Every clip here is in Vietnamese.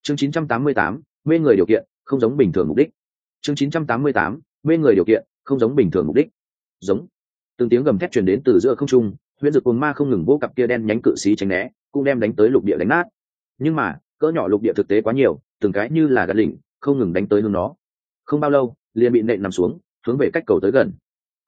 chương 988, mê người điều kiện không giống bình thường mục đích. chương 988, mê người điều kiện không giống bình thường mục đích. Giống. Từng tiếng gầm thét truyền đến từ giữa không trung, huyễn dực cuồng ma không ngừng vỗ cặp kia đen nhánh cự xí tránh né, cũng đem đánh tới lục địa đánh nát. Nhưng mà cỡ nhỏ lục địa thực tế quá nhiều, từng cái như là gạt lỉnh, không ngừng đánh tới hướng nó. Không bao lâu liền bị nện nằm xuống, hướng về cách cầu tới gần.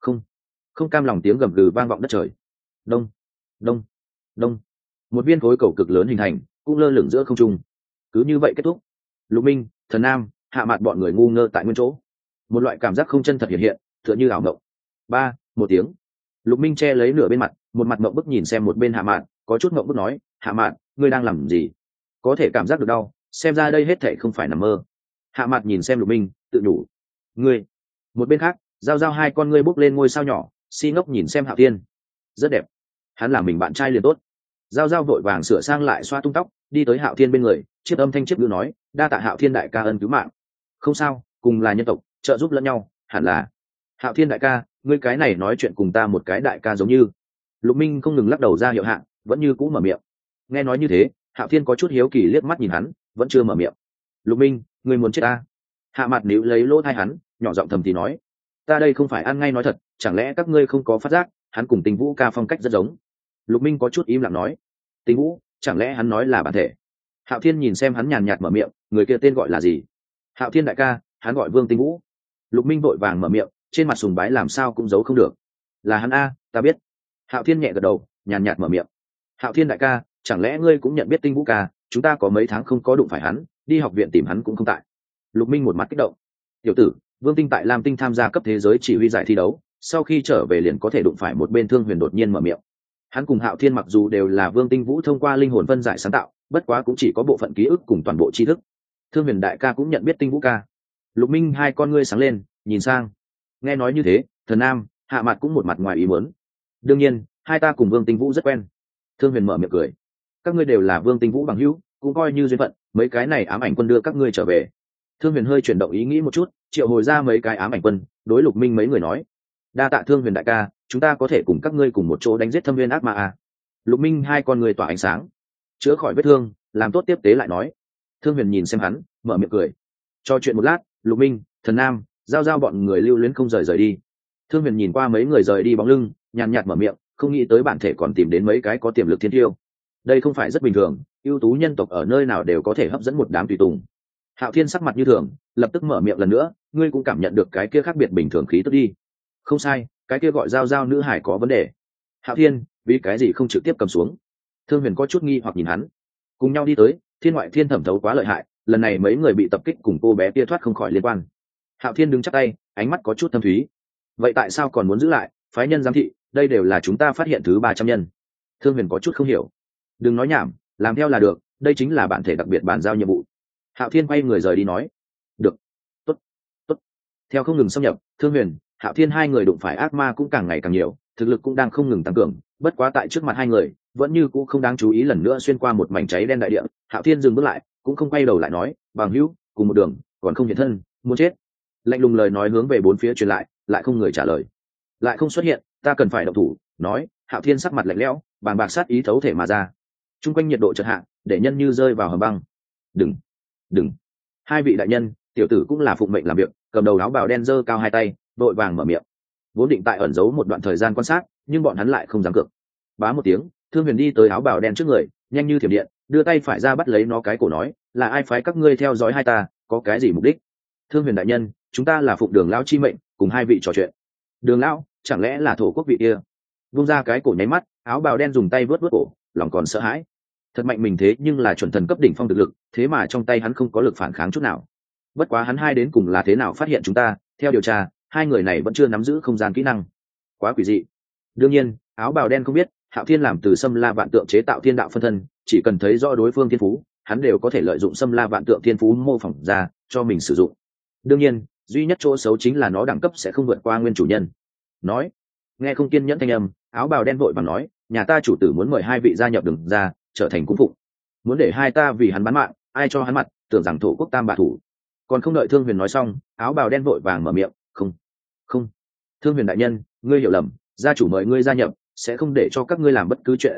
Không cam lòng tiếng gầm gừ vang vọng đất trời. Đông đông đông, một viên khối cầu cực lớn hình thành, cũng lơ lửng giữa không trung. Cứ như vậy kết thúc. Lục Minh, Thần Nam, Hạ Mạt bọn người ngu ngơ tại nguyên chỗ. Một loại cảm giác không chân thật hiện hiện, tựa như ảo mộng. Một tiếng. Lục Minh che lấy nửa bên mặt, một mặt mộng bức nhìn xem một bên Hạ Mạt, có chút mộng bức nói, Hạ Mạt, ngươi đang làm gì? Có thể cảm giác được đau, xem ra đây hết thảy không phải nằm mơ. Hạ Mạt nhìn xem Lục Minh, tự nhủ, ngươi. Một bên khác, giao giao hai con ngươi bốc lên ngôi sao nhỏ, si ngốc nhìn xem Hạo Thiên. Rất đẹp, hắn là mình bạn trai liền tốt. Giao giao vội vàng sửa sang lại xoa tung tóc, đi tới Hạo Thiên bên người, chiếc âm thanh chiếc ngữ nói, đa tạ Hạo Thiên đại ca ân cứu mạng. Không sao, cùng là nhân tộc, trợ giúp lẫn nhau, hẳn là. Hạo Thiên đại ca, ngươi cái này nói chuyện cùng ta một cái đại ca giống như. Lục Minh không ngừng lắc đầu ra hiệu hạn, vẫn như cũ mở miệng. Nghe nói như thế, Hạo Thiên có chút hiếu kỳ liếc mắt nhìn hắn, vẫn chưa mở miệng. Lục Minh, ngươi muốn chết ta? Hạ Mặt níu lấy lỗ tai hắn, nhỏ giọng thầm thì nói, ta đây không phải ăn ngay nói thật, chẳng lẽ các ngươi không có phát giác, hắn cùng Tình Vũ ca phong cách rất giống. Lục Minh có chút im lặng nói, Tình Vũ, chẳng lẽ hắn nói là bản thể? Hạo Thiên nhìn xem hắn nhàn nhạt mở miệng, người kia tên gọi là gì? Hạo Thiên đại ca, hắn gọi Vương Tình Vũ. Lục Minh vội vàng mở miệng, trên mặt sùng bái làm sao cũng giấu không được. Là hắn a, ta biết. Hạo Thiên nhẹ gật đầu, nhàn nhạt mở miệng. Hạo Thiên đại ca, chẳng lẽ ngươi cũng nhận biết Tinh Vũ ca? Chúng ta có mấy tháng không có đụng phải hắn, đi học viện tìm hắn cũng không tại. Lục Minh một mặt kích động. Tiểu tử, Vương Tinh tại Lam Tinh tham gia cấp thế giới chỉ huy giải thi đấu, sau khi trở về liền có thể đụng phải một bên Thương Huyền đột nhiên mở miệng. Hắn cùng Hạo Thiên mặc dù đều là Vương Tinh Vũ thông qua linh hồn phân giải sáng tạo, bất quá cũng chỉ có bộ phận ký ức cùng toàn bộ tri thức. Thương Huyền đại ca cũng nhận biết Tinh Vũ ca. Lục Minh hai con ngươi sáng lên, nhìn sang. Nghe nói như thế, Thần Nam, Hạ Mặt cũng một mặt ngoài ý muốn. Đương nhiên, hai ta cùng Vương Tinh Vũ rất quen. Thương Huyền mở miệng cười. Các ngươi đều là Vương Tinh Vũ bằng hữu, cũng coi như duyên phận, mấy cái này ám ảnh quân đưa các ngươi trở về. Thương Huyền hơi chuyển động ý nghĩ một chút, triệu hồi ra mấy cái ám ảnh quân, đối Lục Minh mấy người nói, đa tạ Thương Huyền đại ca, chúng ta có thể cùng các ngươi cùng một chỗ đánh giết Thâm Viên ác ma à. Lục Minh hai con người tỏa ánh sáng. Chữa khỏi vết thương, làm tốt tiếp tế lại nói. Thương Huyền nhìn xem hắn, mở miệng cười. Cho chuyện một lát, Lục Minh, Thần Nam, giao giao bọn người lưu luyến không rời đi. Thương Huyền nhìn qua mấy người rời đi bóng lưng, nhàn nhạt mở miệng, không nghĩ tới bản thể còn tìm đến mấy cái có tiềm lực thiên tiêu. Đây không phải rất bình thường, ưu tú nhân tộc ở nơi nào đều có thể hấp dẫn một đám tùy tùng. Hạo Thiên sắc mặt như thường, lập tức mở miệng lần nữa, ngươi cũng cảm nhận được cái kia khác biệt bình thường khí tức đi. Không sai, cái kia gọi giao giao nữ hải có vấn đề. Hạo Thiên, vì cái gì không trực tiếp cầm xuống? Thương Huyền có chút nghi hoặc nhìn hắn. Cùng nhau đi tới, thiên ngoại thiên thẩm thấu quá lợi hại, lần này mấy người bị tập kích cùng cô bé kia thoát không khỏi liên quan. Hạo Thiên đứng chắp tay, ánh mắt có chút thâm thúy. Vậy tại sao còn muốn giữ lại, phái nhân giám thị, đây đều là chúng ta phát hiện thứ 300 nhân. Thương Huyền có chút không hiểu. Đừng nói nhảm, làm theo là được, đây chính là bản thể đặc biệt bàn giao nhiệm vụ. Hạo Thiên quay người rời đi nói. Được. Tốt. Tốt. Theo không ngừng xâm nhập, Thương Huyền, Hạo Thiên hai người đụng phải ác ma cũng càng ngày càng nhiều, thực lực cũng đang không ngừng tăng cường, bất quá tại trước mặt hai người, vẫn như cũng không đáng chú ý lần nữa xuyên qua một mảnh cháy đen đại địa. Hạo Thiên dừng bước lại, cũng không quay đầu lại nói, bằng hữu, cùng một đường, còn không hiện thân, muốn chết. Lạnh lùng lời nói hướng về bốn phía truyền lại không người trả lời. Lại không xuất hiện, ta cần phải động thủ, nói. Hạo Thiên sắc mặt lạnh lẽo, bàng bạc sát ý thấu thể mà ra. Trung quanh nhiệt độ chợt hạ, để nhân như rơi vào hầm băng. Đừng. Hai vị đại nhân, tiểu tử cũng là phụng mệnh làm việc, cầm đầu áo bào đen giơ cao hai tay, đội vàng mở miệng. Vốn định tại ẩn giấu một đoạn thời gian quan sát, nhưng bọn hắn lại không dám cược. Bá một tiếng, Thương Huyền đi tới áo bào đen trước người, nhanh như thiểm điện, đưa tay phải ra bắt lấy nó cái cổ nói, là ai phái các ngươi theo dõi hai ta, có cái gì mục đích? Thương Huyền đại nhân, chúng ta là phụng Đường lão chi mệnh, cùng hai vị trò chuyện. Đường lão, chẳng lẽ là thổ quốc vị kia? Vung ra cái cổ nháy mắt, áo bào đen dùng tay vớt cổ, lòng còn sợ hãi. Thật mạnh mình thế nhưng là chuẩn thần cấp đỉnh phong thực lực, thế mà trong tay hắn không có lực phản kháng chút nào. Bất quá hắn hai đến cùng là thế nào phát hiện chúng ta? Theo điều tra, hai người này vẫn chưa nắm giữ không gian kỹ năng, quá quỷ dị. Đương nhiên, áo bào đen không biết, Hạo Thiên làm từ Sâm La Vạn Tượng chế tạo thiên đạo phân thân, chỉ cần thấy rõ đối phương thiên phú, hắn đều có thể lợi dụng Sâm La Vạn Tượng thiên phú mô phỏng ra cho mình sử dụng. Đương nhiên, duy nhất chỗ xấu chính là nó đẳng cấp sẽ không vượt qua nguyên chủ nhân. Nói, nghe không kiên nhẫn thanh âm, áo bào đen vội vàng nói, nhà ta chủ tử muốn mời hai vị gia nhập Đường ra, trở thành cung phụng, muốn để hai ta vì hắn bán mạng, ai cho hắn mặt, tưởng rằng thổ quốc tam bạ thủ. Còn không đợi Thương Huyền nói xong, áo bào đen vội vàng mở miệng, không, Thương Huyền đại nhân, ngươi hiểu lầm, gia chủ mời ngươi gia nhập, sẽ không để cho các ngươi làm bất cứ chuyện gì,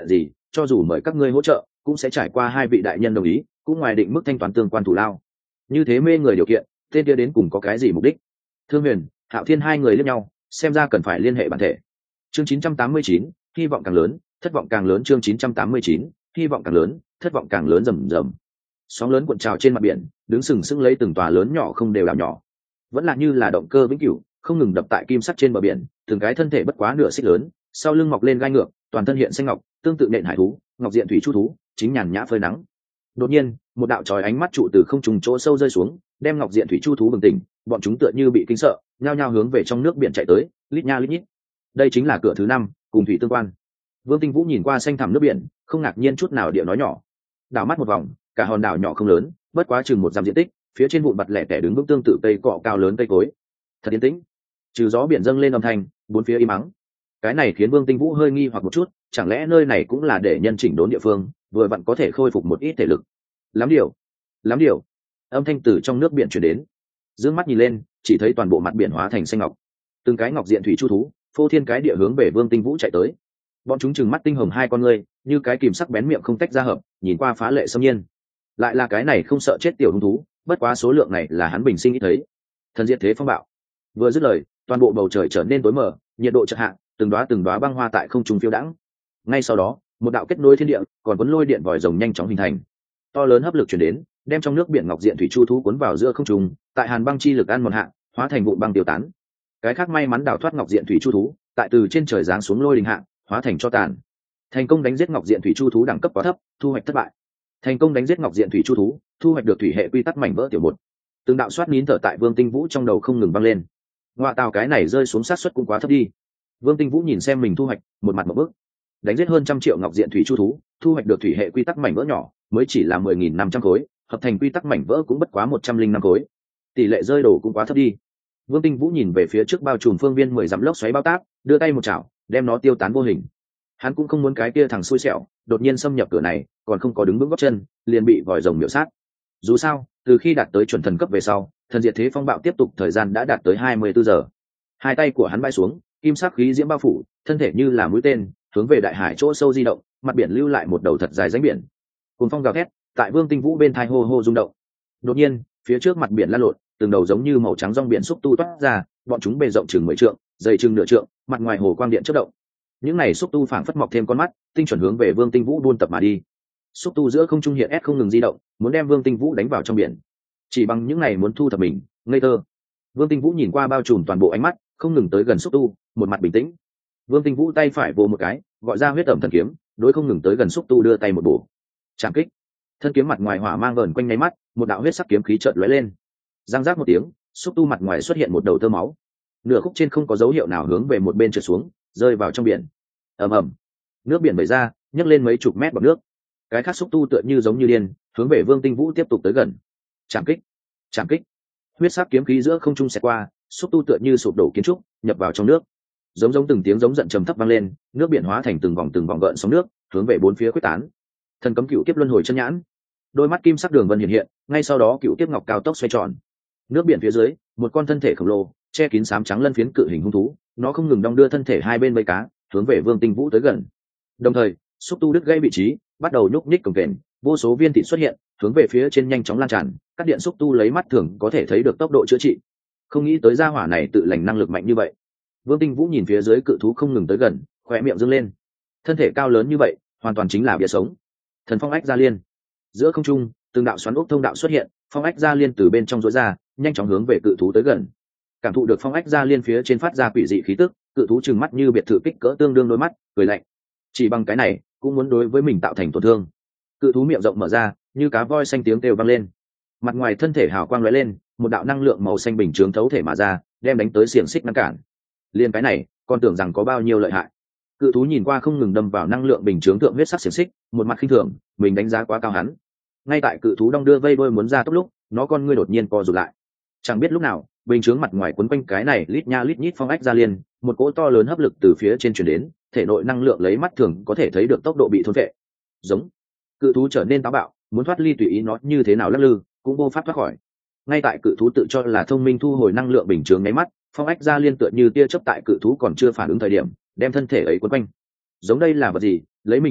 cho dù mời các ngươi hỗ trợ cũng sẽ trải qua hai vị đại nhân đồng ý, cũng ngoài định mức thanh toán tương quan thủ lao. Như thế mê người điều kiện, tên kia đến cùng có cái gì mục đích? Thương Huyền, Hạo Thiên hai người liếc nhau, xem ra cần phải liên hệ bản thể. Chương 989, hy vọng càng lớn, thất vọng càng lớn. Chương 989, hy vọng càng lớn, thất vọng càng lớn. Rầm rầm. Sóng lớn cuộn trào trên mặt biển, đứng sừng sững lấy từng tòa lớn nhỏ không đều đảo nhỏ, vẫn là như là động cơ vĩnh cửu, không ngừng đập tại kim sắt trên bờ biển, từng cái thân thể bất quá nửa xích lớn, sau lưng mọc lên gai ngược, toàn thân hiện xanh ngọc, tương tự nện hải thú, ngọc diện thủy chu thú, chính nhàn nhã phơi nắng. Đột nhiên, một đạo chói ánh mắt trụ từ không trung chỗ sâu rơi xuống, đem ngọc diện thủy chu thú bừng tỉnh, bọn chúng tựa như bị kinh sợ, nhao nhao hướng về trong nước biển chạy tới, lít nha lít nhít. Đây chính là cửa thứ 5, cùng thủy tương quan. Vương Tinh Vũ nhìn qua xanh thẳm nước biển, không ngạc nhiên chút nào, địa nói nhỏ. Đảo mắt một vòng, cả hòn đảo nhỏ không lớn, bất quá chừng 1 dặm diện tích, phía trên vụn vặt lẻ tẻ đứng vững tương tự cây cọ cao lớn cây cối. Thật yên tĩnh, trừ gió biển dâng lên âm thanh, bốn phía im ắng. Cái này khiến Vương Tinh Vũ hơi nghi hoặc một chút, chẳng lẽ nơi này cũng là để nhân chỉnh đốn địa phương, vừa vặn có thể khôi phục một ít thể lực. Lắm điều, âm thanh từ trong nước biển truyền đến. Dương mắt nhìn lên, chỉ thấy toàn bộ mặt biển hóa thành xanh ngọc, từng cái ngọc diện thủy chu thú phô thiên cái địa hướng về Vương Tinh Vũ chạy tới. Bọn chúng trừng mắt tinh hồng hai con ngươi, như cái kìm sắc bén miệng không tách ra hợp, nhìn qua phá lệ xâm nhiên. Lại là cái này không sợ chết tiểu hung thú, bất quá số lượng này là hắn bình sinh ít thấy. Thần diệt thế phong bạo. Vừa dứt lời, toàn bộ bầu trời trở nên tối mờ, nhiệt độ chợt hạ, từng đóa băng hoa tại không trung phiêu đãng. Ngay sau đó, một đạo kết nối thiên địa, còn cuốn lôi điện vòi rồng nhanh chóng hình thành. To lớn hấp lực truyền đến, đem trong nước biển ngọc diện thủy chu thú cuốn vào giữa không trung, tại hàn băng chi lực ăn mòn hạ, hóa thành vụn băng tiêu tán. Cái khác may mắn đào thoát ngọc diện thủy chu thú, tại từ trên trời giáng xuống lôi đình hạ, hóa thành cho tàn. Thành công đánh giết ngọc diện thủy chu thú đẳng cấp quá thấp, thu hoạch thất bại. Thành công đánh giết ngọc diện thủy chu thú, thu hoạch được thủy hệ quy tắc mảnh vỡ tiểu 1. Từng đạo soát nín thở tại Vương Tinh Vũ trong đầu không ngừng vang lên. Ngoại tào, cái này rơi xuống sát suất cũng quá thấp đi. Vương Tinh Vũ nhìn xem mình thu hoạch, một mặt một bức. Đánh giết hơn 100 triệu ngọc diện thủy chu thú, thu hoạch được thủy hệ quy tắc mảnh vỡ nhỏ, mới chỉ là 10.500 khối, hợp thành quy tắc mảnh vỡ cũng bất quá 105 khối. Tỷ lệ rơi đổ cũng quá thấp đi. Vương Tinh Vũ nhìn về phía trước bao trùm phương viên 10 dặm lốc xoáy bao táp, đưa tay một chảo, đem nó tiêu tán vô hình. Hắn cũng không muốn cái kia thằng xui xẻo đột nhiên xâm nhập cửa này, còn không có đứng vững gót chân, liền bị vòi rồng miểu sát. Dù sao, từ khi đạt tới chuẩn thần cấp về sau, thần diệt thế phong bạo tiếp tục thời gian đã đạt tới 24 giờ. Hai tay của hắn bay xuống, kim sắc khí diễm bao phủ, thân thể như là mũi tên, hướng về đại hải chỗ sâu di động, mặt biển lưu lại một đầu thật dài rãnh biển. Cuồng phong gào thét, tại Vương Tinh Vũ bên tai hô hô rung động. Đột nhiên, phía trước mặt biển lan lộn, từng đầu giống như màu trắng rong biển xúc tu toát ra, bọn chúng bề rộng chừng 10 trượng, dày chừng nửa trượng, mặt ngoài hồ quang điện chớp động. Những này xúc tu phảng phất mọc thêm con mắt, tinh chuẩn hướng về Vương Tinh Vũ buôn tập mà đi. Xúc tu giữa không trung hiện không ngừng di động, muốn đem Vương Tinh Vũ đánh vào trong biển. Chỉ bằng những này muốn thu thập mình, ngây thơ. Vương Tinh Vũ nhìn qua bao trùm toàn bộ ánh mắt, không ngừng tới gần xúc tu, một mặt bình tĩnh. Vương Tinh Vũ tay phải vồ một cái, gọi ra huyết ẩm thần kiếm, đối không ngừng tới gần xúc tu đưa tay một bổ. Trảm kích. Thân kiếm mặt ngoài hỏa mang vờn quanh nháy mắt, một đạo huyết sắc kiếm khí chợt lóe lên. Răng rác một tiếng, xúc tu mặt ngoài xuất hiện một đầu tơ máu. Nửa khúc trên không có dấu hiệu nào hướng về một bên trượt xuống, rơi vào trong biển. Ầm ầm. Nước biển vẩy ra, nhấc lên mấy chục mét bọt nước. Cái khác xúc tu tựa như giống như điên, hướng về Vương Tinh Vũ tiếp tục tới gần. Trảm kích, trảm kích. Huyết sắc kiếm khí giữa không trung xẹt qua, xúc tu tựa như sụp đổ kiến trúc, nhập vào trong nước. Giống từng tiếng giống giận trầm thấp vang lên, nước biển hóa thành từng vòng gợn sóng nước, hướng về bốn phía quyết tán. Thần cấm cựu kiếp luân hồi chân nhãn. Đôi mắt kim sắc đường vân hiện hiện, ngay sau đó cựu kiếp ngọc cao tốc xoay tròn. Nước biển phía dưới, một con thân thể khổng lồ, che kín xám trắng lân phiến cự hình hung thú, nó không ngừng đong đưa thân thể hai bên vây cá, hướng về Vương Tinh Vũ tới gần. Đồng thời, xúc tu đứt gãy vị trí, bắt đầu nhúc nhích cồng kềnh, vô số viên thịt xuất hiện, hướng về phía trên nhanh chóng lan tràn, cắt điện xúc tu lấy mắt thường có thể thấy được tốc độ chữa trị. Không nghĩ tới gia hỏa này tự lành năng lực mạnh như vậy. Vương Tinh Vũ nhìn phía dưới cự thú không ngừng tới gần, khóe miệng dương lên. Thân thể cao lớn như vậy, hoàn toàn chính là bia sống. Thần phong ách gia liên. Giữa không trung, từng đạo xoắn ốc thông đạo xuất hiện, phong ách gia liên từ bên trong rối ra, nhanh chóng hướng về cự thú tới gần. Cảm thụ được phong ách gia liên phía trên phát ra quỷ dị khí tức, cự thú trừng mắt như biệt thự kích cỡ tương đương đôi mắt, cười lạnh. Chỉ bằng cái này, cũng muốn đối với mình tạo thành tổn thương. Cự thú miệng rộng mở ra, như cá voi xanh tiếng kêu vang lên. Mặt ngoài thân thể hào quang lóe lên, một đạo năng lượng màu xanh bình chướng thấu thể mà ra, đem đánh tới xiềng xích ngăn cản. Liên cái này, còn tưởng rằng có bao nhiêu lợi hại. Cự thú nhìn qua không ngừng đâm vào năng lượng bình chướng thượng huyết sắc xiềng xích, một mặt khinh thường, mình đánh giá quá cao hắn. Ngay tại cự thú đong đưa vây đuôi muốn ra tốc lúc, nó con ngươi đột nhiên co rụt lại. Chẳng biết lúc nào, bình chướng mặt ngoài quấn quanh cái này lít nha lít nhít phong ách gia liên, một cỗ to lớn hấp lực từ phía trên truyền đến, thể nội năng lượng lấy mắt thường có thể thấy được tốc độ bị thôn phệ. Giống. Cự thú trở nên táo bạo, muốn thoát ly tùy ý nó như thế nào lắc lư, cũng vô pháp thoát khỏi. Ngay tại cự thú tự cho là thông minh thu hồi năng lượng bình chướng nháy mắt, phong ách gia liên tựa như tia chớp tại cự thú còn chưa phản ứng thời điểm, đem thân thể ấy quấn quanh. Giống đây là vật gì, lấy mình thực lực,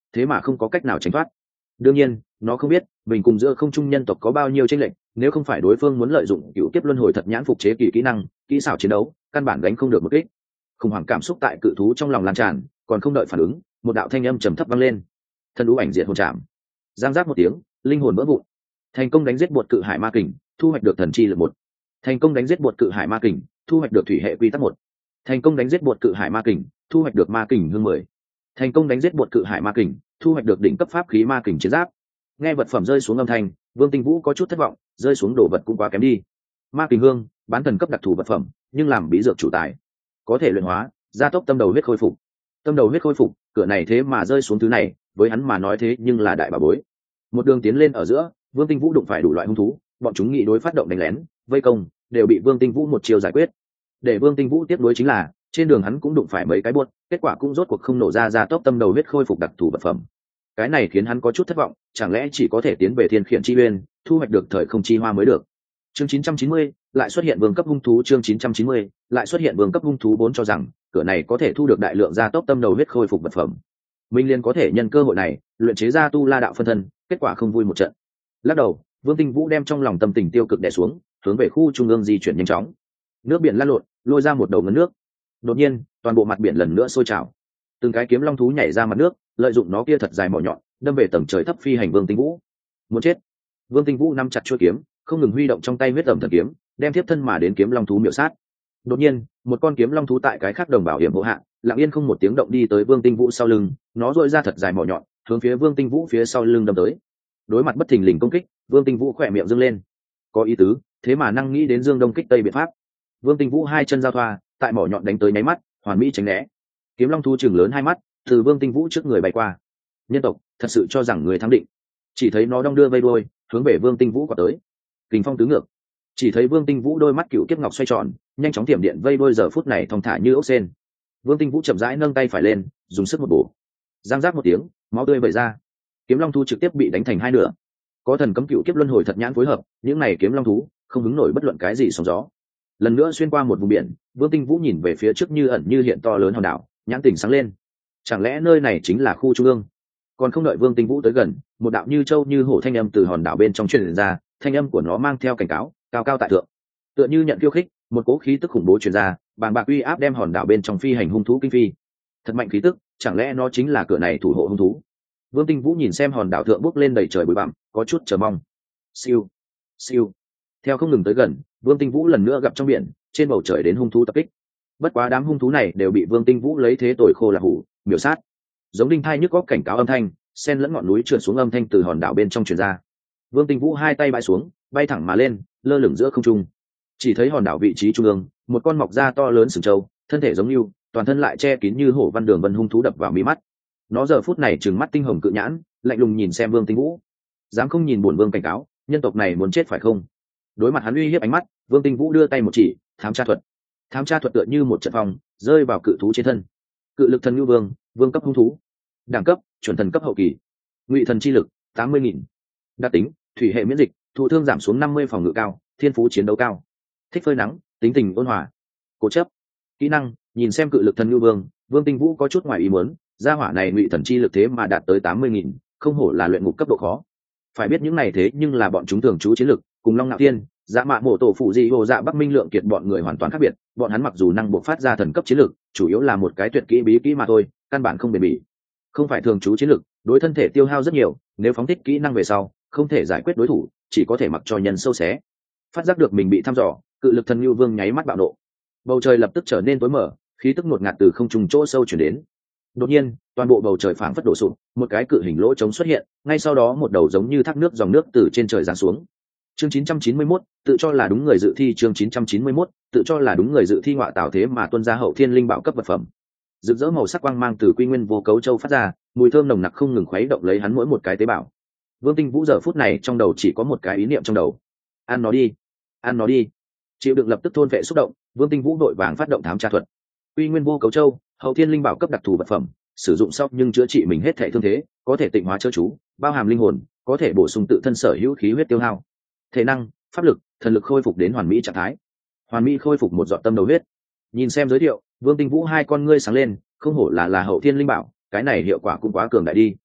thế mà không có cách nào tránh thoát. Đương nhiên nó không biết mình cùng giữa không trung nhân tộc có bao nhiêu tranh lệch, nếu không phải đối phương muốn lợi dụng cựu kiếp luân hồi thật nhãn phục chế kỳ kỹ năng kỹ xảo chiến đấu, căn bản gánh không được một kích. Khủng hoảng cảm xúc tại cự thú trong lòng lan tràn, còn không đợi phản ứng, một đạo thanh âm trầm thấp vang lên. Thân ú ảnh diệt hồn chạm. Giang giác một tiếng, linh hồn vỡ vụn. Thành công đánh giết bột cự hải ma kình, thu hoạch được thần chi lực 1. Thành công đánh giết bột cự hải ma kình, thu hoạch được thủy hệ quy tắc 1. Thành công đánh giết bột cự hải ma kình, thu hoạch được ma kình hương 10. Thành công đánh giết bột cự hải ma kình, thu hoạch được đỉnh cấp pháp khí ma kình chiến giáp. Nghe vật phẩm rơi xuống âm thanh, Vương Tinh Vũ có chút thất vọng, rơi xuống đồ vật cũng quá kém đi. Ma kình hương, bán thần cấp đặc thù vật phẩm, nhưng làm bí dược chủ tài, có thể luyện hóa, gia tốc tâm đầu huyết khôi phục. Tâm đầu huyết khôi phục, cửa này thế mà rơi xuống thứ này, với hắn mà nói thế nhưng là đại bảo bối. Một đường tiến lên ở giữa, Vương Tinh Vũ đụng phải đủ loại hung thú, bọn chúng nghị đối phát động đánh lén, vây công, đều bị Vương Tinh Vũ một chiều giải quyết. Để Vương Tinh Vũ tiếp nối chính là, trên đường hắn cũng đụng phải mấy cái buốt, kết quả cũng rốt cuộc không nổ ra tốc tâm đầu huyết khôi phục đặc thù vật phẩm. Cái này khiến hắn có chút thất vọng, chẳng lẽ chỉ có thể tiến về Thiên Khiển Chi Uyên, thu hoạch được thời không chi hoa mới được. Chương 990, lại xuất hiện vương cấp hung thú. Chương 990, lại xuất hiện vương cấp hung thú 4 cho rằng, cửa này có thể thu được đại lượng tốc tâm đầu huyết khôi phục vật phẩm. Minh Liên có thể nhân cơ hội này, luyện chế ra tu la đạo phân thân, kết quả không vui một trận. Lắc đầu, Vương Tinh Vũ đem trong lòng tâm tình tiêu cực đè xuống, hướng về khu trung ương di chuyển nhanh chóng. Nước biển lăn lộn, lôi ra một đầu ngấn nước. Đột nhiên, toàn bộ mặt biển lần nữa sôi trào. Từng cái kiếm long thú nhảy ra mặt nước, lợi dụng nó kia thật dài mỏ nhọn, đâm về tầng trời thấp phi hành Vương Tinh Vũ. Muốn chết. Vương Tinh Vũ nắm chặt chuôi kiếm, không ngừng huy động trong tay huyết ẩm thần kiếm, đem tiếp thân mà đến kiếm long thú miểu sát. Đột nhiên, một con kiếm long thú tại cái khác đồng bảo hiểm hộ hạ, lặng yên không một tiếng động đi tới Vương Tinh Vũ sau lưng, nó rỗi ra thật dài mỏ nhọn, hướng phía Vương Tinh Vũ phía sau lưng đâm tới. Đối mặt bất thình lình công kích, Vương Tinh Vũ khỏe miệng dương lên. Có ý tứ, thế mà năng nghĩ đến dương đông kích tây biện pháp. Vương Tinh Vũ hai chân giao thoa, tại mỏ nhọn đánh tới nháy mắt, hoàn mỹ tránh né. Kiếm long thú chừng lớn hai mắt, từ Vương Tinh Vũ trước người bay qua. Nhân tộc, thật sự cho rằng người thắng định. Chỉ thấy nó đong đưa vây đuôi, hướng về Vương Tinh Vũ quạt tới. Kình phong tứ ngược. Chỉ thấy Vương Tinh Vũ đôi mắt cựu kiếp ngọc xoay tròn, nhanh chóng tiềm điện vây đuôi giờ phút này thong thả như ốc sên. Vương Tinh Vũ chậm rãi nâng tay phải lên, dùng sức một bổ. Giang giác một tiếng, máu tươi vẩy ra. Kiếm long thú trực tiếp bị đánh thành hai nửa. Có thần cấm cựu kiếp luân hồi thật nhãn phối hợp, những này kiếm long thú không hứng nổi bất luận cái gì sóng gió. Lần nữa xuyên qua một vùng biển, Vương Tinh Vũ nhìn về phía trước như ẩn như hiện to lớn hòn đảo, nhãn tỉnh sáng lên. Chẳng lẽ nơi này chính là khu trung ương? Còn không đợi Vương Tinh Vũ tới gần, một đạo như châu như hổ thanh âm từ hòn đảo bên trong truyền ra, thanh âm của nó mang theo cảnh cáo, cao cao tại thượng, tựa như nhận khiêu khích, một cỗ khí tức khủng bố truyền ra, bàng bạc uy áp đem hòn đảo bên trong phi hành hung thú kinh phi. Thật mạnh khí tức, chẳng lẽ nó chính là cửa này thủ hộ hung thú? Vương Tinh Vũ nhìn xem hòn đảo thượng bốc lên đầy trời bụi bặm, có chút chờ mong. Siêu, siêu. Theo không ngừng tới gần, Vương Tinh Vũ lần nữa gặp trong biển, trên bầu trời đến hung thú tập kích. Bất quá đám hung thú này đều bị Vương Tinh Vũ lấy thế tồi khô là hủ, miểu sát. Giống đinh thai nhức góc cảnh cáo âm thanh, xen lẫn ngọn núi trượt xuống âm thanh từ hòn đảo bên trong truyền ra. Vương Tinh Vũ hai tay bãi xuống, bay thẳng mà lên, lơ lửng giữa không trung. Chỉ thấy hòn đảo vị trí trung ương, một con mọc da to lớn sừng trâu, thân thể giống như, toàn thân lại che kín như hổ văn đường vân hung thú đập vào mí mắt. Nó giờ phút này trừng mắt tinh hồng cự nhãn, lạnh lùng nhìn xem Vương Tinh Vũ. Dám không nhìn buồn vương cảnh cáo, nhân tộc này muốn chết phải không? Đối mặt hắn uy hiếp ánh mắt, Vương Tinh Vũ đưa tay một chỉ, thám tra thuật. Thám tra thuật tựa như một trận phòng, rơi vào cự thú trên thân. Cự lực thần ngưu vương, vương cấp hung thú. Đẳng cấp, chuẩn thần cấp hậu kỳ. Ngụy thần chi lực, 80.000. Đặc tính, thủy hệ miễn dịch, thụ thương giảm xuống 50 phòng ngự cao, thiên phú chiến đấu cao. Thích phơi nắng, tính tình ôn hòa. Cố chấp. Kỹ năng, nhìn xem cự lực thần ngưu vương, Vương Tinh Vũ có chút ngoài ý muốn, gia hỏa này ngụy thần chi lực thế mà đạt tới 80.000, không hổ là luyện ngục cấp độ khó. Phải biết những này thế nhưng là bọn chúng thường trú chiến lực, cùng Long Nạo Thiên, Dạ Mạ Mộ Tổ Phụ Dị Hồ Dạ Bắc Minh Lượng Kiệt bọn người hoàn toàn khác biệt, bọn hắn mặc dù năng buộc phát ra thần cấp chiến lực, chủ yếu là một cái tuyệt kỹ bí kỹ mà thôi, căn bản không bền bỉ. Không phải thường trú chiến lực, đối thân thể tiêu hao rất nhiều, nếu phóng thích kỹ năng về sau, không thể giải quyết đối thủ, chỉ có thể mặc cho nhân sâu xé. Phát giác được mình bị thăm dò, cự lực thần Nưu Vương nháy mắt bạo nộ. Bầu trời lập tức trở nên tối mở, khí tức ngột ngạt từ không trung chỗ sâu truyền đến. Đột nhiên, toàn bộ bầu trời phảng phất đổ sụp, một cái cự hình lỗ trống xuất hiện, ngay sau đó một đầu giống như thác nước dòng nước từ trên trời giáng xuống. Chương 991, tự cho là đúng người dự thi. Chương 991, tự cho là đúng người dự thi ngọa tạo thế mà tuân ra hậu thiên linh bảo cấp vật phẩm. Rực rỡ màu sắc quang mang từ quy nguyên vô cấu châu phát ra, mùi thơm nồng nặc không ngừng khuấy động lấy hắn mỗi một cái tế bào. Vương Tinh Vũ giờ phút này trong đầu chỉ có một cái ý niệm trong đầu: ăn nó đi, ăn nó đi. Chịu đựng lập tức thôn vệ xúc động, Vương Tinh Vũ đội vàng phát động thám tra thuật. Quy nguyên vô cấu châu, hậu thiên linh bảo cấp đặc thù vật phẩm, sử dụng sau nhưng chữa trị mình hết thể thương thế, có thể tịnh hóa chớ chú, bao hàm linh hồn, có thể bổ sung tự thân sở hữu khí huyết tiêu hao, thể năng, pháp lực, thần lực khôi phục đến hoàn mỹ trạng thái, hoàn mỹ khôi phục một giọt tâm đầu huyết. Nhìn xem giới thiệu, Vương Tinh Vũ hai con ngươi sáng lên, không hổ là hậu thiên linh bảo, cái này hiệu quả cũng quá cường đại đi.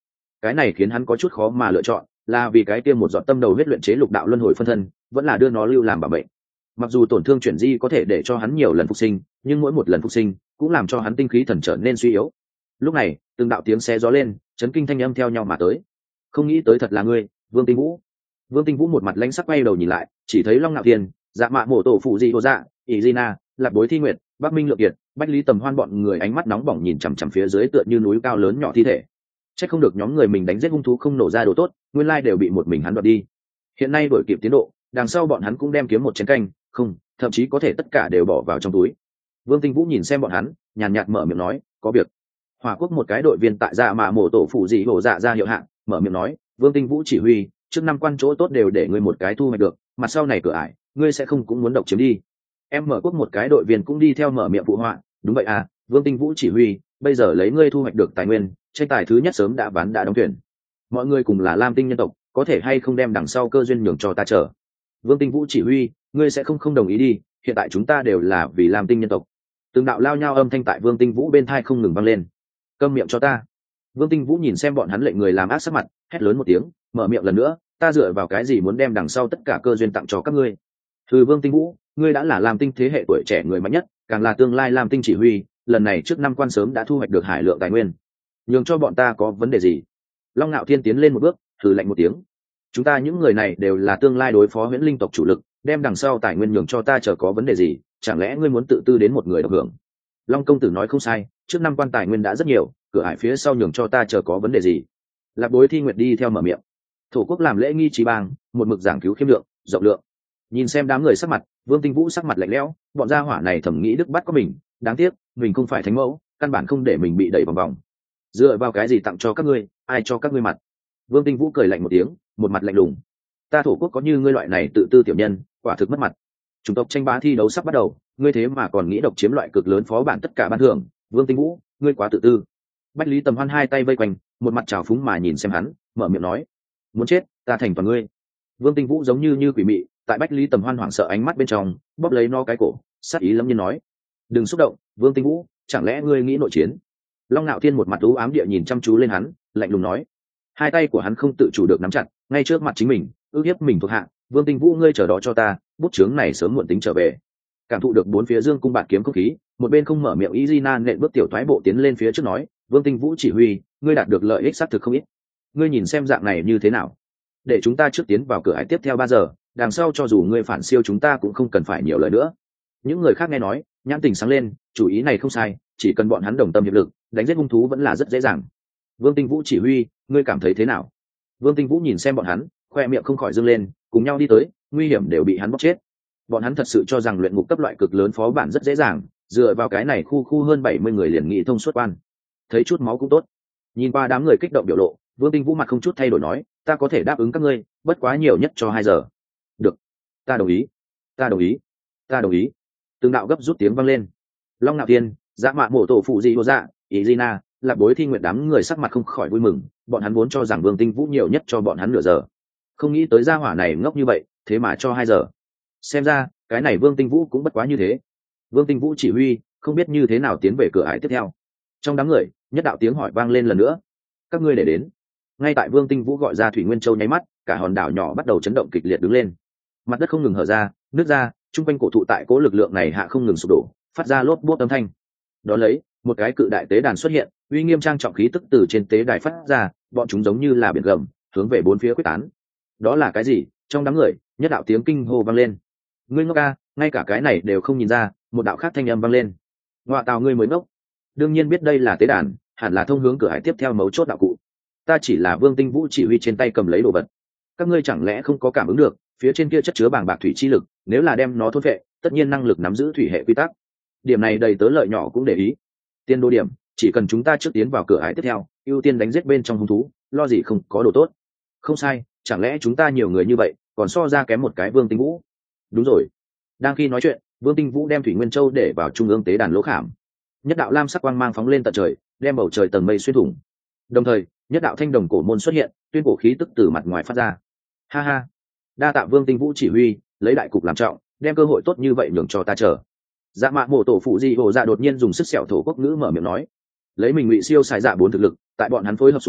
cái này khiến hắn có chút khó mà lựa chọn, là vì cái kia một giọt tâm đầu huyết luyện chế lục đạo luân hồi phân thân, vẫn là đưa nó lưu làm bảo bệnh. Mặc dù tổn thương chuyển di có thể để cho hắn nhiều lần phục sinh, nhưng mỗi một lần phục sinh cũng làm cho hắn tinh khí thần trở nên suy yếu. Lúc này từng đạo tiếng xé gió lên, chấn kinh thanh âm theo nhau mà tới. Không nghĩ tới thật là ngươi, Vương Tinh Vũ. Vương Tinh Vũ một mặt lãnh sắc quay đầu nhìn lại, chỉ thấy Long Nạo Thiên, Dạ Mạ Mộ Tổ phụ Dị Hồ Dạ, ỷ Gina, Lạc Bối Thi Nguyệt, Bắc Minh Lượng Kiệt, Bách Lý Tầm Hoan bọn người ánh mắt nóng bỏng nhìn chằm chằm phía dưới tựa như núi cao lớn nhỏ thi thể. Chắc không được nhóm người mình đánh giết hung thú không nổ ra đồ tốt, nguyên lai đều bị một mình hắn đoạt đi. Hiện nay đổi kịp tiến độ, đằng sau bọn hắn cũng đem kiếm một chén canh, không, thậm chí có thể tất cả đều bỏ vào trong túi. Vương Tinh Vũ nhìn xem bọn hắn, nhàn nhạt mở miệng nói, có việc. Hỏa Quốc một cái đội viên tại Dạ Mạ Mộ Tổ phụ Dị Hồ Dạ ra hiệu hạng, mở miệng nói, Vương Tinh Vũ chỉ huy, trước năm quan chỗ tốt đều để ngươi một cái thu hoạch được, mặt sau này cửa ải, ngươi sẽ không cũng muốn độc chiếm đi. Em mở quốc một cái đội viên cũng đi theo mở miệng phụ họa, đúng vậy à, Vương Tinh Vũ chỉ huy, bây giờ lấy ngươi thu hoạch được tài nguyên, tranh tài thứ nhất sớm đã bán đã đóng tuyển. Mọi người cùng là Lam Tinh nhân tộc, có thể hay không đem đằng sau cơ duyên nhường cho ta chờ. Vương Tinh Vũ chỉ huy, ngươi sẽ không đồng ý đi, hiện tại chúng ta đều là vì Lam Tinh nhân tộc. Từng đạo lao nhau âm thanh tại Vương Tinh Vũ bên tai không ngừng vang lên. Câm miệng cho ta. Vương Tinh Vũ nhìn xem bọn hắn lệnh người làm ác sắc mặt, hét lớn một tiếng, mở miệng lần nữa, ta dựa vào cái gì muốn đem đằng sau tất cả cơ duyên tặng cho các ngươi? Từ Vương Tinh Vũ, ngươi đã là Lam Tinh thế hệ tuổi trẻ người mạnh nhất, càng là tương lai Lam Tinh chỉ huy, lần này trước năm quan sớm đã thu hoạch được hải lượng tài nguyên, nhường cho bọn ta có vấn đề gì? Long Nạo Thiên tiến lên một bước, thử lạnh một tiếng, chúng ta những người này đều là tương lai đối phó huyễn linh tộc chủ lực, đem đằng sau tài nguyên nhường cho ta chờ có vấn đề gì? Chẳng lẽ ngươi muốn tự tư đến một người được hưởng? Long công tử nói không sai, trước năm quan tài nguyên đã rất nhiều, cửa ải phía sau nhường cho ta chờ có vấn đề gì? Lạc Bối Thi Nguyệt đi theo mở miệng. Thổ quốc làm lễ nghi trí bang, một mực giảng cứu khiêm lượng, rộng lượng. Nhìn xem đám người sắc mặt, Vương Tinh Vũ sắc mặt lạnh lẽo, bọn gia hỏa này thầm nghĩ đức bắt có mình, đáng tiếc mình không phải thánh mẫu, căn bản không để mình bị đẩy vòng vòng. Dựa vào cái gì tặng cho các ngươi, ai cho các ngươi mặt? Vương Tinh Vũ cười lạnh một tiếng, một mặt lạnh lùng. Ta thổ quốc có như ngươi loại này tự tư tiểu nhân, quả thực mất mặt. Chủng tộc tranh bá thi đấu sắp bắt đầu, ngươi thế mà còn nghĩ độc chiếm loại cực lớn phó bản tất cả ban thưởng, Vương Tinh Vũ, ngươi quá tự tư. Bách Lý Tầm Hoan hai tay vây quanh, một mặt trào phúng mà nhìn xem hắn, mở miệng nói, muốn chết, ta thành toàn ngươi. Vương Tinh Vũ giống như quỷ mị, tại Bách Lý Tầm Hoan hoảng sợ ánh mắt bên trong, bóp lấy nó cái cổ, sát ý lâm nhiên nói, đừng xúc động, Vương Tinh Vũ, chẳng lẽ ngươi nghĩ nội chiến? Long Nạo Thiên một mặt u ám địa nhìn chăm chú lên hắn, lạnh lùng nói, hai tay của hắn không tự chủ được nắm chặt, ngay trước mặt chính mình, ức hiếp mình thuộc hạ, Vương Tinh Vũ ngươi chờ đó cho ta, bút chướng này sớm muộn tính trở về. Cảm thụ được bốn phía dương cung bạt kiếm không khí, một bên không mở miệng Izina nện bước tiểu thoái bộ tiến lên phía trước nói, Vương Tinh Vũ chỉ huy, ngươi đạt được lợi ích xác thực không ít. Ngươi nhìn xem dạng này như thế nào? Để chúng ta trước tiến vào cửa ải tiếp theo 3 giờ, đằng sau cho dù ngươi phản siêu chúng ta cũng không cần phải nhiều lời nữa. Những người khác nghe nói, nhãn tình sáng lên, chủ ý này không sai, chỉ cần bọn hắn đồng tâm hiệp lực, đánh giết hung thú vẫn là rất dễ dàng. Vương Tinh Vũ chỉ huy, ngươi cảm thấy thế nào? Vương Tinh Vũ nhìn xem bọn hắn, khoe miệng không khỏi dương lên, cùng nhau đi tới, nguy hiểm đều bị hắn bóc chết. Bọn hắn thật sự cho rằng luyện ngục cấp loại cực lớn phó bản rất dễ dàng, dựa vào cái này khu hơn 70 người liền nghị thông suốt quan. Thấy chút máu cũng tốt. Nhìn qua đám người kích động biểu lộ, Vương Tinh Vũ mặt không chút thay đổi nói, ta có thể đáp ứng các ngươi, bất quá nhiều nhất cho 2 giờ. Được, ta đồng ý, ta đồng ý, ta đồng ý. Từng đạo gấp rút tiếng vang lên. Long Nạo Thiên, Dạ Mạ Mộ Tổ phụ Dị Hồ Dạ, Izina, Lạc Bối Thi Nguyệt đám người sắc mặt không khỏi vui mừng, bọn hắn vốn cho rằng Vương Tinh Vũ nhiều nhất cho bọn hắn nửa giờ, không nghĩ tới gia hỏa này ngốc như vậy, thế mà cho 2 giờ. Xem ra cái này Vương Tinh Vũ cũng bất quá như thế. Vương Tinh Vũ chỉ huy, không biết như thế nào tiến về cửa ải tiếp theo. Trong đám người, nhất đạo tiếng hỏi vang lên lần nữa, các ngươi để đến. Ngay tại Vương Tinh Vũ gọi ra Thủy Nguyên Châu nháy mắt, cả hòn đảo nhỏ bắt đầu chấn động kịch liệt đứng lên, mặt đất không ngừng hở ra, nứt ra, trung quanh cổ thụ tại cố lực lượng này hạ không ngừng sụp đổ, phát ra lốp bốp âm thanh. Đó lấy, một cái cự đại tế đàn xuất hiện, uy nghiêm trang trọng khí tức từ trên tế đài phát ra, bọn chúng giống như là biển gầm, hướng về bốn phía quyết tán. Đó là cái gì? Trong đám người, nhất đạo tiếng kinh hô vang lên. Ngươi ngốc ca, ngay cả cái này đều không nhìn ra. Một đạo khác thanh âm vang lên. Ngoạ tào ngươi mới ngốc. Đương nhiên biết đây là tế đàn, hẳn là thông hướng cửa hải tiếp theo mấu chốt đạo cụ. Ta chỉ là Vương Tinh Vũ chỉ huy trên tay cầm lấy đồ vật. Các ngươi chẳng lẽ không có cảm ứng được, phía trên kia chất chứa bàng bạc thủy chi lực, nếu là đem nó thôn phệ, tất nhiên năng lực nắm giữ thủy hệ quy tắc. Điểm này đầy tớ lợi nhỏ cũng để ý. Tiên đô điểm, chỉ cần chúng ta trước tiến vào cửa hải tiếp theo, ưu tiên đánh giết bên trong hung thú, lo gì không có đồ tốt. Không sai, chẳng lẽ chúng ta nhiều người như vậy, còn so ra kém một cái Vương Tinh Vũ? Đúng rồi. Đang khi nói chuyện, Vương Tinh Vũ đem Thủy Nguyên Châu để vào trung ương tế đàn lỗ khảm. Nhất đạo lam sắc quang mang phóng lên tận trời, đem bầu trời tầng mây xuyên thủng. Đồng thời, nhất đạo thanh đồng cổ môn xuất hiện, tuyên cổ khí tức từ mặt ngoài phát ra. Ha ha, đa tạ Vương Tinh Vũ chỉ huy, lấy đại cục làm trọng, đem cơ hội tốt như vậy nhường cho ta chờ. Dạ Mạ Mộ Tổ phụ Dị Hồ Dạ đột nhiên dùng sức sẹo thổ quốc ngữ mở miệng nói, lấy mình ngụy siêu xài dạ 4 thực lực, tại bọn hắn phối hợp xuống,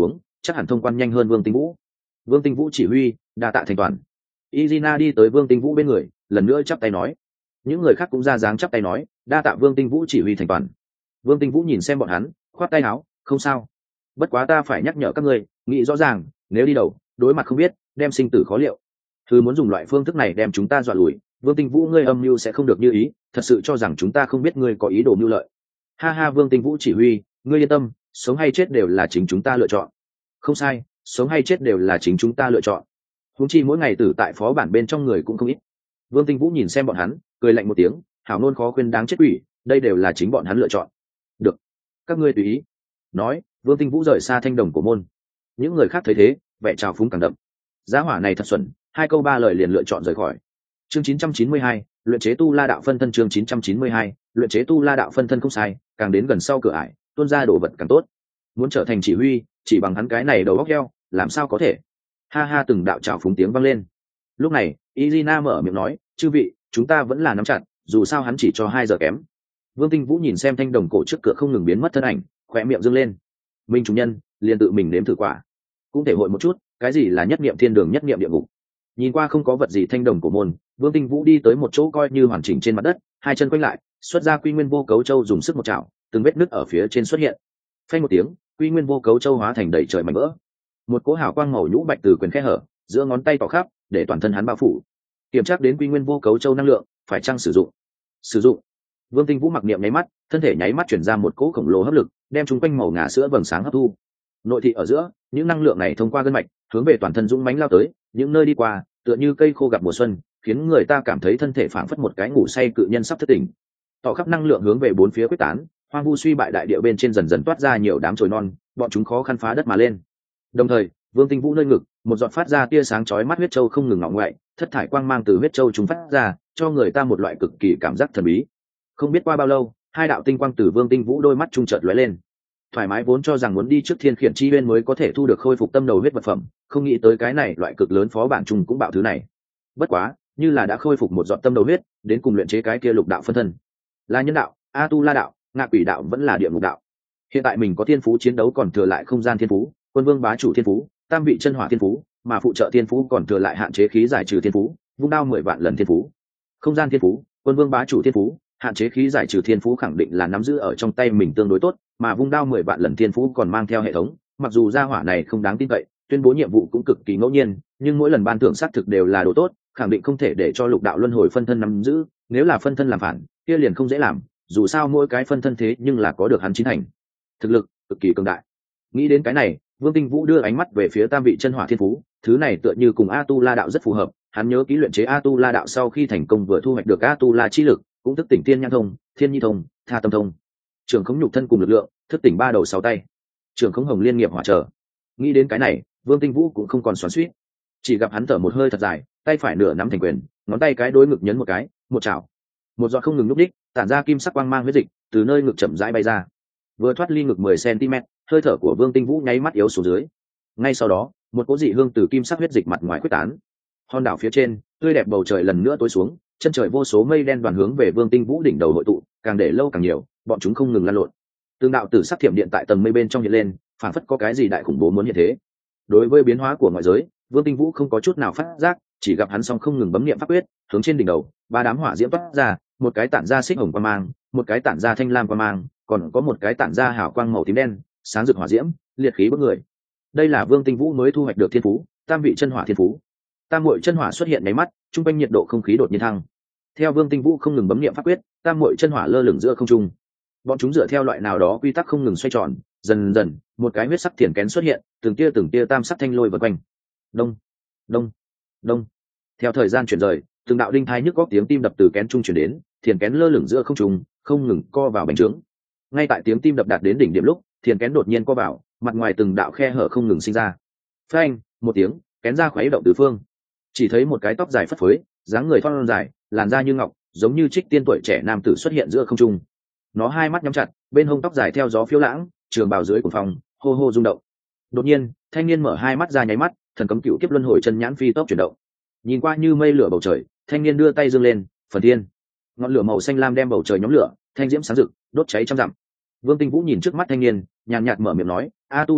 chắc hẳn thông quan nhanh hơn Vương Tinh Vũ. Vương Tinh Vũ chỉ huy, đa tạ thành toàn. Izina đi tới Vương Tinh Vũ bên người, lần nữa chắp tay nói. Những người khác cũng ra dáng chắp tay nói, đa tạ Vương Tinh Vũ chỉ huy thành toàn. Vương Tinh Vũ nhìn xem bọn hắn, khoát tay áo, không sao. Bất quá ta phải nhắc nhở các ngươi, nghĩ rõ ràng, nếu đi đầu, đối mặt không biết, đem sinh tử khó liệu. Thứ muốn dùng loại phương thức này đem chúng ta dọa lùi, Vương Tinh Vũ ngươi âm mưu sẽ không được như ý, thật sự cho rằng chúng ta không biết ngươi có ý đồ mưu lợi. Ha ha, Vương Tinh Vũ chỉ huy, ngươi yên tâm, sống hay chết đều là chính chúng ta lựa chọn. Không sai, sống hay chết đều là chính chúng ta lựa chọn. Huống chi mỗi ngày tử tại phó bản bên trong người cũng không ít. Vương Tinh Vũ nhìn xem bọn hắn, cười lạnh một tiếng, hảo nôn khó khuyên đáng chết quỷ, đây đều là chính bọn hắn lựa chọn. Được, các ngươi tùy ý. Nói, Vương Tinh Vũ rời xa thanh đồng của môn. Những người khác thấy thế, vẻ trào phúng càng đậm. Giá hỏa này thật xuẩn, 2 câu 3 lời liền lựa chọn rời khỏi. Chương 992, luyện chế tu la đạo phân thân. Chương 992, luyện chế tu la đạo phân thân. Không sai, càng đến gần sau cửa ải, tuôn ra đồ vật càng tốt. Muốn trở thành chỉ huy, chỉ bằng hắn cái này đầu óc heo, làm sao có thể? Ha ha, từng đạo trào phúng tiếng vang lên. Lúc này, Izina mở miệng nói, chư vị, chúng ta vẫn là nắm chặt, dù sao hắn chỉ cho 2 giờ kém. Vương Tinh Vũ nhìn xem thanh đồng cổ trước cửa không ngừng biến mất thân ảnh, khóe miệng dương lên. Minh chủ nhân, liền tự mình nếm thử quả. Cũng thể hội một chút, cái gì là nhất niệm thiên đường, nhất niệm địa ngục. Nhìn qua không có vật gì thanh đồng cổ môn, Vương Tinh Vũ đi tới một chỗ coi như hoàn chỉnh trên mặt đất, 2 chân quanh lại, xuất ra Quy Nguyên Vô Cấu Châu dùng sức một chảo, từng vết nứt ở phía trên xuất hiện. Phanh một tiếng, Quy Nguyên Vô Cấu Châu hóa thành đầy trời mảnh vỡ. Một cỗ hào quang màu nhũ bạch từ quyền khe hở, giữa ngón tay tỏ khắp, để toàn thân hắn bao phủ. Kiểm tra đến Quy Nguyên Vô Cấu Châu năng lượng, phải chăng sử dụng? Sử dụng. Vương Tinh Vũ mặc niệm nháy mắt, thân thể nháy mắt chuyển ra một cỗ khổng lồ hấp lực, đem chúng quanh màu ngà sữa vầng sáng hấp thu. Nội thị ở giữa, những năng lượng này thông qua gân mạch, hướng về toàn thân dũng mãnh lao tới, những nơi đi qua, tựa như cây khô gặp mùa xuân, khiến người ta cảm thấy thân thể phảng phất một cái ngủ say cự nhân sắp thức tỉnh. Tỏ khắp năng lượng hướng về bốn phía quyết tán, hoang vu suy bại đại địa bên trên dần dần toát ra nhiều đám chồi non, bọn chúng khó khăn phá đất mà lên. Đồng thời, Vương Tinh Vũ nơi ngực, một giọt phát ra tia sáng chói mắt huyết châu không ngừng ngọ ngoại, thất thải quang mang từ huyết châu chúng phát ra, cho người ta một loại cực kỳ cảm giác thần bí. Không biết qua bao lâu, 2 đạo tinh quang từ Vương Tinh Vũ đôi mắt trung chợt lóe lên. Thoải mái vốn cho rằng muốn đi trước Thiên Khiển Chi Uyên mới có thể thu được khôi phục tâm đầu huyết vật phẩm, không nghĩ tới cái này loại cực lớn phó bản trùng cũng bạo thứ này. Bất quá, như là đã khôi phục một giọt tâm đầu huyết, đến cùng luyện chế cái kia lục đạo phân thân. Là nhân đạo, a tu la đạo, ngạ quỷ đạo vẫn là địa ngục đạo. Hiện tại mình có thiên phú chiến đấu còn thừa lại không gian thiên phú, quân vương bá chủ thiên phú, tam vị chân hỏa thiên phú, mà phụ trợ thiên phú còn thừa lại hạn chế khí giải trừ thiên phú, vung đao 10 vạn lần thiên phú. Không gian thiên phú, quân vương bá chủ thiên phú, hạn chế khí giải trừ thiên phú khẳng định là nắm giữ ở trong tay mình tương đối tốt, mà vung đao 10 vạn lần thiên phú còn mang theo hệ thống, mặc dù gia hỏa này không đáng tin cậy, tuyên bố nhiệm vụ cũng cực kỳ ngẫu nhiên, nhưng mỗi lần ban thưởng xác thực đều là đồ tốt, khẳng định không thể để cho lục đạo luân hồi phân thân nắm giữ, nếu là phân thân làm phản, kia liền không dễ làm, dù sao mỗi cái phân thân thế nhưng là có được hắn chính hành. Thực lực cực kỳ cường đại. Nghĩ đến cái này, Vương Tinh Vũ đưa ánh mắt về phía tam vị chân hỏa thiên phú, thứ này tựa như cùng A Tu La đạo rất phù hợp, hắn nhớ kỹ luyện chế A Tu La đạo sau khi thành công vừa thu hoạch được A Tu La chi lực, cũng thức tỉnh tiên nhãn thông, thiên nhi thông, tha tâm thông. Trường khống nhục thân cùng lực lượng, thức tỉnh 3 đầu 6 tay. Trường khống hồng liên nghiệp hỏa trở. Nghĩ đến cái này, Vương Tinh Vũ cũng không còn xoắn xuýt, chỉ gặp hắn thở một hơi thật dài, tay phải nửa nắm thành quyền, ngón tay cái đối ngực nhấn một cái, một chảo. Một giọt không ngừng nhúc đích, tản ra kim sắc quang mang huyết dịch, từ nơi ngực chậm rãi bay ra. Vừa thoát ly ngực 10 cm, hơi thở của Vương Tinh Vũ nháy mắt yếu xuống dưới. Ngay sau đó, một cỗ dị hương từ kim sắc huyết dịch mặt ngoài quyết tán. Hòn đảo phía trên, tươi đẹp bầu trời lần nữa tối xuống, chân trời vô số mây đen đoàn hướng về Vương Tinh Vũ đỉnh đầu hội tụ, càng để lâu càng nhiều, bọn chúng không ngừng lan lộn. Tương đạo tử sắc thiểm điện tại tầng mây bên trong hiện lên, phản phất có cái gì đại khủng bố muốn hiện thế. Đối với biến hóa của ngoại giới, Vương Tinh Vũ không có chút nào phát giác, chỉ gặp hắn song không ngừng bấm niệm pháp quyết, hướng trên đỉnh đầu, 3 đám hỏa diễm toát ra, một cái tản ra xích hồng quang mang, một cái tản ra thanh lam quang mang, còn có một cái tản ra hào quang màu tím đen, sáng rực hỏa diễm, liệt khí bức người. Đây là Vương Tinh Vũ mới thu hoạch được thiên phú, tam vị chân hỏa thiên phú. Tam muội chân hỏa xuất hiện mấy mắt, trung quanh nhiệt độ không khí đột nhiên thăng. Theo Vương Tinh Vũ không ngừng bấm niệm pháp quyết, tam muội chân hỏa lơ lửng giữa không trung. Bọn chúng dựa theo loại nào đó quy tắc không ngừng xoay tròn, dần dần, một cái huyết sắc thiền kén xuất hiện, từng tia tam sắc thanh lôi vần quanh. Đông, đông, đông. Theo thời gian chuyển rời, từng đạo đinh thai nhức góc tiếng tim đập từ kén trung chuyển đến, thiền kén lơ lửng giữa không trung, không ngừng co vào bành trướng. Ngay tại tiếng tim đập đạt đến đỉnh điểm lúc, thiền kén đột nhiên co vào, mặt ngoài từng đạo khe hở không ngừng sinh ra. Phanh, một tiếng, kén ra khuấy động tứ phương. Chỉ thấy một cái tóc dài phất phới, dáng người thon dài, làn da như ngọc, giống như trích tiên tuổi trẻ nam tử xuất hiện giữa không trung. Nó hai mắt nhắm chặt, bên hông tóc dài theo gió phiêu lãng, trường bào dưới cuồng phong, hô hô rung động. Đột nhiên, thanh niên mở hai mắt ra nháy mắt, thần cấm cựu kiếp luân hồi chân nhãn phi tốc chuyển động. Nhìn qua như mây lửa bầu trời, thanh niên đưa tay giương lên, phần thiên. Ngọn lửa màu xanh lam đem bầu trời nhóm lửa, thanh diễm sáng rực, đốt cháy trăm dặm. Vương Tinh Vũ nhìn trước mắt thanh niên, nhàn nhạt mở miệng nói: "A Tu La đạo,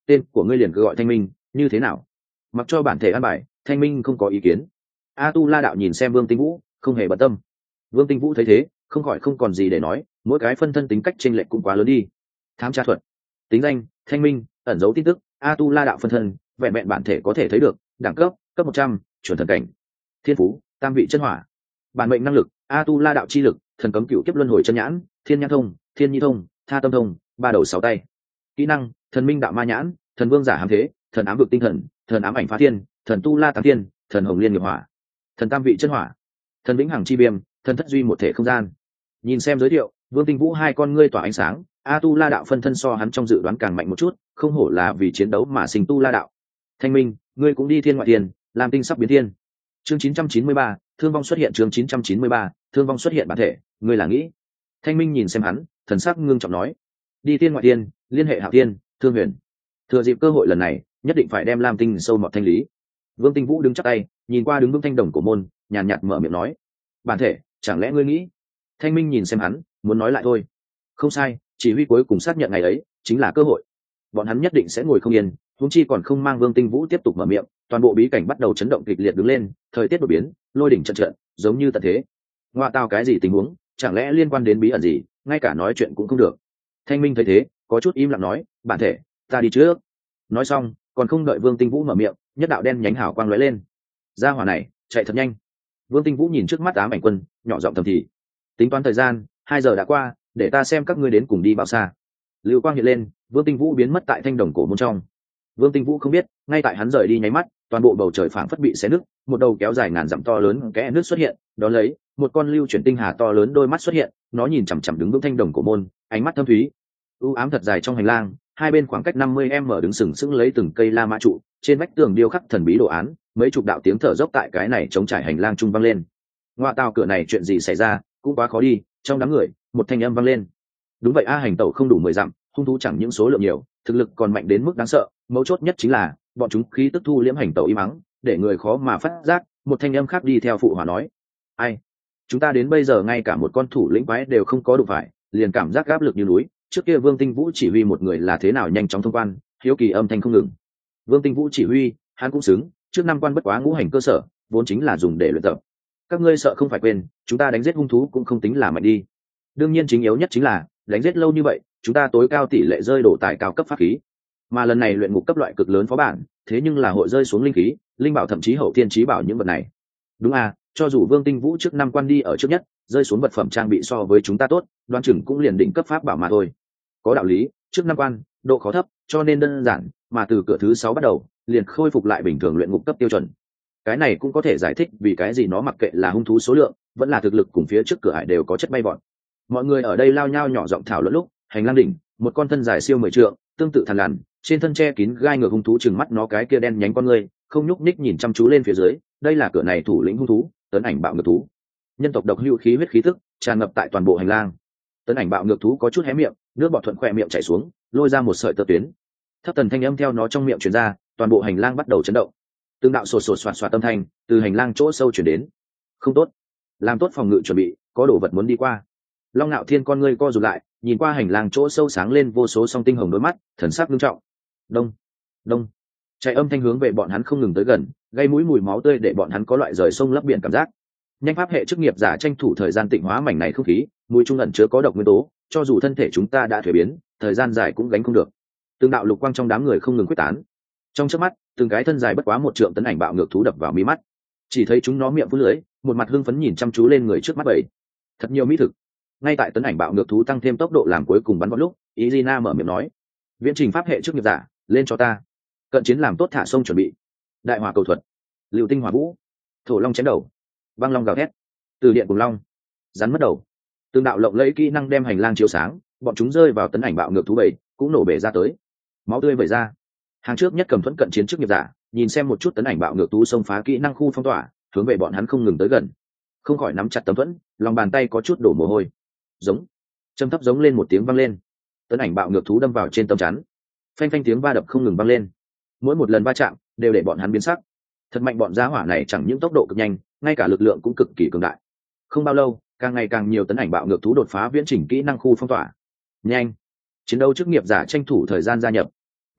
tên của ngươi liền cứ gọi Thanh Minh, như thế nào? Mặc cho bản thể an bài, Thanh Minh không có ý kiến. A Tu La đạo nhìn xem Vương Tinh Vũ, không hề bận tâm. Vương Tinh Vũ thấy thế, không khỏi không còn gì để nói, mỗi cái phân thân tính cách chênh lệch cũng quá lớn đi. Thám tra thuật, tính danh, Thanh Minh, ẩn dấu tin tức, A Tu La đạo phân thân, vẹn vẹn bản thể có thể thấy được, đẳng cấp, cấp 100, chuẩn thần cảnh. Thiên phú, tam vị chân hỏa. Bản mệnh năng lực, A Tu La đạo chi lực, thần cấm cựu kiếp luân hồi chân nhãn, thiên nhãn thông, thiên nhi thông, tha tâm thông, ba đầu sáu tay. Kỹ năng, thần minh đạo ma nhãn, thần vương giả hám thế, thần ám vực tinh thần, thần ám ảnh phá thiên, thần tu la tàng thiên, thần hồng liên nghiệp hỏa, thần tam vị chân hỏa, thần vĩnh hằng chi viêm, thần thất duy một thể không gian. Nhìn xem giới thiệu, Vương Tinh Vũ hai con ngươi tỏa ánh sáng. A Tu La đạo phân thân so hắn trong dự đoán càng mạnh một chút, không hổ là vì chiến đấu mà sinh Tu La đạo. Thanh Minh, ngươi cũng đi thiên ngoại thiên, làm tinh sắp biến thiên. Chương 993, thương vong xuất hiện. Chương 993, thương vong xuất hiện bản thể, ngươi là nghĩ? Thanh Minh nhìn xem hắn, thần sắc ngưng trọng nói: đi thiên ngoại thiên, liên hệ Hạo Thiên, Thương Huyền. Thừa dịp cơ hội lần này, nhất định phải đem Lam Tinh sâu mọt thanh lý. Vương Tinh Vũ đứng chắp tay, nhìn qua đứng vững thanh đồng của môn, nhàn nhạt mở miệng nói: bản thể, chẳng lẽ ngươi nghĩ? Thanh Minh nhìn xem hắn, muốn nói lại thôi. Không sai, chỉ huy cuối cùng xác nhận ngày ấy chính là cơ hội. Bọn hắn nhất định sẽ ngồi không yên, huống chi còn không mang Vương Tinh Vũ tiếp tục mở miệng, toàn bộ bí cảnh bắt đầu chấn động kịch liệt đứng lên, thời tiết đột biến, lôi đỉnh trận trận, giống như tận thế. Ngoa tao, cái gì tình huống, chẳng lẽ liên quan đến bí ẩn gì, ngay cả nói chuyện cũng không được. Thanh Minh thấy thế, có chút im lặng nói: bản thể, ta đi trước. Nói xong, còn không đợi Vương Tinh Vũ mở miệng, nhất đạo đen nhánh hào quang lóe lên. Gia hỏa này chạy thật nhanh. Vương Tinh Vũ nhìn trước mắt ám ảnh quân, nhỏ giọng thầm thì: tính toán thời gian, 2 giờ đã qua, để ta xem các ngươi đến cùng đi bao xa. Lưu quang hiện lên, Vương Tinh Vũ biến mất tại thanh đồng cổ môn trong. Vương Tinh Vũ không biết, ngay tại hắn rời đi nháy mắt, toàn bộ bầu trời phảng phất bị xé nứt, một đầu kéo dài ngàn dặm to lớn kẽ nước xuất hiện, đó lấy một con lưu chuyển tinh hà to lớn đôi mắt xuất hiện, nó nhìn chằm chằm đứng vững thanh đồng cổ môn, ánh mắt thâm thúy, u ám thật dài trong hành lang, hai bên khoảng cách 50m đứng sừng sững lấy từng cây la mã trụ, trên vách tường điêu khắc thần bí đồ án, mấy chục đạo tiếng thở dốc tại cái này chống trải hành lang trung vang lên. Ngoa tào, cửa này chuyện gì xảy ra, cũng quá khó đi. Trong đám người, một thanh âm vang lên: đúng vậy a, hành tẩu không đủ 10 dặm, hung thú chẳng những số lượng nhiều, thực lực còn mạnh đến mức đáng sợ, mấu chốt nhất chính là bọn chúng khí tức thu liễm, hành tẩu im ắng, để người khó mà phát giác. Một thanh âm khác đi theo phụ hòa nói: ai, chúng ta đến bây giờ ngay cả một con thủ lĩnh quái đều không có đụng phải, liền cảm giác áp lực như núi. Trước kia Vương Tinh Vũ chỉ huy một người là thế nào nhanh chóng thông quan, hiếu kỳ âm thanh không ngừng. Vương Tinh Vũ chỉ huy, hắn cũng xứng, trước 5 quan bất quá ngũ hành cơ sở, vốn chính là dùng để luyện tập. Các ngươi sợ không phải quên, chúng ta đánh giết hung thú cũng không tính là mạnh đi. Đương nhiên chính yếu nhất chính là đánh giết lâu như vậy, chúng ta tối cao tỷ lệ rơi đổ tại cao cấp pháp khí, mà lần này luyện ngục cấp loại cực lớn phó bản, thế nhưng là hội rơi xuống linh khí, linh bảo, thậm chí hậu thiên trí bảo những vật này. Đúng à, cho dù Vương Tinh Vũ trước 5 quan đi ở trước nhất, rơi xuống vật phẩm trang bị so với chúng ta tốt, đoán chừng cũng liền đỉnh cấp pháp bảo mà thôi. Có đạo lý, trước 5 quan độ khó thấp, cho nên đơn giản, mà từ cửa thứ 6 bắt đầu liền khôi phục lại bình thường luyện ngục cấp tiêu chuẩn. Cái này cũng có thể giải thích vì cái gì nó mặc kệ là hung thú số lượng vẫn là thực lực cùng phía trước cửa ải đều có chất bay bọn. Mọi người ở đây lao nhau nhỏ giọng thảo luận lúc, hành lang đỉnh, một con thân dài siêu 10 trượng, tương tự thằn lằn, trên thân che kín gai ngược hung thú chừng mắt nó cái kia đen nhánh con người, không nhúc nhích nhìn chăm chú lên phía dưới. Đây là cửa này thủ lĩnh hung thú, Tấn Ảnh Bạo Ngược Thú. Nhân tộc độc hữu khí huyết khí tức tràn ngập tại toàn bộ hành lang. Tấn Ảnh Bạo Ngược Thú có chút hé miệng, nước bọt thuận khỏe miệng chảy xuống, lôi ra một sợi tơ tuyến. Thấp tần thanh âm theo nó trong miệng truyền ra, toàn bộ hành lang bắt đầu chấn động. Tương đạo sột sột soạt soạt âm thanh từ hành lang chỗ sâu truyền đến. Không tốt, làm tốt phòng ngự chuẩn bị, có đồ vật muốn đi qua. Long Nạo Thiên con ngươi co rụt lại, nhìn qua hành lang chỗ sâu sáng lên vô số song tinh hồng đôi mắt, thần sắc nghiêm trọng. Đông, đông, chạy âm thanh hướng về bọn hắn không ngừng tới gần, gây mũi mùi máu tươi để bọn hắn có loại rời sông lấp biển cảm giác. Nhanh pháp hệ chức nghiệp giả tranh thủ thời gian tịnh hóa mảnh này không khí, mùi trung ẩn chứa có độc nguyên tố, cho dù thân thể chúng ta đã thuế biến, thời gian dài cũng gánh không được. Từng đạo lục quang trong đám người không ngừng quyết tán. Trong chớp mắt, từng cái thân dài bất quá 1 trượng Tấn Ảnh Bạo Ngược Thú đập vào mí mắt. Chỉ thấy chúng nó miệng phun lưỡi, một mặt hưng phấn nhìn chăm chú lên người trước mắt bảy. Thật nhiều mỹ thực. Ngay tại Tấn Ảnh Bạo Ngược Thú tăng thêm tốc độ làm cuối cùng bắn vào lúc, Irina mở miệng nói: viễn trình pháp hệ chức nghiệp giả, lên cho ta. Cận chiến làm tốt thả sông chuẩn bị. Đại hỏa cầu thuật, lưu tinh hỏa vũ, thổ long chém đầu, băng long gào thét, từ điện cùng long, rắn mất đầu. Từng đạo lộng lẫy kỹ năng đem hành lang chiếu sáng, bọn chúng rơi vào Tấn Ảnh Bạo Ngược Thú bảy, cũng nổ bể ra tới. Máu tươi vẩy ra. Hàng trước nhất cầm thuẫn cận chiến chức nghiệp giả, nhìn xem một chút Tấn Ảnh Bạo Ngược Thú xông phá kỹ năng khu phong tỏa, hướng về bọn hắn không ngừng tới gần, không khỏi nắm chặt tấm thuẫn, lòng bàn tay có chút đổ mồ hôi. Giống, châm thấp giống lên một tiếng vang lên. Tấn Ảnh Bạo Ngược Thú đâm vào trên tấm chắn, phanh phanh tiếng va đập không ngừng vang lên. Mỗi một lần va chạm đều để bọn hắn biến sắc. Thật mạnh, bọn giá hỏa này chẳng những tốc độ cực nhanh, ngay cả lực lượng cũng cực kỳ cường đại. Không bao lâu, càng ngày càng nhiều Tấn Ảnh Bạo Ngược Thú đột phá viễn chỉnh kỹ năng khu phong tỏa. Nhanh, chiến đấu chức nghiệp giả tranh thủ thời gian gia nhập.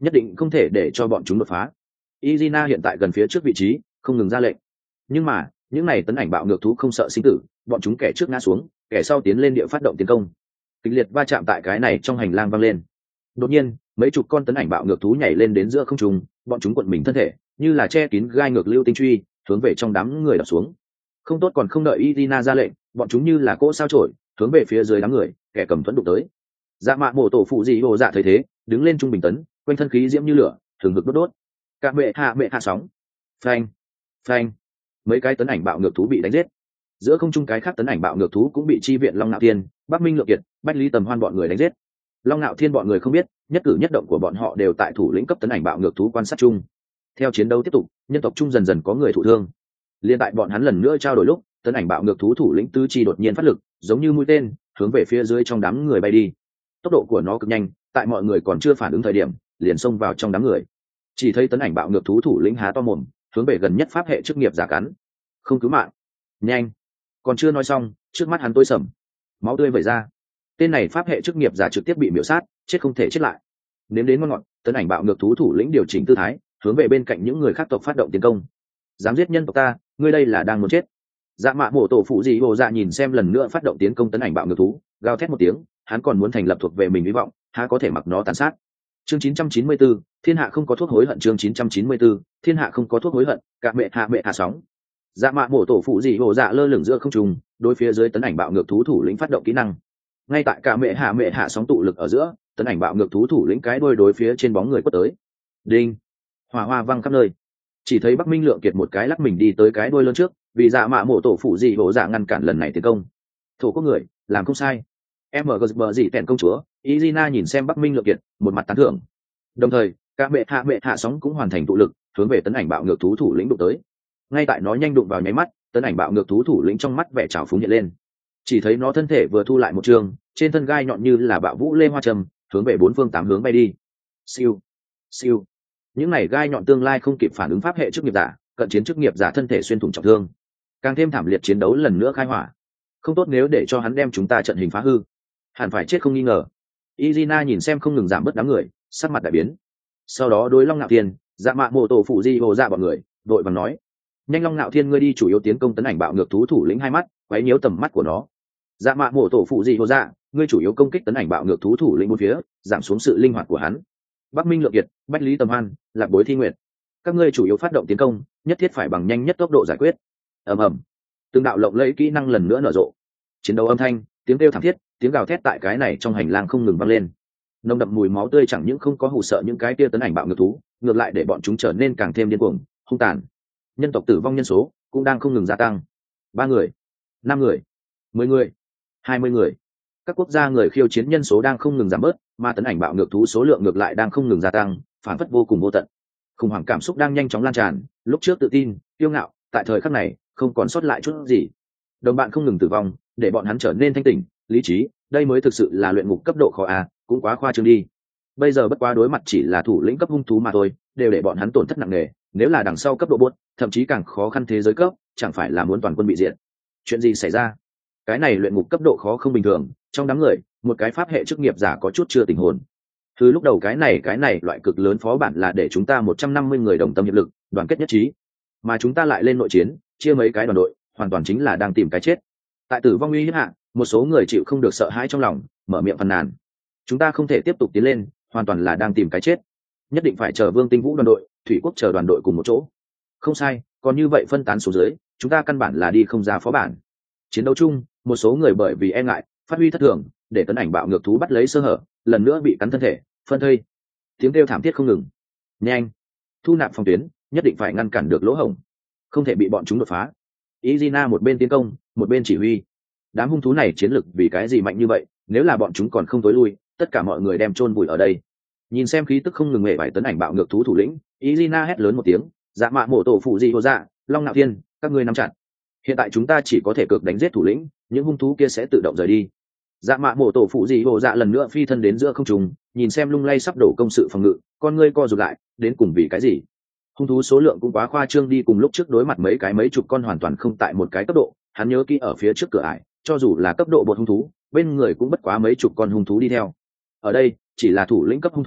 nhất định không thể để cho bọn chúng đột phá. Izina hiện tại gần phía trước vị trí, không ngừng ra lệnh. Nhưng mà, những này tấn ảnh bạo ngược thú không sợ sinh tử, bọn chúng kẻ trước ngã xuống, kẻ sau tiến lên địa phát động tiến công. Kịch liệt va chạm tại cái này trong hành lang vang lên. Đột nhiên, mấy chục con tấn ảnh bạo ngược thú nhảy lên đến giữa không trung, bọn chúng cuộn mình thân thể, như là che kín gai ngược lưu tinh truy, hướng về trong đám người đập xuống. Không tốt còn không đợi Izina ra lệnh, bọn chúng như là cỗ sao chổi, hướng về phía dưới đám người, kẻ cầm thuẫn đụng tới. Dạ mạ mổ tổ phụ dị hồ dạ thấy thế, đứng lên trung bình tấn, quanh thân khí diễm như lửa, thường hực đốt đốt. Cả mẹ hạ sóng. Phanh, phanh. Mấy cái tấn ảnh bạo ngược thú bị đánh giết. Giữa không trung cái khác tấn ảnh bạo ngược thú cũng bị chi viện Long Nạo Thiên, Bắc Minh Lượng Kiệt, Bách Lý Tầm Hoan bọn người đánh giết. Long Nạo Thiên bọn người không biết, nhất cử nhất động của bọn họ đều tại thủ lĩnh cấp tấn ảnh bạo ngược thú quan sát chung. Theo chiến đấu tiếp tục, nhân tộc chung dần dần có người thụ thương. Liên tại bọn hắn lần nữa trao đổi lúc, tấn ảnh bạo ngược thú thủ lĩnh tứ chi đột nhiên phát lực, giống như mũi tên, hướng về phía dưới trong đám người bay đi. Tốc độ của nó cực nhanh, tại mọi người còn chưa phản ứng thời điểm, liền xông vào trong đám người. Chỉ thấy tấn ảnh bạo ngược thú thủ lĩnh há to mồm, hướng về gần nhất pháp hệ chức nghiệp giả cắn. Không cứu mạng. Nhanh. Còn chưa nói xong, trước mắt hắn tối sầm, máu tươi vẩy ra. Tên này pháp hệ chức nghiệp giả trực tiếp bị miểu sát, chết không thể chết lại. Nếm đến ngon ngọt, tấn ảnh bạo ngược thú thủ lĩnh điều chỉnh tư thái, hướng về bên cạnh những người khác tộc phát động tiến công. Dám giết nhân tộc ta, ngươi đây là đang muốn chết. Dạ mạ mổ tổ phụ dị hồ dạ nhìn xem lần nữa phát động tiến công tấn ảnh bạo ngược thú, gào thét một tiếng, hắn còn muốn thành lập thuộc về mình hy vọng, há có thể mặc nó tàn sát. Chương 994, thiên hạ không có thuốc hối hận. Chương 994, thiên hạ không có thuốc hối hận. Cả mẹ hạ sóng. Dạ mạ mổ tổ phụ dị hồ dạ lơ lửng giữa không trung, đối phía dưới tấn ảnh bạo ngược thú thủ lĩnh phát động kỹ năng. Ngay tại cả mẹ hạ sóng tụ lực ở giữa, tấn ảnh bạo ngược thú thủ lĩnh cái đuôi đối phía trên bóng người quất tới. Đinh. Hỏa hoa văng khắp nơi. Chỉ thấy Bắc Minh Lượng Kiệt một cái lắc mình đi tới cái đuôi lớn trước, vì dạ mạ mổ tổ phụ dị hồ dạ ngăn cản lần này tiến công. Thổ quốc người làm không sai. MGB dị tèn công chúa Izina nhìn xem Bắc Minh Lượng Kiệt, một mặt tán thưởng. Đồng thời, cả mẹ hạ sóng cũng hoàn thành tụ lực, hướng về tấn ảnh bạo ngược thú thủ lĩnh đụng tới. Ngay tại nó nhanh đụng vào nháy mắt, tấn ảnh bạo ngược thú thủ lĩnh trong mắt vẻ trào phúng hiện lên. Chỉ thấy nó thân thể vừa thu lại một trường, trên thân gai nhọn như là bạo vũ lê hoa trầm, hướng về bốn phương tám hướng bay đi. Siêu, siêu. Những này gai nhọn tương lai không kịp phản ứng pháp hệ chức nghiệp giả, cận chiến chức nghiệp giả thân thể xuyên thủng trọng thương. Càng thêm thảm liệt chiến đấu lần nữa khai hỏa. Không tốt nếu để cho hắn đem chúng ta trận hình phá hư, hẳn phải chết không nghi ngờ. Izina nhìn xem không ngừng giảm bớt đám người, sắc mặt đại biến. Sau đó đối Long Nạo Thiên, dạ mạ mổ tổ phụ di hồ ra bọn người, đội bằng nói: nhanh Long Nạo Thiên, ngươi đi chủ yếu tiến công tấn ảnh bạo ngược thú thủ lĩnh hai mắt, quấy nhiễu tầm mắt của nó. Dạ mạ mổ tổ phụ di hồ ra, ngươi chủ yếu công kích tấn ảnh bạo ngược thú thủ lĩnh bốn phía, giảm xuống sự linh hoạt của hắn. Bắc Minh Lượng Kiệt, Bách Lý Tầm Hoan, Lạc Bối Thi Nguyệt, các ngươi chủ yếu phát động tiến công, nhất thiết phải bằng nhanh nhất tốc độ giải quyết. ầm ầm, từng đạo lộng lẫy kỹ năng lần nữa nở rộ. Chiến đấu âm thanh, tiếng kêu thảm thiết, tiếng gào thét tại cái này trong hành lang không ngừng vang lên. Nồng đậm mùi máu tươi chẳng những không có hù sợ những cái tia tấn ảnh bạo ngược thú, ngược lại để bọn chúng trở nên càng thêm điên cuồng, hung tàn. Nhân tộc tử vong nhân số cũng đang không ngừng gia tăng. 3 người, 5 người, 10 người, 20 người. Các quốc gia người khiêu chiến nhân số đang không ngừng giảm bớt, mà tấn ảnh bạo ngược thú số lượng ngược lại đang không ngừng gia tăng, phản phất vô cùng vô tận. Khủng hoảng cảm xúc đang nhanh chóng lan tràn, lúc trước tự tin, kiêu ngạo, tại thời khắc này không còn sót lại chút gì. Đồng bạn không ngừng tử vong, để bọn hắn trở nên thanh tỉnh, lý trí, đây mới thực sự là luyện ngục cấp độ khó a, cũng quá khoa trương đi. Bây giờ bất quá đối mặt chỉ là thủ lĩnh cấp hung thú mà thôi, đều để bọn hắn tổn thất nặng nề, nếu là đằng sau cấp độ bốt, thậm chí càng khó khăn thế giới cấp, chẳng phải là muốn toàn quân bị diệt. Chuyện gì xảy ra? Cái này luyện ngục cấp độ khó không bình thường, trong đám người, một cái pháp hệ chức nghiệp giả có chút chưa tỉnh hồn. Từ lúc đầu cái này loại cực lớn phó bản là để chúng ta 150 người đồng tâm hiệp lực, đoàn kết nhất trí, mà chúng ta lại lên nội chiến, chia mấy cái đoàn đội, hoàn toàn chính là đang tìm cái chết. Tại tử vong uy hiếp hạ, một số người chịu không được sợ hãi trong lòng, mở miệng phàn nàn. Chúng ta không thể tiếp tục tiến lên, hoàn toàn là đang tìm cái chết. Nhất định phải chờ Vương Tinh Vũ đoàn đội, Thủy Quốc chờ đoàn đội cùng một chỗ. Không sai, còn như vậy phân tán xuống dưới, chúng ta căn bản là đi không ra phó bản. Chiến đấu chung, một số người bởi vì e ngại, phát huy thất thường, để tấn ảnh bạo ngược thú bắt lấy sơ hở, lần nữa bị cắn thân thể, phân thây. Tiếng kêu thảm thiết không ngừng. Nhanh, thu nạp phòng tuyến, nhất định phải ngăn cản được lỗ hổng, không thể bị bọn chúng đột phá. Izina một bên tiến công, một bên chỉ huy. Đám hung thú này chiến lực vì cái gì mạnh như vậy, nếu là bọn chúng còn không tối lui, tất cả mọi người đem chôn vùi ở đây. Nhìn xem khí tức không ngừng mề vải tấn ảnh bạo ngược thú thủ lĩnh, Izina hét lớn một tiếng: dạ mạ mổ tổ phụ gì hồ dạ, Long Nạo Thiên, các ngươi nắm chặt. Hiện tại chúng ta chỉ có thể cược đánh giết thủ lĩnh, những hung thú kia sẽ tự động rời đi. Dạ mạ mổ tổ phụ gì hồ dạ lần nữa phi thân đến giữa không trung, nhìn xem lung lay sắp đổ công sự phòng ngự, con ngươi co rụt lại, đến cùng vì cái gì? Hung thú số lượng cũng quá khoa trương đi, cùng lúc trước đối mặt mấy chục con hoàn toàn không tại một cái cấp độ. Hắn nhớ kỹ ở phía trước cửa ải, cho dù là cấp độ bột hung thú, bên người cũng bất quá mấy chục con hung thú đi theo. Ở đây chỉ là thủ lĩnh cấp hung thú,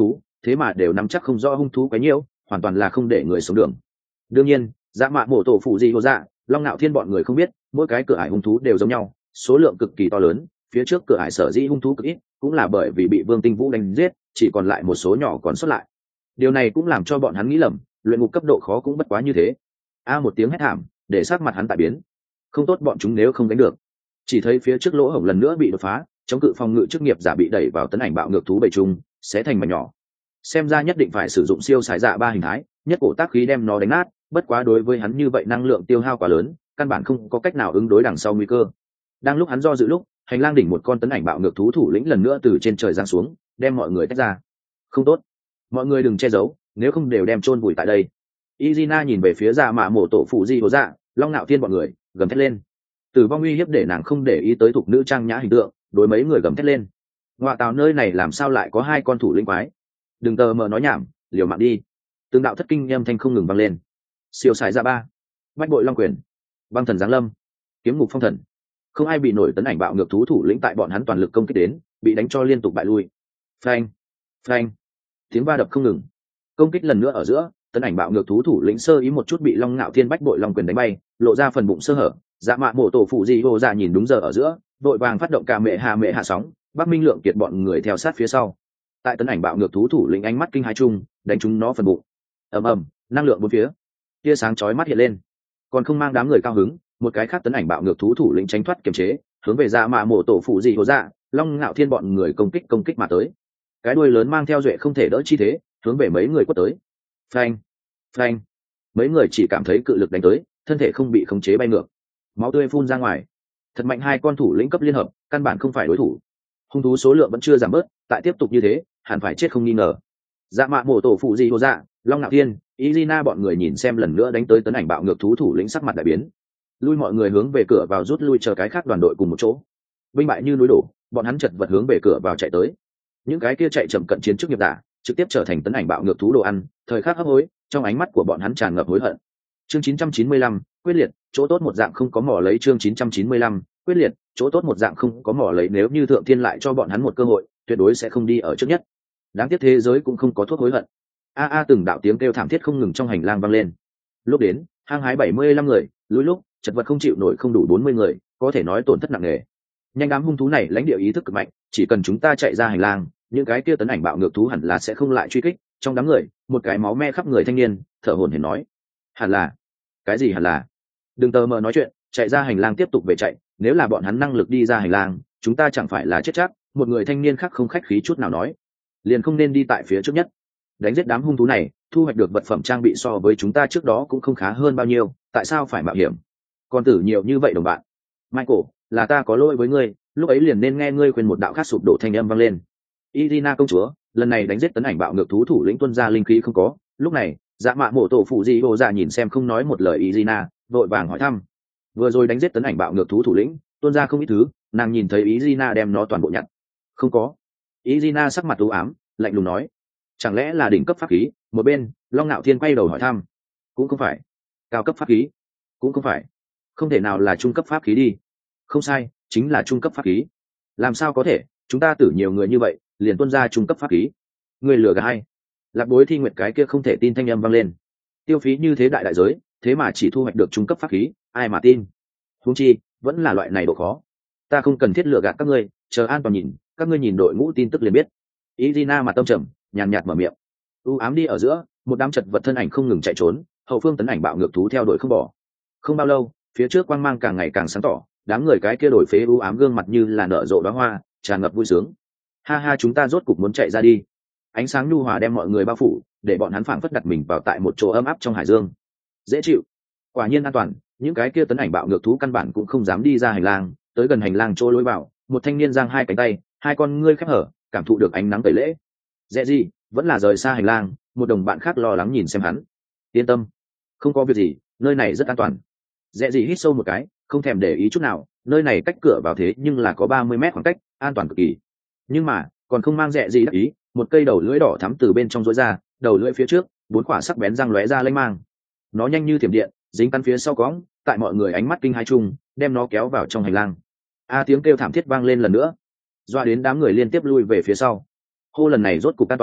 thế mà đều nắm chắc không rõ hung thú quấy nhiễu, hoàn toàn là không để người sống đường. Đương nhiên dạ mạ mổ tổ phụ gì hồ dạ long nạo thiên bọn người không biết mỗi cái cửa ải hung thú đều giống nhau, số lượng cực kỳ to lớn, phía trước cửa ải sở dĩ hung thú cực ít cũng là bởi vì bị Vương Tinh Vũ đánh giết, chỉ còn lại một số nhỏ còn sót lại. Điều này cũng làm cho bọn hắn nghĩ lầm luyện ngục cấp độ khó cũng bất quá như thế. Một tiếng hét thảm để sắc mặt hắn tại biến. Không tốt, bọn chúng nếu không đánh được. Chỉ thấy phía trước lỗ hổng lần nữa bị đột phá, chống cự phòng ngự chức nghiệp giả bị đẩy vào tấn ảnh bạo ngược thú bầy trung, sẽ thành mảnh nhỏ. Xem ra nhất định phải sử dụng siêu sải dạ ba hình thái, nhất cổ tác khí đem nó đánh nát, bất quá đối với hắn như vậy năng lượng tiêu hao quá lớn, căn bản không có cách nào ứng đối đằng sau nguy cơ. Đang lúc hắn do dự lúc, hành lang đỉnh một con tấn ảnh bạo ngược thú thủ lĩnh lần nữa từ trên trời giáng xuống, đem mọi người tách ra. Không tốt, mọi người đừng che giấu, nếu không đều đem chôn vùi tại đây. Izina nhìn về phía dạ mạ mổ tổ phụ di hồ dạ long nạo thiên bọn người, gầm thét lên. Tử vong uy hiếp để nàng không để ý tới thục nữ trang nhã hình tượng, đối mấy người gầm thét lên. Ngoại tào nơi này làm sao lại có hai con thủ lĩnh quái? Đừng tờ mờ nói nhảm, liều mạng đi. Từng đạo thất kinh âm thanh không ngừng vang lên. Siêu sải ra ba, bách bội long quyền, băng thần giáng lâm, kiếm ngục phong thần. Không ai bị nổi tấn ảnh bạo ngược thú thủ lĩnh tại bọn hắn toàn lực công kích đến, bị đánh cho liên tục bại lui. Phanh, phanh, tiếng va đập không ngừng. Công kích lần nữa ở giữa, tấn ảnh bạo ngược thú thủ lĩnh sơ ý một chút bị long ngạo thiên bách bội long quyền đánh bay, lộ ra phần bụng sơ hở. Dạ mạ mổ tổ phụ gì hồ dạ nhìn đúng giờ ở giữa, đội vàng phát động cả mẹ hạ sóng, Bắc Minh Lượng kiệt bọn người theo sát phía sau. Tại tấn ảnh bạo ngược thú thủ lĩnh ánh mắt kinh hãi chung, đánh trúng nó phần bụng. Ầm ầm, năng lượng bốn phía, tia sáng chói mắt hiện lên. Còn không mang đám người cao hứng, một cái khác tấn ảnh bạo ngược thú thủ lĩnh tránh thoát kiềm chế, hướng về dạ mạ mổ tổ phụ gì hồ dạ long ngạo thiên bọn người công kích mà tới. Cái đuôi lớn mang theo duệ không thể đỡ chi thế, hướng về mấy người quất tới. Phanh, phanh, mấy người chỉ cảm thấy cự lực đánh tới, thân thể không bị khống chế bay ngược, máu tươi phun ra ngoài. Thật mạnh, hai con thủ lĩnh cấp liên hợp căn bản không phải đối thủ. Hung thú số lượng vẫn chưa giảm bớt, tại tiếp tục như thế hẳn phải chết không nghi ngờ. Dạ mạ mổ tổ phụ gì hồ dạ long nạo thiên Izina bọn người nhìn xem lần nữa đánh tới tấn ảnh bạo ngược thú thủ lĩnh sắc mặt đại biến, lui mọi người hướng về cửa vào rút lui, chờ cái khác đoàn đội cùng một chỗ. Binh bại như núi đổ, bọn hắn chật vật hướng về cửa vào chạy tới. Những cái kia chạy chậm cận chiến trước nghiệp giả trực tiếp trở thành tấn ảnh bạo ngược thú đồ ăn, thời khắc hấp hối, trong ánh mắt của bọn hắn tràn ngập hối hận. Chương 995, quyết liệt, chỗ tốt một dạng không có mỏ lấy. Chương 995, quyết liệt, chỗ tốt một dạng không có mỏ lấy. Nếu như thượng thiên lại cho bọn hắn một cơ hội, tuyệt đối sẽ không đi ở trước nhất. Đáng tiếc thế giới cũng không có thuốc hối hận. Từng đạo tiếng kêu thảm thiết không ngừng trong hành lang vang lên. Lúc đến hang hái 75 người, lùi lúc chật vật không chịu nổi không đủ 40 người, có thể nói tổn thất nặng nề. Nhanh, đám hung thú này lãnh địa ý thức cực mạnh, chỉ cần chúng ta chạy ra hành lang, những cái kia tấn ảnh bạo ngược thú hẳn là sẽ không lại truy kích. Trong đám người, một cái máu me khắp người thanh niên thở hổn hển nói. Hẳn là? Cái gì hẳn là? Đừng tờ mờ nói chuyện, chạy ra hành lang tiếp tục về chạy, nếu là bọn hắn năng lực đi ra hành lang, chúng ta chẳng phải là chết chắc. Một người thanh niên khác không khách khí chút nào nói. Liền không nên đi tại phía trước nhất. Đánh giết đám hung thú này, thu hoạch được vật phẩm trang bị so với chúng ta trước đó cũng không khá hơn bao nhiêu, tại sao phải mạo hiểm? Còn tử nhiều như vậy đồng bạn. Michael, là ta có lỗi với ngươi, lúc ấy liền nên nghe ngươi khuyên. Một đạo khác sụp đổ thanh âm vang lên. Irina công chúa, lần này đánh giết tấn ảnh bạo ngược thú thủ lĩnh tuân gia linh khí không có. Lúc này dạ mạ mổ tổ phụ di hồ dạ nhìn xem không nói một lời Irina, vội vàng hỏi thăm. Vừa rồi đánh giết tấn ảnh bạo ngược thú thủ lĩnh tuân gia không ít thứ, nàng nhìn thấy Irina đem nó toàn bộ nhận. Không có. Irina sắc mặt u ám, lạnh lùng nói. Chẳng lẽ là đỉnh cấp pháp khí? Một bên long nạo thiên quay đầu hỏi thăm. Cũng không phải. Cao cấp pháp khí? Cũng không phải. Không thể nào là trung cấp pháp khí đi. Không sai, chính là trung cấp pháp khí. Làm sao có thể, chúng ta tử nhiều người như vậy liền tuân ra trung cấp pháp khí? Người lừa gạt hay? Lạc Bối Thi Nguyệt cái kia không thể tin thanh âm vang lên. Tiêu phí như thế đại giới, thế mà chỉ thu hoạch được trung cấp pháp khí, ai mà tin? Huống chi vẫn là loại này độ khó. Ta không cần thiết lừa gạt các ngươi, chờ an toàn nhìn, các ngươi nhìn đội ngũ tin tức liền biết. Irina mặt tâm trầm, nhàn nhạt mở miệng. U ám đi ở giữa, một đám chật vật thân ảnh không ngừng chạy trốn, hậu phương tấn ảnh bạo ngược thú theo đuổi không bỏ. Không bao lâu, phía trước quang mang càng ngày càng sáng tỏ, đám người cái kia đổi phế u ám gương mặt như là nở rộ đóa hoa, tràn ngập vui sướng. Ha ha, chúng ta rốt cục muốn chạy ra đi. Ánh sáng nhu hòa đem mọi người bao phủ, để bọn hắn phảng phất đặt mình vào tại một chỗ ấm áp trong hải dương. Dễ chịu, quả nhiên an toàn. Những cái kia tấn ảnh bạo ngược thú căn bản cũng không dám đi ra hành lang, tới gần hành lang chỗ lối vào, một thanh niên giang hai cánh tay, hai con ngươi khép hở, cảm thụ được ánh nắng tẩy lễ. Dễ gì, vẫn là rời xa hành lang. Một đồng bạn khác lo lắng nhìn xem hắn. Yên tâm, không có việc gì, nơi này rất an toàn. Dễ gì hít sâu một cái, không thèm để ý chút nào, nơi này cách cửa vào thế nhưng là có 30 mét khoảng cách, an toàn cực kỳ. Nhưng mà còn không mang dễ gì đắc ý, một cây đầu lưỡi đỏ thắm từ bên trong rối ra, đầu lưỡi phía trước, bốn quả sắc bén răng lóe ra lanh mang. Nó nhanh như thiểm điện, dính căn phía sau cõng, tại mọi người ánh mắt kinh hãi chung, đem nó kéo vào trong hành lang. Tiếng kêu thảm thiết vang lên lần nữa, doa đến đám người liên tiếp lui về phía sau. Hô, lần này rốt cục an toàn,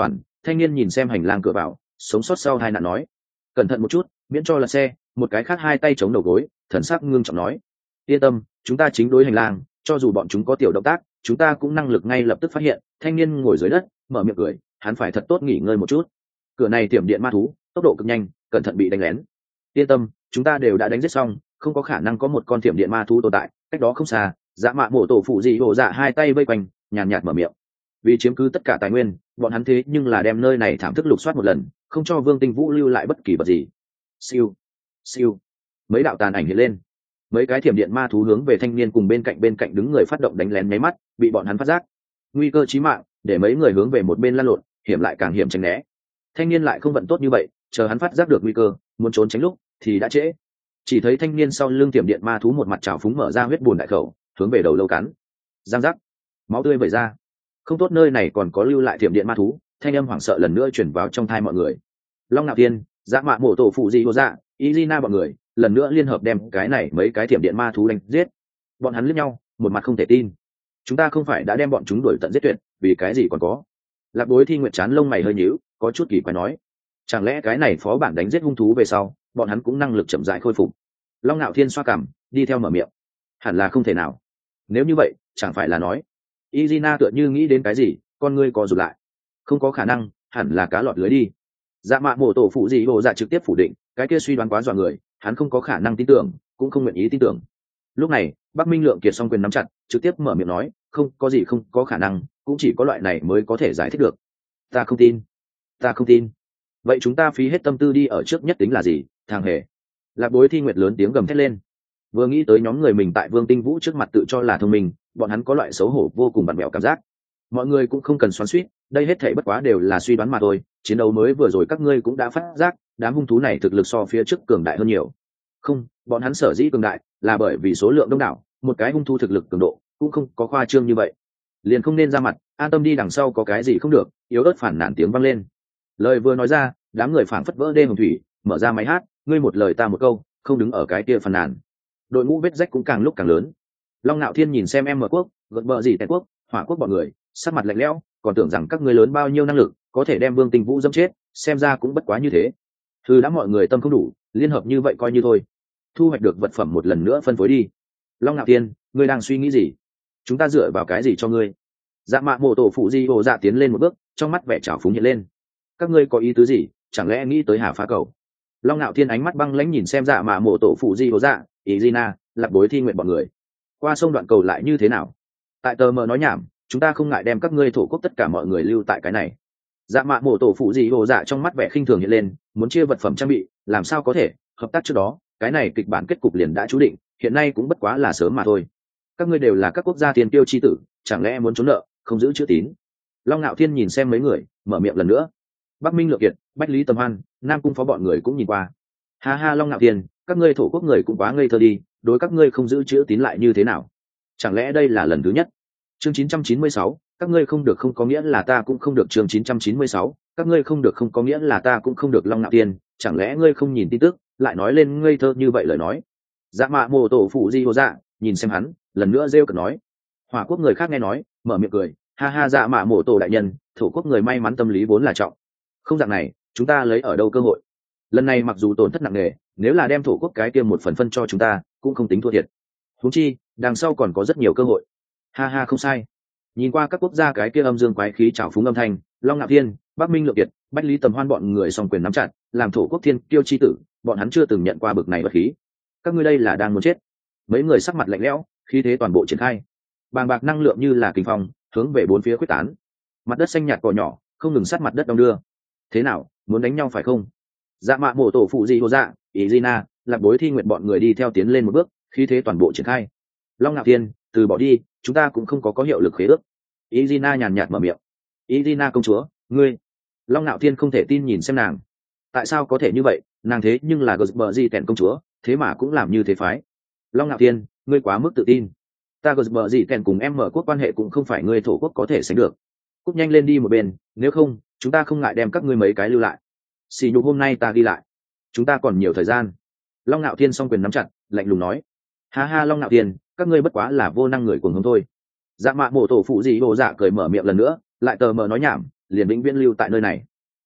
thanh niên nhìn xem hành lang cửa vào, sống sót sau hai nạn nói: cẩn thận một chút, miễn cho lật xe. Một cái khác hai tay chống đầu gối, thần sắc ngưng trọng nói: yên tâm, chúng ta chính đối hành lang, cho dù bọn chúng có tiểu động tác, chúng ta cũng năng lực ngay lập tức phát hiện. Thanh niên ngồi dưới đất, mở miệng cười, hắn phải thật tốt nghỉ ngơi một chút. Cửa này tiềm điện ma thú, tốc độ cực nhanh, cẩn thận bị đánh lén. Yên tâm, chúng ta đều đã đánh giết xong, không có khả năng có một con tiềm điện ma thú tồn tại. Cách đó không xa, Dạ Mạ Mộ Tổ phụ dị hộ dạ hai tay vây quanh, nhàn nhạt mở miệng. Vì chiếm cứ tất cả tài nguyên, bọn hắn thế nhưng là đem nơi này thảm thức lục soát một lần, không cho Vương Tinh Vũ lưu lại bất kỳ vật gì. Siêu, siêu, mấy đạo tàn ảnh hiện lên, mấy cái thiểm điện ma thú hướng về thanh niên cùng bên cạnh đứng người phát động đánh lén nháy mắt, bị bọn hắn phát giác. Nguy cơ chí mạng, để mấy người hướng về một bên lăn lộn, hiểm lại càng hiểm tránh né. Thanh niên lại không vận tốt như vậy, chờ hắn phát giác được nguy cơ, muốn trốn tránh lúc thì đã trễ. Chỉ thấy thanh niên sau lưng tiềm điện ma thú một mặt trào phúng mở ra huyết bùn đại khẩu, hướng về đầu lâu cắn. Giang giác, máu tươi vẩy ra. Không tốt, nơi này còn có lưu lại tiềm điện ma thú. Thanh âm hoảng sợ lần nữa truyền vào trong tai mọi người. Long Nạo Thiên, Dạ Mạ Mộ Tổ phụ dị vô dạ, Izina bọn người lần nữa liên hợp đem cái này mấy cái tiềm điện ma thú đánh giết. Bọn hắn liếc nhau, một mặt không thể tin. Chúng ta không phải đã đem bọn chúng đuổi tận giết tuyệt, vì cái gì còn có? Lạc Bối Thi Nguyệt chán lông mày hơi nhíu, có chút kỳ quái nói: chẳng lẽ cái này phó bản đánh giết hung thú về sau, bọn hắn cũng năng lực chậm rãi khôi phục? Long Nạo Thiên xoa cằm, đi theo mở miệng: hẳn là không thể nào. Nếu như vậy, chẳng phải là nói? Izina tựa như nghĩ đến cái gì, con ngươi co rụt lại. Không có khả năng, hẳn là cá lọt lưới đi. Dạ Mạ Mộ Tổ phụ dị bộ dạ trực tiếp phủ định, cái kia suy đoán quá dọa người, hắn không có khả năng tin tưởng, cũng không nguyện ý tin tưởng. Lúc này, Bắc Minh Lượng Kiệt song quyền nắm chặt, trực tiếp mở miệng nói: không có gì không có khả năng, cũng chỉ có loại này mới có thể giải thích được. Ta không tin, ta không tin. Vậy chúng ta phí hết tâm tư đi ở trước nhất tính là gì, thằng hề? Lạc Bối Thi Nguyệt lớn tiếng gầm thét lên. Vừa nghĩ tới nhóm người mình tại Vương Tinh Vũ trước mặt tự cho là thông minh, bọn hắn có loại xấu hổ vô cùng bặm bẹo cảm giác. Mọi người cũng không cần xoắn xuýt, đây hết thảy bất quá đều là suy đoán mà thôi. Chiến đấu mới vừa rồi các ngươi cũng đã phát giác, đám hung thú này thực lực so phía trước cường đại hơn nhiều. Không, bọn hắn sở dĩ cường đại là bởi vì số lượng đông đảo, một cái hung thú thực lực cường độ cũng không có khoa trương như vậy. Liền không nên ra mặt, an tâm đi, đằng sau có cái gì không được. Yếu ớt phản nản tiếng vang lên. Lời vừa nói ra, đám người phảng phất vỡ đê hồng thủy, mở ra máy hát, ngươi một lời ta một câu, không đứng ở cái kia phàn nàn. Đội ngũ vết rách cũng càng lúc càng lớn. Long Nạo Thiên nhìn xem em mở quốc, gật bờ gì tại quốc, hỏa quốc bọn người, sắc mặt lạnh lẽo, còn tưởng rằng các ngươi lớn bao nhiêu năng lực, có thể đem Vương Tinh Vũ dẫm chết, xem ra cũng bất quá như thế. Thư đã mọi người tâm không đủ, liên hợp như vậy coi như thôi. Thu hoạch được vật phẩm một lần nữa phân phối đi. Long Nạo Thiên, ngươi đang suy nghĩ gì? Chúng ta dựa vào cái gì cho ngươi? Dạ Mạ Mộ Tổ phụ di hồ dạ tiến lên một bước, trong mắt vẻ trào phúng hiện lên. Các ngươi có ý tứ gì, chẳng lẽ nghĩ tới Hà Phá Cầu? Long Nạo Thiên ánh mắt băng lãnh nhìn xem Dạ Mạ Mộ Tổ phụ di hồ dạ, Izina, Lạc Bối Thi Nguyện bọn người. Qua sông đoạn cầu lại như thế nào? Tại tờ mờ nói nhảm, chúng ta không ngại đem các ngươi thổ quốc tất cả mọi người lưu tại cái này. Dạ Mạ Mộ Tổ phụ di hồ dạ trong mắt vẻ khinh thường hiện lên, muốn chia vật phẩm trang bị, làm sao có thể? Hợp tác trước đó, cái này kịch bản kết cục liền đã chú định, hiện nay cũng bất quá là sớm mà thôi. Các ngươi đều là các quốc gia tiền tiêu chi tử, chẳng lẽ muốn trốn nợ, không giữ chữ tín? Long Nạo Thiên nhìn xem mấy người, mở miệng lần nữa. Bắc Minh Lượng Kiệt, Bách Lý Tầm Hoan, Nam Cung Phó bọn người cũng nhìn qua. Ha ha, Long Nạo Thiên, các ngươi thổ quốc người cũng quá ngây thơ đi, đối các ngươi không giữ chữ tín lại như thế nào? Chẳng lẽ đây là lần thứ nhất? Chương 996, các ngươi không được không có nghĩa là ta cũng không được. Chương 996, các ngươi không được không có nghĩa là ta cũng không được. Long Nạo Thiên, chẳng lẽ ngươi không nhìn tin tức, lại nói lên ngây thơ như vậy lời nói? Dạ Mạ Mộ Tổ phụ di hồ dạ, nhìn xem hắn, lần nữa rêu cợt nói. Hỏa quốc người khác nghe nói, mở miệng cười, ha ha, Dạ Mạ Mộ Tổ đại nhân, thổ quốc người may mắn tâm lý vốn là trọng. Không dạng này, chúng ta lấy ở đâu cơ hội? Lần này mặc dù tổn thất nặng nề, nếu là đem thổ quốc cái kia một phần phân cho chúng ta, cũng không tính thua thiệt. Huống chi, đằng sau còn có rất nhiều cơ hội. Ha ha, không sai. Nhìn qua các quốc gia cái kia âm dương quái khí trào phúng âm thanh, Long Nạo Thiên, Bắc Minh Lượng Kiệt, Bách Lý Tầm Hoan bọn người song quyền nắm chặt, làm thổ quốc thiên tiêu chi tử, bọn hắn chưa từng nhận qua bực này bất khí. Các ngươi đây là đang muốn chết. Mấy người sắc mặt lạnh lẽo, khí thế toàn bộ triển khai. Bàng bạc năng lượng như là kình phong, hướng về bốn phía quyết tán. Mặt đất xanh nhạt cỏ nhỏ, không ngừng sát mặt đất đông đưa. Thế nào, muốn đánh nhau phải không? Dạ Mạ Mộ Tổ phụ di hồ dạ, Izina, Lạc Bối Thi Nguyện bọn người đi theo tiến lên một bước, khí thế toàn bộ triển khai. Long Nạo Thiên, từ bỏ đi, chúng ta cũng không có hiệu lực khế ước. Izina nhàn nhạt mở miệng. Izina công chúa, ngươi. Long Nạo Thiên không thể tin nhìn xem nàng. Tại sao có thể như vậy, nàng thế nhưng là Gusbergy Tèn công chúa, thế mà cũng làm như thế phái. Long Nạo Thiên, ngươi quá mức tự tin. Ta Gusbergy Tèn cùng em mở quốc quan hệ cũng không phải ngươi thổ quốc có thể sánh được. Cút nhanh lên đi một bên, nếu không, chúng ta không ngại đem các ngươi mấy cái lưu lại. Xỉ nhục hôm nay ta ghi lại, chúng ta còn nhiều thời gian. Long Nạo Thiên song quyền nắm chặt, lạnh lùng nói. Ha ha, Long Nạo Thiên, các ngươi bất quá là vô năng người cuồng hống thôi. Dạ Mạ Mộ Tổ phụ dị hồ dạ cười mở miệng lần nữa, lại tờ mờ nói nhảm, liền vĩnh viễn lưu tại nơi này.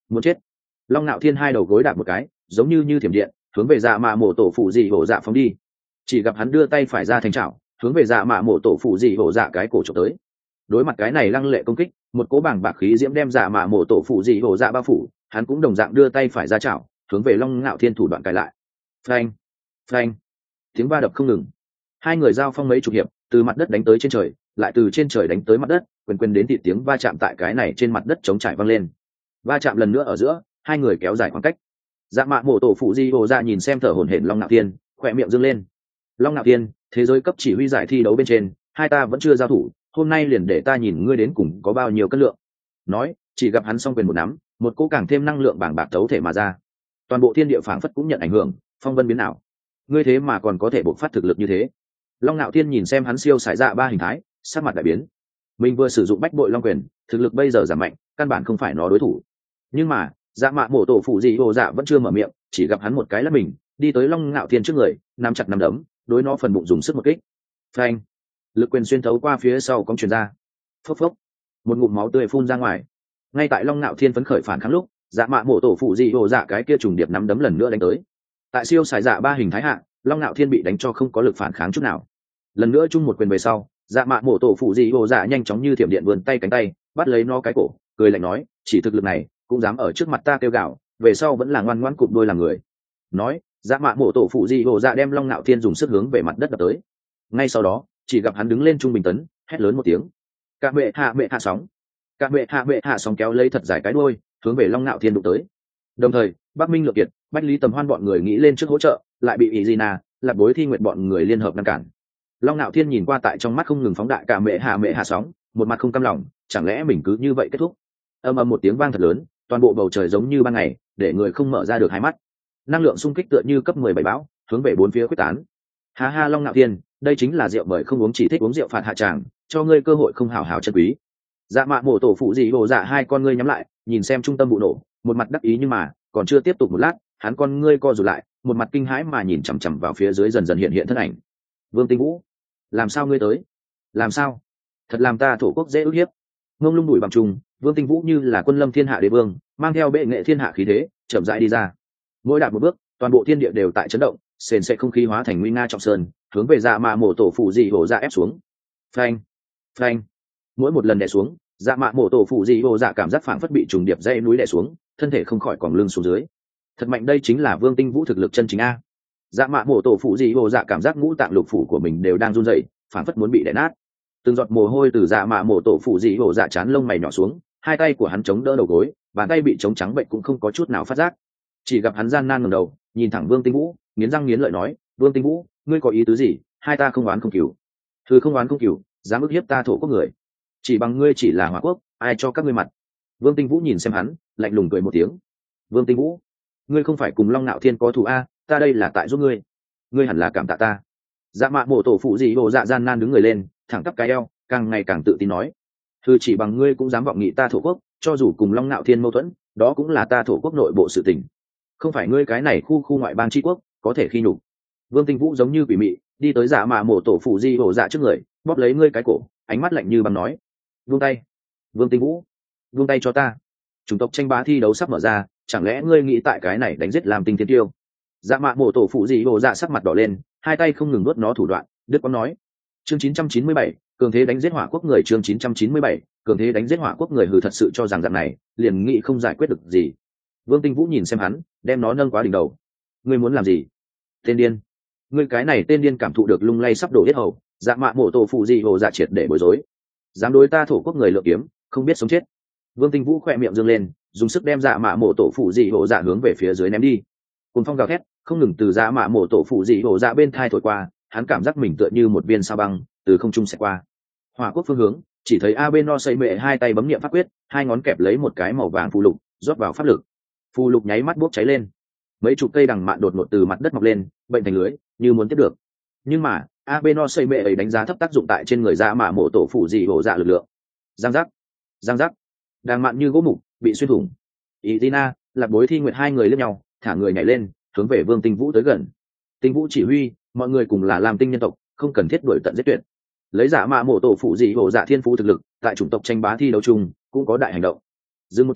muốn chết. Long Nạo Thiên hai đầu gối đạp một cái, giống như thiểm điện, hướng về dạ mạ mổ tổ phụ dị hổ dạ phóng đi. Chỉ gặp hắn đưa tay phải ra thành chảo, hướng về dạ mạ mổ tổ phụ dị hổ dạ cái cổ chụp tới. Đối mặt cái này lăng lệ công kích, một cỗ bảng bạc khí diễm đem dạ mạ mổ tổ phụ dị hổ dạ bao phủ, hắn cũng đồng dạng đưa tay phải ra chảo, hướng về Long Nạo Thiên thủ đoạn cài lại. Phanh, phanh, tiếng va đập không ngừng. Hai người giao phong mấy chục hiệp, từ mặt đất đánh tới trên trời, lại từ trên trời đánh tới mặt đất, quyền đến thịt tiếng va chạm tại cái này trên mặt đất chống trải vang lên. Va chạm lần nữa ở giữa, hai người kéo dài khoảng cách. Dạ mạ mổ tổ phụ di hồ dạ nhìn xem thở hổn hển Long Nạo Thiên, khỏe miệng dương lên. Long Nạo Thiên, thế giới cấp chỉ huy giải thi đấu bên trên, hai ta vẫn chưa giao thủ, hôm nay liền để ta nhìn ngươi đến cùng có bao nhiêu cân lượng. Nói, chỉ gặp hắn song quyền một nắm, một cỗ càng thêm năng lượng bàng bạc tấu thể mà ra. Toàn bộ thiên địa phảng phất cũng nhận ảnh hưởng, phong vân biến ảo. Ngươi thế mà còn có thể bộc phát thực lực như thế. Long Nạo Thiên nhìn xem hắn siêu sải dạ ba hình thái, sắc mặt đại biến. Mình vừa sử dụng bách bội long quyền, thực lực bây giờ giảm mạnh, căn bản không phải nó đối thủ. Nhưng mà, dạ mạ mổ tổ phụ dị hồ dạ vẫn chưa mở miệng, chỉ gặp hắn một cái lắc mình, đi tới Long Nạo Thiên trước người, nắm chặt nắm đấm, đối nó phần bụng dùng sức một kích. Phanh! Lực quyền xuyên thấu qua phía sau cong truyền ra. Phốc phốc! Một ngụm máu tươi phun ra ngoài. Ngay tại Long Nạo Thiên phấn khởi phản kháng lúc, dạ mạ mổ tổ phụ dị hồ dạ cái kia trùng điệp nắm đấm lần nữa đánh tới. Tại siêu sải dạ ba hình thái hạ, Long Nạo Thiên bị đánh cho không có lực phản kháng chút nào. Lần nữa chung một quyền về sau, dạ mạ mổ tổ phụ dị hồ dạ nhanh chóng như thiểm điện vươn tay cánh tay, bắt lấy nó cái cổ, cười lạnh nói, chỉ thực lực này cũng dám ở trước mặt ta kêu gào, về sau vẫn là ngoan ngoãn cụp đôi làm người. Nói, dạ mạ mổ tổ phụ dị hồ dạ đem Long Nạo Thiên dùng sức hướng về mặt đất đập tới. Ngay sau đó, chỉ gặp hắn đứng lên trung bình tấn, hét lớn một tiếng, cả bệ hạ sóng, cả bệ hạ sóng kéo lấy thật dài cái đuôi, hướng về Long Nạo Thiên đụng tới. Đồng thời, Bắc Minh Lượng Kiệt, Bách Lý Tầm Hoan bọn người nghĩ lên trước hỗ trợ, lại bị Izina, Lạc Bối Thi Nguyệt bọn người liên hợp ngăn cản. Long Nạo Thiên nhìn qua tại trong mắt không ngừng phóng đại cả mẹ hạ sóng, một mặt không cam lòng, chẳng lẽ mình cứ như vậy kết thúc? Ầm ầm một tiếng vang thật lớn, toàn bộ bầu trời giống như ban ngày, để người không mở ra được hai mắt. Năng lượng xung kích tựa như cấp 17 bão, hướng về bốn phía quyết tán. Ha ha Long Nạo Thiên, đây chính là rượu mời không uống chỉ thích uống rượu phạt hạ tràng, cho ngươi cơ hội không hảo hảo chân quý. Dạ mạ mổ tổ phụ dị hồ dạ hai con ngươi nhắm lại, nhìn xem trung tâm vụ nổ, một mặt đắc ý nhưng mà còn chưa tiếp tục một lát, hắn con ngươi co rụt lại, một mặt kinh hãi mà nhìn chằm chằm vào phía dưới dần dần hiện thân ảnh. Vương Tinh Vũ, làm sao ngươi tới? Làm sao? Thật làm ta thổ quốc dễ ức hiếp. Ngông lung đuổi bằng trùng, Vương Tinh Vũ như là quân lâm thiên hạ đế vương, mang theo bệ nghệ thiên hạ khí thế, chậm rãi đi ra. Mỗi đạp một bước, toàn bộ thiên địa đều tại chấn động, sền sệt không khí hóa thành nguy nga trọng sơn, hướng về dạ mạ mổ tổ phụ dị hồ dạ ép xuống. Phanh, phanh. Mỗi một lần đè xuống, dạ mạ mổ tổ phụ dị hồ dạ cảm giác phảng phất bị trùng điệp dây núi đè xuống, thân thể không khỏi quẳng lưng xuống dưới. Thật mạnh, đây chính là Vương Tinh Vũ thực lực chân chính a. Dạ mạ mổ tổ phụ dị hồ dạ cảm giác ngũ tạng lục phủ của mình đều đang run rẩy, phảng phất muốn bị đè nát. Từng giọt mồ hôi từ dạ mạ mổ tổ phụ dị hồ dạ chán lông mày nhỏ xuống, hai tay của hắn chống đỡ đầu gối, bàn tay bị chống trắng bệnh cũng không có chút nào phát giác. Chỉ gặp hắn gian nan ngẩng đầu, nhìn thẳng Vương Tinh Vũ, nghiến răng nghiến lợi nói, Vương Tinh Vũ, ngươi có ý tứ gì? Hai ta không oán không cừu. Thứ không oán không cừu, dám ức hiếp ta thổ quốc người. Chỉ bằng ngươi chỉ là Hỏa Quốc, ai cho các ngươi mặt? Vương Tinh Vũ nhìn xem hắn, lạnh lùng cười một tiếng. Vương Tinh Vũ, ngươi không phải cùng Long Nạo Thiên có thù a, ta đây là tại giúp ngươi, ngươi hẳn là cảm tạ ta. Dạ mạ mổ tổ phụ dị hồ dạ gian nan đứng người lên, thẳng tắp cái eo, càng ngày càng tự tin nói, thư chỉ bằng ngươi cũng dám vọng nghị ta thổ quốc, cho dù cùng Long Nạo Thiên mâu thuẫn, đó cũng là ta thổ quốc nội bộ sự tình, không phải ngươi cái này khu ngoại bang tri quốc có thể khi nhục. Vương Tinh Vũ giống như quỷ mị đi tới dạ mạ mổ tổ phụ dị hồ dạ trước người, bóp lấy ngươi cái cổ, ánh mắt lạnh như băng nói, buông tay. Vương Tinh Vũ, buông tay cho ta. Chủng tộc tranh bá thi đấu sắp mở ra, chẳng lẽ ngươi nghĩ tại cái này đánh giết làm tinh thiên tiêu? Dạ mạ mổ tổ phụ dị hồ dạ sắc mặt đỏ lên, hai tay không ngừng nuốt nó thủ đoạn, đứt quãng nói, chương 997, cường thế đánh giết Hỏa Quốc người, chương 997, cường thế đánh giết Hỏa Quốc người. Hừ, thật sự cho rằng dạng này liền nghĩ không giải quyết được gì? Vương Tinh Vũ nhìn xem hắn, đem nó nâng quá đỉnh đầu. Ngươi muốn làm gì? Tên điên. Ngươi cái này tên điên cảm thụ được lung lay sắp đổ hết hầu, dạ mạ mổ tổ phụ dị hồ dạ triệt để bối rối. Dám đối ta thổ quốc người lượng kiếm, không biết sống chết. Vương Tinh Vũ khỏe miệng dương lên, dùng sức đem dạ mạ mổ tổ phụ dị hồ dạ hướng về phía dưới ném đi. Cùng phong gào thét không ngừng từ dạ mạ mổ tổ phụ dị hồ dạ bên thai thổi qua, hắn cảm giác mình tựa như một viên sao băng từ không trung xẹt qua. Hỏa Quốc phương hướng, chỉ thấy Abeno xây mệ hai tay bấm niệm pháp quyết, hai ngón kẹp lấy một cái màu vàng phù lục, rót vào pháp lực. Phù lục nháy mắt bốc cháy lên, mấy chục cây đằng mạn đột ngột từ mặt đất mọc lên, bệnh thành lưới, như muốn tiếp được. Nhưng mà Abeno xây mệ ấy đánh giá thấp tác dụng tại trên người dạ mạ mổ tổ phụ dị hồ dạ lực lượng. Giang giác, giang giác, đằng mạn như gỗ mục bị xuyên thủng. Izina, Lạc Bối Thi Nguyệt hai người liếc nhau, thả người nhảy lên, hướng về Vương Tinh Vũ tới gần. Tinh Vũ chỉ huy, mọi người cùng là làm tinh nhân tộc, không cần thiết đuổi tận giết tuyệt. Lấy dạ mạ mổ tổ phụ dị hồ dạ thiên phú thực lực, tại chủng tộc tranh bá thi đấu chung cũng có đại hành động. Dừng một chút,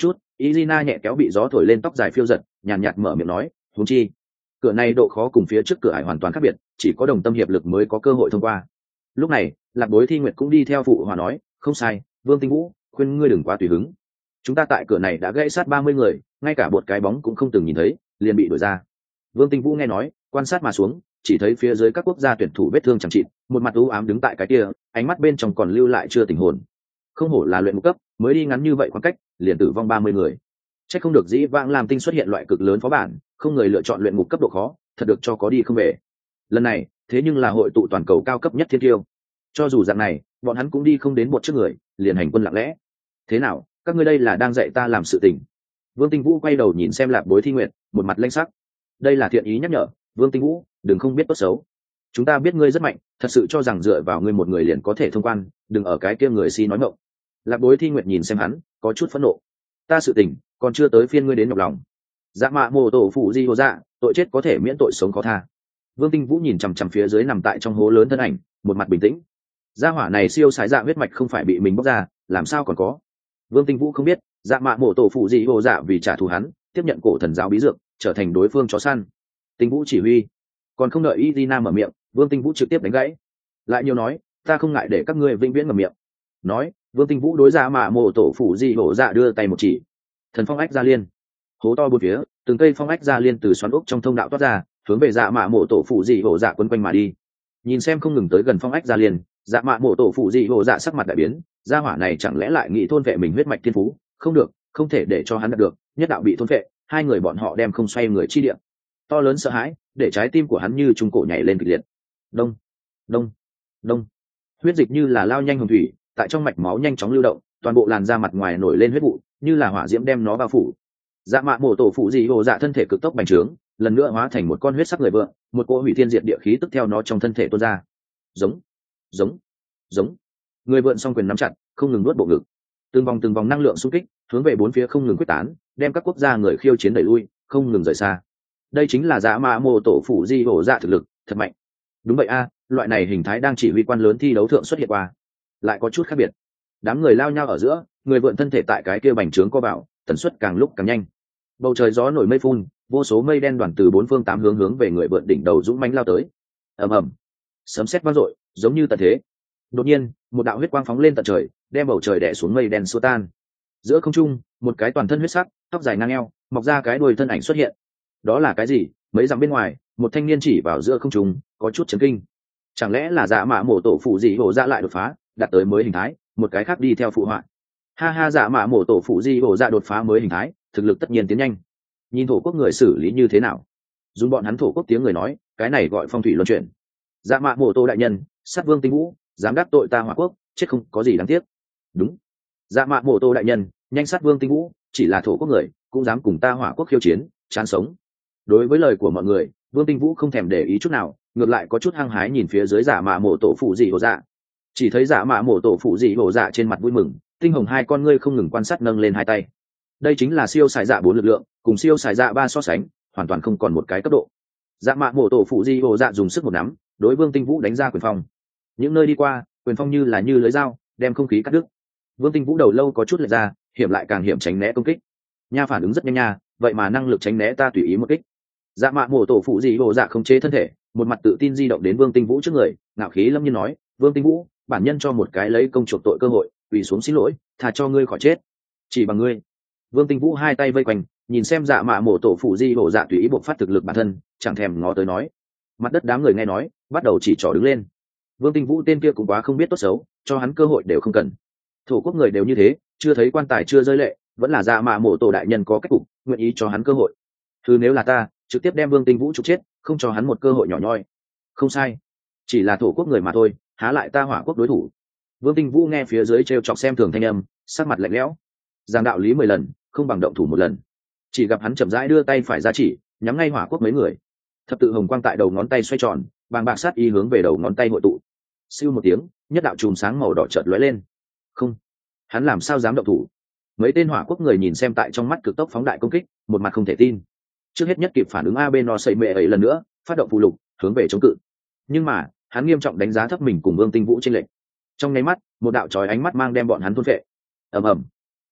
Izina nhẹ kéo bị gió thổi lên tóc dài phiêu giật, nhàn nhạt mở miệng nói, huống chi cửa này độ khó cùng phía trước cửa ải hoàn toàn khác biệt, chỉ có đồng tâm hiệp lực mới có cơ hội thông qua. Lúc này Lạc Bối Thi Nguyệt cũng đi theo phụ hòa nói, không sai, Vương Tinh Vũ, khuyên ngươi đừng quá tùy hứng. Chúng ta tại cửa này đã gãy sát 30 người, ngay cả một cái bóng cũng không từng nhìn thấy, liền bị đuổi ra. Vương Tinh Vũ nghe nói, quan sát mà xuống, chỉ thấy phía dưới các quốc gia tuyển thủ vết thương chẳng chịt, một mặt u ám đứng tại cái kia, ánh mắt bên trong còn lưu lại chưa tỉnh hồn. Không hổ là luyện ngục cấp, mới đi ngắn như vậy khoảng cách, liền tử vong 30 người. Chắc không được dĩ vãng làm tinh xuất hiện loại cực lớn phó bản, không người lựa chọn luyện ngục cấp độ khó, thật được cho có đi không về. Lần này, thế nhưng là hội tụ toàn cầu cao cấp nhất thiên tiêu. Cho dù dạng này, bọn hắn cũng đi không đến một trước người, liền hành quân lặng lẽ. Thế nào, các ngươi đây là đang dạy ta làm sự tình? Vương Tinh Vũ quay đầu nhìn xem Lạc Bối Thi Nguyệt, một mặt lanh sắc. Đây là thiện ý nhắc nhở, Vương Tinh Vũ, đừng không biết tốt xấu. Chúng ta biết ngươi rất mạnh, thật sự cho rằng dựa vào ngươi một người liền có thể thông quan, đừng ở cái kia người si nói ngọng. Lạc Bối Thi Nguyệt nhìn xem hắn, có chút phẫn nộ. Ta sự tình, còn chưa tới phiên ngươi đến nhọc lòng. Dạ mạ mồ tổ phụ di hồ dạ, tội chết có thể miễn tội sống khó tha. Vương Tinh Vũ nhìn chằm chằm phía dưới nằm tại trong hố lớn thân ảnh, một mặt bình tĩnh. Gia hỏa này siêu sái dạ huyết mạch không phải bị mình bóc ra, làm sao còn có? Vương Tinh Vũ không biết, dạ mạ mộ tổ phụ dị hồ dạ vì trả thù hắn, tiếp nhận cổ thần giáo bí dược, trở thành đối phương chó săn. Tinh Vũ chỉ huy, còn không đợi Izina mở miệng, Vương Tinh Vũ trực tiếp đánh gãy. Lại nhiều nói, ta không ngại để các ngươi vĩnh viễn ngậm miệng. Nói, Vương Tinh Vũ đối dạ mạ mộ tổ phụ dị hồ dạ đưa tay một chỉ. Thần phong ách ra liên, hố to bốn phía, từng cây phong ách ra liên từ xoắn ốc trong thông đạo toát ra, hướng về dạ mạ mộ tổ phụ dị hồ dạ quấn quanh mà đi. Nhìn xem không ngừng tới gần phong ách ra liên, dạ mạ mộ tổ phụ dị hồ dạ sắc mặt đại biến, gia hỏa này chẳng lẽ lại nghĩ thôn vệ mình huyết mạch thiên phú? Không được, không thể để cho hắn đạt được, nhất đạo bị thôn vệ, hai người bọn họ đem không xoay người chi địa. To lớn sợ hãi, để trái tim của hắn như trung cổ nhảy lên kịch liệt. Đông, đông, đông. Huyết dịch như là lao nhanh hồng thủy, tại trong mạch máu nhanh chóng lưu động, toàn bộ làn da mặt ngoài nổi lên huyết vụ, như là hỏa diễm đem nó bao phủ. Dạ mạ mộ tổ phụ dị hồ dạ thân thể cực tốc bành trướng, lần nữa hóa thành một con huyết sắc người vượng, một cỗ hủy thiên diệt địa khí tức theo nó trong thân thể tuôn ra. Giống, giống, giống. Người vượn song quyền nắm chặt, không ngừng nuốt bộ ngực. Từng vòng năng lượng xung kích, hướng về bốn phía không ngừng quyết tán, đem các quốc gia người khiêu chiến đẩy lui, không ngừng rời xa. Đây chính là dạ mạ mộ tổ phụ di hổ dạ thực lực, thật mạnh. Đúng vậy a, loại này hình thái đang chỉ huy quan lớn thi đấu thượng xuất hiện qua, lại có chút khác biệt. Đám người lao nhau ở giữa, người vượn thân thể tại cái kia bành trướng co bảo, tần suất càng lúc càng nhanh. Bầu trời gió nổi mây phun, vô số mây đen đoàn từ bốn phương tám hướng hướng về người vượn đỉnh đầu dũng mãnh lao tới. Ầm ầm, sấm sét vang dội, giống như tận thế. Đột nhiên, một đạo huyết quang phóng lên tận trời, đem bầu trời đè xuống mây đen xua tan. Giữa không trung, một cái toàn thân huyết sắc, tóc dài ngang eo, mọc ra cái đuôi thân ảnh xuất hiện. Đó là cái gì? Mấy dặm bên ngoài, một thanh niên chỉ vào giữa không trung, có chút chấn kinh. Chẳng lẽ là dạ mạ mổ tổ phụ dị hổ dạ lại đột phá, đạt tới mới hình thái, một cái khác đi theo phụ họa. Ha ha, dạ mạ mổ tổ phụ dị hổ dạ đột phá mới hình thái, thực lực tất nhiên tiến nhanh. Nhìn thổ quốc người xử lý như thế nào? Dùng bọn hắn thổ quốc tiếng người nói, cái này gọi phong thủy luân chuyển. Dạ mạ mổ tổ đại nhân, sát vương Tinh Vũ, dám đắc tội ta hỏa quốc, chết không có gì đáng tiếc. Đúng. Dạ mạ mổ tổ đại nhân, nhanh sát vương Tinh Vũ, chỉ là thổ quốc người cũng dám cùng ta hỏa quốc khiêu chiến, chán sống. Đối với lời của mọi người, vương Tinh Vũ không thèm để ý chút nào, ngược lại có chút hăng hái nhìn phía dưới dạ mạ mổ tổ phụ dị hồ dạ. Chỉ thấy dạ mạ mổ tổ phụ dị hồ dạ trên mặt vui mừng, tinh hồng hai con ngươi không ngừng quan sát, nâng lên hai tay. Đây chính là siêu xài dạ 4 lực lượng, cùng siêu xài dạ 3 so sánh, hoàn toàn không còn một cái cấp độ. Dạ mạ mổ tổ phụ dị hồ dạ dùng sức một nắm, đối vương Tinh Vũ đánh ra quyền phong. Những nơi đi qua, quyền phong như là như lưới dao, đem không khí cắt đứt. Vương Tinh Vũ đầu lâu có chút lệch ra, hiểm lại càng hiểm tránh né công kích. Nha phản ứng rất nhanh nha, vậy mà năng lực tránh né ta tùy ý một kích. Dạ mạ mổ tổ phụ dị hồ dạ không chế thân thể, một mặt tự tin di động đến Vương Tinh Vũ trước người, ngạo khí lâm nhiên nói, Vương Tinh Vũ, bản nhân cho một cái lấy công chuộc tội cơ hội, quỳ xuống xin lỗi, thà cho ngươi khỏi chết, chỉ bằng ngươi. Vương Tinh Vũ hai tay vây quanh, nhìn xem dạ mạ mổ tổ phụ di hồ dạ tùy ý bộc phát thực lực bản thân, chẳng thèm ngó tới nói. Mặt đất đám người nghe nói, bắt đầu chỉ trỏ đứng lên. Vương Tinh Vũ tên kia cũng quá không biết tốt xấu, cho hắn cơ hội đều không cần. Thổ quốc người đều như thế, chưa thấy quan tài chưa rơi lệ, vẫn là dạ mạ mổ tổ đại nhân có cách cục, nguyện ý cho hắn cơ hội. Thứ nếu là ta, trực tiếp đem Vương Tinh Vũ trục chết, không cho hắn một cơ hội nhỏ nhoi. Không sai, chỉ là thổ quốc người mà thôi, há lại ta hỏa quốc đối thủ. Vương Tinh Vũ nghe phía dưới trêu chọc xem thường thanh âm, sắc mặt lạnh lẽo. Giang đạo lý 10 lần, không bằng động thủ một lần. Chỉ gặp hắn chậm rãi đưa tay phải ra chỉ, nhắm ngay hỏa quốc mấy người. Thập tự hồng quang tại đầu ngón tay xoay tròn, bàng bạc sát y hướng về đầu ngón tay hội tụ. Siêu một tiếng, nhất đạo chùm sáng màu đỏ chợt lóe lên. Không, hắn làm sao dám động thủ? Mấy tên hỏa quốc người nhìn xem tại trong mắt cực tốc phóng đại công kích, một mặt không thể tin. Trước hết nhất kịp phản ứng AB nó xây mẹ ấy lần nữa, phát động phù lục, hướng về chống cự. Nhưng mà, hắn nghiêm trọng đánh giá thấp mình cùng Vương Tinh Vũ trên lệnh. Trong nháy mắt, một đạo chói ánh mắt mang đem bọn hắn thôn phệ. Ầm ầm.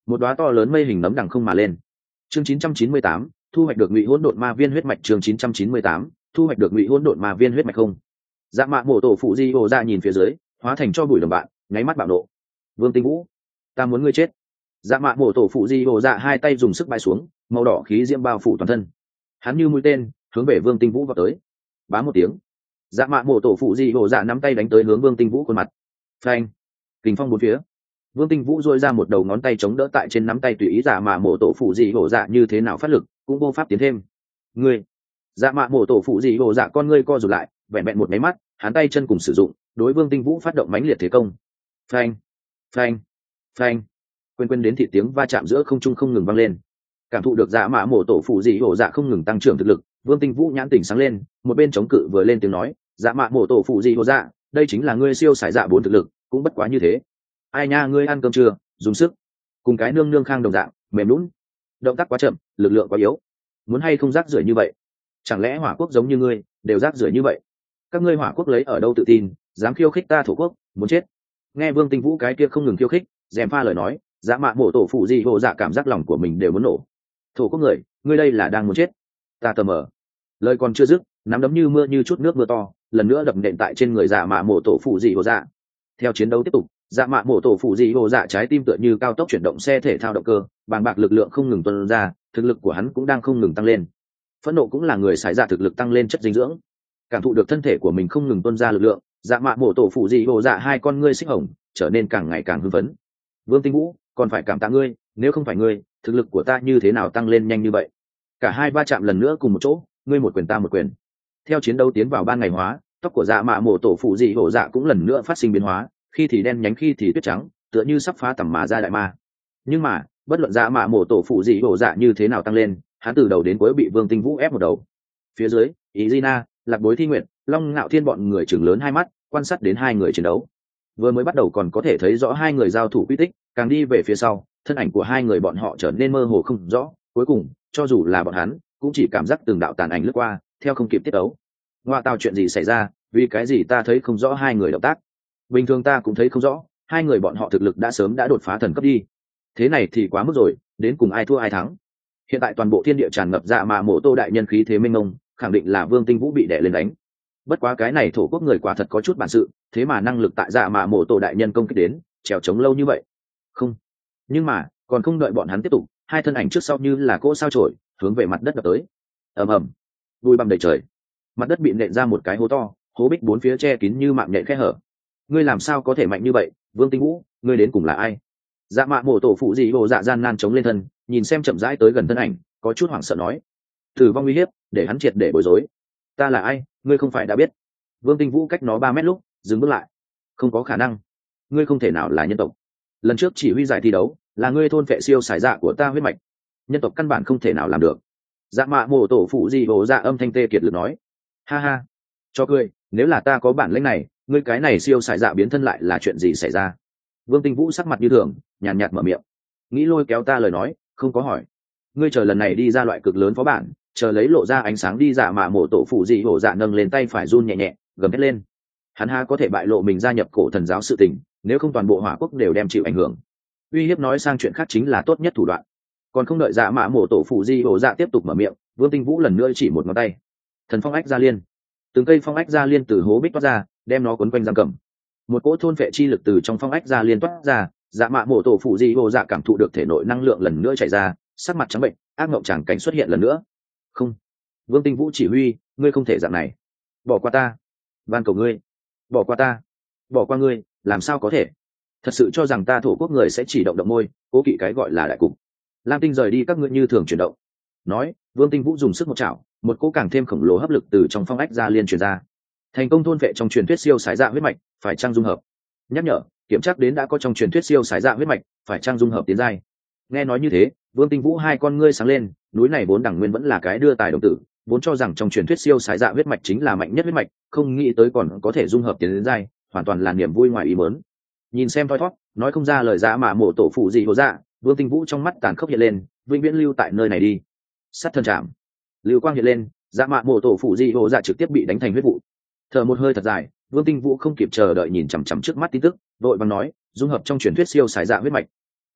một đóa to lớn mây hình nấm đằng không mà lên. Chương 998, thu hoạch được ngụy hỗn độn ma viên huyết mạch. Chương 998, thu hoạch được ngụy hỗn độn ma viên huyết mạch không. Dạ mạ mổ tổ phụ di hồ ra nhìn phía dưới, hóa thành cho bụi đồng bạn, nháy mắt bạo nộ. Vương Tinh Vũ, ta muốn ngươi chết. Dạ mạ mổ tổ phụ di hồ dạ hai tay dùng sức bay xuống, màu đỏ khí diễm bao phủ toàn thân. Hắn như mũi tên hướng về Vương Tinh Vũ vào tới. Bá một tiếng, dạ mạ mổ tổ phụ di hồ dạ nắm tay đánh tới hướng Vương Tinh Vũ khuôn mặt. Phanh, kình phong bốn phía. Vương Tinh Vũ dôi ra một đầu ngón tay chống đỡ tại trên nắm tay, tùy ý dạ mạ mổ tổ phụ di hồ dạ như thế nào phát lực cũng vô pháp tiến thêm. Ngươi, dạ mạ mổ tổ phụ di hồ dạ con ngươi co rụt lại, vẹn vẹn một máy mắt, hắn tay chân cùng sử dụng, đối Vương Tinh Vũ phát động mãnh liệt thế công. Phanh, phanh, phanh, quên đến thị tiếng va chạm giữa không trung không ngừng vang lên. Cảm thụ được dạ mạ mổ tổ phụ dị hổ dạ không ngừng tăng trưởng thực lực, Vương Tinh Vũ nhãn tỉnh sáng lên, một bên chống cự vừa lên tiếng nói, dạ mạ mổ tổ phụ dị hổ dạ, đây chính là ngươi siêu sải dạ 4 thực lực, cũng bất quá như thế. Ai nha, ngươi ăn cơm chưa? Dùng sức. Cùng cái nương nương khang đồng dạng, mềm lún, động tác quá chậm, lực lượng quá yếu. Muốn hay không rác rưởi như vậy? Chẳng lẽ hỏa quốc giống như ngươi, đều rác rưởi như vậy? Các ngươi hỏa quốc lấy ở đâu tự tin, dám khiêu khích ta thổ quốc, muốn chết. Nghe Vương Tinh Vũ cái kia không ngừng khiêu khích, dèm pha lời nói, dạ mạ mổ tổ phụ dị hổ dạ cảm giác lòng của mình đều muốn nổ. Thổ quốc người, ngươi đây là đang muốn chết. Ta tờ mờ. Lời còn chưa dứt, nắm đấm như mưa như chút nước mưa to, lần nữa đập nện tại trên người dạ mạ mổ tổ phụ dị hổ dạ. Theo chiến đấu tiếp tục, dạ mạ mổ tổ phụ dị hổ dạ trái tim tựa như cao tốc chuyển động xe thể thao động cơ, bàng bạc lực lượng không ngừng tuôn ra, thực lực của hắn cũng đang không ngừng tăng lên. Phẫn nộ cũng là người xài ra thực lực tăng lên chất dinh dưỡng. Cảm thụ được thân thể của mình không ngừng tuôn ra lực lượng, dạ mạ mổ tổ phụ dị hổ dạ hai con ngươi xích hồng, trở nên càng ngày càng hưng phấn. Vương Tinh Vũ, còn phải cảm tạ ngươi, nếu không phải ngươi, thực lực của ta như thế nào tăng lên nhanh như vậy. Cả hai va chạm lần nữa cùng một chỗ, ngươi một quyền ta một quyền. Theo chiến đấu tiến vào ban ngày hóa, tóc của dạ mạ mổ tổ phụ dị hổ dạ cũng lần nữa phát sinh biến hóa, khi thì đen nhánh khi thì tuyết trắng, tựa như sắp phá tầm mà ra đại ma. Nhưng mà bất luận dạ mạ mổ tổ phụ dị hổ dạ như thế nào tăng lên, hắn từ đầu đến cuối bị Vương Tinh Vũ ép một đầu. Phía dưới, Izina, Lạc Bối Thi Nguyệt, Long Ngạo Thiên bọn người chừng lớn hai mắt, quan sát đến hai người chiến đấu. Vừa mới bắt đầu còn có thể thấy rõ hai người giao thủ quy tích, càng đi về phía sau, thân ảnh của hai người bọn họ trở nên mơ hồ không rõ, cuối cùng cho dù là bọn hắn cũng chỉ cảm giác từng đạo tàn ảnh lướt qua, theo không kịp tiết ấu. Ngoa tào, chuyện gì xảy ra, vì cái gì ta thấy không rõ hai người động tác? Bình thường ta cũng thấy không rõ, hai người bọn họ thực lực đã sớm đã đột phá thần cấp đi. Thế này thì quá mức rồi, đến cùng ai thua ai thắng? Hiện tại toàn bộ thiên địa tràn ngập dạ mạ mổ tô đại nhân khí thế mênh mông, khẳng định là Vương Tinh Vũ bị đè lên đánh. Bất quá cái này thổ quốc người quả thật có chút bản sự, thế mà năng lực tại dạ mạ mổ tô đại nhân công kích đến, trèo chống lâu như vậy. Không, nhưng mà còn không đợi bọn hắn tiếp tục, hai thân ảnh trước sau như là cỗ sao chổi hướng về mặt đất đập tới. Ầm ầm, bụi bặm đầy trời, mặt đất bị nện ra một cái hố to, hố bích bốn phía che kín như mạng nhện khe hở. Ngươi làm sao có thể mạnh như vậy, Vương Tinh Vũ, ngươi đến cùng là ai? Dạ mạ mổ tổ phụ dị bộ dạ gian nan chống lên thân, nhìn xem chậm rãi tới gần thân ảnh, có chút hoảng sợ nói, tử vong uy hiếp để hắn triệt để bối rối. Ta là ai, ngươi không phải đã biết? Vương Tinh Vũ cách nó 3 mét lúc dừng bước lại. Không có khả năng, ngươi không thể nào là nhân tộc. Lần trước chỉ huy giải thi đấu là ngươi thôn phệ siêu sải dạ của ta huyết mạch, nhân tộc căn bản không thể nào làm được. Dạ mạ mổ tổ phụ dị bộ dạ âm thanh tê kiệt lực nói. Ha ha, cho cười, nếu là ta có bản lĩnh này, ngươi cái này siêu sải dạ biến thân lại là chuyện gì xảy ra? Vương Tinh Vũ sắc mặt như thường, nhàn nhạt mở miệng. Nghĩ lôi kéo ta lời nói, không có hỏi. Ngươi chờ lần này đi ra loại cực lớn phó bản, chờ lấy lộ ra ánh sáng đi. Dạ mạ mổ tổ phụ dị hổ dạ nâng lên tay phải run nhẹ nhẹ, gầm hét lên. Hắn ha có thể bại lộ mình gia nhập cổ thần giáo sự tình, nếu không toàn bộ hỏa quốc đều đem chịu ảnh hưởng. Uy hiếp nói sang chuyện khác chính là tốt nhất thủ đoạn. Còn không đợi dạ mạ mổ tổ phụ dị hổ dạ tiếp tục mở miệng, Vương Tinh Vũ lần nữa chỉ một ngón tay. Thần phong ách gia liên. Từng cây phong ách gia liên từ hố bích toát ra, đem nó quấn quanh giam cầm. Một cỗ thôn phệ chi lực từ trong phong ách gia liên toát ra, dạ mạ mổ tổ phụ dị hổ dạ cảm thụ được thể nội năng lượng lần nữa chảy ra, sắc mặt trắng bệnh, ác mộng tràng cảnh xuất hiện lần nữa. Không, Vương Tinh Vũ chỉ huy, ngươi không thể dạng này, bỏ qua ta, van cầu ngươi, bỏ qua ta, bỏ qua ngươi, làm sao có thể? Thật sự cho rằng ta thổ quốc người sẽ chỉ động động môi, cố kỵ cái gọi là đại cục? Lam tinh rời đi các ngươi như thường chuyển động. Nói, Vương Tinh Vũ dùng sức một chảo, một cỗ càng thêm khổng lồ hấp lực từ trong phong ách gia liên truyền ra, thành công thôn vệ trong truyền thuyết siêu sái dạ huyết mạch, phải trang dung hợp. Nhắc nhở, kiểm tra đến đã có trong truyền thuyết siêu sái dạ huyết mạch, phải trang dung hợp tiến giai. Nghe nói như thế, Vương Tinh Vũ hai con ngươi sáng lên, núi này vốn đẳng nguyên vẫn là cái đưa tài đồng tử, vốn cho rằng trong truyền thuyết siêu sái dạ huyết mạch chính là mạnh nhất huyết mạch, không nghĩ tới còn có thể dung hợp tiến giai, hoàn toàn là niềm vui ngoài ý muốn. Nhìn xem thoi thoát, nói không ra lời dạ mà mổ tổ phụ gì hồ dạ, Vương Tinh Vũ trong mắt tàn khốc hiện lên, vĩnh viễn lưu tại nơi này đi. Sát thân chạm, lưu quang hiện lên, dạ mạ mổ tổ phụ gì hồ dạ trực tiếp bị đánh thành huyết vụ. Thở một hơi thật dài, Vương Tinh Vũ không kịp chờ đợi nhìn chằm chằm trước mắt tin tức, vội vàng nói, dung hợp trong truyền thuyết siêu sái dạ huyết mạch.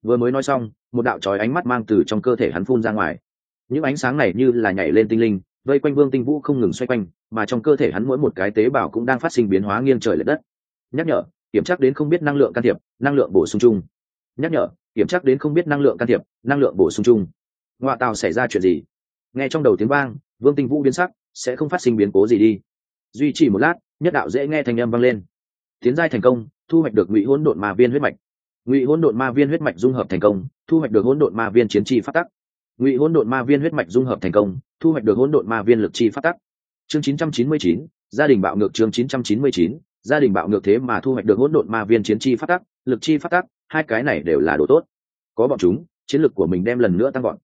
Vừa mới nói xong, một đạo chói ánh mắt mang từ trong cơ thể hắn phun ra ngoài. Những ánh sáng này như là nhảy lên tinh linh, vây quanh Vương Tinh Vũ không ngừng xoay quanh, mà trong cơ thể hắn mỗi một cái tế bào cũng đang phát sinh biến hóa nghiêng trời lệch đất. Nhắc nhở, kiểm tra đến không biết năng lượng can thiệp, năng lượng bổ sung chung. Nhắc nhở, kiểm tra đến không biết năng lượng can thiệp, năng lượng bổ sung chung. Ngoại tào xảy ra chuyện gì? Nghe trong đầu tiếng vang, Vương Tinh Vũ biến sắc, sẽ không phát sinh biến cố gì đi. Duy trì một lát, nhất đạo dễ nghe thanh âm vang lên. Tiến giai thành công, thu hoạch được Ngụy Hỗn Độn Ma Viên huyết mạch. Ngụy Hỗn Độn Ma Viên huyết mạch dung hợp thành công, thu hoạch được Hỗn Độn Ma Viên chiến chi phát tắc. Ngụy Hỗn Độn Ma Viên huyết mạch dung hợp thành công, thu hoạch được Hỗn Độn Ma Viên lực chi phát tắc. Chương 999, gia đình bạo ngược. Chương 999, gia đình bạo ngược. Thế mà thu hoạch được Hỗn Độn Ma Viên chiến chi phát tắc, lực chi phát tắc, hai cái này đều là đồ tốt. Có bọn chúng, chiến lực của mình đem lần nữa tăng vọt.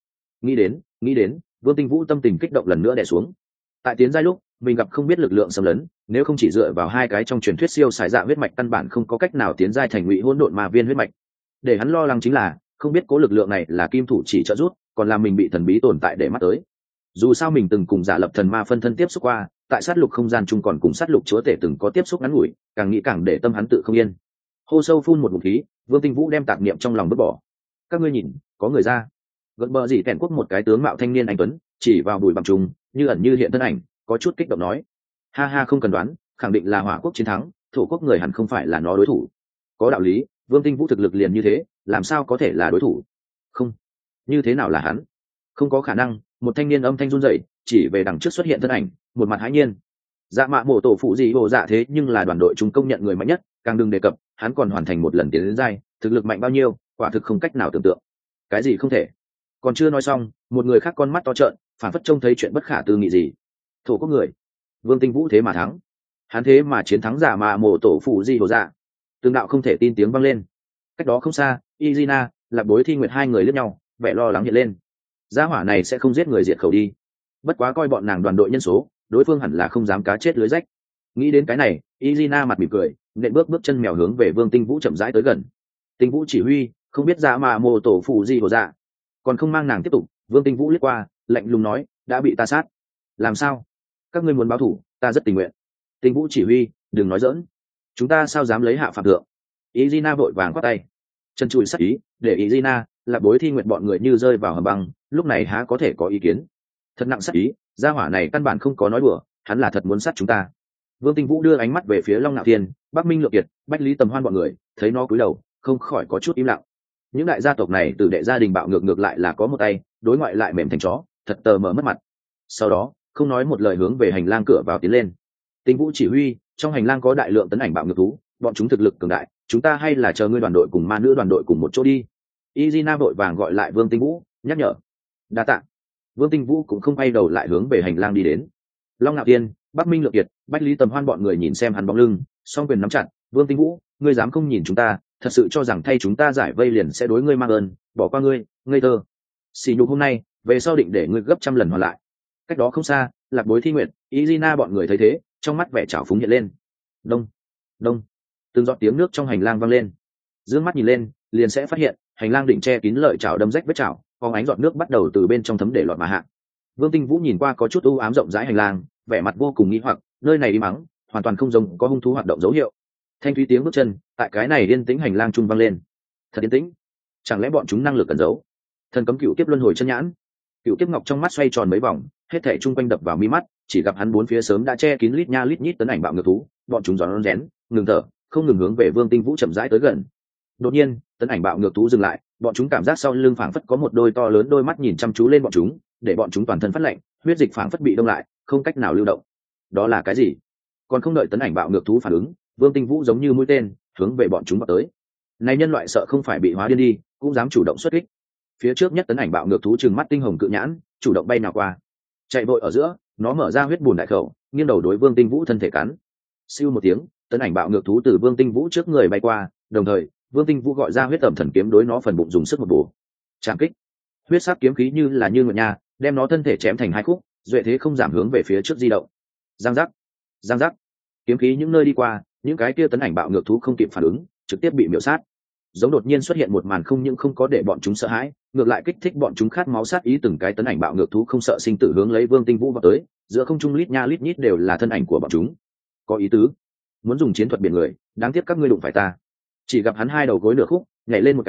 Nghĩ đến, Vương Tinh Vũ tâm tình kích động lần nữa đè xuống. Tại tiến giai lúc, mình gặp không biết lực lượng xâm lấn, nếu không chỉ dựa vào hai cái trong truyền thuyết siêu sải dạ huyết mạch căn bản không có cách nào tiến giai thành Ngụy Hỗn Độn Ma Viên huyết mạch. Để hắn lo lắng chính là, không biết cố lực lượng này là kim thủ chỉ trợ giúp, còn là mình bị thần bí tồn tại để mắt tới. Dù sao mình từng cùng giả lập thần ma phân thân tiếp xúc qua, tại sát lục không gian chung còn cùng sát lục chúa tể từng có tiếp xúc ngắn ngủi, càng nghĩ càng để tâm hắn tự không yên. Hô sâu phun một ngụm khí, Vương Tinh Vũ đem tạp niệm trong lòng vứt bỏ. Các ngươi nhìn, có người ra. Gật bờ gì tèn quốc một cái tướng mạo thanh niên anh tuấn, chỉ vào bụi bặm trùng, như ẩn như hiện thân ảnh, có chút kích động nói: ha ha, không cần đoán, khẳng định là Hỏa quốc chiến thắng, Thổ quốc người hẳn không phải là nó đối thủ. Có đạo lý, Vương Tinh Vũ thực lực liền như thế, làm sao có thể là đối thủ? Không, như thế nào là hắn? Không có khả năng. Một thanh niên âm thanh run rẩy, chỉ về đằng trước xuất hiện thân ảnh, một mặt hãi nhiên. Dạ mạ mổ tổ phụ gì bộ dạ thế nhưng là đoàn đội chúng công nhận người mạnh nhất, càng đừng đề cập hắn còn hoàn thành một lần tiến đến giai, thực lực mạnh bao nhiêu, quả thực không cách nào tưởng tượng. Cái gì không thể? Còn chưa nói xong, một người khác con mắt to trợn, phản phất trông thấy chuyện bất khả tư nghị gì. Thổ quốc người, Vương Tinh Vũ thế mà thắng, hắn thế mà chiến thắng giả mạ mổ tổ phụ gì bộ dạ. Tương đạo không thể tin tiếng vang lên. Cách đó không xa, Izina, Lạc Bối Thi Nguyệt hai người liếc nhau, vẻ lo lắng hiện lên. Gia hỏa này sẽ không giết người diệt khẩu đi. Bất quá coi bọn nàng đoàn đội nhân số, đối phương hẳn là không dám cá chết lưới rách. Nghĩ đến cái này, Izina mặt mỉm cười, nện bước chân mèo hướng về Vương Tinh Vũ chậm rãi tới gần. Tinh Vũ chỉ huy, không biết dạ mà mồ tổ phụ gì của dạ, còn không mang nàng tiếp tục. Vương Tinh Vũ liếc qua, lạnh lùng nói: đã bị ta sát. Làm sao? Các ngươi muốn báo thù, ta rất tình nguyện. Tinh Vũ chỉ huy, đừng nói dỡn. Chúng ta sao dám lấy hạ phạm thượng? Izina vội vàng quát tay, chân chùi sắc ý, để Izina, Lạc Bối Thi Nguyệt bọn người như rơi vào hầm băng, lúc này há có thể có ý kiến. Thật nặng sắc ý, gia hỏa này căn bản không có nói đùa, hắn là thật muốn sát chúng ta. Vương Tinh Vũ đưa ánh mắt về phía Long Nạo Thiên, Bắc Minh Lượng Kiệt, Bách Lý Tầm Hoan bọn người, thấy nó cúi đầu, không khỏi có chút im lặng. Những đại gia tộc này từ đệ gia đình bạo ngược ngược lại là có một tay, đối ngoại lại mềm thành chó, thật tờ mờ mất mặt. Sau đó, không nói một lời hướng về hành lang cửa vào tiến lên. Tinh Vũ chỉ huy, trong hành lang có đại lượng tấn ảnh bạo ngược thú, bọn chúng thực lực cường đại, chúng ta hay là chờ ngươi đoàn đội cùng ma nữ đoàn đội cùng một chỗ đi. Izina vội vàng gọi lại Vương Tinh Vũ, nhắc nhở. Đa tạ. Vương Tinh Vũ cũng không quay đầu lại hướng về hành lang đi đến. Long Nạo Thiên, Bắc Minh Lượng Kiệt, Bách Lý Tầm Hoan bọn người nhìn xem hắn bóng lưng, song quyền nắm chặt. Vương Tinh Vũ, ngươi dám không nhìn chúng ta, thật sự cho rằng thay chúng ta giải vây liền sẽ đối ngươi mang ơn, bỏ qua ngươi, ngây thơ. Xỉ nhục hôm nay, về sau định để ngươi gấp trăm lần hoàn lại. Cách đó không xa, Lạc Bối Thi Nguyệt, Izina bọn người thấy thế, trong mắt vẻ trào phúng hiện lên. Đông, đông, từng giọt tiếng nước trong hành lang vang lên. Dương mắt nhìn lên, liền sẽ phát hiện hành lang đỉnh che kín lợi chảo đâm rách vết chảo, phóng ánh giọt nước bắt đầu từ bên trong thấm để lọt mà hạ. Vương Tinh Vũ nhìn qua có chút u ám rộng rãi hành lang, vẻ mặt vô cùng nghi hoặc, nơi này im ắng, hoàn toàn không giống có hung thú hoạt động dấu hiệu. Thanh thúy tiếng bước chân tại cái này yên tĩnh hành lang trung vang lên. Thật yên tĩnh, chẳng lẽ bọn chúng năng lực cẩn giấu? Thần cấm cựu kiếp luân hồi chân nhãn, cựu kiếp ngọc trong mắt xoay tròn mấy vòng, hết thảy chung quanh đập vào mi mắt, chỉ gặp hắn bốn phía sớm đã che kín lít nha lít nhít tấn ảnh bạo ngược thú, bọn chúng giòn rén, ngừng thở, không ngừng hướng về Vương Tinh Vũ chậm rãi tới gần. Đột nhiên, tấn ảnh bạo ngược thú dừng lại, bọn chúng cảm giác sau lưng phảng phất có một đôi to lớn đôi mắt nhìn chăm chú lên bọn chúng, để bọn chúng toàn thân phát lạnh, huyết dịch phảng phất bị đông lại, không cách nào lưu động. Đó là cái gì? Còn không đợi tấn ảnh bạo ngược thú phản ứng, Vương Tinh Vũ giống như mũi tên, hướng về bọn chúng vọt tới. Này nhân loại sợ không phải bị hóa điên đi, cũng dám chủ động xuất kích. Phía trước nhất tấn ảnh bạo ngược thú trừng mắt tinh hồng cự nhãn, chủ động bay nào qua. Chạy vội ở giữa, nó mở ra huyết bùn đại khẩu, nghiêng đầu đối Vương Tinh Vũ thân thể cắn. Siêu một tiếng, tấn ảnh bạo ngược thú từ Vương Tinh Vũ trước người bay qua, đồng thời Vương Tinh Vũ gọi ra huyết tẩm thần kiếm đối nó phần bụng dùng sức một bổ. Trảm kích, huyết sắc kiếm khí như là như nguyệt nha, đem nó thân thể chém thành hai khúc, duệ thế không giảm hướng về phía trước di động. Giang giác, giang giác, kiếm khí những nơi đi qua, những cái kia tấn ảnh bạo ngược thú không kịp phản ứng, trực tiếp bị miểu sát. Giống đột nhiên xuất hiện một màn không những không có để bọn chúng sợ hãi, ngược lại kích thích bọn chúng khát máu sát ý, từng cái tấn ảnh bạo ngược thú không sợ sinh tử hướng lấy Vương Tinh Vũ vào tới, giữa không trung lít nha lít nhít đều là thân ảnh của bọn chúng. Có ý tứ, muốn dùng chiến thuật biển người, đáng tiếc các ngươi đụng phải ta. Chỉ gặp hắn hai đầu gối nửa khúc, nhảy lên một cái,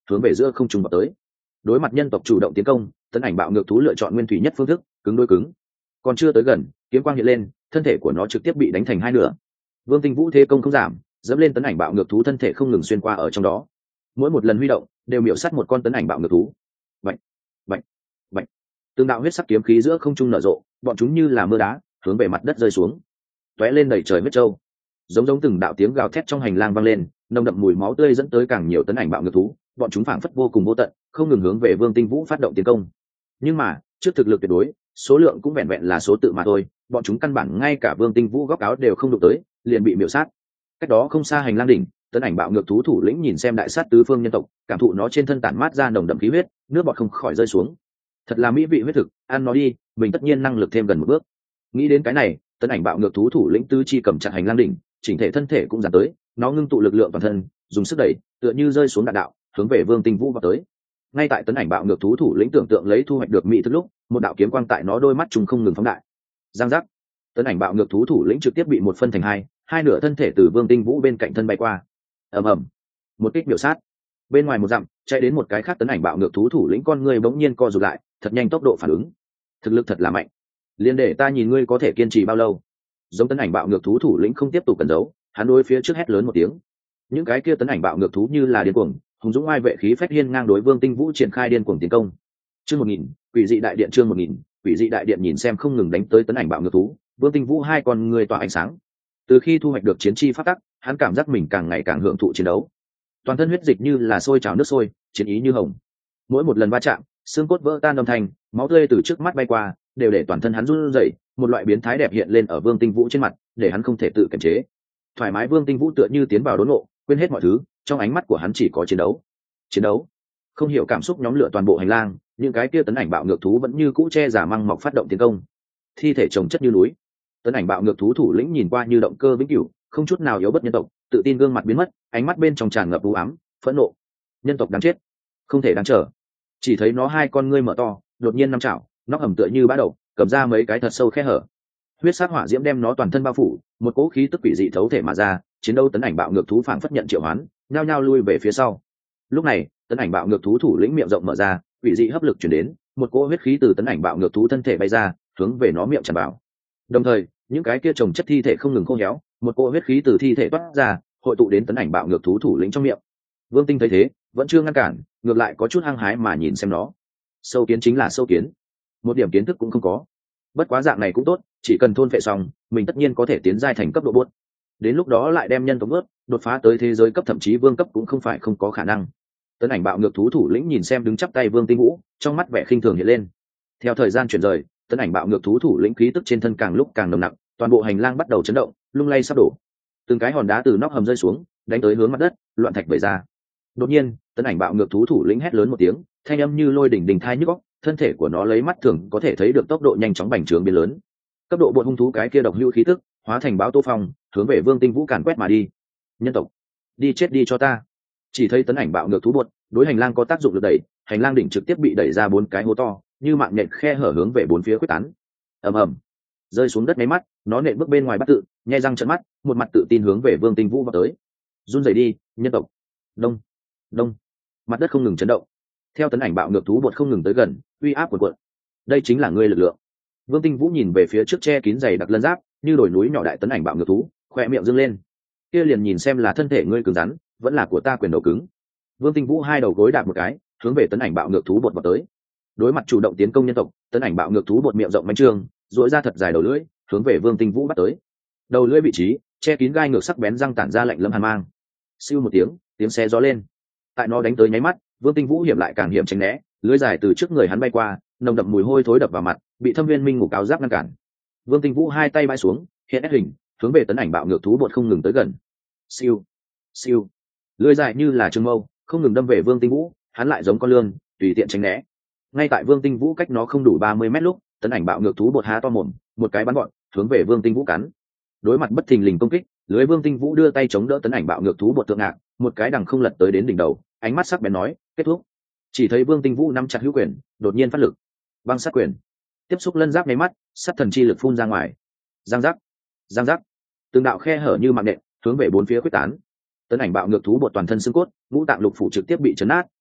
hướng về giữa không trung vào tới. Đối mặt nhân tộc chủ động tiến công, tấn ảnh bạo ngược thú lựa chọn nguyên thủy nhất phương thức, cứng đối cứng. Còn chưa tới gần, kiếm quang hiện lên, thân thể của nó trực tiếp bị đánh thành hai nửa. Vương Tinh Vũ thế công không giảm, dẫm lên tấn ảnh bạo ngược thú thân thể không ngừng xuyên qua ở trong đó. Mỗi một lần huy động, đều miểu sát một con tấn ảnh bạo ngược thú. Bạch, bạch, bạch. Từng đạo huyết sắc kiếm khí giữa không trung nở rộ, bọn chúng như là mưa đá, hướng về mặt đất rơi xuống. Tóe lên đầy trời huyết trâu. Giống từng đạo tiếng gào thét trong hành lang vang lên, nồng đậm mùi máu tươi dẫn tới càng nhiều tấn ảnh bạo ngược thú, bọn chúng phảng phất vô cùng vô tận, không ngừng hướng về Vương Tinh Vũ phát động tiến công. Nhưng mà, trước thực lực tuyệt đối, số lượng cũng vẹn vẹn là số tự mà thôi, bọn chúng căn bản ngay cả Vương Tinh Vũ góc áo đều không đụng tới, liền bị miểu sát. Cách đó không xa hành lang đỉnh, tấn ảnh bạo ngược thú thủ lĩnh nhìn xem đại sát tứ phương nhân tộc, cảm thụ nó trên thân tản mát ra nồng đậm khí huyết, nước bọt không khỏi rơi xuống. Thật là mỹ vị huyết thực, ăn nó đi, mình tất nhiên năng lực thêm gần một bước. Nghĩ đến cái này, tấn ảnh bạo ngược thú thủ lĩnh tứ chi cầm chặt hành lang đỉnh, chỉnh thể thân thể cũng dàn tới, nó ngưng tụ lực lượng toàn thân, dùng sức đẩy, tựa như rơi xuống đạn đạo, hướng về Vương Tinh Vũ vào tới. Ngay tại tấn ảnh bạo ngược thú thủ lĩnh tưởng tượng lấy thu hoạch được mỹ thức lúc, một đạo kiếm quang tại nó đôi mắt trùng không ngừng phóng đại. Giang giác, tấn ảnh bạo ngược thú thủ lĩnh trực tiếp bị một phân thành hai nửa thân thể từ Vương Tinh Vũ bên cạnh thân bay qua. Ầm ầm, một kích biểu sát. Bên ngoài một dặm, chạy đến một cái khác tấn ảnh bạo ngược thú thủ lĩnh con người bỗng nhiên co rụt lại, thật nhanh tốc độ phản ứng. Thực lực thật là mạnh. Liên để ta nhìn ngươi có thể kiên trì bao lâu. Giống tấn ảnh bạo ngược thú thủ lĩnh không tiếp tục cẩn giấu, hắn đối phía trước hét lớn một tiếng. Những cái kia tấn ảnh bạo ngược thú như là điên cuồng, hùng dũng oai vệ khí phách hiên ngang đối Vương Tinh Vũ triển khai điên cuồng tiến công. Chương 1000, quỷ dị đại điện. Chương 1000, quỷ dị đại điện. Nhìn xem không ngừng đánh tới tấn ảnh bạo ngược thú, Vương Tinh Vũ hai con người tỏa ánh sáng. Từ khi thu hoạch được chiến chi pháp tắc, hắn cảm giác mình càng ngày càng hưởng thụ chiến đấu. Toàn thân huyết dịch như là sôi trào nước sôi, chiến ý như hồng. Mỗi một lần va chạm, xương cốt vỡ tan âm thanh, máu tươi từ trước mắt bay qua, đều để toàn thân hắn run rẩy, một loại biến thái đẹp hiện lên ở Vương Tinh Vũ trên mặt, để hắn không thể tự kiềm chế. Thoải mái Vương Tinh Vũ tựa như tiến vào đốn ngộ, quên hết mọi thứ, trong ánh mắt của hắn chỉ có chiến đấu. Chiến đấu. Không hiểu cảm xúc nhóm lửa toàn bộ hành lang, những cái kia tấn ảnh bạo ngược thú vẫn như cũ che giả măng mọc phát động tiến công. Thi thể chồng chất như núi. Tấn ảnh bạo ngược thú thủ lĩnh nhìn qua như động cơ vĩnh cửu, không chút nào yếu bất nhân tộc, tự tin gương mặt biến mất, ánh mắt bên trong tràn ngập u ám, phẫn nộ. Nhân tộc đáng chết, không thể đáng chờ. Chỉ thấy nó hai con ngươi mở to, đột nhiên năm chảo, nó ẩm tựa như bã đậu, cầm ra mấy cái thật sâu khe hở. Huyết sát hỏa diễm đem nó toàn thân bao phủ, một cỗ khí tức quỷ dị thấu thể mà ra, chiến đấu tấn ảnh bạo ngược thú phảng phất nhận triệu hoán, nhao nhao lui về phía sau. Lúc này, tấn ảnh bạo ngược thú thủ lĩnh miệng rộng mở ra, quỷ dị hấp lực truyền đến, một cỗ huyết khí từ tấn ảnh bạo ngược thú thân thể bay ra, hướng về nó miệng tràn vào. Đồng thời, những cái kia chồng chất thi thể không ngừng khô héo, một cỗ huyết khí từ thi thể toát ra, hội tụ đến tấn ảnh bạo ngược thú thủ lĩnh trong miệng. Vương Tinh thấy thế, vẫn chưa ngăn cản, ngược lại có chút hăng hái mà nhìn xem nó. Sâu kiến chính là sâu kiến, một điểm kiến thức cũng không có. Bất quá dạng này cũng tốt, chỉ cần thôn phệ xong, mình tất nhiên có thể tiến giai thành cấp độ buốt. Đến lúc đó lại đem nhân tộc ướt, đột phá tới thế giới cấp thậm chí vương cấp cũng không phải không có khả năng. Tấn ảnh bạo ngược thú thủ lĩnh nhìn xem đứng chắp tay Vương Tinh Vũ, trong mắt vẻ khinh thường hiện lên. Theo thời gian chuyển rời, tấn ảnh bạo ngược thú thủ lĩnh khí tức trên thân càng lúc càng nồng nặng, toàn bộ hành lang bắt đầu chấn động, lung lay sắp đổ. Từng cái hòn đá từ nóc hầm rơi xuống, đánh tới hướng mặt đất, loạn thạch vẩy ra. Đột nhiên, tấn ảnh bạo ngược thú thủ lĩnh hét lớn một tiếng, thanh âm như lôi đỉnh đình thai nhức óc, thân thể của nó lấy mắt thường có thể thấy được tốc độ nhanh chóng bành trướng biến lớn. Cấp độ bộ hung thú cái kia độc hữu khí tức, hóa thành báo tô phong, hướng về Vương Tinh Vũ càn quét mà đi. Nhân tộc, đi chết đi cho ta! Chỉ thấy tấn ảnh bạo ngược thú bột, đối hành lang có tác dụng lực đẩy, hành lang đỉnh trực tiếp bị đẩy ra 4 cái hố to, như mạng nhện khe hở hướng về 4 phía quyết tán. Ầm ầm, rơi xuống đất mấy mắt, nó nện bước bên ngoài bắt tự, nhe răng trợn mắt, một mặt tự tin hướng về Vương Tinh Vũ vào tới. Run rẩy đi, nhân tộc! Đông, đông, mặt đất không ngừng chấn động. Theo tấn ảnh bạo ngược thú bột không ngừng tới gần, uy áp cuộn cuộn. Đây chính là ngươi lực lượng. Vương Tinh Vũ nhìn về phía trước che kín dày đặc lân giáp, như đồi núi nhỏ đại tấn ảnh bạo ngược thú, khoe miệng dương lên. Kia liền nhìn xem là thân thể ngươi cứng rắn, vẫn là của ta quyền đầu cứng. Vương Tinh Vũ hai đầu gối đạp một cái, hướng về tấn ảnh bạo ngược thú bột vào tới. Đối mặt chủ động tiến công nhân tộc, tấn ảnh bạo ngược thú bột miệng rộng manh trương, duỗi ra thật dài đầu lưỡi, hướng về Vương Tinh Vũ bắt tới. Đầu lưỡi vị trí che kín gai ngược sắc bén răng tản ra lạnh lẫm hàn mang. Siêu một tiếng xé gió lên. Tại nó đánh tới nháy mắt, Vương Tinh Vũ hiểm lại càng hiểm tránh né, lưỡi dài từ trước người hắn bay qua, nồng đậm mùi hôi thối đập vào mặt, bị Thâm Viên Minh Ngục áo giáp ngăn cản. Vương Tinh Vũ hai tay bãi xuống, hiện ép hình, hướng về tấn ảnh bạo ngược thú bột không ngừng tới gần. Siêu, siêu, lưỡi dài như là trường mâu, không ngừng đâm về Vương Tinh Vũ, hắn lại giống con lươn, tùy tiện tránh né. Ngay tại Vương Tinh Vũ cách nó không đủ 30 mét lúc, tấn ảnh bạo ngược thú bột há to mồm, một cái bắn gọn, hướng về Vương Tinh Vũ cắn. Đối mặt bất thình lình công kích, lưới Vương Tinh Vũ đưa tay chống đỡ tấn ảnh bạo ngược thú bột tượng ngạc, một cái đằng không lật tới đến đỉnh đầu, ánh mắt sắc bén nói, kết thúc. Chỉ thấy Vương Tinh Vũ nắm chặt hữu quyền, đột nhiên phát lực, băng sát quyền, tiếp xúc lân giáp mấy mắt, sát thần chi lực phun ra ngoài. Giang giác, giang giác, từng đạo khe hở như mạng nện, hướng về 4 phía quyết tán. Tấn ảnh bạo ngược thú bột toàn thân xương cốt, ngũ tạng lục phủ trực tiếp bị chấn nát,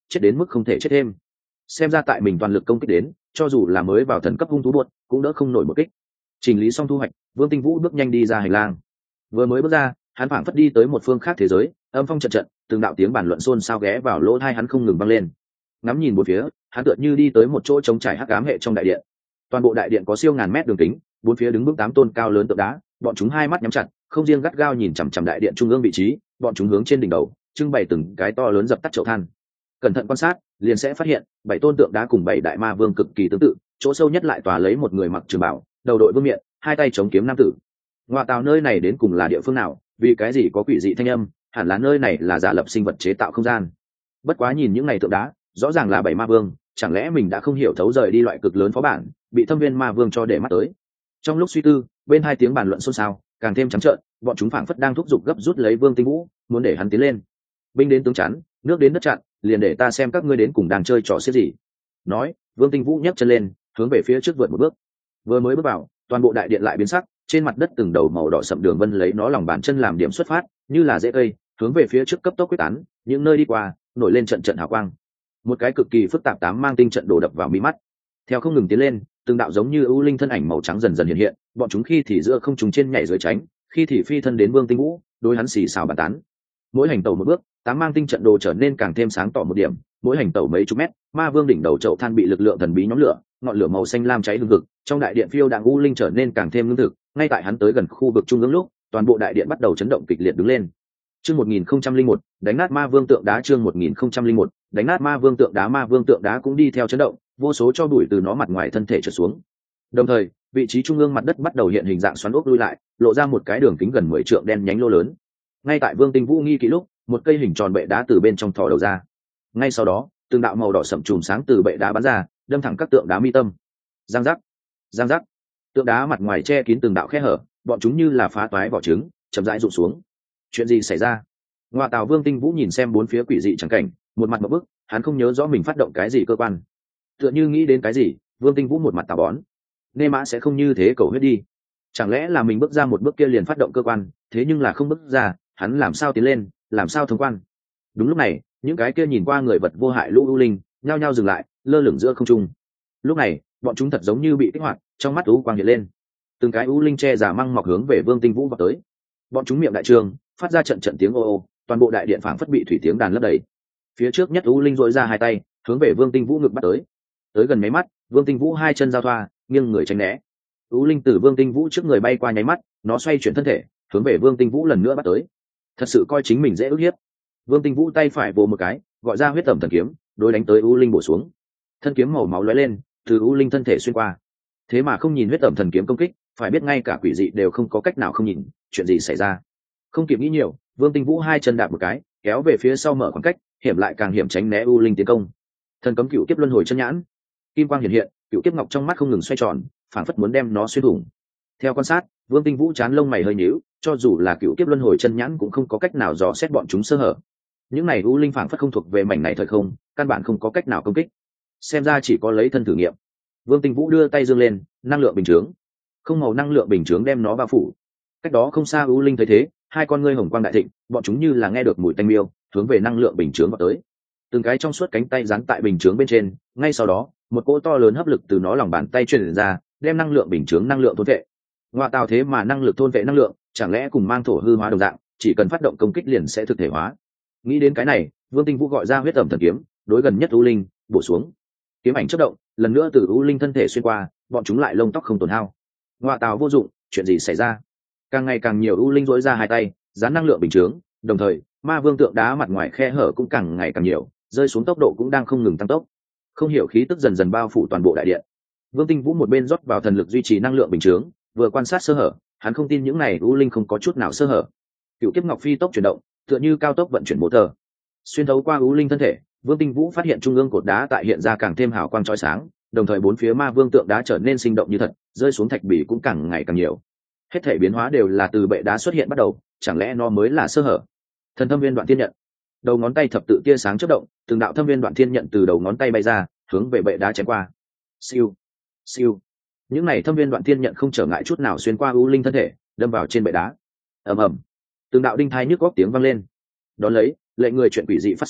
chết đến mức không thể chết thêm. Xem ra tại mình toàn lực công kích đến, cho dù là mới vào thần cấp hung thú buột cũng đỡ không nổi một kích. Chỉnh lý xong thu hoạch, Vương Tinh Vũ bước nhanh đi ra hành lang. Vừa mới bước ra, hắn phảng phất đi tới một phương khác thế giới, âm phong trận trận, từng đạo tiếng bàn luận xôn xao ghé vào lỗ tai hắn không ngừng vang lên. Ngắm nhìn bốn phía, hắn tựa như đi tới một chỗ trống trải hắc ám hệ trong đại điện. Toàn bộ đại điện có siêu ngàn mét đường kính, bốn phía đứng bước 8 tôn cao lớn tượng đá, bọn chúng hai mắt nhắm chặt, không riêng gắt gao nhìn chằm chằm đại điện trung ương vị trí, bọn chúng hướng trên đỉnh đầu, trưng bày từng cái to lớn dập tắt chậu than. Cẩn thận quan sát, liền sẽ phát hiện, 7 tôn tượng đá cùng 7 đại ma vương cực kỳ tương tự, chỗ sâu nhất lại tòa lấy một người mặc trường bào, đầu đội vương miện, hai tay chống kiếm nam tử. Ngoại tào nơi này đến cùng là địa phương nào, vì cái gì có quỷ dị thanh âm, hẳn là nơi này là giả lập sinh vật chế tạo không gian. Bất quá nhìn những này tượng đá, rõ ràng là 7 ma vương, chẳng lẽ mình đã không hiểu thấu rời đi loại cực lớn phó bản, bị Thâm Viên ma vương cho để mắt tới. Trong lúc suy tư, bên hai tiếng bàn luận xôn xao càng thêm trắng trợn, bọn chúng phảng phất đang thúc giục gấp rút lấy Vương Tinh Vũ, muốn để hắn tiến lên. Binh đến tướng chắn, nước đến đất chặn, liền để ta xem các ngươi đến cùng đang chơi trò xiết gì. Nói, Vương Tinh Vũ nhấc chân lên, hướng về phía trước vượt một bước. Vừa mới bước vào, toàn bộ đại điện lại biến sắc, trên mặt đất từng đầu màu đỏ sậm đường vân lấy nó lòng bàn chân làm điểm xuất phát, như là rễ cây, hướng về phía trước cấp tốc quyết tán, những nơi đi qua, nổi lên trận trận hào quang. Một cái cực kỳ phức tạp tám mang tinh trận đổ đập vào mi mắt. Theo không ngừng tiến lên, từng đạo giống như ưu linh thân ảnh màu trắng dần dần hiện hiện, bọn chúng khi thì giữa không trùng trên nhảy dưới tránh, khi thì phi thân đến Vương Tinh Vũ, đối hắn xì xào bàn tán. Mỗi hành tẩu một bước, tám mang tinh trận đồ trở nên càng thêm sáng tỏ một điểm, mỗi hành tẩu mấy chục mét, ma vương đỉnh đầu chậu than bị lực lượng thần bí nhóm lửa, ngọn lửa màu xanh lam cháy hừng hực, trong đại điện phiêu đạn u linh trở nên càng thêm lương thực, ngay tại hắn tới gần khu vực trung ương lúc, toàn bộ đại điện bắt đầu chấn động kịch liệt đứng lên. Chương 1001, đánh nát ma vương tượng đá. Chương 1001, đánh nát ma vương tượng đá. Ma vương tượng đá cũng đi theo chấn động, vô số cho bụi từ nó mặt ngoài thân thể trượt xuống. Đồng thời, vị trí trung ương mặt đất bắt đầu hiện hình dạng xoắn ốc lui lại, lộ ra một cái đường kính gần 10 trượng đen nhánh lô lớn. Ngay tại Vương Tinh Vũ nghi kỹ lúc, một cây hình tròn bệ đá từ bên trong thò đầu ra. Ngay sau đó, từng đạo màu đỏ sẫm chùm sáng từ bệ đá bắn ra, đâm thẳng các tượng đá mi tâm. Giang giác, giang giác. Tượng đá mặt ngoài che kín từng đạo khe hở, bọn chúng như là phá toái vỏ trứng, chậm rãi rụng xuống. Chuyện gì xảy ra? Ngoại tào Vương Tinh Vũ nhìn xem bốn phía quỷ dị chẳng cảnh, một mặt ngộp bức, hắn không nhớ rõ mình phát động cái gì cơ quan. Tựa như nghĩ đến cái gì, Vương Tinh Vũ một mặt tà bón. Nê Mã sẽ không như thế cầu huyết đi. Chẳng lẽ là mình bước ra một bước kia liền phát động cơ quan, thế nhưng là không bước ra, hắn làm sao tiến lên, làm sao thông quan? Đúng lúc này, những cái kia nhìn qua người vật vô hại lũ u linh, nhao nhao dừng lại, lơ lửng giữa không trung. Lúc này, bọn chúng thật giống như bị kích hoạt, trong mắt u quang hiện lên. Từng cái u linh che giả măng mọc hướng về Vương Tinh Vũ vào tới. Bọn chúng miệng đại trường, phát ra trận trận tiếng ô ô, toàn bộ đại điện phảng phất bị thủy tiếng đàn lấp đầy. Phía trước nhất u linh dội ra hai tay, hướng về Vương Tinh Vũ ngực bắt tới. Tới gần mấy mắt, Vương Tinh Vũ hai chân giao thoa, nghiêng người tránh né. U linh từ Vương Tinh Vũ trước người bay qua nháy mắt, nó xoay chuyển thân thể, hướng về Vương Tinh Vũ lần nữa bắt tới. Thật sự coi chính mình dễ ức hiếp. Vương Tinh Vũ tay phải vồ một cái, gọi ra huyết tẩm thần kiếm, đối đánh tới u linh bổ xuống. Thân kiếm màu máu lóe lên, từ u linh thân thể xuyên qua. Thế mà không nhìn huyết tẩm thần kiếm công kích, phải biết ngay cả quỷ dị đều không có cách nào không nhìn, chuyện gì xảy ra? Không kịp nghĩ nhiều, Vương Tinh Vũ hai chân đạp một cái, kéo về phía sau mở khoảng cách, hiểm lại càng hiểm tránh né u linh tiến công. Thần cấm cựu kiếp luân hồi chân nhãn, kim quang hiện hiện, cựu kiếp ngọc trong mắt không ngừng xoay tròn, phảng phất muốn đem nó xuyên thủng. Theo quan sát, Vương Tinh Vũ chán lông mày hơi nhíu, cho dù là cựu kiếp luân hồi chân nhãn cũng không có cách nào dò xét bọn chúng sơ hở. Những này u linh phảng phất không thuộc về mảnh này thời không, căn bản không có cách nào công kích. Xem ra chỉ có lấy thân thử nghiệm. Vương Tinh Vũ đưa tay giương lên, năng lượng bình chướng, không màu năng lượng bình chướng đem nó bao phủ. Cách đó không xa u linh thấy thế, hai con ngươi hồng quang đại thịnh, bọn chúng như là nghe được mùi tanh miêu, hướng về năng lượng bình chướng vào tới. Từng cái trong suốt cánh tay dán tại bình chướng bên trên, ngay sau đó, một cỗ to lớn hấp lực từ nó lòng bàn tay truyền ra, đem năng lượng bình chướng năng lượng thôn vệ. Ngoại tào thế mà năng lực thôn vệ năng lượng, chẳng lẽ cùng mang thổ hư hóa đồng dạng, chỉ cần phát động công kích liền sẽ thực thể hóa. Nghĩ đến cái này, Vương Tinh Vũ gọi ra huyết tẩm thần kiếm, đối gần nhất u linh bổ xuống. Kiếm ảnh chớp động, lần nữa từ u linh thân thể xuyên qua, bọn chúng lại lông tóc không tổn hao. Ngoại tào vô dụng, chuyện gì xảy ra? Càng ngày càng nhiều u linh rỗi ra hai tay, dán năng lượng bình chướng, đồng thời ma vương tượng đá mặt ngoài khe hở cũng càng ngày càng nhiều, rơi xuống tốc độ cũng đang không ngừng tăng tốc. Không hiểu khí tức dần dần bao phủ toàn bộ đại điện. Vương Tinh Vũ một bên rót vào thần lực duy trì năng lượng bình chướng, vừa quan sát sơ hở, hắn không tin những này u linh không có chút nào sơ hở. Cựu kiếp ngọc phi tốc chuyển động, tựa như cao tốc vận chuyển motor. Xuyên thấu qua u linh thân thể, Vương Tinh Vũ phát hiện trung ương cột đá tại hiện ra càng thêm hào quang chói sáng, đồng thời bốn phía ma vương tượng đá trở nên sinh động như thật, rơi xuống thạch bỉ cũng càng ngày càng nhiều. Hết thể biến hóa đều là từ bệ đá xuất hiện bắt đầu, chẳng lẽ nó mới là sơ hở? Thần thâm viên đoạn thiên nhận, đầu ngón tay thập tự tia sáng chớp động, từng đạo thâm viên đoạn thiên nhận từ đầu ngón tay bay ra, hướng về bệ đá chém qua. Siêu, siêu. Những này thâm viên đoạn thiên nhận không trở ngại chút nào xuyên qua u linh thân thể, đâm vào trên bệ đá. Ầm ầm, từng đạo đinh thai nhức góc tiếng vang lên. Đón lấy, lệ người chuyện quỷ dị phát sinh,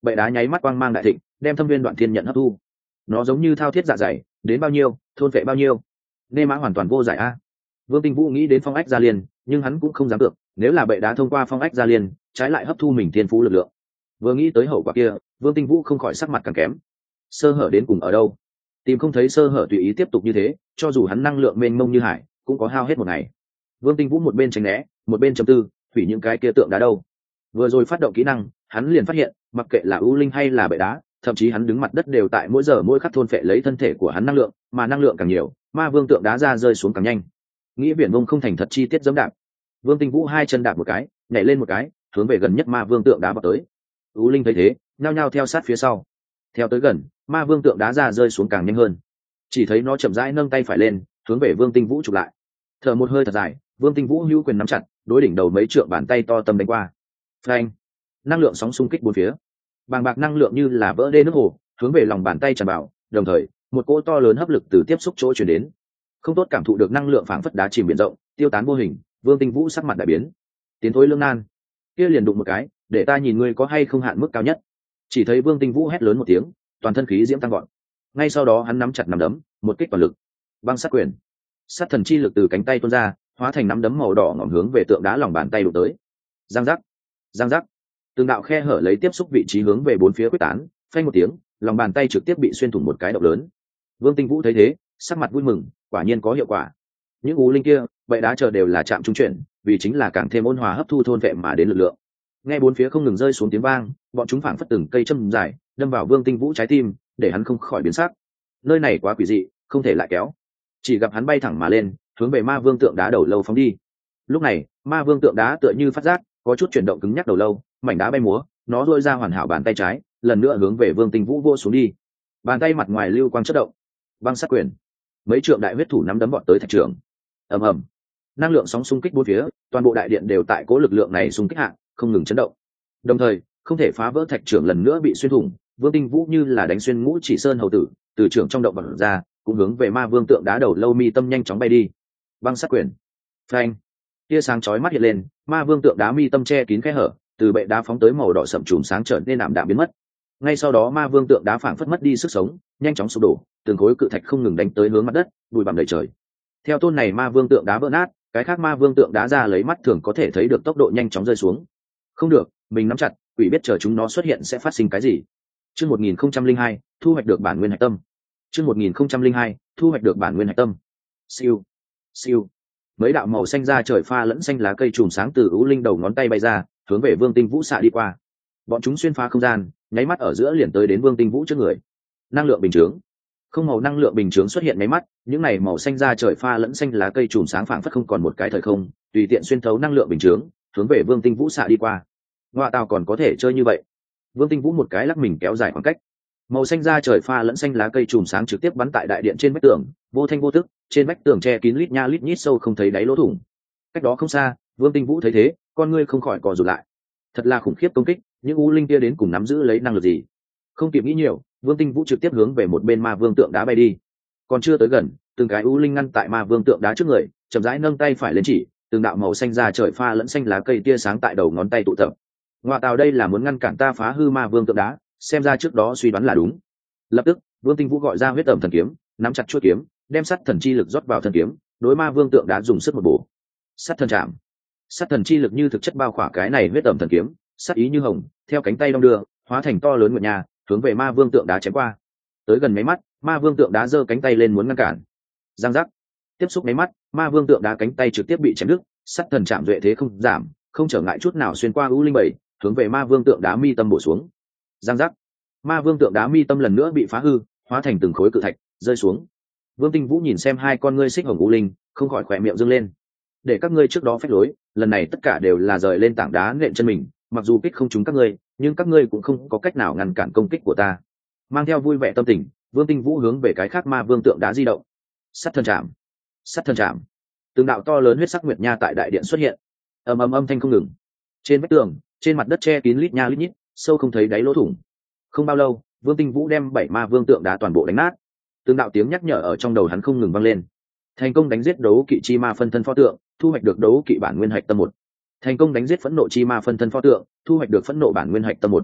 bệ đá nháy mắt quang mang đại thịnh, đem thâm viên đoạn thiên nhận hấp thu. Nó giống như thao thiết dạ dày, đến bao nhiêu thôn vệ bao nhiêu. Nê mã hoàn toàn vô giải a. Vương Tinh Vũ nghĩ đến phong ách gia liên, nhưng hắn cũng không dám tưởng, nếu là bệ đá thông qua phong ách gia liên, trái lại hấp thu mình thiên phú lực lượng. Vừa nghĩ tới hậu quả kia, Vương Tinh Vũ không khỏi sắc mặt càng kém. Sơ hở đến cùng ở đâu? Tìm không thấy sơ hở tùy ý tiếp tục như thế, cho dù hắn năng lượng mênh mông như hải, cũng có hao hết một ngày. Vương Tinh Vũ một bên tránh né, một bên trầm tư, hủy những cái kia tượng đá đâu. Vừa rồi phát động kỹ năng, hắn liền phát hiện, mặc kệ là ưu linh hay là bệ đá, thậm chí hắn đứng mặt đất đều tại mỗi giờ mỗi khắc thôn phệ lấy thân thể của hắn năng lượng, mà năng lượng càng nhiều, ma vương tượng đá ra rơi xuống càng nhanh. Nghĩ viển vông không thành thật chi tiết dẫm đạp. Vương Tinh Vũ hai chân đạp một cái, nhảy lên một cái, hướng về gần nhất ma vương tượng đá vào tới. Ưu linh thấy thế, nhao nhao theo sát phía sau. Theo tới gần, ma vương tượng đá ra rơi xuống càng nhanh hơn. Chỉ thấy nó chậm rãi nâng tay phải lên, hướng về Vương Tinh Vũ chụp lại. Thở một hơi thật dài, Vương Tinh Vũ hữu quyền nắm chặt, đối đỉnh đầu mấy trượng bàn tay to tâm đánh qua. Phanh! Năng lượng sóng xung kích bốn phía. Bàng bạc năng lượng như là vỡ đê nước hồ, hướng về lòng bàn tay tràn vào, đồng thời, một cỗ to lớn hấp lực từ tiếp xúc chỗ truyền đến. Không tốt cảm thụ được năng lượng phảng phất đá chìm biển rộng, tiêu tán vô hình, Vương Tinh Vũ sắc mặt đại biến. Tiến thối lưỡng nan. Kia liền đụng một cái, để ta nhìn ngươi có hay không hạn mức cao nhất. Chỉ thấy Vương Tinh Vũ hét lớn một tiếng, toàn thân khí diễm tăng gọn. Ngay sau đó hắn nắm chặt nắm đấm, một kích toàn lực. Băng sát quyền. Sát thần chi lực từ cánh tay tuôn ra, hóa thành nắm đấm màu đỏ ngòm hướng về tượng đá lòng bàn tay đụng tới. Giang giác, giang giác. Từng đạo khe hở lấy tiếp xúc vị trí hướng về bốn phía quyết tán, phanh một tiếng, lòng bàn tay trực tiếp bị xuyên thủng một cái động lớn. Vương Tinh Vũ thấy thế, sắc mặt vui mừng, quả nhiên có hiệu quả. Những ú linh kia, vậy đá chờ đều là chạm trung chuyển, vì chính là càng thêm ôn hòa hấp thu thôn vệ mà đến lực lượng. Nghe bốn phía không ngừng rơi xuống tiếng vang, bọn chúng phảng phất từng cây châm dài, đâm vào Vương Tinh Vũ trái tim, để hắn không khỏi biến sắc. Nơi này quá quỷ dị, không thể lại kéo. Chỉ gặp hắn bay thẳng mà lên, hướng về ma vương tượng đá đầu lâu phóng đi. Lúc này, ma vương tượng đá tựa như phát giác, có chút chuyển động cứng nhắc đầu lâu, mảnh đá bay múa, nó duỗi ra hoàn hảo bàn tay trái, lần nữa hướng về Vương Tinh Vũ vô xuống đi. Bàn tay mặt ngoài lưu quang chớp động. Băng sát quyền. Mấy trượng đại huyết thủ nắm đấm bọn tới thạch trưởng. Ầm ầm. Năng lượng sóng xung kích bốn phía, toàn bộ đại điện đều tại cố lực lượng này xung kích hạ, không ngừng chấn động. Đồng thời, không thể phá vỡ thạch trưởng lần nữa bị xuyên thủng, Vương Tinh Vũ như là đánh xuyên ngũ chỉ sơn hầu tử, từ trưởng trong động bật ra, cũng hướng về ma vương tượng đá đầu lâu mi tâm nhanh chóng bay đi. Băng sát quyền. Phanh. Tia sáng chói mắt hiện lên, ma vương tượng đá mi tâm che kín khe hở, từ bệ đá phóng tới màu đỏ sậm chùm sáng trở nên ảm đạm biến mất. Ngay sau đó ma vương tượng đá phảng phất mất đi sức sống, nhanh chóng sụp đổ, từng khối cự thạch không ngừng đánh tới hướng mặt đất, bụi bặm đầy trời. Theo tôn này ma vương tượng đá vỡ nát, cái khác ma vương tượng đá ra lấy mắt thường có thể thấy được tốc độ nhanh chóng rơi xuống. Không được, mình nắm chặt, quỷ biết chờ chúng nó xuất hiện sẽ phát sinh cái gì. Chương 1002, thu hoạch được bản nguyên hạch tâm. Chương 1002, thu hoạch được bản nguyên hạch tâm. Siêu, siêu. Mấy đạo màu xanh da trời pha lẫn xanh lá cây chùm sáng từ ưu linh đầu ngón tay bay ra, hướng về Vương Tinh Vũ xạ đi qua. Bọn chúng xuyên phá không gian, nháy mắt ở giữa liền tới đến Vương Tinh Vũ trước người. Năng lượng bình chướng. Không màu năng lượng bình chướng xuất hiện nháy mắt, những này màu xanh da trời pha lẫn xanh lá cây chùm sáng phảng phất không còn một cái thời không, tùy tiện xuyên thấu năng lượng bình chướng, hướng về Vương Tinh Vũ xạ đi qua. Ngoại tào còn có thể chơi như vậy. Vương Tinh Vũ một cái lắc mình kéo dài khoảng cách. Màu xanh da trời pha lẫn xanh lá cây chùm sáng trực tiếp bắn tại đại điện trên vách tường, vô thanh vô tức, trên vách tường che kín lít nha lít nhít sâu không thấy đáy lỗ thủng. Cách đó không xa, Vương Tinh Vũ thấy thế, con ngươi không khỏi co rụt lại. Thật là khủng khiếp công kích, những u linh kia đến cùng nắm giữ lấy năng lực gì? Không kịp nghĩ nhiều, Vương Tinh Vũ trực tiếp hướng về một bên ma vương tượng đá bay đi. Còn chưa tới gần, từng cái u linh ngăn tại ma vương tượng đá trước người, chậm rãi nâng tay phải lên chỉ, từng đạo màu xanh da trời pha lẫn xanh lá cây tia sáng tại đầu ngón tay tụ tập. Ngoại tào đây là muốn ngăn cản ta phá hư ma vương tượng đá, xem ra trước đó suy đoán là đúng. Lập tức, Vương Tinh Vũ gọi ra huyết ẩm thần kiếm, nắm chặt chuôi kiếm, đem sắt thần chi lực rót vào thân kiếm, đối ma vương tượng đá dùng sức một bổ. Sắt thần chạm. Sắt thần chi lực như thực chất bao khỏa cái này huyết ẩm thần kiếm, sắt ý như hồng, theo cánh tay đong đưa, hóa thành to lớn nguyệt nha, hướng về ma vương tượng đá chém qua. Tới gần mấy mắt, ma vương tượng đá giơ cánh tay lên muốn ngăn cản. Giang giác. Tiếp xúc mấy mắt, ma vương tượng đá cánh tay trực tiếp bị chém đứt, sắt thần chạm duệ thế không giảm, không trở ngại chút nào xuyên qua u linh bảy, hướng về ma vương tượng đá mi tâm bổ xuống. Giang giác. Ma vương tượng đá mi tâm lần nữa bị phá hư, hóa thành từng khối cự thạch rơi xuống. Vương Tinh Vũ nhìn xem hai con ngươi xích hồng u linh, không khỏi khỏe miệng dâng lên. Để các ngươi trước đó phách lối, lần này tất cả đều là rời lên tảng đá nện chân mình, mặc dù kích không trúng các ngươi, nhưng các ngươi cũng không có cách nào ngăn cản công kích của ta. Mang theo vui vẻ tâm tình, Vương Tinh Vũ hướng về cái khác ma vương tượng đá di động. Sắt thần chạm, sắt thần chạm. Từng đạo to lớn huyết sắc nguyệt nha tại đại điện xuất hiện, ầm ầm âm thanh không ngừng. Trên vách tường, trên mặt đất che kín lít nha lít nhít, sâu không thấy đáy lỗ thủng. Không bao lâu, Vương Tinh Vũ đem 7 ma vương tượng đá toàn bộ đánh nát. Từng đạo tiếng nhắc nhở ở trong đầu hắn không ngừng vang lên. Thành công đánh giết đấu kỵ chi ma phân thân pho tượng, thu hoạch được đấu kỵ bản nguyên hạch tâm 1. Thành công đánh giết phẫn nộ chi ma phân thân pho tượng, thu hoạch được phẫn nộ bản nguyên hạch tâm 1.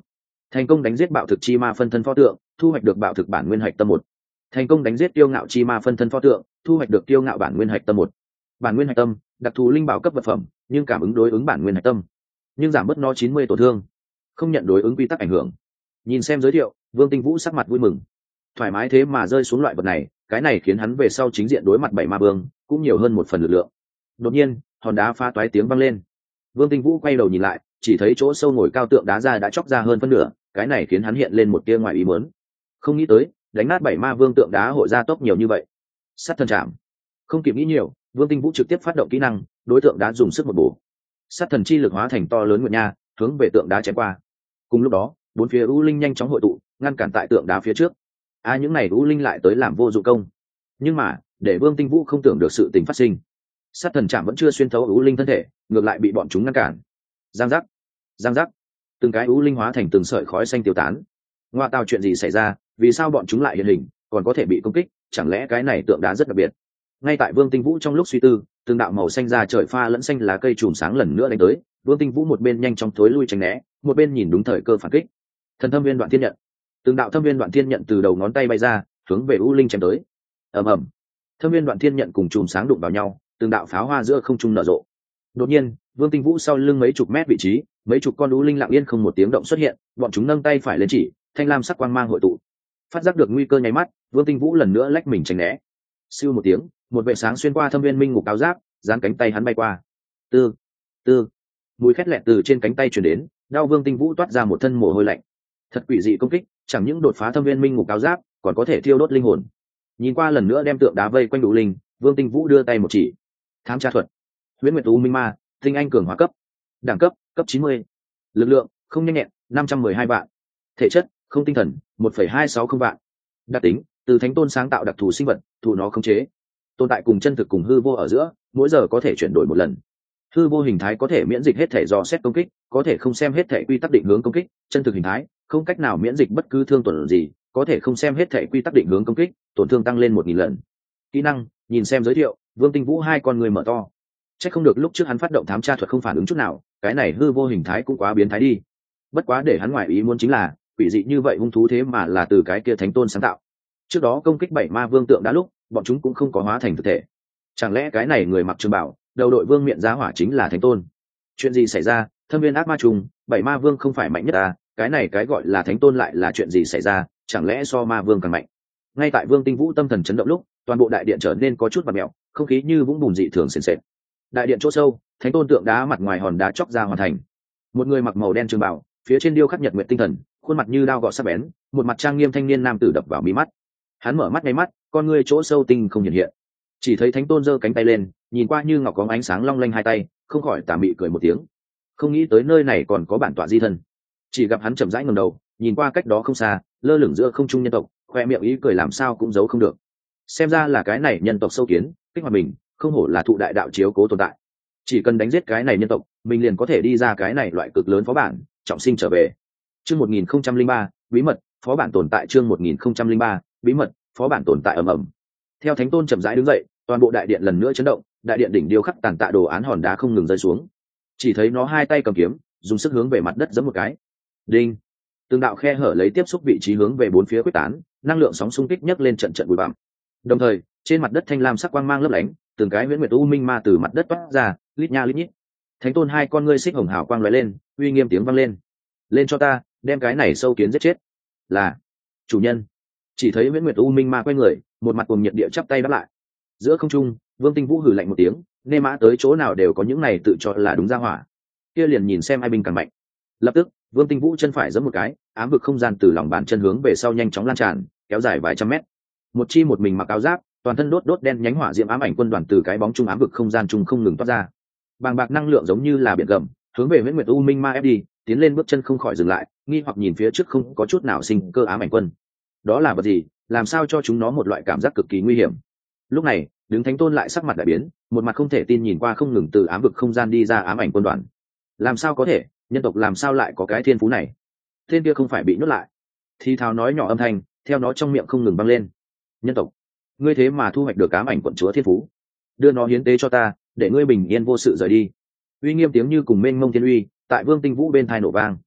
Thành công đánh giết bạo thực chi ma phân thân pho tượng, thu hoạch được bạo thực bản nguyên hạch tâm một. Thành công đánh giết tiêu ngạo chi ma phân thân pho tượng, thu hoạch được tiêu ngạo bản nguyên hạch tâm một. Bản nguyên hạch tâm, đặc thù linh bảo cấp vật phẩm, nhưng cảm ứng đối ứng bản nguyên hạch tâm, nhưng giảm bớt nó 90 tổn thương, không nhận đối ứng quy tắc ảnh hưởng. Nhìn xem giới thiệu, Vương Tinh Vũ sắc mặt vui mừng. Thoải mái thế mà rơi xuống loại vật này, cái này khiến hắn về sau chính diện đối mặt 7 ma vương cũng nhiều hơn một phần lực lượng. Đột nhiên, hòn đá phá toái tiếng vang lên. Vương Tinh Vũ quay đầu nhìn lại, chỉ thấy chỗ sâu ngồi cao tượng đá ra đã chóc ra hơn phân nửa, cái này khiến hắn hiện lên một tia ngoài ý muốn. Không nghĩ tới, đánh nát 7 ma vương tượng đá hội ra tốc nhiều như vậy. Sát thần chạm. Không kịp nghĩ nhiều, Vương Tinh Vũ trực tiếp phát động kỹ năng, đối tượng đá dùng sức một bổ. Sát thần chi lực hóa thành to lớn nguyệt nha, hướng về tượng đá chém qua. Cùng lúc đó, bốn phía u linh nhanh chóng hội tụ, ngăn cản tại tượng đá phía trước. Những này u linh lại tới làm vô dụng công. Nhưng mà, để Vương Tinh Vũ không tưởng được sự tình phát sinh. Sát thần chạm vẫn chưa xuyên thấu u linh thân thể, ngược lại bị bọn chúng ngăn cản. Giang giác, giang giác, từng cái u linh hóa thành từng sợi khói xanh tiêu tán. Ngoa tào, chuyện gì xảy ra, vì sao bọn chúng lại hiện hình, còn có thể bị công kích, chẳng lẽ cái này tượng đá rất đặc biệt? Ngay tại Vương Tinh Vũ trong lúc suy tư, từng đạo màu xanh ra trời pha lẫn xanh lá cây chùm sáng lần nữa đánh tới. Vương Tinh Vũ một bên nhanh chóng thối lui tránh né, một bên nhìn đúng thời cơ phản kích. Thần thâm viên đoạn thiên nhận, từng đạo thâm viên đoạn thiên nhận từ đầu ngón tay bay ra, hướng về u linh chém tới. Ầm ầm, thâm viên đoạn thiên nhận cùng chùm sáng đụng vào nhau, từng đạo pháo hoa giữa không trung nở rộ. Đột nhiên, Vương Tinh Vũ sau lưng mấy chục mét vị trí, mấy chục con u linh lặng yên không một tiếng động xuất hiện, bọn chúng nâng tay phải lên chỉ, thanh lam sắc quang mang hội tụ. Phát giác được nguy cơ nháy mắt, Vương Tinh Vũ lần nữa lách mình tránh né. Siêu một tiếng, một vệ sáng xuyên qua thâm viên minh ngục áo giáp, dán cánh tay hắn bay qua. Tư, tư, mùi khét lẹt từ trên cánh tay truyền đến, đau Vương Tinh Vũ toát ra một thân mồ hôi lạnh. Thật quỷ dị công kích, chẳng những đột phá thâm viên minh ngục áo giáp, còn có thể thiêu đốt linh hồn. Nhìn qua lần nữa đem tượng đá vây quanh đủ linh, Vương Tinh Vũ đưa tay một chỉ. Thám tra thuật, Huyễn Nguyệt U Minh Ma, tinh anh cường hóa cấp, đẳng cấp cấp 90, lực lượng không nhanh nhẹn 512 vạn, thể chất không tinh thần 1,260 vạn, đặc tính từ thánh tôn sáng tạo đặc thù sinh vật, thụ nó khống chế, tồn tại cùng chân thực cùng hư vô ở giữa, mỗi giờ có thể chuyển đổi một lần. Hư vô hình thái có thể miễn dịch hết thể dò xét công kích, có thể không xem hết thể quy tắc định hướng công kích. Chân thực hình thái không cách nào miễn dịch bất cứ thương tổn gì, có thể không xem hết thể quy tắc định hướng công kích, tổn thương tăng lên 1000 lần. Kỹ năng, nhìn xem giới thiệu, Vương Tinh Vũ hai con người mở to. Chắc không được lúc trước hắn phát động thám tra thuật không phản ứng chút nào, cái này hư vô hình thái cũng quá biến thái đi. Bất quá để hắn ngoài ý muốn chính là, quỷ dị như vậy hung thú thế mà là từ cái kia thánh tôn sáng tạo. Trước đó công kích 7 ma vương tượng đã lúc, bọn chúng cũng không có hóa thành thực thể. Chẳng lẽ cái này người mặc trường bảo, đầu đội vương miện giá hỏa chính là thánh tôn? Chuyện gì xảy ra? Thâm viên ác ma trùng, 7 ma vương không phải mạnh nhất à? Cái này cái gọi là thánh tôn lại là chuyện gì xảy ra? Chẳng lẽ so ma vương càng mạnh? Ngay tại Vương Tinh Vũ tâm thần chấn động lúc, toàn bộ đại điện trở nên có chút bạt mèo, không khí như vũng bùn dị thường sền sệt. Đại điện chỗ sâu, thánh tôn tượng đá mặt ngoài hòn đá chóc ra hoàn thành. Một người mặc màu đen trường bảo, phía trên điêu khắc nhật nguyện tinh thần, khuôn mặt như đao gọt sắc bén, một mặt trang nghiêm thanh niên nam tử đập vào mí mắt. Hắn mở mắt ngay mắt, con ngươi chỗ sâu tinh không hiện hiện. Chỉ thấy thánh tôn giơ cánh tay lên, nhìn qua như ngọc có ánh sáng long lanh hai tay, không khỏi tà mị cười một tiếng. Không nghĩ tới nơi này còn có bản tọa di thân. Chỉ gặp hắn chậm rãi ngẩng đầu, nhìn qua cách đó không xa, lơ lửng giữa không trung nhân tộc, khoe miệng ý cười làm sao cũng giấu không được. Xem ra là cái này nhân tộc sâu kiến, kích hoạt mình, không hổ là thụ đại đạo chiếu cố tồn tại. Chỉ cần đánh giết cái này nhân tộc, mình liền có thể đi ra cái này loại cực lớn phó bản, trọng sinh trở về. Chương 1003, bí mật, phó bản tồn tại. Chương 1003, bí mật, phó bản tồn tại ầm ầm. Theo thánh tôn chậm rãi đứng dậy, toàn bộ đại điện lần nữa chấn động, đại điện đỉnh điêu khắc tàn tạ đồ án hòn đá không ngừng rơi xuống. Chỉ thấy nó hai tay cầm kiếm, dùng sức hướng về mặt đất giẫm một cái. Đinh! Từng đạo khe hở lấy tiếp xúc vị trí hướng về bốn phía quyết tán, năng lượng sóng xung kích nhấc lên trận trận bụi bặm. Đồng thời, trên mặt đất thanh lam sắc quang mang lấp lánh, từng cái huyễn nguyệt u minh ma từ mặt đất toát ra, lít nha lít nhít. Thánh tôn hai con ngươi xích hồng hào quang lóe lên, uy nghiêm tiếng vang lên. Lên cho ta, đem cái này sâu kiến giết chết. Là chủ nhân. Chỉ thấy huyễn nguyệt u minh ma quay người, một mặt cùng nhiệt địa chắp tay đáp lại. Giữa không trung, Vương Tinh Vũ hừ lạnh một tiếng, nê mã tới chỗ nào đều có những này tự cho là đúng ra hỏa. Kia liền nhìn xem ai binh càng mạnh. Lập tức, Vương Tinh Vũ chân phải giẫm một cái, ám vực không gian từ lòng bàn chân hướng về sau nhanh chóng lan tràn, kéo dài vài trăm mét. Một chi một mình mặc áo giáp, toàn thân đốt đốt đen nhánh hỏa diễm ám ảnh quân đoàn từ cái bóng trung ám vực không gian trung không ngừng toát ra. Bàng bạc năng lượng giống như là biển gầm, hướng về Huyễn Nguyệt U Minh Ma ép đi, tiến lên bước chân không khỏi dừng lại, nghi hoặc nhìn phía trước không có chút nào sinh cơ ám ảnh quân. Đó là vật gì, làm sao cho chúng nó một loại cảm giác cực kỳ nguy hiểm. Lúc này, đứng thánh tôn lại sắc mặt đại biến, một mặt không thể tin nhìn qua không ngừng từ ám vực không gian đi ra ám ảnh quân đoàn. Làm sao có thể, nhân tộc làm sao lại có cái thiên phú này? Tên kia không phải bị nhốt lại? Thì thào nói nhỏ âm thanh, theo nó trong miệng không ngừng vang lên. Nhân tộc, ngươi thế mà thu hoạch được ám ảnh quận chúa thiên phú, đưa nó hiến tế cho ta, để ngươi bình yên vô sự rời đi. Uy nghiêm tiếng như cùng mênh mông thiên uy, tại Vương Tinh Vũ bên tai nổ vang.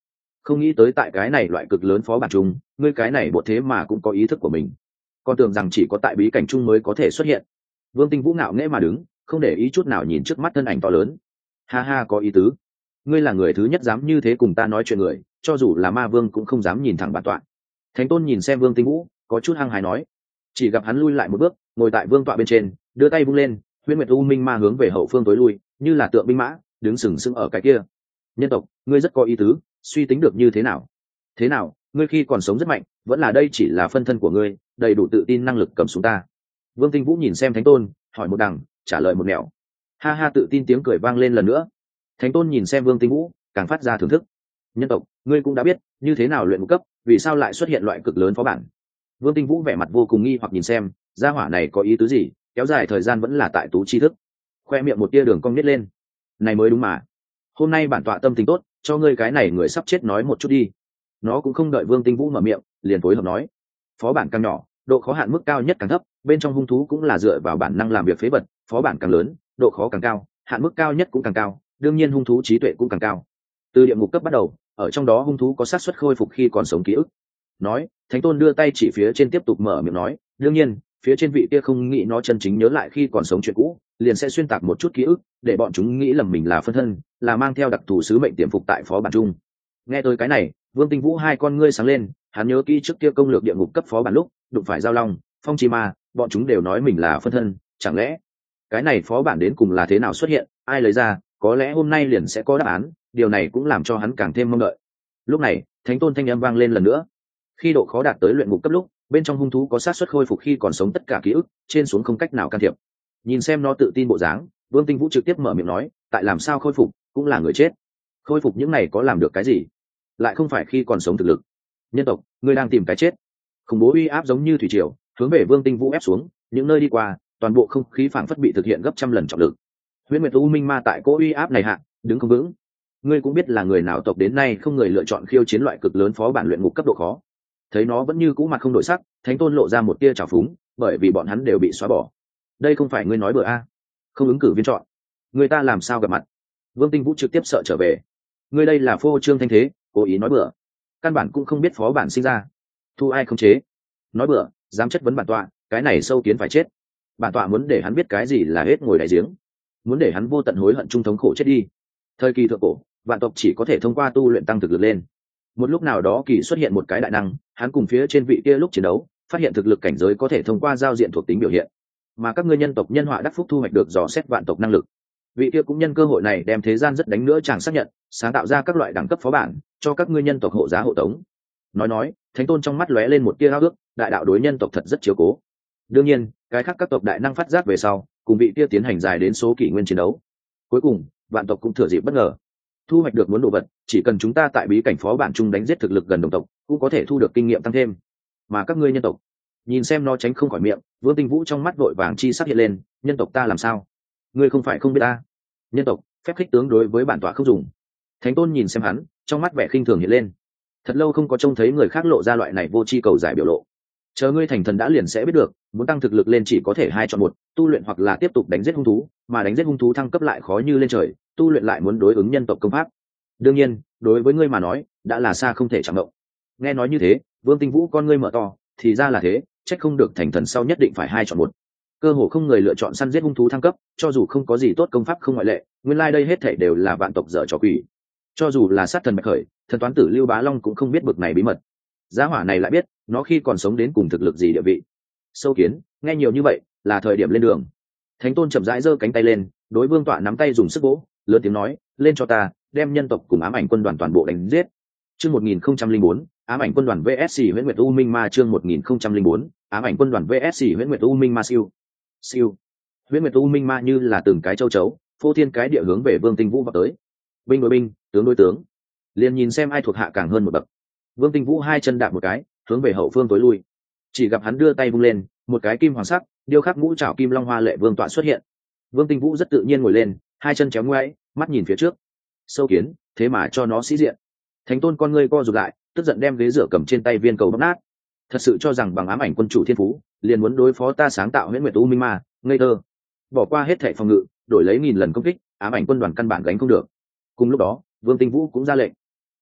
không nghĩ tới tại cái này loại cực lớn phó bản chung ngươi cái này bột thế mà cũng có ý thức của mình, con tưởng rằng chỉ có tại bí cảnh chung mới có thể xuất hiện. Vương Tinh Vũ ngạo nghễ mà đứng, không để ý chút nào nhìn trước mắt thân ảnh to lớn. Ha ha, có ý tứ. Ngươi là người thứ nhất dám như thế cùng ta nói chuyện người, cho dù là ma vương cũng không dám nhìn thẳng bản tọa. Thánh Tôn nhìn xem Vương Tinh Vũ, có chút hăng hái nói. Chỉ gặp hắn lui lại một bước, ngồi tại vương tọa bên trên, đưa tay vung lên, huyễn nguyệt u minh ma hướng về hậu phương tối lui, như là tượng binh mã, đứng sừng sững ở cái kia. Nhân tộc, ngươi rất có ý tứ, suy tính được như thế nào? Thế nào, ngươi khi còn sống rất mạnh, vẫn là đây chỉ là phân thân của ngươi, đầy đủ tự tin năng lực cầm xuống ta. Vương Tinh Vũ nhìn xem Thánh Tôn, hỏi một đằng, trả lời một nẻo. Ha ha, tự tin tiếng cười vang lên lần nữa. Thánh Tôn nhìn xem Vương Tinh Vũ, càng phát ra thưởng thức. Nhân tộc, ngươi cũng đã biết như thế nào luyện ngũ cấp, vì sao lại xuất hiện loại cực lớn phó bản? Vương Tinh Vũ vẻ mặt vô cùng nghi hoặc nhìn xem, gia hỏa này có ý tứ gì, kéo dài thời gian vẫn là tại tú tri thức. Khoe miệng một tia đường cong nít lên. Này mới đúng mà. Hôm nay bản tọa tâm tình tốt, cho ngươi cái này người sắp chết nói một chút đi. Nó cũng không đợi Vương Tinh Vũ mở miệng, liền phối hợp nói. Phó bản càng nhỏ, độ khó hạn mức cao nhất càng thấp, bên trong hung thú cũng là dựa vào bản năng làm việc phế vật, phó bản càng lớn, độ khó càng cao, hạn mức cao nhất cũng càng cao, đương nhiên hung thú trí tuệ cũng càng cao. Từ địa ngục cấp bắt đầu, ở trong đó hung thú có xác suất khôi phục khi còn sống ký ức. Nói, Thánh Tôn đưa tay chỉ phía trên tiếp tục mở miệng nói, đương nhiên, phía trên vị kia không nghĩ nó chân chính nhớ lại khi còn sống chuyện cũ, liền sẽ xuyên tạc một chút ký ức, để bọn chúng nghĩ lầm mình là phân thân, là mang theo đặc thù sứ mệnh tiềm phục tại phó bản chung. Nghe tới cái này, Vương Tinh Vũ hai con ngươi sáng lên, hắn nhớ kỹ trước kia công lược địa ngục cấp phó bản lúc đụng phải giao long, phong chi ma, bọn chúng đều nói mình là phân thân, chẳng lẽ cái này phó bản đến cùng là thế nào xuất hiện, ai lấy ra, có lẽ hôm nay liền sẽ có đáp án, điều này cũng làm cho hắn càng thêm mong đợi. Lúc này, Thánh Tôn thanh âm vang lên lần nữa. Khi độ khó đạt tới luyện ngục cấp lúc, bên trong hung thú có xác suất khôi phục khi còn sống tất cả ký ức, trên xuống không cách nào can thiệp. Nhìn xem nó tự tin bộ dáng, Vương Tinh Vũ trực tiếp mở miệng nói, tại làm sao khôi phục, cũng là người chết. Khôi phục những này có làm được cái gì? Lại không phải khi còn sống thực lực. Nhân tộc, ngươi đang tìm cái chết. Khủng bố uy áp giống như thủy triều, hướng về Vương Tinh Vũ ép xuống, những nơi đi qua, toàn bộ không khí phảng phất bị thực hiện gấp trăm lần trọng lực. Huyễn Nguyệt U Minh Ma tại cỗ uy áp này hạ, đứng không vững. Ngươi cũng biết là người nào tộc đến nay không người lựa chọn khiêu chiến loại cực lớn phó bản luyện ngục cấp độ khó. Thấy nó vẫn như cũ mặt không đổi sắc, Thánh Tôn lộ ra một tia trào phúng, bởi vì bọn hắn đều bị xóa bỏ. Đây không phải ngươi nói bừa a? Không ứng cử viên chọn, người ta làm sao gặp mặt? Vương Tinh Vũ trực tiếp sợ trở về. Ngươi đây là phô trương thanh thế, cố ý nói bừa. Căn bản cũng không biết phó bản sinh ra, thu ai không chế. Nói bừa, dám chất vấn bản tọa, cái này sâu kiến phải chết. Bản tọa muốn để hắn biết cái gì là hết ngồi đại giếng, muốn để hắn vô tận hối hận trung thống khổ chết đi. Thời kỳ thượng cổ, vạn tộc chỉ có thể thông qua tu luyện tăng thực lực lên. Một lúc nào đó kỳ xuất hiện một cái đại năng, hắn cùng phía trên vị kia lúc chiến đấu, phát hiện thực lực cảnh giới có thể thông qua giao diện thuộc tính biểu hiện, mà các ngươi nhân tộc nhân họa đắc phúc thu hoạch được dò xét vạn tộc năng lực. Vị kia cũng nhân cơ hội này đem thế gian rất đánh nữa chàng xác nhận, sáng tạo ra các loại đẳng cấp phó bản cho các ngươi nhân tộc hộ giá hộ tống. Nói, Thánh Tôn trong mắt lóe lên một tia háo ước, đại đạo đối nhân tộc thật rất chiếu cố. Đương nhiên, cái khác các tộc đại năng phát giác về sau, cùng vị kia tiến hành dài đến số kỷ nguyên chiến đấu. Cuối cùng, vạn tộc cũng thừa dịp bất ngờ, thu hoạch được muốn đồ vật, chỉ cần chúng ta tại bí cảnh phó bản chung đánh giết thực lực gần đồng tộc, cũng có thể thu được kinh nghiệm tăng thêm. Mà các ngươi nhân tộc, nhìn xem nó tránh không khỏi miệng, Vương Tinh Vũ trong mắt vội vàng chi sắc hiện lên, nhân tộc ta làm sao? Ngươi không phải không biết ta. Nhân tộc, phép khích tướng đối với bản tọa không dùng. Thánh Tôn nhìn xem hắn, trong mắt vẻ khinh thường hiện lên. Thật lâu không có trông thấy người khác lộ ra loại này vô tri cầu giải biểu lộ. Chờ ngươi thành thần đã liền sẽ biết được, muốn tăng thực lực lên chỉ có thể hai chọn một, tu luyện hoặc là tiếp tục đánh giết hung thú, mà đánh giết hung thú thăng cấp lại khó như lên trời, tu luyện lại muốn đối ứng nhân tộc công pháp. Đương nhiên, đối với ngươi mà nói, đã là xa không thể chạm động. Nghe nói như thế, Vương Tinh Vũ con ngươi mở to, thì ra là thế, trách không được thành thần sau nhất định phải hai chọn một. Cơ hồ không người lựa chọn săn giết hung thú thăng cấp, cho dù không có gì tốt công pháp không ngoại lệ, nguyên lai đây hết thảy đều là vạn tộc dở trò quỷ. Cho dù là sát thần Bạch Khởi, thần toán tử Lưu Bá Long cũng không biết bực này bí mật. Giá hỏa này lại biết, nó khi còn sống đến cùng thực lực gì địa vị. Sâu kiến, nghe nhiều như vậy, là thời điểm lên đường. Thánh Tôn chậm rãi giơ cánh tay lên, đối Vương tọa nắm tay dùng sức vỗ, lớn tiếng nói, lên cho ta, đem nhân tộc cùng ám ảnh quân đoàn toàn bộ đánh giết. Chương 1004, ám ảnh quân đoàn VS Huyễn Nguyệt U Minh Ma. Chương 1004, ám ảnh quân đoàn VS Huyễn Nguyệt U Minh Ma. Siêu. Huyễn Nguyệt U Minh Ma như là từng cái châu chấu, phô thiên cái địa hướng về Vương Tinh Vũ vào tới. Binh đối binh, tướng đối tướng, liền nhìn xem ai thuộc hạ càng hơn một bậc. Vương Tinh Vũ hai chân đạp một cái, hướng về hậu phương tối lui. Chỉ gặp hắn đưa tay vung lên, một cái kim hoàng sắc, điêu khắc ngũ trảo kim long hoa lệ vương tọa xuất hiện. Vương Tinh Vũ rất tự nhiên ngồi lên, hai chân chéo ngoáy, mắt nhìn phía trước. Sâu kiến, thế mà cho nó sĩ diện. Thánh Tôn con ngươi co rụt lại, tức giận đem ghế rửa cầm trên tay viên cầu bóp nát. Thật sự cho rằng bằng ám ảnh quân chủ thiên phú, liền muốn đối phó ta sáng tạo Huyễn Nguyệt U Minh Ma, ngây thơ. Bỏ qua hết thảy phòng ngự, đổi lấy nghìn lần công kích, ám ảnh quân đoàn căn bản gánh không được. Cùng lúc đó, Vương Tinh Vũ cũng ra lệnh,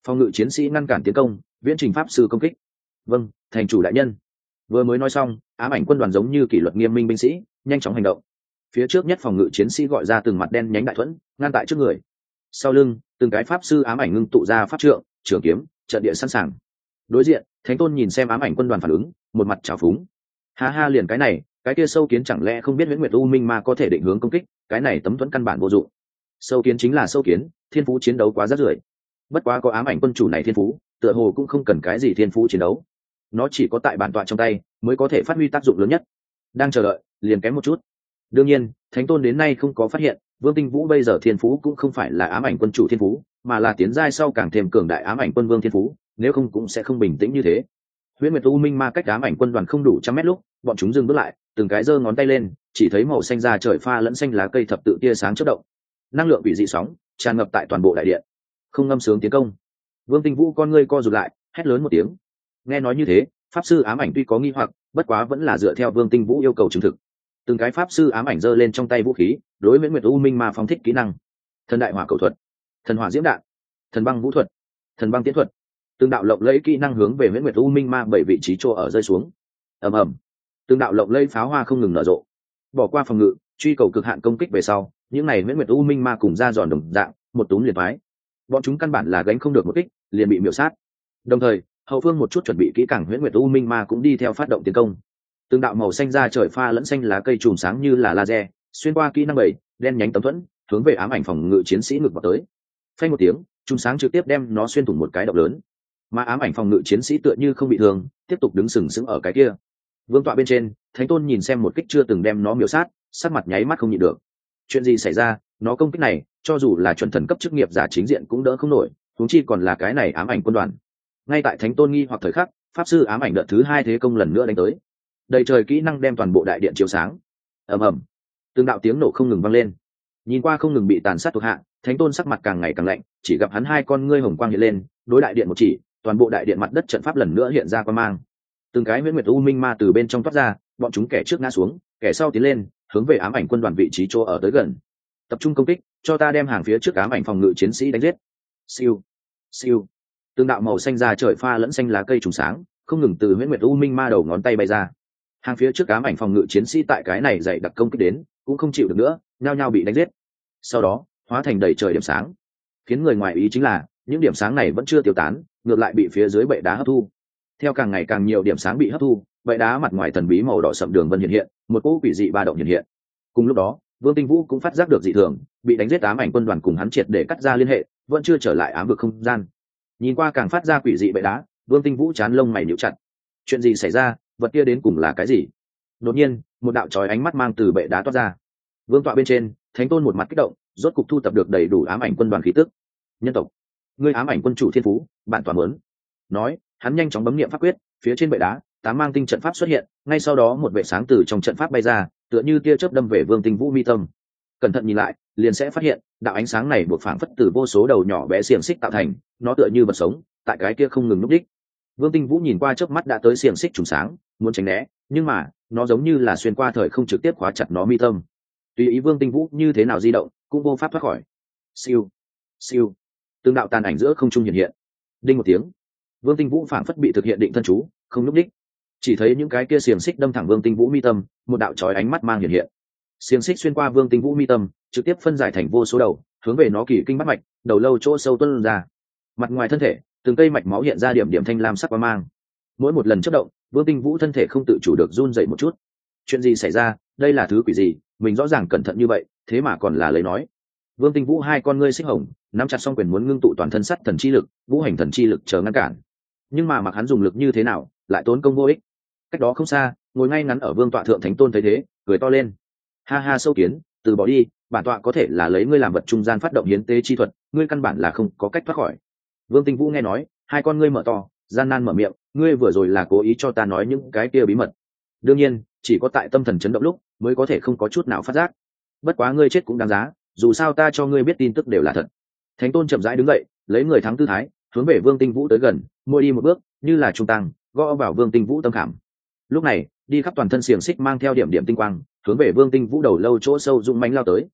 Phòng ngự chiến sĩ ngăn cản tiến công, viễn trình pháp sư công kích. Vâng, thành chủ đại nhân. Vừa mới nói xong, ám ảnh quân đoàn giống như kỷ luật nghiêm minh binh sĩ, nhanh chóng hành động. Phía trước nhất phòng ngự chiến sĩ gọi ra từng mặt đen nhánh đại thuẫn, ngăn tại trước người. Sau lưng, từng cái pháp sư ám ảnh ngưng tụ ra pháp trượng, trường kiếm, trận địa sẵn sàng. Đối diện, Thánh Tôn nhìn xem ám ảnh quân đoàn phản ứng, một mặt trào phúng. Ha ha, liền cái này, cái kia sâu kiến chẳng lẽ không biết Huyễn Nguyệt U Minh Ma có thể định hướng công kích, cái này tấm thuẫn căn bản vô dụng. Sâu kiến chính là sâu kiến, thiên phú chiến đấu quá rất rưởi. Bất quá có ám ảnh quân chủ này thiên phú, tựa hồ cũng không cần cái gì thiên phú chiến đấu. Nó chỉ có tại bản tọa trong tay mới có thể phát huy tác dụng lớn nhất. Đang chờ đợi, liền kém một chút. Đương nhiên, Thánh Tôn đến nay không có phát hiện, Vương Tinh Vũ bây giờ thiên phú cũng không phải là ám ảnh quân chủ thiên phú, mà là tiến giai sau càng thêm cường đại ám ảnh quân vương thiên phú, nếu không cũng sẽ không bình tĩnh như thế. Huyễn Nguyệt U Minh Ma cách ám ảnh quân đoàn không đủ trăm mét lúc, bọn chúng dừng bước lại, từng cái giơ ngón tay lên, chỉ thấy màu xanh da trời pha lẫn xanh lá cây thập tự tia sáng chớp động. Năng lượng bị dị sóng tràn ngập tại toàn bộ đại điện. Không ngâm sướng tiến công. Vương Tinh Vũ con ngươi co rụt lại, hét lớn một tiếng. Nghe nói như thế, pháp sư ám ảnh tuy có nghi hoặc, bất quá vẫn là dựa theo Vương Tinh Vũ yêu cầu chứng thực. Từng cái pháp sư ám ảnh giơ lên trong tay vũ khí, đối với Nguyệt U Minh Ma phóng thích kỹ năng. Thần đại hỏa cầu thuật, thần hỏa diễm đạn, thần băng vũ thuật, thần băng tiễn thuật. Từng đạo lộng lẫy kỹ năng hướng về Nguyệt U Minh Ma bảy vị trí chỗ ở rơi xuống. Ầm ầm. Từng đạo lộng lẫy pháo hoa không ngừng nở rộ. Bỏ qua phòng ngự, truy cầu cực hạn công kích về sau, những này Nguyệt U Minh Ma cùng ra giòn đồng dạng, một túm liền phái. Bọn chúng căn bản là gánh không được một kích, liền bị miểu sát. Đồng thời, hậu phương một chút chuẩn bị kỹ càng Huyễn Nguyệt U Minh Ma cũng đi theo phát động tiến công. Từng đạo màu xanh da trời pha lẫn xanh lá cây chùm sáng như là laser, xuyên qua kỹ năng bảy, đen nhánh tấm thuẫn, hướng về ám ảnh phòng ngự chiến sĩ ngược vào tới. Phanh một tiếng, chùm sáng trực tiếp đem nó xuyên thủng một cái động lớn. Mà ám ảnh phòng ngự chiến sĩ tựa như không bị thương, tiếp tục đứng sừng sững ở cái kia. Vương tọa bên trên, Thánh Tôn nhìn xem một kích chưa từng đem nó miểu sát, sắc mặt nháy mắt không nhịn được. Chuyện gì xảy ra? Nó công kích này, cho dù là chuẩn thần cấp chức nghiệp giả chính diện cũng đỡ không nổi, huống chi còn là cái này ám ảnh quân đoàn. Ngay tại Thánh Tôn nghi hoặc thời khắc, pháp sư ám ảnh đợt thứ hai thế công lần nữa đánh tới. Đầy trời kỹ năng đem toàn bộ đại điện chiếu sáng. Ầm ầm, từng đạo tiếng nổ không ngừng vang lên. Nhìn qua không ngừng bị tàn sát thuộc hạ, Thánh Tôn sắc mặt càng ngày càng lạnh, chỉ gặp hắn hai con ngươi hồng quang hiện lên, đối đại điện một chỉ, toàn bộ đại điện mặt đất trận pháp lần nữa hiện ra quang mang. Từng cái Huyễn Nguyệt U Minh Ma từ bên trong toát ra, bọn chúng kẻ trước ngã xuống, kẻ sau tiến lên, hướng về ám ảnh quân đoàn vị trí chỗ ở tới gần. Tập trung công kích, cho ta đem hàng phía trước ám ảnh phòng ngự chiến sĩ đánh giết. Siêu, siêu. Từng đạo màu xanh da trời pha lẫn xanh lá cây trùng sáng, không ngừng từ Huyễn Nguyệt U Minh Ma đầu ngón tay bay ra. Hàng phía trước ám ảnh phòng ngự chiến sĩ tại cái này dày đặc công kích đến, cũng không chịu được nữa, nhao nhao bị đánh giết. Sau đó, hóa thành đầy trời điểm sáng. Khiến người ngoài ý chính là, những điểm sáng này vẫn chưa tiêu tán, ngược lại bị phía dưới bệ đá hấp thu. Theo càng ngày càng nhiều điểm sáng bị hấp thu, bệ đá mặt ngoài thần bí màu đỏ sậm đường vân hiện hiện, một cỗ quỷ dị ba động hiện hiện. Cùng lúc đó, Vương Tinh Vũ cũng phát giác được dị thường, bị đánh giết ám ảnh quân đoàn cùng hắn triệt để cắt ra liên hệ, vẫn chưa trở lại ám vực không gian. Nhìn qua càng phát ra quỷ dị bệ đá, Vương Tinh Vũ chán lông mày nhíu chặt. Chuyện gì xảy ra, vật kia đến cùng là cái gì? Đột nhiên, một đạo chói ánh mắt mang từ bệ đá toát ra. Vương tọa bên trên, Thánh Tôn một mặt kích động, rốt cục thu tập được đầy đủ ám ảnh quân đoàn khí tức. Nhân tộc, ngươi ám ảnh quân chủ thiên phú, bạn toàn muốn. Nói, hắn nhanh chóng bấm niệm pháp quyết, phía trên bệ đá, tám mang tinh trận pháp xuất hiện, ngay sau đó một vệ sáng từ trong trận pháp bay ra, tựa như tia chớp đâm về Vương Tinh Vũ mi tâm. Cẩn thận nhìn lại, liền sẽ phát hiện, đạo ánh sáng này buộc phảng phất từ vô số đầu nhỏ bé xiềng xích tạo thành, nó tựa như vật sống, tại cái kia không ngừng núp đích. Vương Tinh Vũ nhìn qua chớp mắt đã tới xiềng xích trùng sáng, muốn tránh né, nhưng mà, nó giống như là xuyên qua thời không trực tiếp khóa chặt nó mi tâm. Tùy ý Vương Tinh Vũ như thế nào di động, cũng vô pháp thoát khỏi. Siêu, siêu, từng đạo tàn ảnh giữa không trung hiện hiện. Đinh một tiếng, Vương Tinh Vũ phảng phất bị thực hiện định thân chú, không núp đích. Chỉ thấy những cái kia xiềng xích đâm thẳng Vương Tinh Vũ mi tâm, một đạo chói ánh mắt mang hiện hiện. Xiềng xích xuyên qua Vương Tinh Vũ mi tâm, trực tiếp phân giải thành vô số đầu, hướng về nó kỳ kinh bắt mạch, đầu lâu chỗ sâu tuôn ra. Mặt ngoài thân thể, từng cây mạch máu hiện ra điểm điểm thanh lam sắc quang mang. Mỗi một lần chớp động, Vương Tinh Vũ thân thể không tự chủ được run rẩy một chút. Chuyện gì xảy ra, đây là thứ quỷ gì, mình rõ ràng cẩn thận như vậy, thế mà còn là lời nói. Vương Tinh Vũ hai con ngươi xích hồng, nắm chặt song quyền muốn ngưng tụ toàn thân sắt thần chi lực, vũ hành thần chi lực chờ ngăn cản. Nhưng mà mặc hắn dùng lực như thế nào, lại tốn công vô ích. Cách đó không xa, ngồi ngay ngắn ở vương tọa thượng Thánh Tôn thấy thế, cười to lên. Ha ha, sâu kiến, từ bỏ đi, bản tọa có thể là lấy ngươi làm vật trung gian phát động hiến tế chi thuật, ngươi căn bản là không có cách thoát khỏi. Vương Tinh Vũ nghe nói, hai con ngươi mở to, gian nan mở miệng, ngươi vừa rồi là cố ý cho ta nói những cái kia bí mật. Đương nhiên, chỉ có tại tâm thần chấn động lúc mới có thể không có chút nào phát giác. Bất quá ngươi chết cũng đáng giá, dù sao ta cho ngươi biết tin tức đều là thật. Thánh Tôn chậm rãi đứng dậy, lấy người thắng tư thái, hướng về Vương Tinh Vũ tới gần, môi đi một bước, như là trung tăng, gõ vào Vương Tinh Vũ tâm khảm. Lúc này, đi khắp toàn thân xiềng xích mang theo điểm điểm tinh quang, hướng về Vương Tinh Vũ đầu lâu chỗ sâu dũng mãnh lao tới.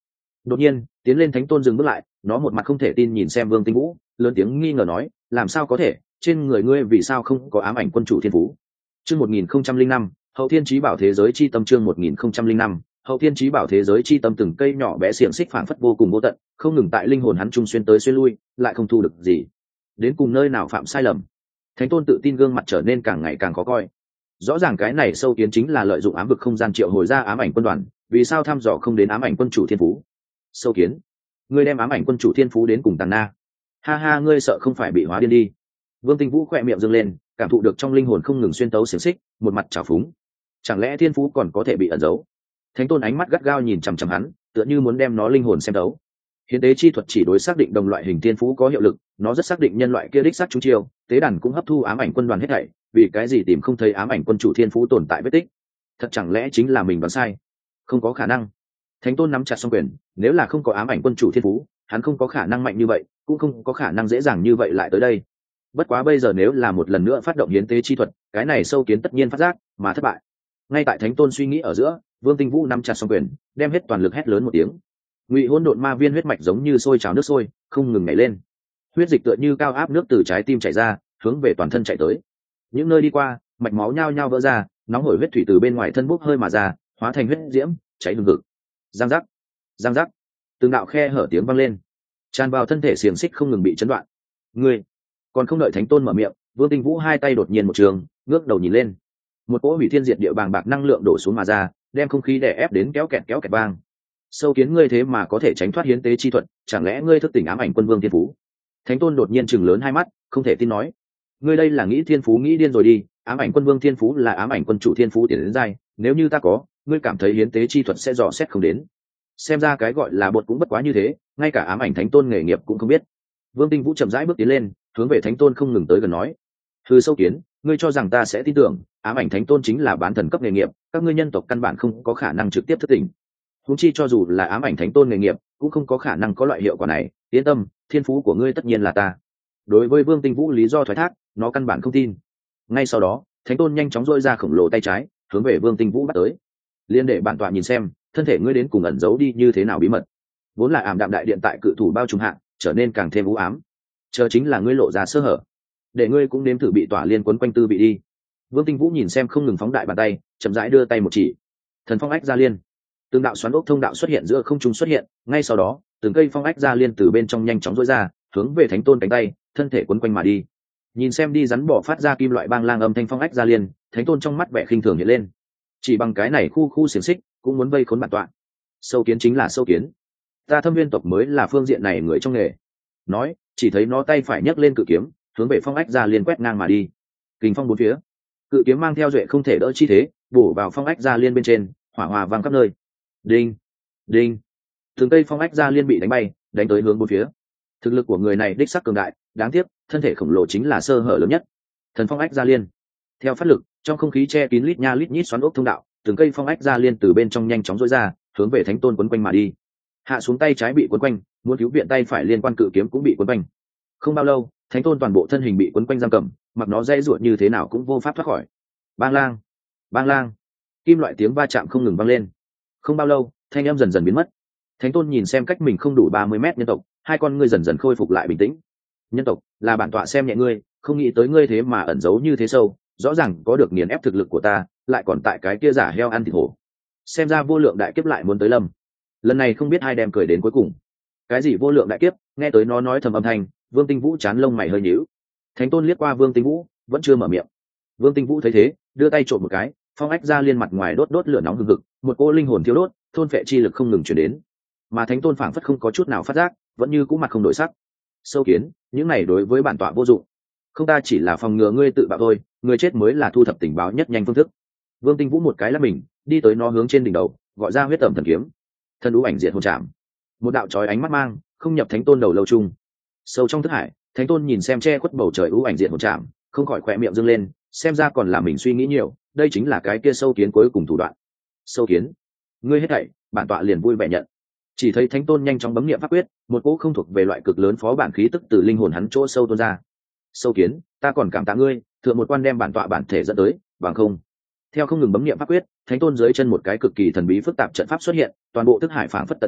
Đột nhiên tiến lên thánh tôn dừng bước lại, nó một mặt không thể tin nhìn xem Vương Tinh Vũ, lớn tiếng nghi ngờ nói, làm sao có thể, trên người ngươi vì sao không có ám ảnh quân chủ thiên phú? Chương 1005, Hậu Thiên Chí Bảo thế giới chi tâm. Chương 1005, Hậu Thiên Chí Bảo thế giới chi tâm. Từng cây nhỏ bé xiềng xích phảng phất vô cùng vô tận, không ngừng tại linh hồn hắn trung xuyên tới xuyên lui, lại không thu được gì. Đến cùng nơi nào phạm sai lầm? Thánh tôn tự tin gương mặt trở nên càng ngày càng khó coi. Rõ ràng cái này sâu kiến chính là lợi dụng ám vực không gian triệu hồi ra ám ảnh quân đoàn, vì sao thăm dò không đến ám ảnh quân chủ thiên phú? Sâu kiến, ngươi đem ám ảnh quân chủ thiên phú đến cùng tàn na? Ha ha, ngươi sợ không phải bị hóa điên đi? Vương Tinh Vũ khỏe miệng dâng lên, cảm thụ được trong linh hồn không ngừng xuyên tấu xiềng xích, một mặt trào phúng. Chẳng lẽ thiên phú còn có thể bị ẩn giấu? Thánh tôn ánh mắt gắt gao nhìn chằm chằm hắn, tựa như muốn đem nó linh hồn xem tấu. Hiến tế chi thuật chỉ đối xác định đồng loại hình thiên phú có hiệu lực, nó rất xác định nhân loại kia đích xác trúng chiêu, tế đàn cũng hấp thu ám ảnh quân đoàn hết thảy, vì cái gì tìm không thấy ám ảnh quân chủ thiên phú tồn tại vết tích? Thật chẳng lẽ chính là mình đoán sai? Không có khả năng. Thánh tôn nắm chặt song quyền, nếu là không có ám ảnh quân chủ thiên phú, hắn không có khả năng mạnh như vậy, cũng không có khả năng dễ dàng như vậy lại tới đây. Bất quá bây giờ nếu là một lần nữa phát động hiến tế chi thuật, cái này sâu kiến tất nhiên phát giác mà thất bại. Ngay tại thánh tôn suy nghĩ ở giữa, Vương Tinh Vũ nắm chặt song quyền, đem hết toàn lực hét lớn một tiếng. Ngụy hỗn độn ma viên huyết mạch giống như sôi trào nước sôi, không ngừng nhảy lên. Huyết dịch tựa như cao áp nước từ trái tim chảy ra, hướng về toàn thân chạy tới. Những nơi đi qua, mạch máu nhao nhao vỡ ra, nóng hổi huyết thủy từ bên ngoài thân bốc hơi mà ra, hóa thành huyết diễm, cháy hừng hực. Giang giác, giang giác, từng đạo khe hở tiếng vang lên, tràn vào thân thể xiềng xích không ngừng bị chấn đoạn. Ngươi còn không đợi thánh tôn mở miệng, Vương Tinh Vũ hai tay đột nhiên một trường, ngước đầu nhìn lên, một cỗ hủy thiên diệt địa bàng bạc năng lượng đổ xuống mà ra, đem không khí đè ép đến kéo kẹt vang. Sâu kiến, ngươi thế mà có thể tránh thoát hiến tế chi thuật, chẳng lẽ ngươi thức tỉnh ám ảnh quân vương thiên phú? Thánh tôn đột nhiên chừng lớn hai mắt, không thể tin nói, ngươi đây là nghĩ thiên phú nghĩ điên rồi đi, ám ảnh quân vương thiên phú là ám ảnh quân chủ thiên phú tiền đến giai, nếu như ta có, ngươi cảm thấy hiến tế chi thuật sẽ dò xét không đến? Xem ra cái gọi là bột cũng bất quá như thế, ngay cả ám ảnh thánh tôn nghề nghiệp cũng không biết. Vương Tinh Vũ chậm rãi bước tiến lên, hướng về thánh tôn không ngừng tới gần nói, hư sâu kiến, ngươi cho rằng ta sẽ tin tưởng ám ảnh thánh tôn chính là bán thần cấp nghề nghiệp, các ngươi nhân tộc căn bản không có khả năng trực tiếp thức tỉnh. Huống chi cho dù là ám ảnh thánh tôn nghề nghiệp cũng không có khả năng có loại hiệu quả này, yên tâm, thiên phú của ngươi tất nhiên là ta. Đối với Vương Tinh Vũ lý do thoái thác, nó căn bản không tin. Ngay sau đó, thánh tôn nhanh chóng dội ra khổng lồ tay trái, hướng về Vương Tinh Vũ bắt tới. Liên để bản tọa nhìn xem, thân thể ngươi đến cùng ẩn giấu đi như thế nào bí mật. Vốn là ảm đạm đại điện tại cự thủ bao trùm hạ, trở nên càng thêm u ám. Chờ chính là ngươi lộ ra sơ hở, để ngươi cũng nếm thử bị tỏa liên quấn quanh tư bị đi. Vương Tinh Vũ nhìn xem không ngừng phóng đại bàn tay, chậm rãi đưa tay một chỉ, thần phong ách gia liên. Từng đạo xoắn ốc thông đạo xuất hiện giữa không trung xuất hiện, ngay sau đó từng cây phong ách gia liên từ bên trong nhanh chóng dối ra, hướng về thánh tôn cánh tay, thân thể quấn quanh mà đi. Nhìn xem đi rắn bỏ phát ra kim loại bang lang âm thanh phong ách gia liên, thánh tôn trong mắt vẻ khinh thường hiện lên. Chỉ bằng cái này khu xiềng xích cũng muốn vây khốn bản tọa? Sâu kiến chính là sâu kiến, ta Thâm Viên tộc mới là phương diện này người trong nghề. Nói, chỉ thấy nó tay phải nhấc lên cự kiếm, hướng về phong ách gia liên quét ngang mà đi. Kình phong bốn phía, cự kiếm mang theo duệ không thể đỡ chi thế, bổ vào phong ách gia liên bên trên, hỏa hòa vang khắp nơi. Đinh, đinh, từng cây phong ách gia liên bị đánh bay, đánh tới hướng bốn phía. Thực lực của người này đích sắc cường đại, đáng tiếc thân thể khổng lồ chính là sơ hở lớn nhất. Thần phong ách gia liên, theo phát lực, trong không khí che kín lít nha lít nhít xoắn ốc thông đạo, từng cây phong ách gia liên từ bên trong nhanh chóng dối ra, hướng về thánh tôn quấn quanh mà đi. Hạ xuống tay trái bị quấn quanh, muốn cứu viện tay phải liên quan cự kiếm cũng bị quấn quanh. Không bao lâu, thánh tôn toàn bộ thân hình bị quấn quanh giam cầm, mặc nó dây ruột như thế nào cũng vô pháp thoát khỏi. Bang lang, bang lang, kim loại tiếng va chạm không ngừng vang lên. Không bao lâu, thanh âm dần dần biến mất. Thánh tôn nhìn xem cách mình không đủ 30 mét nhân tộc, hai con ngươi dần dần khôi phục lại bình tĩnh. Nhân tộc, là bản tọa xem nhẹ ngươi, không nghĩ tới ngươi thế mà ẩn giấu như thế sâu, rõ ràng có được nghiền ép thực lực của ta, lại còn tại cái kia giả heo ăn thịt hổ. Xem ra vô lượng đại kiếp lại muốn tới lâm. Lần này không biết ai đem cười đến cuối cùng. Cái gì vô lượng đại kiếp? Nghe tới nó nói thầm âm thanh, Vương Tinh Vũ chán lông mày hơi nhíu. Thánh tôn liếc qua Vương Tinh Vũ, vẫn chưa mở miệng. Vương Tinh Vũ thấy thế, đưa tay trộm một cái, phong ách ra liên mặt ngoài đốt đốt lửa nóng hừng hực, một cô linh hồn thiêu đốt, thôn phệ chi lực không ngừng truyền đến. Mà thánh tôn phảng phất không có chút nào phát giác, vẫn như cũ mặt không đổi sắc. Sâu kiến, những này đối với bản tọa vô dụng. Không, ta chỉ là phòng ngừa ngươi tự bạo thôi, người chết mới là thu thập tình báo nhất nhanh phương thức. Vương Tinh Vũ một cái là mình, đi tới nó hướng trên đỉnh đầu, gọi ra huyết tẩm thần kiếm. Thân ú ảnh diệt hồn trảm, một đạo chói ánh mắt mang, không nhập thánh tôn đầu lâu chung. Sâu trong thức hải, thánh tôn nhìn xem che khuất bầu trời ú ảnh diệt hồn trảm, không khỏi khỏe miệng dâng lên, xem ra còn là mình suy nghĩ nhiều, đây chính là cái kia sâu kiến cuối cùng thủ đoạn. Sâu kiến, ngươi hết thảy, bản tọa liền vui vẻ nhận. Chỉ thấy thánh tôn nhanh chóng bấm niệm pháp quyết, một cỗ không thuộc về loại cực lớn phó bản khí tức từ linh hồn hắn chỗ sâu tuôn ra. Sâu kiến, ta còn cảm tạ ngươi, thượng một quan đem bản tọa bản thể dẫn tới, bằng không. Theo không ngừng bấm niệm pháp quyết, thánh tôn dưới chân một cái cực kỳ thần bí phức tạp trận pháp xuất hiện, toàn bộ thức hải phảng phất tận thế,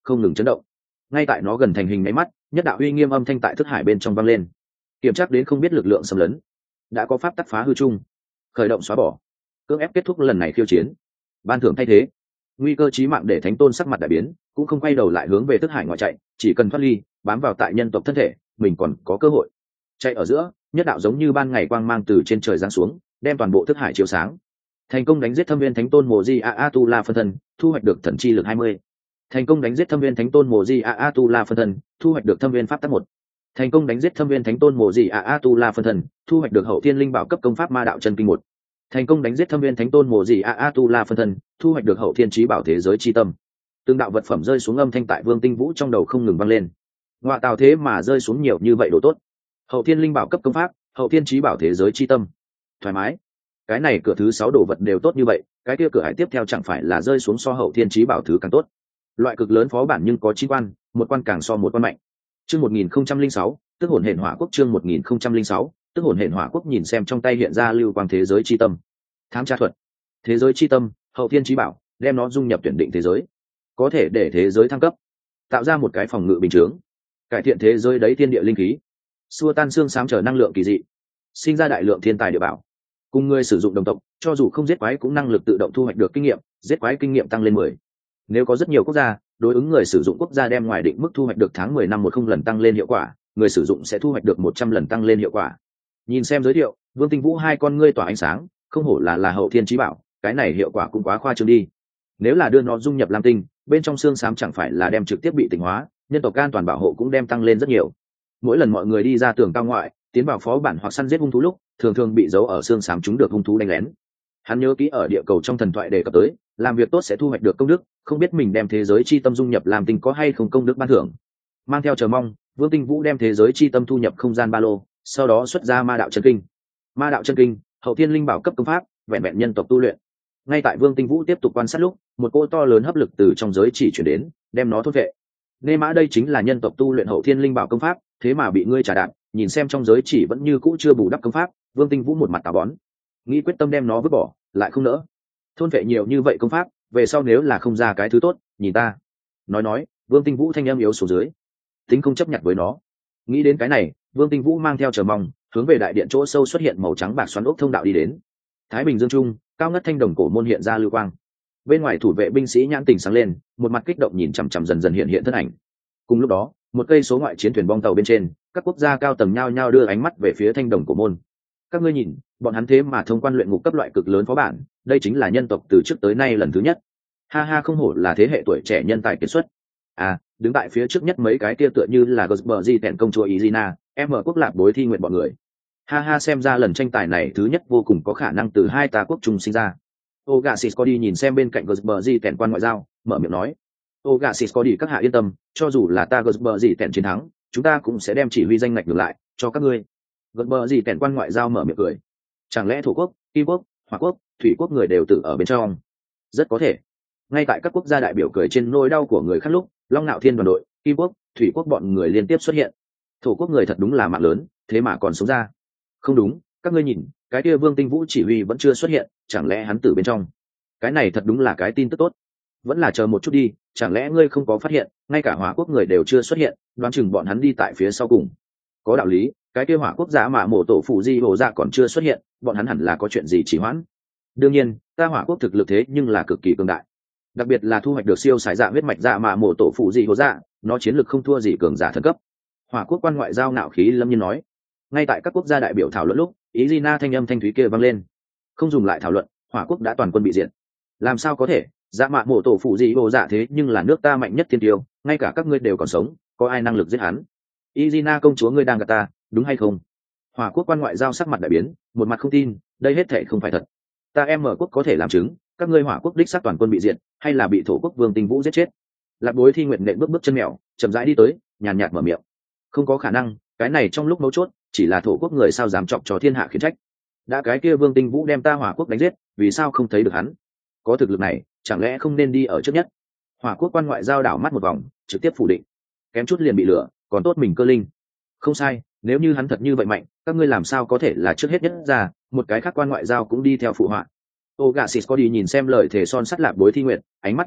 không ngừng chấn động. Ngay tại nó gần thành hình máy mắt, nhất đạo uy nghiêm âm thanh tại thức hải bên trong vang lên. Kiểm tra đến không biết lực lượng xâm lấn, đã có pháp tắc phá hư chung, khởi động xóa bỏ, cưỡng ép kết thúc lần này khiêu chiến, ban thưởng thay thế. Nguy cơ chí mạng để thánh tôn sắc mặt đại biến, cũng không quay đầu lại hướng về thức hải ngoại chạy, chỉ cần thoát ly, bám vào tại nhân tộc thân thể, mình còn có cơ hội. Chạy ở giữa, nhất đạo giống như ban ngày quang mang từ trên trời giáng xuống, đem toàn bộ thức hải chiếu sáng. Thành công đánh giết thâm viên thánh tôn Mộ Di A-tu-la phân thân, thu hoạch được thần chi lực 20. Thành công đánh giết thâm viên thánh tôn Mộ Di A-tu-la phân thân, thu hoạch được thâm viên pháp tắc 1. Thành công đánh giết thâm viên thánh tôn Mộ Di A-tu-la phân thân, thu hoạch được hậu thiên linh bảo cấp công pháp ma đạo chân kinh 1. Thành công đánh giết thâm viên thánh tôn Mộ Di A-tu-la phân thân, thu hoạch được hậu thiên chí bảo thế giới chi tâm. Từng đạo vật phẩm rơi xuống âm thanh tại Vương Tinh Vũ trong đầu không ngừng vang lên. Ngoại tào thế mà rơi xuống nhiều như vậy đồ tốt. Hậu thiên linh bảo cấp công pháp, hậu thiên chí bảo thế giới chi tâm. Thoải mái. Cái này cửa thứ 6 đồ vật đều tốt như vậy, cái kia cửa hải tiếp theo chẳng phải là rơi xuống so hậu thiên chí bảo thứ càng tốt. Loại cực lớn phó bản nhưng có 9 quan, một quan càng so một quan mạnh. Chương 1006, tức hồn hển hỏa quốc. Chương 1006, tức hồn hển hỏa quốc. Nhìn xem trong tay hiện ra lưu quang thế giới chi tâm. Thám tra thuật. Thế giới chi tâm, hậu thiên chí bảo, đem nó dung nhập tuyển định thế giới, có thể để thế giới thăng cấp, tạo ra một cái phòng ngự bình chướng, cải thiện thế giới đấy thiên địa linh khí, xua tan xương xám trở năng lượng kỳ dị, sinh ra đại lượng thiên tài địa bảo. Cùng người sử dụng đồng tộc, cho dù không giết quái cũng năng lực tự động thu hoạch được kinh nghiệm, giết quái kinh nghiệm tăng lên 10. Nếu có rất nhiều quốc gia, đối ứng người sử dụng quốc gia đem ngoài định mức thu hoạch được tháng 10 năm 10 lần tăng lên hiệu quả, người sử dụng sẽ thu hoạch được 100 lần tăng lên hiệu quả. Nhìn xem giới thiệu, Vương Tinh Vũ hai con ngươi tỏa ánh sáng, không hổ là hậu thiên chí bảo, cái này hiệu quả cũng quá khoa trương đi. Nếu là đưa nó dung nhập lam tinh, bên trong xương xám chẳng phải là đem trực tiếp bị tỉnh hóa, nhân tộc an toàn bảo hộ cũng đem tăng lên rất nhiều. Mỗi lần mọi người đi ra tường cao ngoại, tiến vào phó bản hoặc săn giết hung thú lúc, thường thường bị giấu ở xương xám chúng được hung thú đánh lén. Hắn nhớ kỹ ở địa cầu trong thần thoại đề cập tới, làm việc tốt sẽ thu hoạch được công đức, không biết mình đem thế giới chi tâm dung nhập lam tinh có hay không công đức ban thưởng. Mang theo chờ mong, Vương Tinh Vũ đem thế giới chi tâm thu nhập không gian ba lô, sau đó xuất ra ma đạo chân kinh. Ma đạo chân kinh, hậu thiên linh bảo cấp công pháp, vẹn vẹn nhân tộc tu luyện. Ngay tại Vương Tinh Vũ tiếp tục quan sát lúc, một cỗ to lớn hấp lực từ trong giới chỉ chuyển đến, đem nó thôn vệ. Nê mã, đây chính là nhân tộc tu luyện hậu thiên linh bảo công pháp, thế mà bị ngươi trả đạn. Nhìn xem trong giới chỉ vẫn như cũ chưa bù đắp công pháp, Vương Tinh Vũ một mặt tà bón, nghĩ quyết tâm đem nó vứt bỏ, lại không nỡ. Thôn vệ nhiều như vậy công pháp, về sau nếu là không ra cái thứ tốt, nhìn ta. Nói, Vương Tinh Vũ thanh âm yếu xuống dưới, tính không chấp nhận với nó. Nghĩ đến cái này, Vương Tinh Vũ mang theo chờ mong, hướng về đại điện chỗ sâu xuất hiện màu trắng bạc xoắn ốc thông đạo đi đến. Thái Bình Dương Trung, cao ngất thanh đồng cổ môn hiện ra lưu quang. Bên ngoài thủ vệ binh sĩ nhãn tình sáng lên, một mặt kích động nhìn chằm chằm dần dần hiện thân ảnh. Cùng lúc đó, một cây số ngoại chiến thuyền bong tàu bên trên, các quốc gia cao tầng nhao nhao đưa ánh mắt về phía thanh đồng cổ môn. Các ngươi nhìn, bọn hắn thế mà thông quan luyện ngục cấp loại cực lớn phó bản, đây chính là nhân tộc từ trước tới nay lần thứ nhất. Ha ha, không hổ là thế hệ tuổi trẻ nhân tài kiệt xuất. À, đứng tại phía trước nhất mấy cái kia tựa như là Gusbergi tẹn công chúa Izina, em ở quốc lạc bối thi nguyện bọn người. Ha ha, xem ra lần tranh tài này thứ nhất vô cùng có khả năng từ hai ta quốc trung sinh ra. Ogasis Cody nhìn xem bên cạnh Gusbergi tẹn quan ngoại giao, mở miệng nói: Ogasis Cody, các hạ yên tâm, cho dù là ta Gusbergi tẹn chiến thắng, chúng ta cũng sẽ đem chỉ huy danh ngạch ngược lại cho các ngươi. Gusbergi tẹn quan ngoại giao mở miệng cười: chẳng lẽ thổ quốc, kim quốc, hỏa quốc, thủy quốc người đều tự ở bên trong? Rất có thể. Ngay tại các quốc gia đại biểu cười trên nỗi đau của người khác lúc, Long Nạo Thiên đoàn đội, kim quốc, thủy quốc bọn người liên tiếp xuất hiện. Thổ quốc người thật đúng là mạng lớn, thế mà còn sống ra. Không đúng, các ngươi nhìn, cái kia Vương Tinh Vũ chỉ huy vẫn chưa xuất hiện, chẳng lẽ hắn tử bên trong? Cái này thật đúng là cái tin tức tốt. Vẫn là chờ một chút đi, chẳng lẽ ngươi không có phát hiện, ngay cả hỏa quốc người đều chưa xuất hiện, đoán chừng bọn hắn đi tại phía sau cùng. Có đạo lý, cái kia hỏa quốc giả mà mổ tổ phụ di hồ dạ còn chưa xuất hiện, bọn hắn hẳn là có chuyện gì trì hoãn. Đương nhiên, ta hỏa quốc thực lực thế nhưng là cực kỳ cường đại, đặc biệt là thu hoạch được siêu sải dạ huyết mạch dạ mà mổ tổ phụ di hồ dạ, nó chiến lực không thua gì cường giả thần cấp. Hỏa quốc quan ngoại giao ngạo khí lâm nhiên nói. Ngay tại các quốc gia đại biểu thảo luận lúc, Izina thanh âm thanh thúy kia vang lên: không dùng lại thảo luận, hỏa quốc đã toàn quân bị diệt. Làm sao có thể, dạ mạ mổ tổ phụ gì hồ dạ thế nhưng là nước ta mạnh nhất thiên tiêu, ngay cả các ngươi đều còn sống, có ai năng lực giết hắn? Izina công chúa, ngươi đang gạt ta, đúng hay không? Hỏa quốc quan ngoại giao sắc mặt đại biến, một mặt không tin, đây hết thảy không phải thật. Ta em mở quốc có thể làm chứng, các ngươi hỏa quốc đích xác toàn quân bị diệt, hay là bị thổ quốc Vương Tinh Vũ giết chết? Lạc Bối Thi Nguyệt nện bước chân mèo, chậm rãi đi tới, nhàn nhạt mở miệng: không có khả năng, cái này trong lúc mấu chốt, chỉ là thổ quốc người sao dám chọc cho thiên hạ khiển trách. Đã cái kia Vương Tinh Vũ đem ta hỏa quốc đánh giết, vì sao không thấy được hắn? Có thực lực này, chẳng lẽ không nên đi ở trước nhất? Hỏa quốc quan ngoại giao đảo mắt một vòng, trực tiếp phủ định: kém chút liền bị lừa, còn tốt mình cơ linh. Không sai, nếu như hắn thật như vậy mạnh, các ngươi làm sao có thể là trước hết nhất ra? Một cái khác quan ngoại giao cũng đi theo phụ họa. Ogasis Cody nhìn xem lời thề son sắt Lạc Bối Thi Nguyệt, ánh mắt ngưng lại,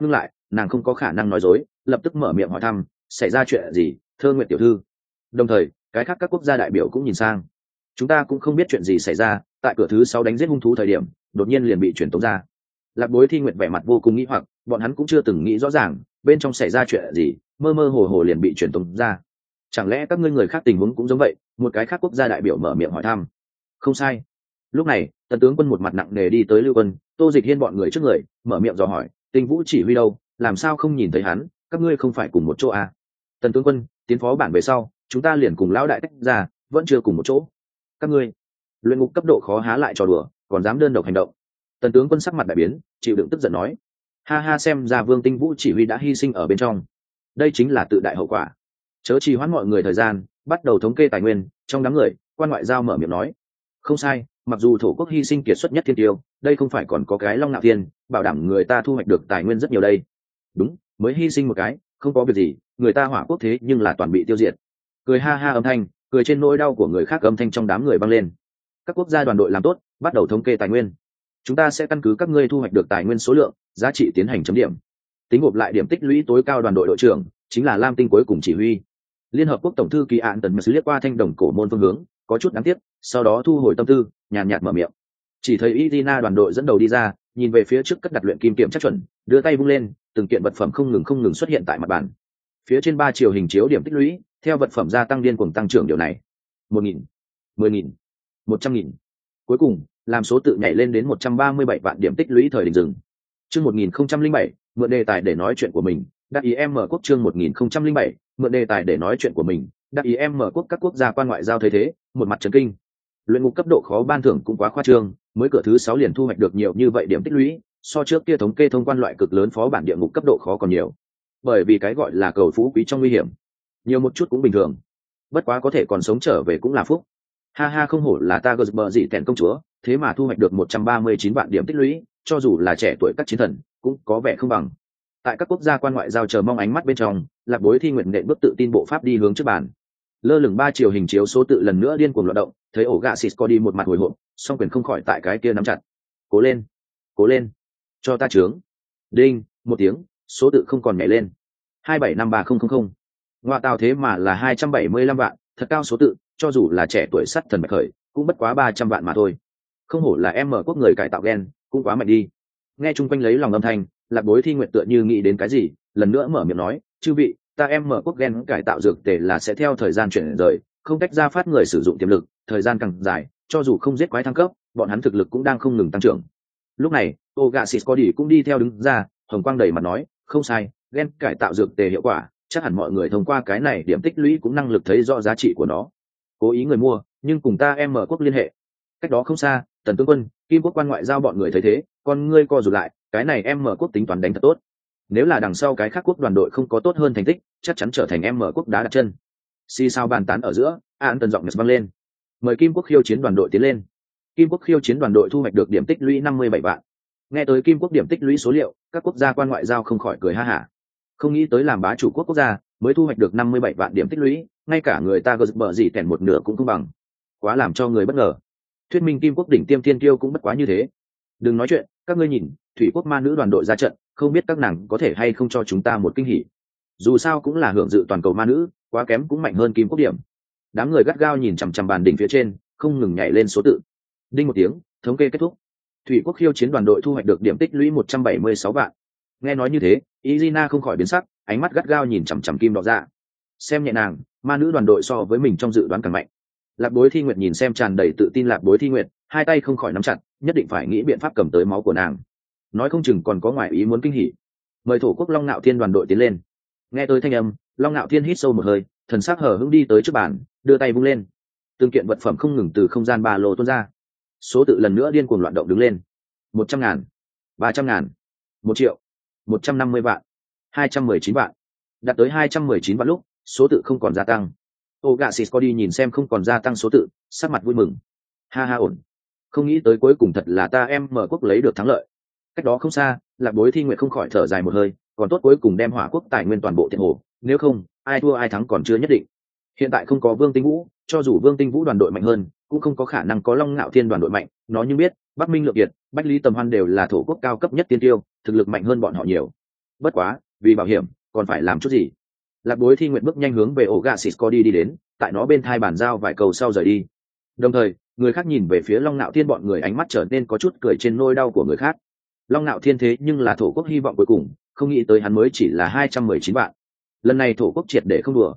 nàng không có khả năng nói dối, lập tức mở miệng hỏi thăm xảy ra chuyện gì, Thơ Nguyệt tiểu thư. Đồng thời cái khác các quốc gia đại biểu cũng nhìn sang. Chúng ta cũng không biết chuyện gì xảy ra, tại cửa thứ 6 đánh giết hung thú thời điểm đột nhiên liền bị chuyển tống ra. Lạc Bối Thi Nguyệt vẻ mặt vô cùng nghĩ hoặc, bọn hắn cũng chưa từng nghĩ rõ ràng bên trong xảy ra chuyện gì, mơ mơ hồ hồ liền bị chuyển tống ra. Chẳng lẽ các ngươi người khác tình huống cũng giống vậy? Một cái khác quốc gia đại biểu mở miệng hỏi thăm. Không sai. Lúc này Tần tướng quân một mặt nặng nề đi tới Lưu Quân, Tô Dịch Hiên bọn người trước người, mở miệng dò hỏi, Tinh Vũ chỉ huy đâu, làm sao không nhìn thấy hắn, các ngươi không phải cùng một chỗ à? Tần tướng quân, tiến phó bản về sau chúng ta liền cùng lão đại tách ra, vẫn chưa cùng một chỗ. Các ngươi luyện ngục cấp độ khó há lại trò đùa, còn dám đơn độc hành động. Tần tướng quân sắc mặt đại biến, chịu đựng tức giận nói, ha ha, xem ra Vương Tinh Vũ chỉ huy đã hy sinh ở bên trong, đây chính là tự đại hậu quả. Chớ trì hoãn mọi người thời gian, bắt đầu thống kê tài nguyên. Trong đám người, quan ngoại giao mở miệng nói, không sai, mặc dù thổ quốc hy sinh kiệt xuất nhất thiên tiêu, đây không phải còn có cái Long Nạo Thiên bảo đảm người ta thu hoạch được tài nguyên rất nhiều đây. Đúng, mới hy sinh một cái, không có việc gì, người ta Hỏa quốc thế nhưng là toàn bị tiêu diệt. Cười ha ha âm thanh, cười trên nỗi đau của người khác âm thanh trong đám người vang lên. Các quốc gia đoàn đội làm tốt, bắt đầu thống kê tài nguyên. Chúng ta sẽ căn cứ các ngươi thu hoạch được tài nguyên số lượng, giá trị tiến hành chấm điểm. Tính gộp lại điểm tích lũy tối cao đoàn đội đội trưởng chính là Lam Tinh cuối cùng chỉ huy. Liên hợp quốc tổng thư ký Án Tần liếc qua thanh đồng cổ môn phương hướng, có chút đáng tiếc, sau đó thu hồi tâm tư, nhàn nhạt mở miệng. Chỉ thấy Irina đoàn đội dẫn đầu đi ra, nhìn về phía trước cất đặt luyện kim kiểm chắc chuẩn, đưa tay vung lên, từng kiện vật phẩm không ngừng xuất hiện tại mặt bàn. Phía trên 3 chiều hình chiếu điểm tích lũy, theo vật phẩm gia tăng điên cuồng tăng trưởng điều này. 1.000, 10.000, 100.000. Cuối cùng, làm số tự nhảy lên đến 137 vạn điểm tích lũy thời đình dừng. Chương 1007, mượn đề tài để nói chuyện của mình, đắc ý em mở quốc. Chương 1007, mượn đề tài để nói chuyện của mình, đắc ý em mở quốc. Các quốc gia quan ngoại giao thấy thế, một mặt chấn kinh. Luyện ngục cấp độ khó ban thưởng cũng quá khoa trương, mới cửa thứ 6 liền thu hoạch được nhiều như vậy điểm tích lũy, so trước kia thống kê thông quan loại cực lớn phó bản địa ngục cấp độ khó còn nhiều. Bởi vì cái gọi là cầu phú quý trong nguy hiểm, nhiều một chút cũng bình thường. Bất quá có thể còn sống trở về cũng là phúc. Ha ha, không hổ là ta Gờ dị tẹn công chúa, thế mà thu hoạch được 139 vạn điểm tích lũy, cho dù là trẻ tuổi các chiến thần cũng có vẻ không bằng. Tại các quốc gia quan ngoại giao chờ mong ánh mắt bên trong, Lạc Bối Thi Nguyện nện bước tự tin bộ pháp đi hướng trước bàn. Lơ lửng 3 chiều hình chiếu số tự lần nữa điên cuồng loạn động, thấy ổ gạ xịt có đi một mặt hồi hộp, song quyền không khỏi tại cái kia nắm chặt. Cố lên, cố lên, cho ta trướng. Đinh, một tiếng, số tự không còn nhảy lên. 2753000. Ngoại tàu thế mà là 275 vạn, thật cao số tự, cho dù là trẻ tuổi sắt thần bạch khởi cũng bất quá 300 vạn mà thôi. Không hổ là em mở quốc người cải tạo gen, cũng quá mạnh đi. Nghe chung quanh lấy lòng âm thanh, Lạc Bối Thi Nguyệt tựa như nghĩ đến cái gì, lần nữa mở miệng nói, chư vị, ta em mở quốc gen cải tạo dược tề là sẽ theo thời gian chuyển rời, không tách ra phát người sử dụng tiềm lực, thời gian càng dài, cho dù không giết quái thăng cấp, bọn hắn thực lực cũng đang không ngừng tăng trưởng. Lúc này, Ogasis Cody cũng đi theo đứng ra, hồng quang đầy mặt nói, không sai, gen cải tạo dược tề hiệu quả, chắc hẳn mọi người thông qua cái này điểm tích lũy cũng năng lực thấy rõ giá trị của nó. Cố ý người mua, nhưng cùng ta em mở quốc liên hệ. Cách đó không xa, Tần tướng quân, Kim quốc quan ngoại giao bọn người thấy thế, con ngươi co rụt lại, cái này em mở quốc tính toán đánh thật tốt. Nếu là đằng sau cái khác quốc đoàn đội không có tốt hơn thành tích, chắc chắn trở thành em mở quốc đá đặt chân. Xì sao bàn tán ở giữa, An Tần giọng nhật vang lên, mời Kim quốc khiêu chiến đoàn đội tiến lên. Kim quốc khiêu chiến đoàn đội thu hoạch được điểm tích lũy 57 vạn. Nghe tới Kim quốc điểm tích lũy số liệu, các quốc gia quan ngoại giao không khỏi cười ha hả. Không nghĩ tới làm bá chủ quốc gia mới thu hoạch được 57 vạn điểm tích lũy, ngay cả người ta bờ gì tèn một nửa cũng không bằng, quá làm cho người bất ngờ. Thuyết minh Kim quốc đỉnh tiêm thiên kiêu cũng bất quá như thế. Đừng nói chuyện, các ngươi nhìn, thủy quốc ma nữ đoàn đội ra trận, không biết các nàng có thể hay không cho chúng ta một kinh hỉ. Dù sao cũng là hưởng dự toàn cầu ma nữ, quá kém cũng mạnh hơn Kim quốc điểm. Đám người gắt gao nhìn chằm chằm bàn đỉnh phía trên, không ngừng nhảy lên số tự. Đinh một tiếng, thống kê kết thúc. Thủy quốc khiêu chiến đoàn đội thu hoạch được điểm tích lũy 176 vạn. Nghe nói như thế, Irina không khỏi biến sắc, ánh mắt gắt gao nhìn chằm chằm Kim Đỏ Dạ. Xem nhẹ nàng, ma nữ đoàn đội so với mình trong dự đoán càng mạnh. Lạc Bối Thi Nguyệt nhìn xem tràn đầy tự tin Lạc Bối Thi Nguyệt, hai tay không khỏi nắm chặt, nhất định phải nghĩ biện pháp cầm tới máu của nàng. Nói không chừng còn có ngoại ý muốn kinh hỉ. Mời thổ quốc Long Nạo Thiên đoàn đội tiến lên. Nghe tới thanh âm, Long Nạo Thiên hít sâu một hơi, thần sắc hờ hững đi tới trước bàn, đưa tay vung lên. Từng kiện vật phẩm không ngừng từ không gian ba lô tuôn ra. Số tự lần nữa điên cuồng loạn động đứng lên. 100.000, 300.000, 1 triệu, 150 vạn, 219 vạn. Đạt tới 219 vạn lúc, số tự không còn gia tăng. Ogasis Cody nhìn xem không còn gia tăng số tự, sắc mặt vui mừng. Ha ha, ổn. Không nghĩ tới cuối cùng thật là ta em mở quốc lấy được thắng lợi. Cách đó không xa, Lạc Bối Thi Nguyệt không khỏi thở dài một hơi, còn tốt cuối cùng đem Hỏa quốc tài nguyên toàn bộ thiện hồ, nếu không, ai thua ai thắng còn chưa nhất định. Hiện tại không có Vương Tinh Vũ, cho dù Vương Tinh Vũ đoàn đội mạnh hơn, cũng không có khả năng có Long Nạo Thiên đoàn đội mạnh, nó như biết, Bắc Minh Lượng Kiệt, Bách Lý Tầm Hoan đều là thổ quốc cao cấp nhất tiên tiêu, thực lực mạnh hơn bọn họ nhiều. bất quá vì bảo hiểm còn phải làm chút gì. Lạc Bối Thi nguyện bước nhanh hướng về ổ gà xịt đi đến, tại nó bên thai bàn giao vài câu sau rời đi. Đồng thời người khác nhìn về phía Long Nạo Thiên, bọn người ánh mắt trở nên có chút cười trên nỗi đau của người khác. Long Nạo Thiên thế nhưng là thổ quốc hy vọng cuối cùng, không nghĩ tới hắn mới chỉ là 219 vạn. Lần này thổ quốc triệt để không đùa.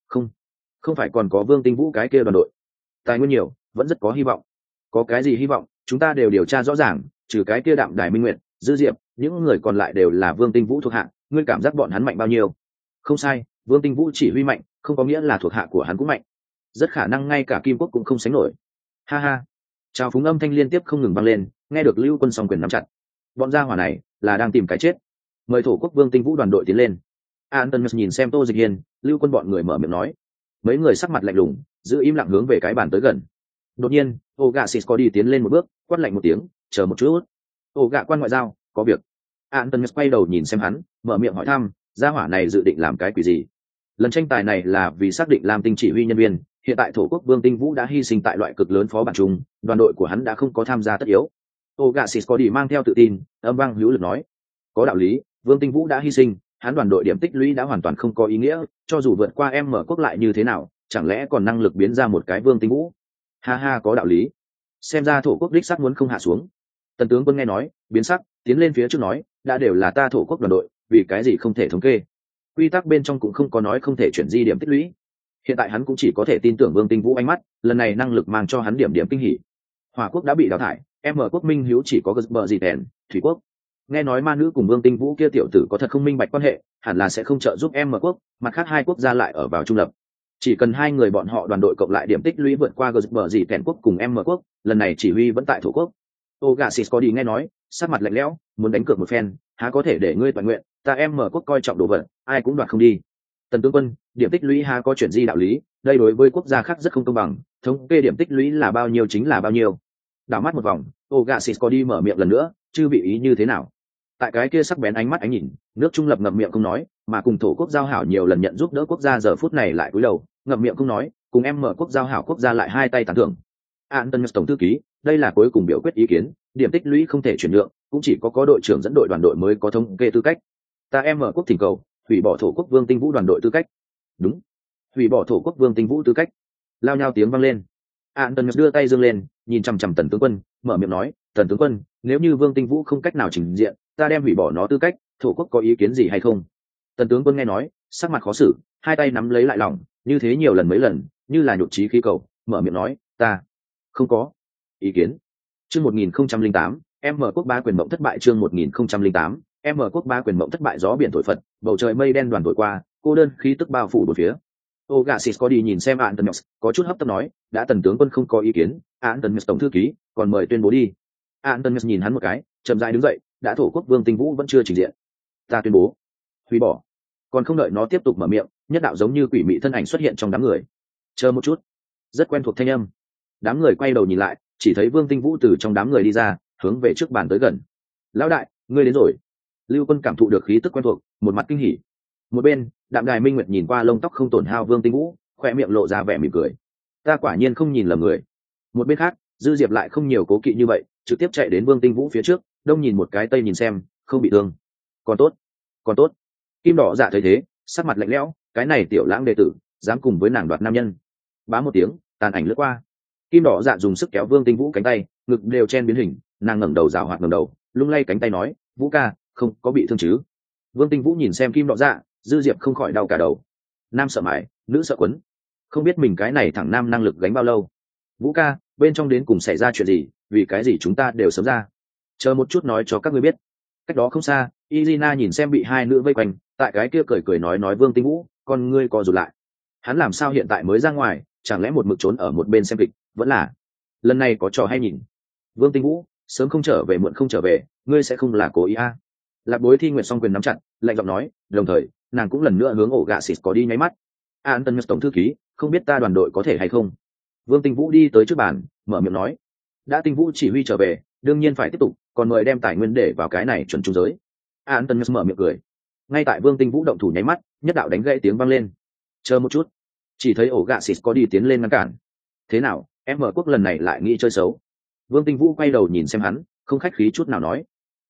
Không phải còn có Vương Tinh Vũ cái kia đoàn đội, tài nguyên nhiều, vẫn rất có hy vọng. Có cái gì hy vọng, chúng ta đều điều tra rõ ràng, trừ cái kia Đạm Đài Minh Nguyệt, Dư Diệp, những người còn lại đều là Vương Tinh Vũ thuộc hạ, ngươi cảm giác bọn hắn mạnh bao nhiêu? Không sai, Vương Tinh Vũ chỉ huy mạnh, không có nghĩa là thuộc hạ của hắn cũng mạnh. Rất khả năng ngay cả Kim Quốc cũng không sánh nổi. Ha ha. Chào phúng âm thanh liên tiếp không ngừng vang lên, nghe được Lưu Quân song quyền nắm chặt. Bọn gia hỏa này là đang tìm cái chết. Mời thổ quốc Vương Tinh Vũ đoàn đội tiến lên. Antonius nhìn xem Tô Dịch Hiên, Lưu Quân bọn người mở miệng nói. Mấy người sắc mặt lạnh lùng, giữ im lặng hướng về cái bàn tới gần. Đột nhiên, Ogasis có đi tiến lên một bước, quát lạnh một tiếng, chờ một chút. Oga quan ngoại giao, có việc. Antonius quay đầu nhìn xem hắn, mở miệng hỏi thăm, gia hỏa này dự định làm cái quỷ gì? Lần tranh tài này là vì xác định Lam Tinh chỉ huy nhân viên, hiện tại thổ quốc Vương Tinh Vũ đã hy sinh tại loại cực lớn phó bản chung, đoàn đội của hắn đã không có tham gia tất yếu. Ogasis có đi mang theo tự tin, âm vang hữu lực nói, có đạo lý, Vương Tinh Vũ đã hy sinh, hắn đoàn đội điểm tích lũy đã hoàn toàn không có ý nghĩa, cho dù vượt qua em mở quốc lại như thế nào, chẳng lẽ còn năng lực biến ra một cái Vương Tinh Vũ? Ha ha, có đạo lý. Xem ra thổ quốc đích xác muốn không hạ xuống. Tần tướng quân nghe nói, biến sắc, tiến lên phía trước nói, đã đều là ta thổ quốc đoàn đội, vì cái gì không thể thống kê? Quy tắc bên trong cũng không có nói không thể chuyển di điểm tích lũy. Hiện tại hắn cũng chỉ có thể tin tưởng Vương Tinh Vũ ánh mắt, lần này năng lực mang cho hắn điểm kinh hỉ. Hỏa quốc đã bị đào thải, em ở quốc minh hiếu chỉ có bờ gì tèn, thủy quốc. Nghe nói ma nữ cùng Vương Tinh Vũ kia tiểu tử có thật không minh bạch quan hệ, hẳn là sẽ không trợ giúp em ở quốc, mặt khác hai quốc gia lại ở vào trung lập. Chỉ cần hai người bọn họ đoàn đội cộng lại điểm tích lũy vượt qua bờ gì tèn quốc cùng em ở quốc, lần này chỉ huy vẫn tại thổ quốc. Ogasis có đi nghe nói, sắc mặt lạnh lẽo, muốn đánh cược một phen, há có thể để ngươi toàn nguyện, ta em mở quốc coi trọng đồ vật, ai cũng đoạt không đi. Tần tướng quân, điểm tích lũy há có chuyện gì đạo lý, đây đối với quốc gia khác rất không công bằng, thống kê điểm tích lũy là bao nhiêu chính là bao nhiêu. Đảo mắt một vòng, Ogasis có đi mở miệng lần nữa, chưa bị ý như thế nào. Tại cái kia sắc bén ánh mắt ánh nhìn, nước trung lập ngậm miệng không nói, mà cùng thổ quốc giao hảo nhiều lần nhận giúp đỡ quốc gia giờ phút này lại cúi đầu, ngậm miệng không nói, cùng em mở quốc giao hảo quốc gia lại hai tay tán thưởng. Antonius tổng thư ký, đây là cuối cùng biểu quyết ý kiến, điểm tích lũy không thể chuyển nhượng, cũng chỉ có đội trưởng dẫn đội đoàn đội mới có thống kê tư cách. Ta em mở quốc thỉnh cầu, hủy bỏ thổ quốc Vương Tinh Vũ đoàn đội tư cách. Đúng, hủy bỏ thổ quốc Vương Tinh Vũ tư cách. Lao nhau tiếng vang lên. Antonius đưa tay giương lên, nhìn chằm chằm Tần tướng quân, mở miệng nói, Tần tướng quân, nếu như Vương Tinh Vũ không cách nào trình diện, ta đem hủy bỏ nó tư cách, thổ quốc có ý kiến gì hay không? Tần tướng quân nghe nói, sắc mặt khó xử, hai tay nắm lấy lại lòng, như thế nhiều lần mấy lần, như là nhụt chí khí cầu, mở miệng nói, ta không có ý kiến. Chương 1008, em mở quốc ba quyền mộng thất bại. Chương 1008, em mở quốc ba quyền mộng thất bại. Gió biển thổi phật, bầu trời mây đen đoàn thổi qua, cô đơn khí tức bao phủ bốn phía. Ogasis có đi nhìn xem Antonius, có chút hấp tấp nói, đã Tần tướng quân không có ý kiến, Antonius tổng thư ký, còn mời tuyên bố đi. Antonius nhìn hắn một cái, chậm rãi đứng dậy, đã thổ quốc Vương Tinh Vũ vẫn chưa trình diện, ta tuyên bố hủy bỏ. Còn không đợi nó tiếp tục mở miệng, nhất đạo giống như quỷ mị thân ảnh xuất hiện trong đám người. Chờ một chút, rất quen thuộc thanh âm. Đám người quay đầu nhìn lại, chỉ thấy Vương Tinh Vũ từ trong đám người đi ra, hướng về trước bàn tới gần. Lão đại, ngươi đến rồi. Lưu Quân cảm thụ được khí tức quen thuộc, một mặt kinh hỉ. Một bên, Đạm Đài Minh Nguyệt nhìn qua lông tóc không tổn hao Vương Tinh Vũ, khoe miệng lộ ra vẻ mỉm cười. Ta quả nhiên không nhìn lầm người. Một bên khác, Dư Diệp lại không nhiều cố kỵ như vậy, trực tiếp chạy đến Vương Tinh Vũ phía trước, đông nhìn một cái tây nhìn xem, không bị thương. Còn tốt, còn tốt. Kim Đỏ Dạ thấy thế, sắc mặt lạnh lẽo, cái này tiểu lãng đệ tử, dám cùng với nàng đoạt nam nhân. Bá một tiếng, tàn ảnh lướt qua. Kim Đỏ Dạ dùng sức kéo Vương Tinh Vũ cánh tay, ngực đều chen biến hình, nàng ngẩng đầu rào hoạt ngẩng đầu, lung lay cánh tay nói, Vũ ca, không có bị thương chứ? Vương Tinh Vũ nhìn xem Kim Đỏ Dạ, Dư Diệp không khỏi đau cả đầu. Nam sợ mãi, nữ sợ quấn, không biết mình cái này thẳng nam năng lực gánh bao lâu. Vũ ca, bên trong đến cùng xảy ra chuyện gì, vì cái gì chúng ta đều sớm ra? Chờ một chút nói cho các ngươi biết. Cách đó không xa, Izina nhìn xem bị hai nữ vây quanh, tại cái kia cười nói Vương Tinh Vũ, con ngươi co rụt lại. Hắn làm sao hiện tại mới ra ngoài, chẳng lẽ một mực trốn ở một bên xem kịch, vẫn là lần này có trò hay nhìn. Vương Tinh Vũ, sớm không trở về muộn không trở về, ngươi sẽ không là cố ý à? Lạc Bối Thi nguyện song quyền nắm chặt, lạnh giọng nói, đồng thời nàng cũng lần nữa hướng ổ gạ xịt có đi nháy mắt. Antonius tổng thư ký, không biết ta đoàn đội có thể hay không? Vương Tinh Vũ đi tới trước bàn, mở miệng nói, đã Tinh Vũ chỉ huy trở về, đương nhiên phải tiếp tục, còn mời đem tài nguyên để vào cái này chuẩn trung giới. Antonius mở miệng cười. Ngay tại Vương Tinh Vũ động thủ nháy mắt, nhất đạo đánh gãy tiếng vang lên. Chờ một chút. Chỉ thấy ổ gạ xịt có đi tiến lên ngăn cản. Thế nào, em mở quốc lần này lại nghĩ chơi xấu? Vương Tinh Vũ quay đầu nhìn xem hắn, không khách khí chút nào nói,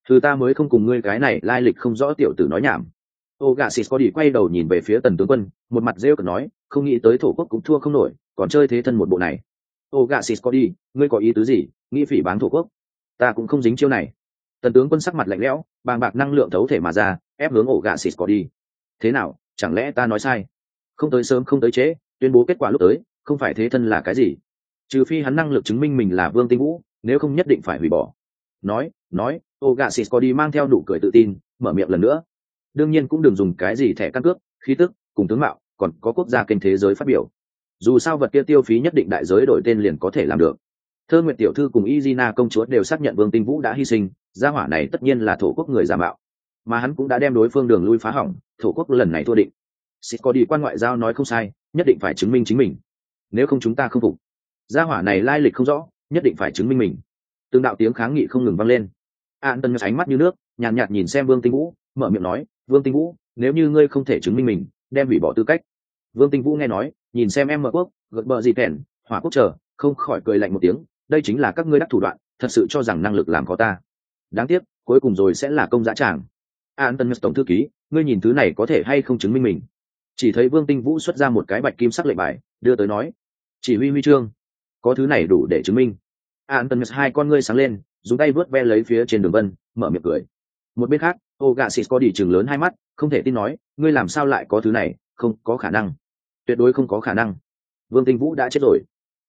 Thứ ta mới không cùng ngươi cái này lai lịch không rõ tiểu tử nói nhảm. Ô gà xịt có đi quay đầu nhìn về phía tần tướng quân, một mặt rêu cực nói, không nghĩ tới thổ quốc cũng thua không nổi, còn chơi thế thân một bộ này. Ô gà xịt có đi, ngươi có ý tứ gì, nghĩ phỉ báng thổ quốc? Ta cũng không dính chiêu này. Tần tướng quân sắc mặt lạnh lẽo, bàng bạc năng lượng thấu thể mà ra, ép hướng ổ gà xịt có đi. Thế nào, chẳng lẽ ta nói sai? Không tới sớm không tới trễ, tuyên bố kết quả lúc tới, không phải thế thân là cái gì? Trừ phi hắn năng lực chứng minh mình là Vương Tinh Vũ, nếu không nhất định phải hủy bỏ. Nói, ô gà xịt có đi mang theo nụ cười tự tin, mở miệng lần nữa. Đương nhiên cũng đừng dùng cái gì thẻ căn cước, khí tức cùng tướng mạo, còn có quốc gia kênh thế giới phát biểu. Dù sao vật kia tiêu phí nhất định đại giới đổi tên liền có thể làm được. Thơ Nguyệt tiểu thư cùng Izina công chúa đều xác nhận Vương Tinh Vũ đã hy sinh, gia hỏa này tất nhiên là thổ quốc người giả mạo, mà hắn cũng đã đem đối phương đường lui phá hỏng, thổ quốc lần này thua định. Xịt có đi quan ngoại giao nói không sai, nhất định phải chứng minh chính mình, nếu không chúng ta không phục. Gia hỏa này lai lịch không rõ, nhất định phải chứng minh mình. Từng đạo tiếng kháng nghị không ngừng vang lên. An ánh mắt như nước, nhàn nhạt nhìn xem Vương Tinh Vũ, mở miệng nói, Vương Tinh Vũ, nếu như ngươi không thể chứng minh mình, đem hủy bỏ tư cách. Vương Tinh Vũ nghe nói, nhìn xem em mở quốc, gật bờ gì kèn, hỏa quốc chờ, không khỏi cười lạnh một tiếng, đây chính là các ngươi đắc thủ đoạn, thật sự cho rằng năng lực làm có ta. Đáng tiếc, cuối cùng rồi sẽ là công dã tràng. An tổng thư ký, ngươi nhìn thứ này có thể hay không chứng minh mình? Chỉ thấy Vương Tinh Vũ xuất ra một cái bạch kim sắc lệnh bài, đưa tới nói, chỉ huy huy chương, có thứ này đủ để chứng minh. An hai con ngươi sáng lên, dùng tay vớt ve lấy phía trên đường vân, mở miệng cười. Một bên khác, Ogasis có đi chừng lớn hai mắt, không thể tin nói, ngươi làm sao lại có thứ này? Không có khả năng, tuyệt đối không có khả năng. Vương Tinh Vũ đã chết rồi.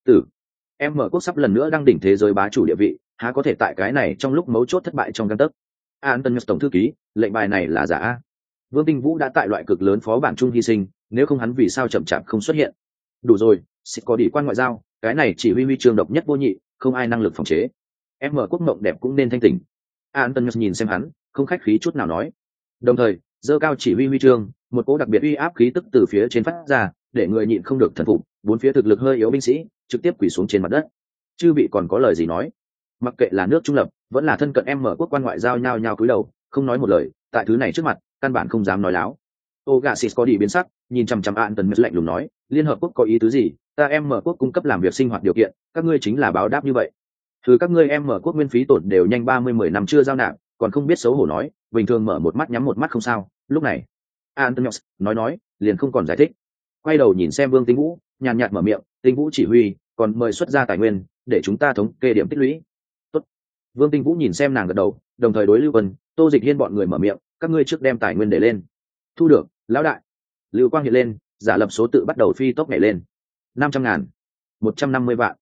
Em mở quốc sắp lần nữa đăng đỉnh thế giới bá chủ địa vị, há có thể tại cái này trong lúc mấu chốt thất bại trong gang tấc. Antonius tổng thư ký, lệnh bài này là giả. Vương Tinh Vũ đã tại loại cực lớn phó bản trung hy sinh, nếu không hắn vì sao chậm chạp không xuất hiện? Đủ rồi, sẽ có đi quan ngoại giao, cái này chỉ huy chương độc nhất vô nhị, không ai năng lực phòng chế. Em mở quốc mộng đẹp cũng nên thanh tỉnh. Antonius nhìn xem hắn, không khách khí chút nào nói. Đồng thời, giơ cao chỉ huy chương, một cỗ đặc biệt uy áp khí tức từ phía trên phát ra, để người nhịn không được thần phục, bốn phía thực lực hơi yếu binh sĩ trực tiếp quỳ xuống trên mặt đất. Chư vị còn có lời gì nói? Mặc kệ là nước trung lập, vẫn là thân cận em mở quốc quan ngoại giao nhao nhao cúi đầu, không nói một lời, tại thứ này trước mặt, căn bản không dám nói láo. Ogasis có đi biến sắc, nhìn chằm chằm Antonius lạnh lùng nói, Liên hợp quốc có ý tứ gì? Ta em mở quốc cung cấp làm việc sinh hoạt điều kiện, các ngươi chính là báo đáp như vậy. Thứ các ngươi em mở quốc nguyên phí tổn đều nhanh 30-10 năm chưa giao nạp, còn không biết xấu hổ nói, bình thường mở một mắt nhắm một mắt không sao. Lúc này, Antonius nói, liền không còn giải thích. Quay đầu nhìn xem Vương Tinh Vũ, nhàn nhạt mở miệng, Tinh Vũ chỉ huy, còn mời xuất ra tài nguyên, để chúng ta thống kê điểm tích lũy. Tốt. Vương Tinh Vũ nhìn xem nàng gật đầu, đồng thời đối Lưu Vân, Tô Dịch Hiên bọn người mở miệng, các ngươi trước đem tài nguyên để lên. Thu được, lão đại. Lưu Quang hiện lên, giả lập số tự bắt đầu phi tốc nhảy lên. 500.000, 150 vạn,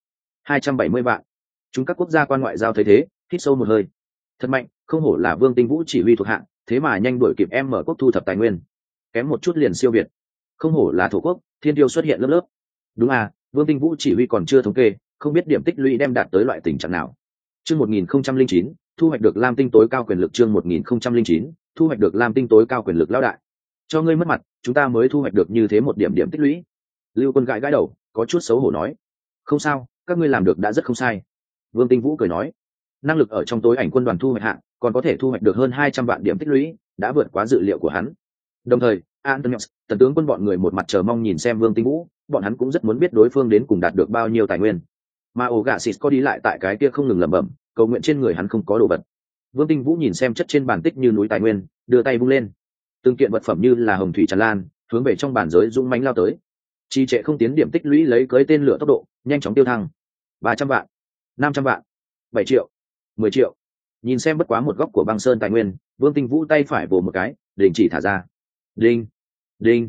270 vạn. Chúng các quốc gia quan ngoại giao thấy thế, hít sâu một hơi. Thật mạnh, không hổ là Vương Tinh Vũ chỉ huy thuộc hạng, thế mà nhanh đuổi kịp em mở quốc thu thập tài nguyên. Kém một chút liền siêu việt. Không hổ là thổ quốc, thiên tiêu xuất hiện lớp lớp. Đúng à, Vương Tinh Vũ chỉ huy còn chưa thống kê, không biết điểm tích lũy đem đạt tới loại tình trạng nào. Chương 1009, thu hoạch được Lam Tinh tối cao quyền lực. Chương 1009, thu hoạch được Lam Tinh tối cao quyền lực lão đại. Cho ngươi mất mặt, chúng ta mới thu hoạch được như thế một điểm điểm tích lũy. Lưu Quân gãi gãi đầu, có chút xấu hổ nói, không sao, các ngươi làm được đã rất không sai. Vương Tinh Vũ cười nói, năng lực ở trong tối ảnh quân đoàn thu hoạch hạng, còn có thể thu hoạch được hơn 200 vạn điểm tích lũy, đã vượt quá dự liệu của hắn. Đồng thời, Antonius, tần tướng quân bọn người một mặt chờ mong nhìn xem Vương Tinh Vũ, bọn hắn cũng rất muốn biết đối phương đến cùng đạt được bao nhiêu tài nguyên. Mà Ogasis có đi lại tại cái kia không ngừng lẩm bẩm, cầu nguyện trên người hắn không có đồ vật. Vương Tinh Vũ nhìn xem chất trên bàn tích như núi tài nguyên, đưa tay vung lên, từng kiện vật phẩm như là hồng thủy tràn lan, hướng về trong bản giới dũng mãnh lao tới. Trì trệ không tiến điểm tích lũy lấy cưới tên lửa tốc độ, nhanh chóng tiêu thăng. 300 vạn, 500 vạn, 7 triệu, 10 triệu. Nhìn xem bất quá một góc của băng sơn tài nguyên, Vương Tinh Vũ tay phải vồ một cái, đình chỉ thả ra. Đinh, đinh,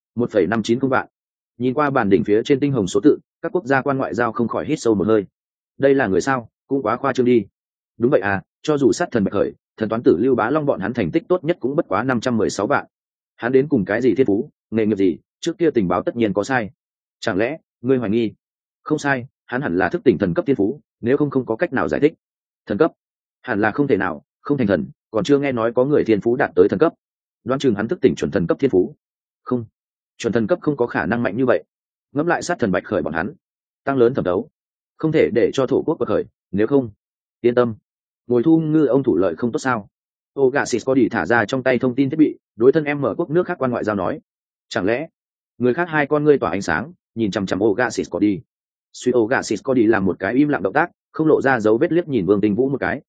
1,590 vạn. Nhìn qua bản đỉnh phía trên tinh hồng số tự, các quốc gia quan ngoại giao không khỏi hít sâu một hơi. Đây là người sao, cũng quá khoa trương đi. Đúng vậy à, cho dù sát thần bạch khởi, thần toán tử Lưu Bá Long bọn hắn thành tích tốt nhất cũng bất quá 516 vạn. Hắn đến cùng cái gì thiên phú, nghề nghiệp gì, trước kia tình báo tất nhiên có sai. Chẳng lẽ ngươi hoài nghi? Không sai, hắn hẳn là thức tỉnh thần cấp thiên phú, nếu không có cách nào giải thích. Thần cấp? Hẳn là không thể nào, không thành thần, còn chưa nghe nói có người thiên phú đạt tới thần cấp. Đoán chừng hắn thức tỉnh chuẩn thần cấp thiên phú. Không, chuẩn thần cấp không có khả năng mạnh như vậy. Ngẫm lại sát thần bạch khởi bọn hắn, tăng lớn thẩm đấu, không thể để cho thổ quốc bậc khởi, nếu không, yên tâm, ngồi thu ngư ông thủ lợi không tốt sao? Ogasis có đi thả ra trong tay thông tin thiết bị, đối thân em mở quốc nước khác quan ngoại giao nói, chẳng lẽ người khác hai con ngươi tỏa ánh sáng, nhìn chằm chằm Ogasis có đi. Suy Ogasis có đi làm một cái im lặng động tác, không lộ ra dấu vết liếc nhìn Vương Tinh Vũ một cái.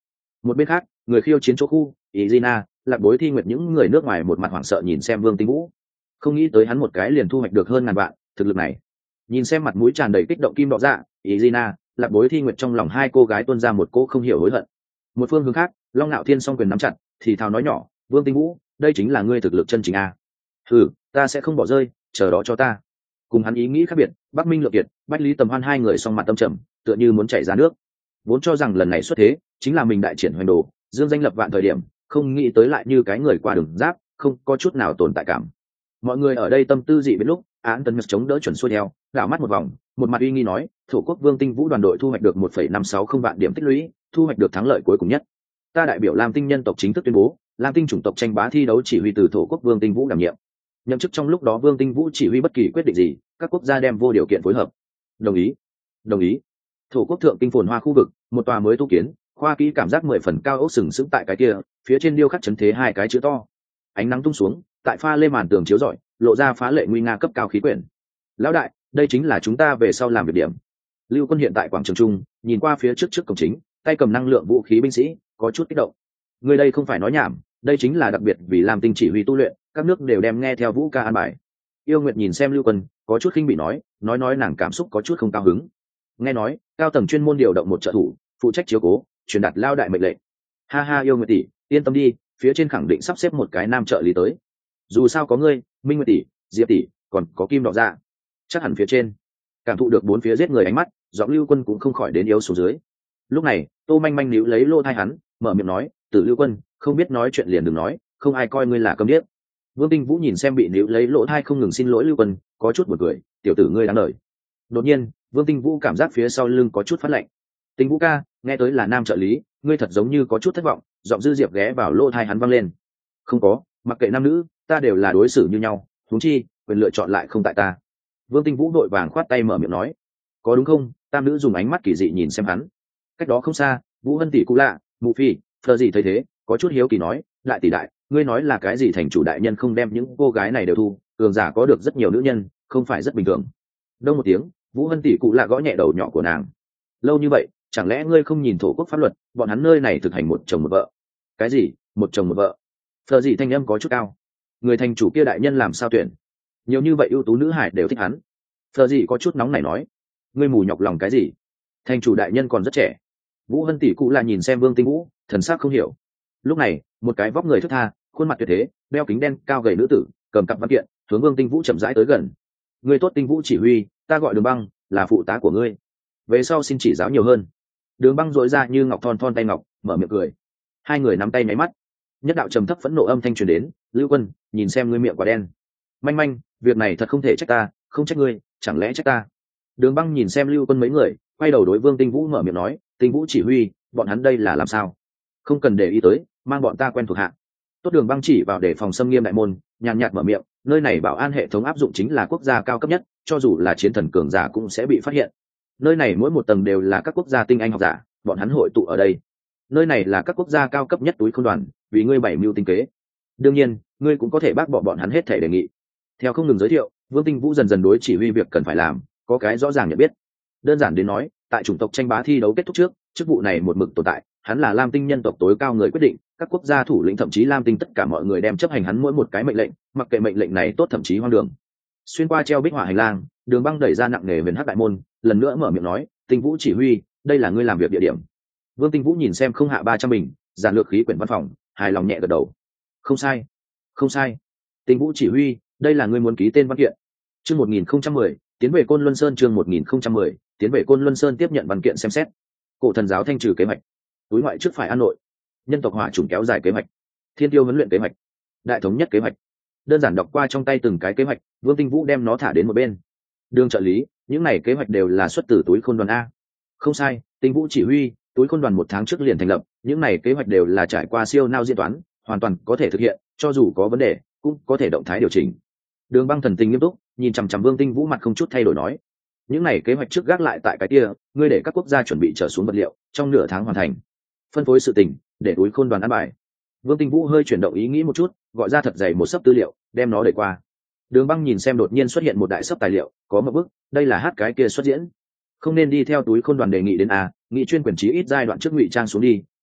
Một bên khác, người khiêu chiến chỗ khu Izina, Lạc Bối Thi Nguyệt những người nước ngoài một mặt hoảng sợ nhìn xem Vương Tinh Vũ, không nghĩ tới hắn một cái liền thu hoạch được hơn ngàn vạn, thực lực này. Nhìn xem mặt mũi tràn đầy kích động Kim Đọ Dạ, Izina, Lạc Bối Thi Nguyệt trong lòng hai cô gái tuôn ra một cô không hiểu hối hận. Một phương hướng khác, Long Nạo Thiên song quyền nắm chặt, thì thào nói nhỏ, Vương Tinh Vũ, đây chính là ngươi thực lực chân chính a. Ừ, ta sẽ không bỏ rơi, chờ đó cho ta. Cùng hắn ý nghĩ khác biệt, Bắc Minh Lượng Kiệt, Bách Lý Tầm Hoan hai người song mặt tâm trầm, tựa như muốn chảy ra nước. Vốn cho rằng lần này xuất thế chính là mình đại triển hoành đồ, dương danh lập vạn thời điểm, không nghĩ tới lại như cái người qua đường giáp, không có chút nào tồn tại cảm. Mọi người ở đây tâm tư dị biết lúc, Án Tần Ngật chống đỡ chuẩn xuôi theo, đảo mắt một vòng, một mặt uy nghi nói, Thổ quốc Vương Tinh Vũ đoàn đội thu hoạch được 1,560 vạn điểm tích lũy, thu hoạch được thắng lợi cuối cùng nhất. Ta đại biểu Lam Tinh nhân tộc chính thức tuyên bố, Lam Tinh chủng tộc tranh bá thi đấu chỉ huy từ Thổ quốc Vương Tinh Vũ đảm nhiệm. Nhậm chức trong lúc đó Vương Tinh Vũ chỉ huy bất kỳ quyết định gì, các quốc gia đem vô điều kiện phối hợp. Đồng ý. Đồng ý. Thổ quốc thượng kinh phồn hoa khu vực, một tòa mới tu kiến, khoa kỹ cảm giác 10 phần cao ốc sừng sững tại cái kia, phía trên điêu khắc chấn thế hai cái chữ to. Ánh nắng tung xuống, tại pha lê màn tường chiếu rọi, lộ ra phá lệ nguy nga cấp cao khí quyển. Lão đại, đây chính là chúng ta về sau làm việc điểm. Lưu Quân hiện tại quảng trường trung, nhìn qua phía trước cổng chính, tay cầm năng lượng vũ khí binh sĩ, có chút kích động. Người đây không phải nói nhảm, đây chính là đặc biệt vì làm tinh chỉ huy tu luyện, các nước đều đem nghe theo Vũ ca an bài. Yêu Nguyệt nhìn xem Lưu Quân, có chút khinh bị nói nàng cảm xúc có chút không cao hứng. Nghe nói, cao tầng chuyên môn điều động một trợ thủ, phụ trách chiếu cố, truyền đạt lao đại mệnh lệnh. Ha ha Yêu Nguyệt tỷ, yên tâm đi, phía trên khẳng định sắp xếp một cái nam trợ lý tới. Dù sao có ngươi, Minh Nguyệt tỷ, Diệp tỷ, còn có Kim Đọ Dạ, chắc hẳn phía trên. Cảm thụ được bốn phía giết người ánh mắt, giọng Lưu Quân cũng không khỏi đến yếu xuống dưới. Lúc này, Tô Manh Manh níu lấy lô thai hắn, mở miệng nói, Tử Lưu Quân, không biết nói chuyện liền đừng nói, không ai coi ngươi là câm điếc. Vương Tinh Vũ nhìn xem bị níu lấy lỗ thai không ngừng xin lỗi Lưu Quân, có chút buồn cười, tiểu tử ngươi đáng lời. Đột nhiên, Vương Tinh Vũ cảm giác phía sau lưng có chút phát lạnh. Tinh Vũ ca, nghe tới là nam trợ lý, ngươi thật giống như có chút thất vọng. Giọng Dư Diệp ghé vào lỗ thai hắn vang lên. Không có, mặc kệ nam nữ, ta đều là đối xử như nhau, huống chi quyền lựa chọn lại không tại ta. Vương Tinh Vũ đội vàng khoát tay mở miệng nói, có đúng không? Tam nữ dùng ánh mắt kỳ dị nhìn xem hắn. Cách đó không xa, Vũ Hân tỷ cụ lạ, Mụ Phi, Phờ gì thấy thế, có chút hiếu kỳ nói, lại tỷ đại, ngươi nói là cái gì thành chủ đại nhân không đem những cô gái này đều thu, cường giả có được rất nhiều nữ nhân, không phải rất bình thường. Đông một tiếng, Vũ Hân tỷ cụ lạ gõ nhẹ đầu nhỏ của nàng. Lâu như vậy, chẳng lẽ ngươi không nhìn thổ quốc pháp luật, bọn hắn nơi này thực hành một chồng một vợ? Cái gì? Một chồng một vợ? Phờ gì thanh âm có chút cao. Người thành chủ kia đại nhân làm sao tuyển? Nhiều như vậy ưu tú nữ hải đều thích hắn. Phờ gì có chút nóng nảy nói, ngươi mù nhọc lòng cái gì? Thành chủ đại nhân còn rất trẻ. Vũ Hân tỷ cụ là nhìn xem Vương Tinh Vũ, thần sắc không hiểu. Lúc này, một cái vóc người thướt tha, khuôn mặt tuyệt thế, đeo kính đen cao gầy nữ tử, cầm cặp văn kiện, hướng Vương Tinh Vũ chậm rãi tới gần. Ngươi tốt Tinh Vũ chỉ huy, ta gọi Đường Băng, là phụ tá của ngươi. Về sau xin chỉ giáo nhiều hơn. Đường Băng dội ra như ngọc thon thon tay ngọc, mở miệng cười. Hai người nắm tay nháy mắt. Nhất đạo trầm thấp phẫn nộ âm thanh truyền đến, Lưu Quân, nhìn xem ngươi miệng quả đen. Manh Manh, việc này thật không thể trách ta, không trách ngươi, chẳng lẽ trách ta? Đường Băng nhìn xem Lưu Quân mấy người, quay đầu đối Vương Tinh Vũ mở miệng nói, Tinh Vũ chỉ huy, bọn hắn đây là làm sao? Không cần để ý tới, mang bọn ta quen thuộc hạ. Tốt. Đường Băng chỉ vào để phòng xâm nghiêm đại môn, nhàn nhạt mở miệng, nơi này bảo an hệ thống áp dụng chính là quốc gia cao cấp nhất, cho dù là chiến thần cường giả cũng sẽ bị phát hiện. Nơi này mỗi một tầng đều là các quốc gia tinh anh học giả, bọn hắn hội tụ ở đây. Nơi này là các quốc gia cao cấp nhất túi khôn đoàn, vì ngươi bảy mưu tinh kế. Đương nhiên, ngươi cũng có thể bác bỏ bọn hắn hết thể đề nghị. Theo không ngừng giới thiệu, Vương Tinh Vũ dần dần đối chỉ huy việc cần phải làm, có cái rõ ràng nhận biết. Đơn giản đến nói, tại chủng tộc tranh bá thi đấu kết thúc trước, chức vụ này một mực tồn tại, hắn là Lam Tinh nhân tộc tối cao người quyết định, các quốc gia thủ lĩnh thậm chí Lam Tinh tất cả mọi người đem chấp hành hắn mỗi một cái mệnh lệnh, mặc kệ mệnh lệnh này tốt thậm chí hoang đường. Xuyên qua treo bích hỏa hành lang, Đường Băng đẩy ra nặng nề huyền hắc đại môn, lần nữa mở miệng nói, Tinh Vũ chỉ huy, đây là ngươi làm việc địa điểm. Vương Tinh Vũ nhìn xem không hạ 300 bình, giản lược khí quyển văn phòng, hài lòng nhẹ gật đầu. Không sai, không sai. Tinh Vũ chỉ huy, đây là ngươi muốn ký tên văn kiện. Chương 1010, tiến về Côn Luân Sơn. Chương 1010, tiến về Côn Luân Sơn tiếp nhận văn kiện xem xét. Cổ thần giáo thanh trừ kế hoạch, túi ngoại trước phải an nội, nhân tộc hỏa chủng kéo dài kế hoạch, thiên tiêu huấn luyện kế hoạch, đại thống nhất kế hoạch. Đơn giản đọc qua trong tay từng cái kế hoạch, Vương Tinh Vũ đem nó thả đến một bên. Đường trợ lý, những này kế hoạch đều là xuất từ túi khôn đoàn a. Không sai, Tinh Vũ chỉ huy, túi khôn đoàn 1 tháng trước liền thành lập, những này kế hoạch đều là trải qua siêu nao diễn toán, hoàn toàn có thể thực hiện, cho dù có vấn đề cũng có thể động thái điều chỉnh. Đường Băng thần tình nghiêm túc, nhìn chằm chằm Vương Tinh Vũ mặt không chút thay đổi nói, những này kế hoạch trước gác lại tại cái kia, ngươi để các quốc gia chuẩn bị trở xuống vật liệu, trong nửa tháng hoàn thành. Phân phối sự tình, để túi khôn đoàn ăn bài. Vương Tinh Vũ hơi chuyển động ý nghĩ một chút, gọi ra thật dày một xấp tư liệu, đem nó đẩy qua. Đường Băng nhìn xem đột nhiên xuất hiện một đại xấp tài liệu, có một bức, đây là hát cái kia xuất diễn. Không nên đi theo túi khôn đoàn đề nghị đến a, nghị chuyên quyền trí ít giai đoạn trước ngụy trang xuống đi,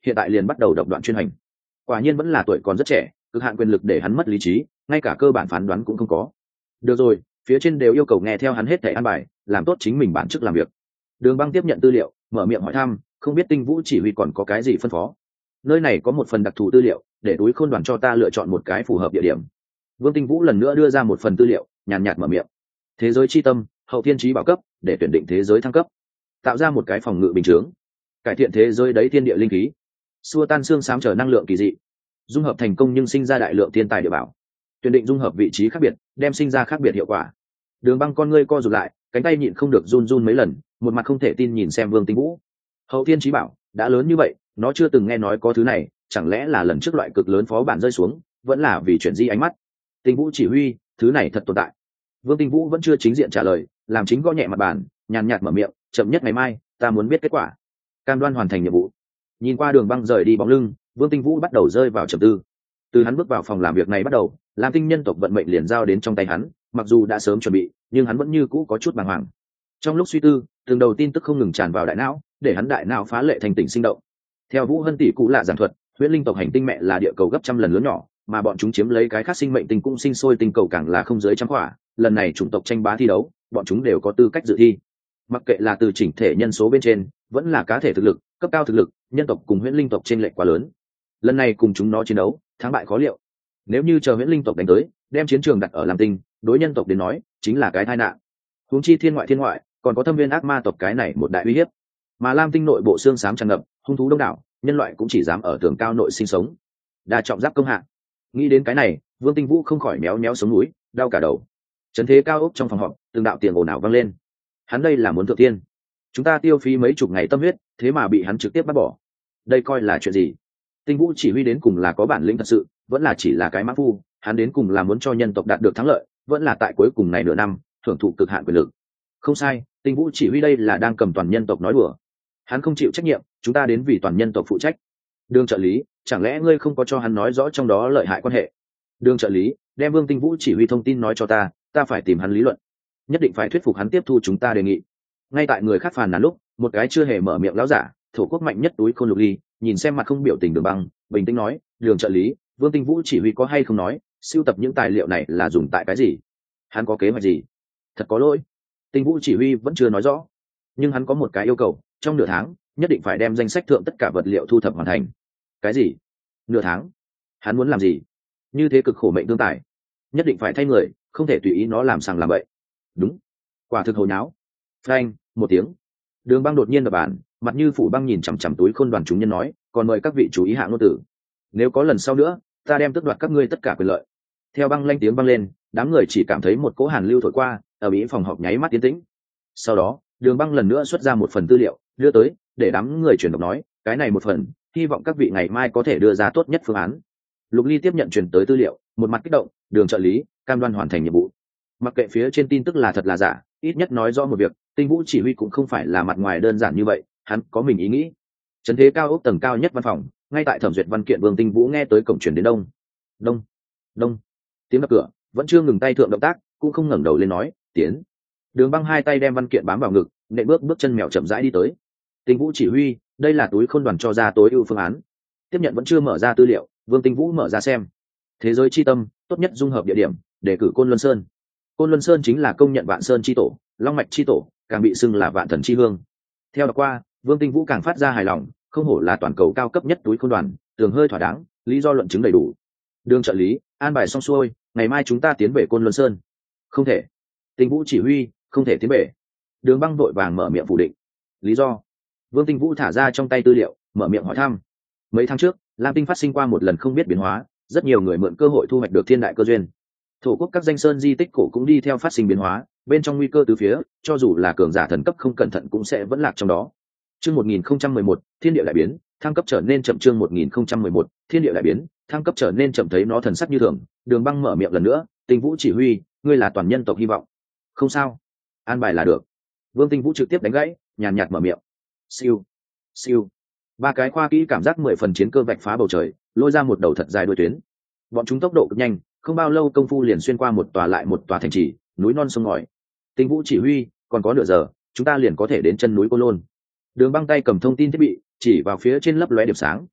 hiện tại liền bắt đầu độc đoạn chuyên hành. Quả nhiên vẫn là tuổi còn rất trẻ, cực hạn quyền lực để hắn mất lý trí, ngay cả cơ bản phán đoán cũng không có. Được rồi, phía trên đều yêu cầu nghe theo hắn hết thảy an bài, làm tốt chính mình bản chức làm việc. Đường Băng tiếp nhận tư liệu, mở miệng hỏi thăm, không biết Tinh Vũ chỉ huy còn có cái gì phân phó. Nơi này có một phần đặc thù tư liệu, để túi khôn đoàn cho ta lựa chọn một cái phù hợp địa điểm. Vương Tinh Vũ lần nữa đưa ra một phần tư liệu, nhàn nhạt mở miệng. Thế giới chi tâm, hậu thiên trí bảo cấp, để tuyển định thế giới thăng cấp, tạo ra một cái phòng ngự bình chướng, cải thiện thế giới đấy thiên địa linh khí, xua tan xương xám trở năng lượng kỳ dị, dung hợp thành công nhưng sinh ra đại lượng thiên tài địa bảo, tuyển định dung hợp vị trí khác biệt, đem sinh ra khác biệt hiệu quả. Đường Băng con ngươi co rụt lại, cánh tay nhịn không được run run mấy lần, một mặt không thể tin nhìn xem Vương Tinh Vũ. Hậu thiên trí bảo đã lớn như vậy, nó chưa từng nghe nói có thứ này, chẳng lẽ là lần trước loại cực lớn phó bản rơi xuống, vẫn là vì chuyển di ánh mắt. Tinh Vũ chỉ huy, thứ này thật tồn tại. Vương Tinh Vũ vẫn chưa chính diện trả lời, làm chính gõ nhẹ mặt bàn, nhàn nhạt mở miệng, chậm nhất ngày mai, ta muốn biết kết quả. Cam đoan hoàn thành nhiệm vụ. Nhìn qua Đường Băng rời đi bóng lưng, Vương Tinh Vũ bắt đầu rơi vào trầm tư. Từ hắn bước vào phòng làm việc này bắt đầu, Lam Tinh nhân tộc vận mệnh liền giao đến trong tay hắn, mặc dù đã sớm chuẩn bị, nhưng hắn vẫn như cũ có chút bàng hoàng. Trong lúc suy tư, từng đầu tin tức không ngừng tràn vào đại não, để hắn đại não phá lệ thành tỉnh sinh động. Theo Vũ Hân tỷ cũ lạ giảng thuật, huyễn linh tộc hành tinh mẹ là địa cầu gấp trăm lần lớn nhỏ, mà bọn chúng chiếm lấy cái khác sinh mệnh tinh cũng sinh sôi tinh cầu càng là không dưới trăm quả. Lần này chủng tộc tranh bá thi đấu, bọn chúng đều có tư cách dự thi. Mặc kệ là từ chỉnh thể nhân số bên trên, vẫn là cá thể thực lực, cấp cao thực lực, nhân tộc cùng huyễn linh tộc trên lệch quá lớn. Lần này cùng chúng nó chiến đấu, thắng bại khó liệu. Nếu như chờ huyễn linh tộc đánh tới, đem chiến trường đặt ở Lam Tinh, đối nhân tộc đến nói, chính là cái tai nạn. Huống chi thiên ngoại, còn có thâm viên ác ma tộc cái này một đại uy hiếp. Mà Lam Tinh nội bộ xương xám tràn ngập, hung thú đông đảo, nhân loại cũng chỉ dám ở tường cao nội sinh sống. Đa trọng giáp công hạ. Nghĩ đến cái này, Vương Tinh Vũ không khỏi méo méo sống núi, đau cả đầu. Trấn thế cao ốc trong phòng họp, từng đạo tiền ồn ào vang lên. Hắn đây là muốn thượng tiên. Chúng ta tiêu phí mấy chục ngày tâm huyết, thế mà bị hắn trực tiếp bắt bỏ. Đây coi là chuyện gì? Tinh Vũ chỉ huy đến cùng là có bản lĩnh thật sự, vẫn là chỉ là cái mã phu, hắn đến cùng là muốn cho nhân tộc đạt được thắng lợi, vẫn là tại cuối cùng này nửa năm, thưởng thụ cực hạn quyền lực. Không sai, Tinh Vũ chỉ huy đây là đang cầm toàn nhân tộc nói đùa. Hắn không chịu trách nhiệm, chúng ta đến vì toàn nhân tộc phụ trách. Đường trợ lý, chẳng lẽ ngươi không có cho hắn nói rõ trong đó lợi hại quan hệ? Đường trợ lý, đem Vương Tinh Vũ chỉ huy thông tin nói cho ta phải tìm hắn lý luận, nhất định phải thuyết phục hắn tiếp thu chúng ta đề nghị. Ngay tại người khác phàn nàn lúc, một cái chưa hề mở miệng lão giả, thổ quốc mạnh nhất túi khôn lục ly, nhìn xem mặt không biểu tình Đường Băng, bình tĩnh nói, Đường trợ lý, Vương Tinh Vũ chỉ huy có hay không nói, sưu tập những tài liệu này là dùng tại cái gì? Hắn có kế hoạch gì? Thật có lỗi, Tinh Vũ chỉ huy vẫn chưa nói rõ, nhưng hắn có một cái yêu cầu, trong nửa tháng nhất định phải đem danh sách thượng tất cả vật liệu thu thập hoàn thành. Cái gì? Nửa tháng? Hắn muốn làm gì? Như thế cực khổ mệnh tương tài, nhất định phải thay người, không thể tùy ý nó làm sằng làm bậy. Đúng, quả thực hồi náo. Phanh một tiếng, Đường Băng đột nhiên đập bàn, mặt như phủ băng nhìn chằm chằm túi khôn đoàn chúng nhân nói, còn mời các vị chú ý hạ ngôn tử. Nếu có lần sau nữa, ta đem tước đoạt các ngươi tất cả quyền lợi. Theo băng lanh tiếng băng lên, đám người chỉ cảm thấy một cỗ hàn lưu thổi qua, ở mỹ phòng họp nháy mắt tiến tĩnh. Sau đó, Đường Băng lần nữa xuất ra một phần tư liệu, đưa tới, để đám người chuyển đọc nói, cái này một phần, hy vọng các vị ngày mai có thể đưa ra tốt nhất phương án. Lục Ly tiếp nhận truyền tới tư liệu, một mặt kích động, Đường trợ lý, cam đoan hoàn thành nhiệm vụ. Mặc kệ phía trên tin tức là thật là giả, ít nhất nói rõ một việc, Tinh Vũ chỉ huy cũng không phải là mặt ngoài đơn giản như vậy, hắn có mình ý nghĩ. Trấn thế cao ốc tầng cao nhất văn phòng, ngay tại thẩm duyệt văn kiện, Vương Tinh Vũ nghe tới cổng truyền đến đông đông đông tiếng đập cửa, vẫn chưa ngừng tay thượng động tác, cũng không ngẩng đầu lên nói, tiến. Đường Băng hai tay đem văn kiện bám vào ngực, nện bước chân mèo chậm rãi đi tới. Tinh Vũ chỉ huy, đây là túi khôn đoàn cho ra tối ưu phương án. Tiếp nhận vẫn chưa mở ra tư liệu, Vương Tinh Vũ mở ra xem. Thế giới chi tâm, tốt nhất dung hợp địa điểm, đề cử Côn Luân Sơn. Côn Luân Sơn chính là công nhận Vạn Sơn chi tổ, Long mạch chi tổ, càng bị xưng là Vạn thần chi hương. Theo đọc qua, Vương Tinh Vũ càng phát ra hài lòng, không hổ là toàn cầu cao cấp nhất túi khôn đoàn, tường hơi thỏa đáng, lý do luận chứng đầy đủ. Đường trợ lý, an bài xong xuôi, ngày mai chúng ta tiến về Côn Luân Sơn. Không thể. Tinh Vũ chỉ huy, không thể tiến về. Đường Băng vội vàng mở miệng phủ định. Lý do? Vương Tinh Vũ thả ra trong tay tư liệu, mở miệng hỏi thăm. Mấy tháng trước, Lam Tinh phát sinh qua một lần không biết biến hóa, rất nhiều người mượn cơ hội thu hoạch được thiên đại cơ duyên. Thổ quốc các danh sơn di tích cổ cũng đi theo phát sinh biến hóa, bên trong nguy cơ từ phía, cho dù là cường giả thần cấp không cẩn thận cũng sẽ vẫn lạc trong đó. Chương 1011, thiên địa đại biến, thăng cấp trở nên chậm. Chương 1011, thiên địa đại biến, thăng cấp trở nên chậm. Thấy nó thần sắc như thường, Đường Băng mở miệng lần nữa, Tinh Vũ chỉ huy, ngươi là toàn nhân tộc hy vọng. Không sao, an bài là được. Vương Tinh Vũ trực tiếp đánh gãy, nhàn nhạt mở miệng. Siêu, siêu. Ba cái khoa kỹ cảm giác 10 phần chiến cơ vạch phá bầu trời, lôi ra một đầu thật dài đuôi tuyến. Bọn chúng tốc độ cực nhanh, không bao lâu công phu liền xuyên qua một tòa lại một tòa thành trì, núi non sông ngòi. Tinh Vũ chỉ huy, còn có nửa giờ, chúng ta liền có thể đến chân núi Cô Lôn. Đường Băng tay cầm thông tin thiết bị, chỉ vào phía trên lấp lóe điểm sáng,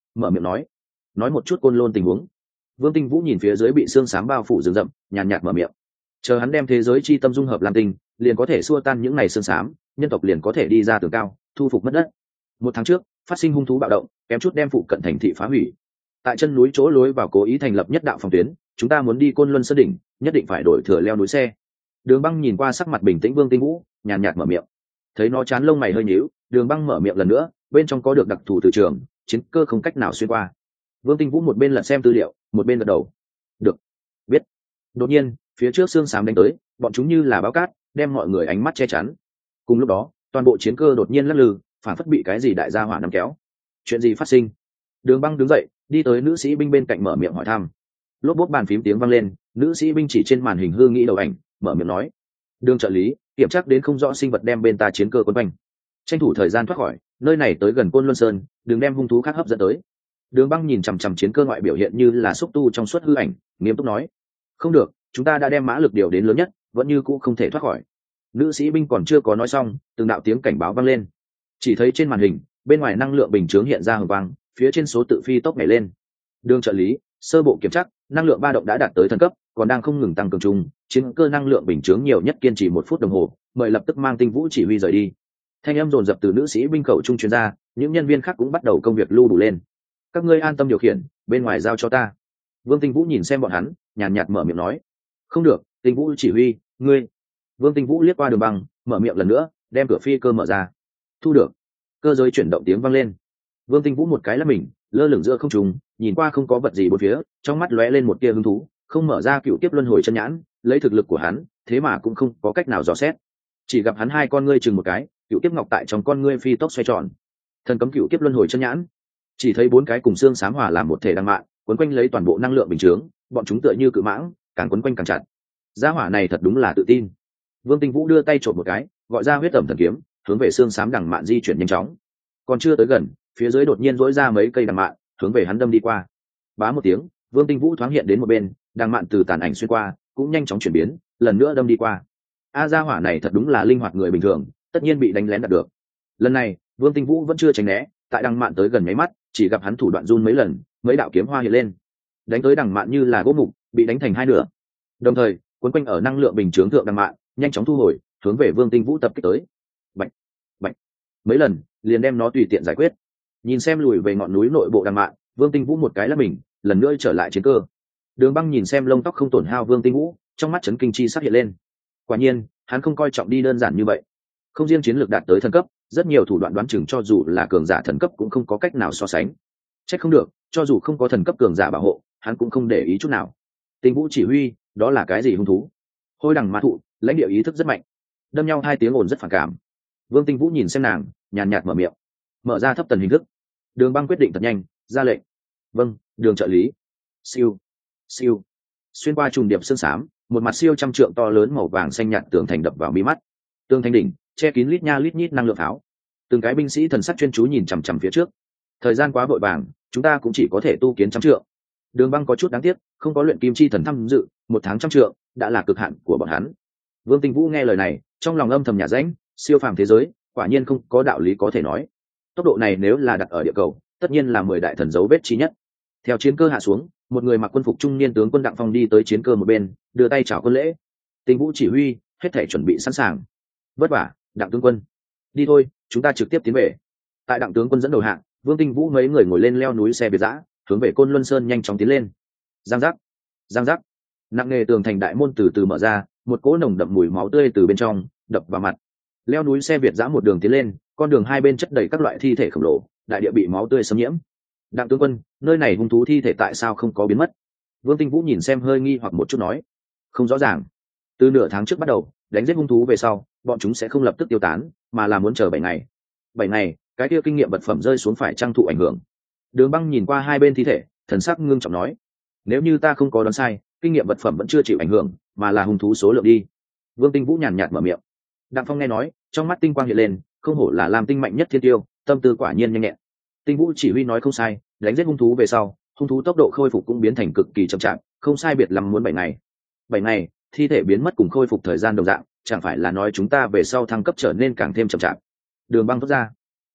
mở miệng nói một chút Côn Lôn tình huống. Vương Tinh Vũ nhìn phía dưới bị xương xám bao phủ rừng rậm, nhàn nhạt mở miệng. Chờ hắn đem thế giới chi tâm dung hợp làm tinh, liền có thể xua tan những ngày xương xám, nhân tộc liền có thể đi ra tường cao, thu phục mất đất. 1 tháng trước, phát sinh hung thú bạo động, kém chút đem phụ cận thành thị phá hủy. Tại chân núi chỗ lối vào cố ý thành lập nhất đạo phòng tuyến, chúng ta muốn đi Côn Luân Sơn đỉnh, nhất định phải đổi thừa leo núi xe. Đường Băng nhìn qua sắc mặt bình tĩnh Vương Tinh Vũ, nhàn nhạt mở miệng. Thấy nó chán lông mày hơi nhíu, Đường Băng mở miệng lần nữa, bên trong có được đặc thù từ trường, chiến cơ không cách nào xuyên qua. Vương Tinh Vũ một bên lật xem tư liệu, một bên gật đầu. Được, biết. Đột nhiên, phía trước xương xám đánh tới, bọn chúng như là báo cát, đem mọi người ánh mắt che chắn. Cùng lúc đó, toàn bộ chiến cơ đột nhiên lắc lư, phản phất bị cái gì đại gia hỏa nắm kéo. Chuyện gì phát sinh? Đường Băng đứng dậy, đi tới nữ sĩ binh bên cạnh mở miệng hỏi thăm. Lốp bốp bàn phím tiếng vang lên, nữ sĩ binh chỉ trên màn hình hư nghĩ đầu ảnh, mở miệng nói. Đường trợ lý, kiểm tra đến không rõ sinh vật đem bên ta chiến cơ quấn quanh. Tranh thủ thời gian thoát khỏi, nơi này tới gần Côn Luân Sơn, đừng đem hung thú khác hấp dẫn tới. Đường Băng nhìn chằm chằm chiến cơ ngoại biểu hiện như là xúc tu trong suốt hư ảnh, nghiêm túc nói. Không được, chúng ta đã đem mã lực điều đến lớn nhất, vẫn như cũ không thể thoát khỏi. Nữ sĩ binh còn chưa có nói xong, từng đạo tiếng cảnh báo vang lên. Chỉ thấy trên màn hình, bên ngoài năng lượng bình chướng hiện ra hồng quang, phía trên số tự phi tốc nhảy lên. Đường trợ lý, sơ bộ kiểm tra, năng lượng ba động đã đạt tới thần cấp, còn đang không ngừng tăng cường chung, chiến cơ năng lượng bình chướng nhiều nhất kiên trì 1 phút đồng hồ, mời lập tức mang Tinh Vũ chỉ huy rời đi. Thanh âm dồn dập từ nữ sĩ binh khẩu trung truyền ra, những nhân viên khác cũng bắt đầu công việc lưu đủ lên. Các ngươi an tâm điều khiển, bên ngoài giao cho ta. Vương Tinh Vũ nhìn xem bọn hắn, nhàn nhạt mở miệng nói. Không được, Tinh Vũ chỉ huy, ngươi. Vương Tinh Vũ liếc qua Đường Băng, mở miệng lần nữa, đem cửa phi cơ mở ra. Thu được. Cơ giới chuyển động tiếng vang lên. Vương Tinh Vũ một cái là mình, lơ lửng giữa không trung, nhìn qua không có vật gì bốn phía, trong mắt lóe lên một tia hứng thú, không mở ra cựu tiếp luân hồi chân nhãn, lấy thực lực của hắn, thế mà cũng không có cách nào dò xét. Chỉ gặp hắn hai con ngươi chừng một cái, cựu tiếp ngọc tại trong con ngươi phi tốc xoay tròn. Thần cấm cựu tiếp luân hồi chân nhãn, chỉ thấy 4 cái cùng xương xám hòa làm một thể đăng mạng, quấn quanh lấy toàn bộ năng lượng bình chướng, bọn chúng tựa như cự mãng, càng quấn quanh càng chặt. Gia hỏa này thật đúng là tự tin. Vương Tinh Vũ đưa tay trộn một cái, gọi ra huyết tẩm thần kiếm, hướng về xương xám đằng mạn di chuyển nhanh chóng. Còn chưa tới gần, phía dưới đột nhiên rỗi ra mấy cây đằng mạn, hướng về hắn đâm đi qua. Bá một tiếng, Vương Tinh Vũ thoáng hiện đến một bên, đằng mạn từ tàn ảnh xuyên qua, cũng nhanh chóng chuyển biến, lần nữa đâm đi qua. Gia hỏa này thật đúng là linh hoạt người bình thường, tất nhiên bị đánh lén đạt được. Lần này, Vương Tinh Vũ vẫn chưa tránh né, tại đằng mạn tới gần mấy mắt, chỉ gặp hắn thủ đoạn run mấy lần, mấy đạo kiếm hoa hiện lên, đánh tới đằng mạn như là gỗ mục, bị đánh thành hai nửa. Đồng thời, cuốn quanh ở năng lượng bình chướng thượng đằng mạn, nhanh chóng thu hồi, hướng về Vương Tinh Vũ tập kích tới. Bạch, bạch, mấy lần, liền đem nó tùy tiện giải quyết. Nhìn xem lùi về ngọn núi nội bộ đằng mạn, Vương Tinh Vũ một cái là mình, lần nữa trở lại chiến cơ. Đường Băng nhìn xem lông tóc không tổn hao Vương Tinh Vũ, trong mắt chấn kinh chi sắc hiện lên. Quả nhiên, hắn không coi trọng đi đơn giản như vậy. Không riêng chiến lược đạt tới thần cấp, rất nhiều thủ đoạn đoán chừng cho dù là cường giả thần cấp cũng không có cách nào so sánh. Trách không được, cho dù không có thần cấp cường giả bảo hộ, hắn cũng không để ý chút nào. Tinh Vũ chỉ huy, đó là cái gì hung thú? Hôi đằng ma thụ, lãnh địa ý thức rất mạnh. Đâm nhau 2 tiếng ồn rất phản cảm. Vương Tinh Vũ nhìn xem nàng, nhàn nhạt mở miệng. Mở ra thấp tần hình thức. Đường Băng quyết định thật nhanh, ra lệnh. Vâng, Đường trợ lý. Siêu, siêu. Xuyên qua trùng điệp xương xám, một mặt siêu trăm trượng to lớn màu vàng xanh nhạt tường thành đập vào mi mắt. Tường thành đỉnh che kín lít nha lít nhít năng lượng pháo. Từng cái binh sĩ thần sắc chuyên chú nhìn chằm chằm phía trước. Thời gian quá vội vàng, chúng ta cũng chỉ có thể tu kiến trăm trượng. Đường Băng có chút đáng tiếc, không có luyện kim chi thần tham dự, 1 tháng trăm trượng đã là cực hạn của bọn hắn. Vương Tinh Vũ nghe lời này, trong lòng âm thầm nhả rãnh, siêu phàm thế giới, quả nhiên không có đạo lý có thể nói. Tốc độ này nếu là đặt ở địa cầu, tất nhiên là 10 đại thần dấu vết chí nhất. Theo chiến cơ hạ xuống, một người mặc quân phục trung niên tướng quân Đặng Phong đi tới chiến cơ một bên, đưa tay chào quân lễ. Tinh Vũ chỉ huy, hết thể chuẩn bị sẵn sàng. Vất vả, Đặng tướng quân. Đi thôi, chúng ta trực tiếp tiến về. Tại Đặng tướng quân dẫn đầu hạng, Vương Tinh Vũ mấy người ngồi lên leo núi xe Việt dã, hướng về Côn Luân Sơn nhanh chóng tiến lên. Giang giác, giang giác. Nặng nề tường thành đại môn từ từ mở ra, một cỗ nồng đậm mùi máu tươi từ bên trong đập vào mặt. Leo núi xe Việt dã một đường tiến lên, con đường hai bên chất đầy các loại thi thể khổng lồ, đại địa bị máu tươi xâm nhiễm. Đặng tướng quân, nơi này hung thú thi thể tại sao không có biến mất? Vương Tinh Vũ nhìn xem hơi nghi hoặc một chút nói. Không rõ ràng. Từ nửa tháng trước bắt đầu, đánh giết hung thú về sau, bọn chúng sẽ không lập tức tiêu tán, mà là muốn chờ 7 ngày. 7 ngày, cái kia kinh nghiệm vật phẩm rơi xuống phải trang thụ ảnh hưởng. Đường Băng nhìn qua hai bên thi thể, thần sắc ngưng trọng nói. Nếu như ta không có đoán sai, kinh nghiệm vật phẩm vẫn chưa chịu ảnh hưởng, mà là hung thú số lượng đi. Vương Tinh Vũ nhàn nhạt mở miệng. Đặng Phong nghe nói, trong mắt tinh quang hiện lên, không hổ là làm tinh mạnh nhất thiên tiêu, tâm tư quả nhiên nhanh nhẹn. Tinh Vũ chỉ huy nói không sai, đánh giết hung thú về sau, hung thú tốc độ khôi phục cũng biến thành cực kỳ chậm chạp, không sai biệt lắm muốn 7 ngày. 7 ngày, thi thể biến mất cùng khôi phục thời gian đồng dạng, chẳng phải là nói chúng ta về sau thăng cấp trở nên càng thêm chậm chạp. Đường Băng thốt ra.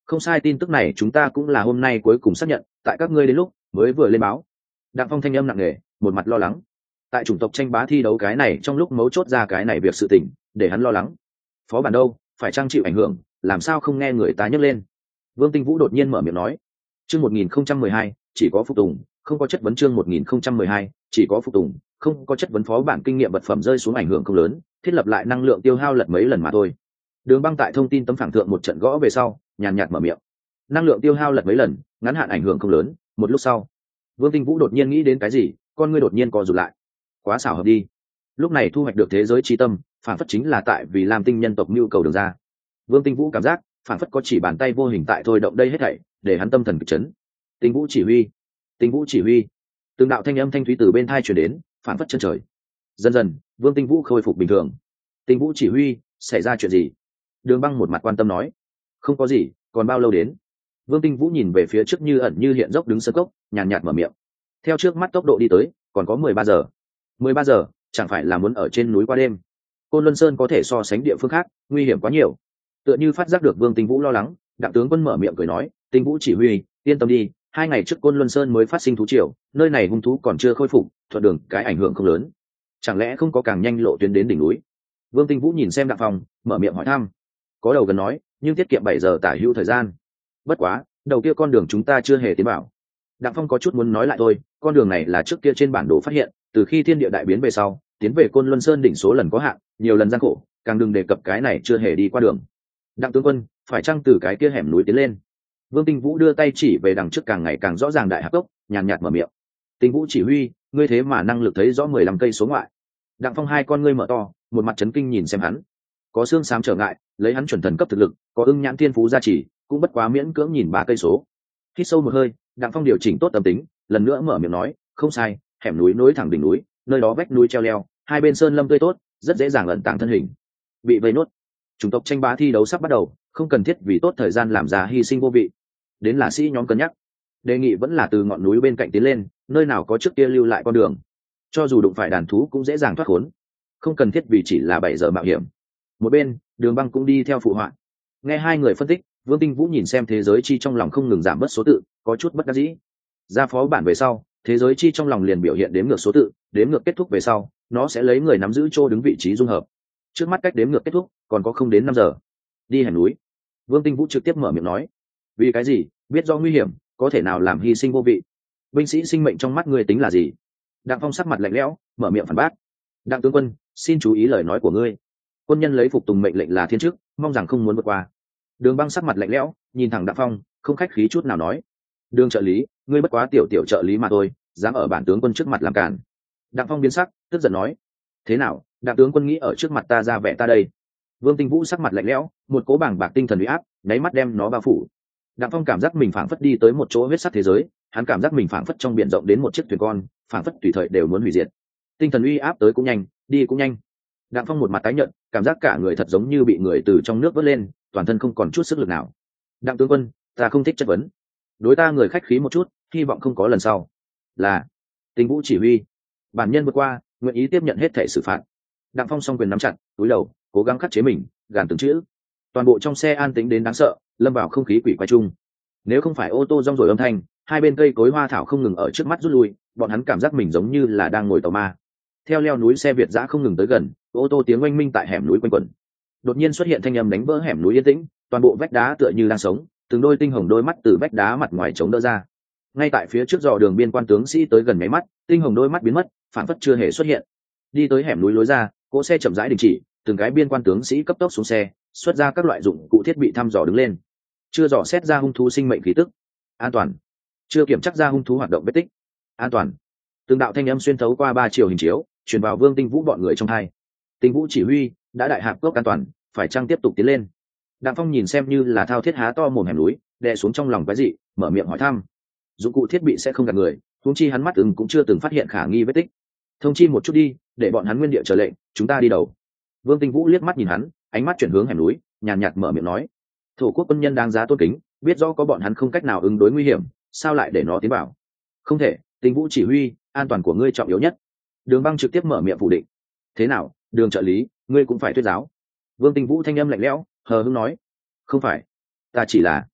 Không sai, tin tức này chúng ta cũng là hôm nay cuối cùng xác nhận, tại các ngươi đến lúc mới vừa lên báo. Đặng Phong thanh âm nặng nề, một mặt lo lắng. Tại chủng tộc tranh bá thi đấu cái này trong lúc mấu chốt ra cái này việc sự tình, để hắn lo lắng. Phó bản đâu, phải trang chịu ảnh hưởng, làm sao không nghe người ta nhắc lên. Vương Tinh Vũ đột nhiên mở miệng nói, chương 1012, chỉ có phục tùng, không có chất vấn. Chương 1012, chỉ có phục tùng, không có chất vấn. Phó bản kinh nghiệm vật phẩm rơi xuống ảnh hưởng không lớn, thiết lập lại năng lượng tiêu hao lật mấy lần mà thôi. Đường Băng tại thông tin tấm phẳng thượng một trận gõ về sau, nhàn nhạt mở miệng. Năng lượng tiêu hao lật mấy lần, ngắn hạn ảnh hưởng không lớn. Một lúc sau, Vương Tinh Vũ đột nhiên nghĩ đến cái gì, con ngươi đột nhiên co rụt lại. Quá xảo hợp đi. Lúc này thu hoạch được thế giới chi tâm, phản phất chính là tại vì làm tinh nhân tộc nhu cầu đường ra. Vương Tinh Vũ cảm giác, phản phất có chỉ bàn tay vô hình tại thôi động đây hết thảy, để hắn tâm thần kịch chấn. Tinh Vũ chỉ huy, Tinh Vũ chỉ huy. Từng đạo thanh âm thanh thúy từ bên tai truyền đến, phản phất chân trời. Dần dần, Vương Tinh Vũ khôi phục bình thường. Tinh Vũ chỉ huy, xảy ra chuyện gì? Đường Băng một mặt quan tâm nói. Không có gì, còn bao lâu đến? Vương Tinh Vũ nhìn về phía trước như ẩn như hiện dốc đứng sân cốc, nhàn nhạt mở miệng. Theo trước mắt tốc độ đi tới, còn có 13 giờ. 13 giờ, chẳng phải là muốn ở trên núi qua đêm. Côn Luân Sơn có thể so sánh địa phương khác, nguy hiểm quá nhiều. Tựa như phát giác được Vương Tinh Vũ lo lắng, Đặng tướng quân mở miệng cười nói, Tinh Vũ chỉ huy, yên tâm đi, 2 ngày trước Côn Luân Sơn mới phát sinh thú triều, nơi này hung thú còn chưa khôi phục, thuận đường cái ảnh hưởng không lớn. Chẳng lẽ không có càng nhanh lộ tuyến đến đỉnh núi? Vương Tinh Vũ nhìn xem Đặng Phong, mở miệng hỏi thăm. Có đầu gần nói, nhưng tiết kiệm 7 giờ tả hữu thời gian. Bất quá, đầu kia con đường chúng ta chưa hề tiến vào. Đặng Phong có chút muốn nói lại thôi, con đường này là trước kia trên bản đồ phát hiện, từ khi thiên địa đại biến về sau, tiến về Côn Luân Sơn đỉnh số lần có hạn, nhiều lần gian khổ, càng đừng đề cập cái này chưa hề đi qua đường. Đặng tướng quân, phải chăng từ cái kia hẻm núi tiến lên? Vương Tinh Vũ đưa tay chỉ về đằng trước càng ngày càng rõ ràng đại hạp cốc, nhàn nhạt mở miệng. Tinh Vũ chỉ huy, ngươi thế mà năng lực thấy rõ 15 cây số ngoại. Đặng Phong hai con ngươi mở to, một mặt chấn kinh nhìn xem hắn. Có xương xám trở ngại, lấy hắn chuẩn thần cấp thực lực, có ưng nhãn thiên phú gia trì, cũng bất quá miễn cưỡng nhìn 3 cây số. Hít sâu một hơi, Đặng Phong điều chỉnh tốt tâm tính, lần nữa mở miệng nói, không sai, hẻm núi nối thẳng đỉnh núi, nơi đó vách núi treo leo, hai bên sơn lâm tươi tốt, rất dễ dàng ẩn tàng thân hình. Bị vây nốt. Chủng tộc tranh bá thi đấu sắp bắt đầu, không cần thiết vì tốt thời gian làm ra hy sinh vô vị. Đến là sĩ nhóm cân nhắc, đề nghị vẫn là từ ngọn núi bên cạnh tiến lên, nơi nào có trước kia lưu lại con đường, cho dù đụng phải đàn thú cũng dễ dàng thoát khốn, không cần thiết vì chỉ là 7 giờ mạo hiểm. Một bên, Đường Băng cũng đi theo phụ họa. Nghe hai người phân tích, Vương Tinh Vũ nhìn xem thế giới chi trong lòng không ngừng giảm bớt số tự, có chút bất đắc dĩ. Ra phó bản về sau, thế giới chi trong lòng liền biểu hiện đếm ngược số tự, đếm ngược kết thúc về sau, nó sẽ lấy người nắm giữ chỗ đứng vị trí dung hợp. Trước mắt cách đếm ngược kết thúc, còn có không đến 5 giờ. Đi hẻm núi. Vương Tinh Vũ trực tiếp mở miệng nói. Vì cái gì? Biết do nguy hiểm, có thể nào làm hy sinh vô vị? Binh sĩ sinh mệnh trong mắt ngươi tính là gì? Đặng Phong sắc mặt lạnh lẽo, mở miệng phản bác. Đặng tướng quân, xin chú ý lời nói của ngươi. Quân nhân lấy phục tùng mệnh lệnh là thiên chức, mong rằng không muốn vượt qua. Đường Băng sắc mặt lạnh lẽo, nhìn thẳng Đặng Phong, không khách khí chút nào nói. Đường trợ lý, ngươi bất quá tiểu tiểu trợ lý mà thôi, dám ở bản tướng quân trước mặt làm cản. Đặng Phong biến sắc, tức giận nói. Thế nào, Đặng tướng quân nghĩ ở trước mặt ta ra vẻ ta đây? Vương Tinh Vũ sắc mặt lạnh lẽo, một cố bảng bạc tinh thần uy áp, nháy mắt đem nó bao phủ. Đặng Phong cảm giác mình phảng phất đi tới một chỗ huyết sắc thế giới, hắn cảm giác mình phảng phất trong biển rộng đến một chiếc thuyền con, phảng phất tùy thời đều muốn hủy diệt. Tinh thần uy áp tới cũng nhanh, đi cũng nhanh. Đặng Phong một mặt tái nhợt, cảm giác cả người thật giống như bị người từ trong nước vớt lên, toàn thân không còn chút sức lực nào. Đặng tướng quân, ta không thích chất vấn, đối ta người khách khí một chút, hy vọng không có lần sau. Là Tinh Vũ chỉ huy, bản nhân vượt qua, nguyện ý tiếp nhận hết thảy xử phạt. Đặng Phong song quyền nắm chặt, cúi đầu, cố gắng khắc chế mình, gàn từng chữ. Toàn bộ trong xe an tĩnh đến đáng sợ, lâm vào không khí quỷ quái chung. Nếu không phải ô tô rong rồi âm thanh, hai bên cây cối hoa thảo không ngừng ở trước mắt rút lui, bọn hắn cảm giác mình giống như là đang ngồi tàu ma. Theo leo núi xe Việt dã không ngừng tới gần, ô tô tiếng oanh minh tại hẻm núi quanh quẩn. Đột nhiên xuất hiện thanh âm đánh vỡ hẻm núi yên tĩnh, toàn bộ vách đá tựa như đang sống, từng đôi tinh hồng đôi mắt từ vách đá mặt ngoài chống đỡ ra. Ngay tại phía trước dò đường biên quan tướng sĩ tới gần mấy mắt, tinh hồng đôi mắt biến mất, phản phất chưa hề xuất hiện. Đi tới hẻm núi lối ra, cỗ xe chậm rãi đình chỉ, từng cái biên quan tướng sĩ cấp tốc xuống xe, xuất ra các loại dụng cụ thiết bị thăm dò đứng lên. Chưa dò xét ra hung thú sinh mệnh khí tức, an toàn. Chưa kiểm chắc ra hung thú hoạt động vết tích, an toàn. Từng đạo thanh âm xuyên thấu qua 3 chiều hình chiếu, truyền vào Vương Tinh Vũ bọn người trong hai. Tinh Vũ chỉ huy, đã đại hạp cốc an toàn, phải chăng tiếp tục tiến lên? Đặng Phong nhìn xem như là thao thiết há to mồm hẻm núi, đè xuống trong lòng cái gì, mở miệng hỏi thăm. Dụng cụ thiết bị sẽ không gạt người, huống chi hắn mắt ưng cũng chưa từng phát hiện khả nghi vết tích. Thông chi một chút đi, để bọn hắn nguyên địa chờ lệnh, chúng ta đi đầu. Vương Tinh Vũ liếc mắt nhìn hắn, ánh mắt chuyển hướng hẻm núi, nhàn nhạt mở miệng nói. Thổ quốc quân nhân đáng giá tôn kính, biết rõ có bọn hắn không cách nào ứng đối nguy hiểm, sao lại để nó tiến vào? Không thể, Tinh Vũ chỉ huy, an toàn của ngươi trọng yếu nhất. Đường Băng trực tiếp mở miệng phủ định. Thế nào, Đường trợ lý, ngươi cũng phải thuyết giáo. Vương Tinh Vũ thanh âm lạnh lẽo, hờ hững nói. Không phải, ta chỉ là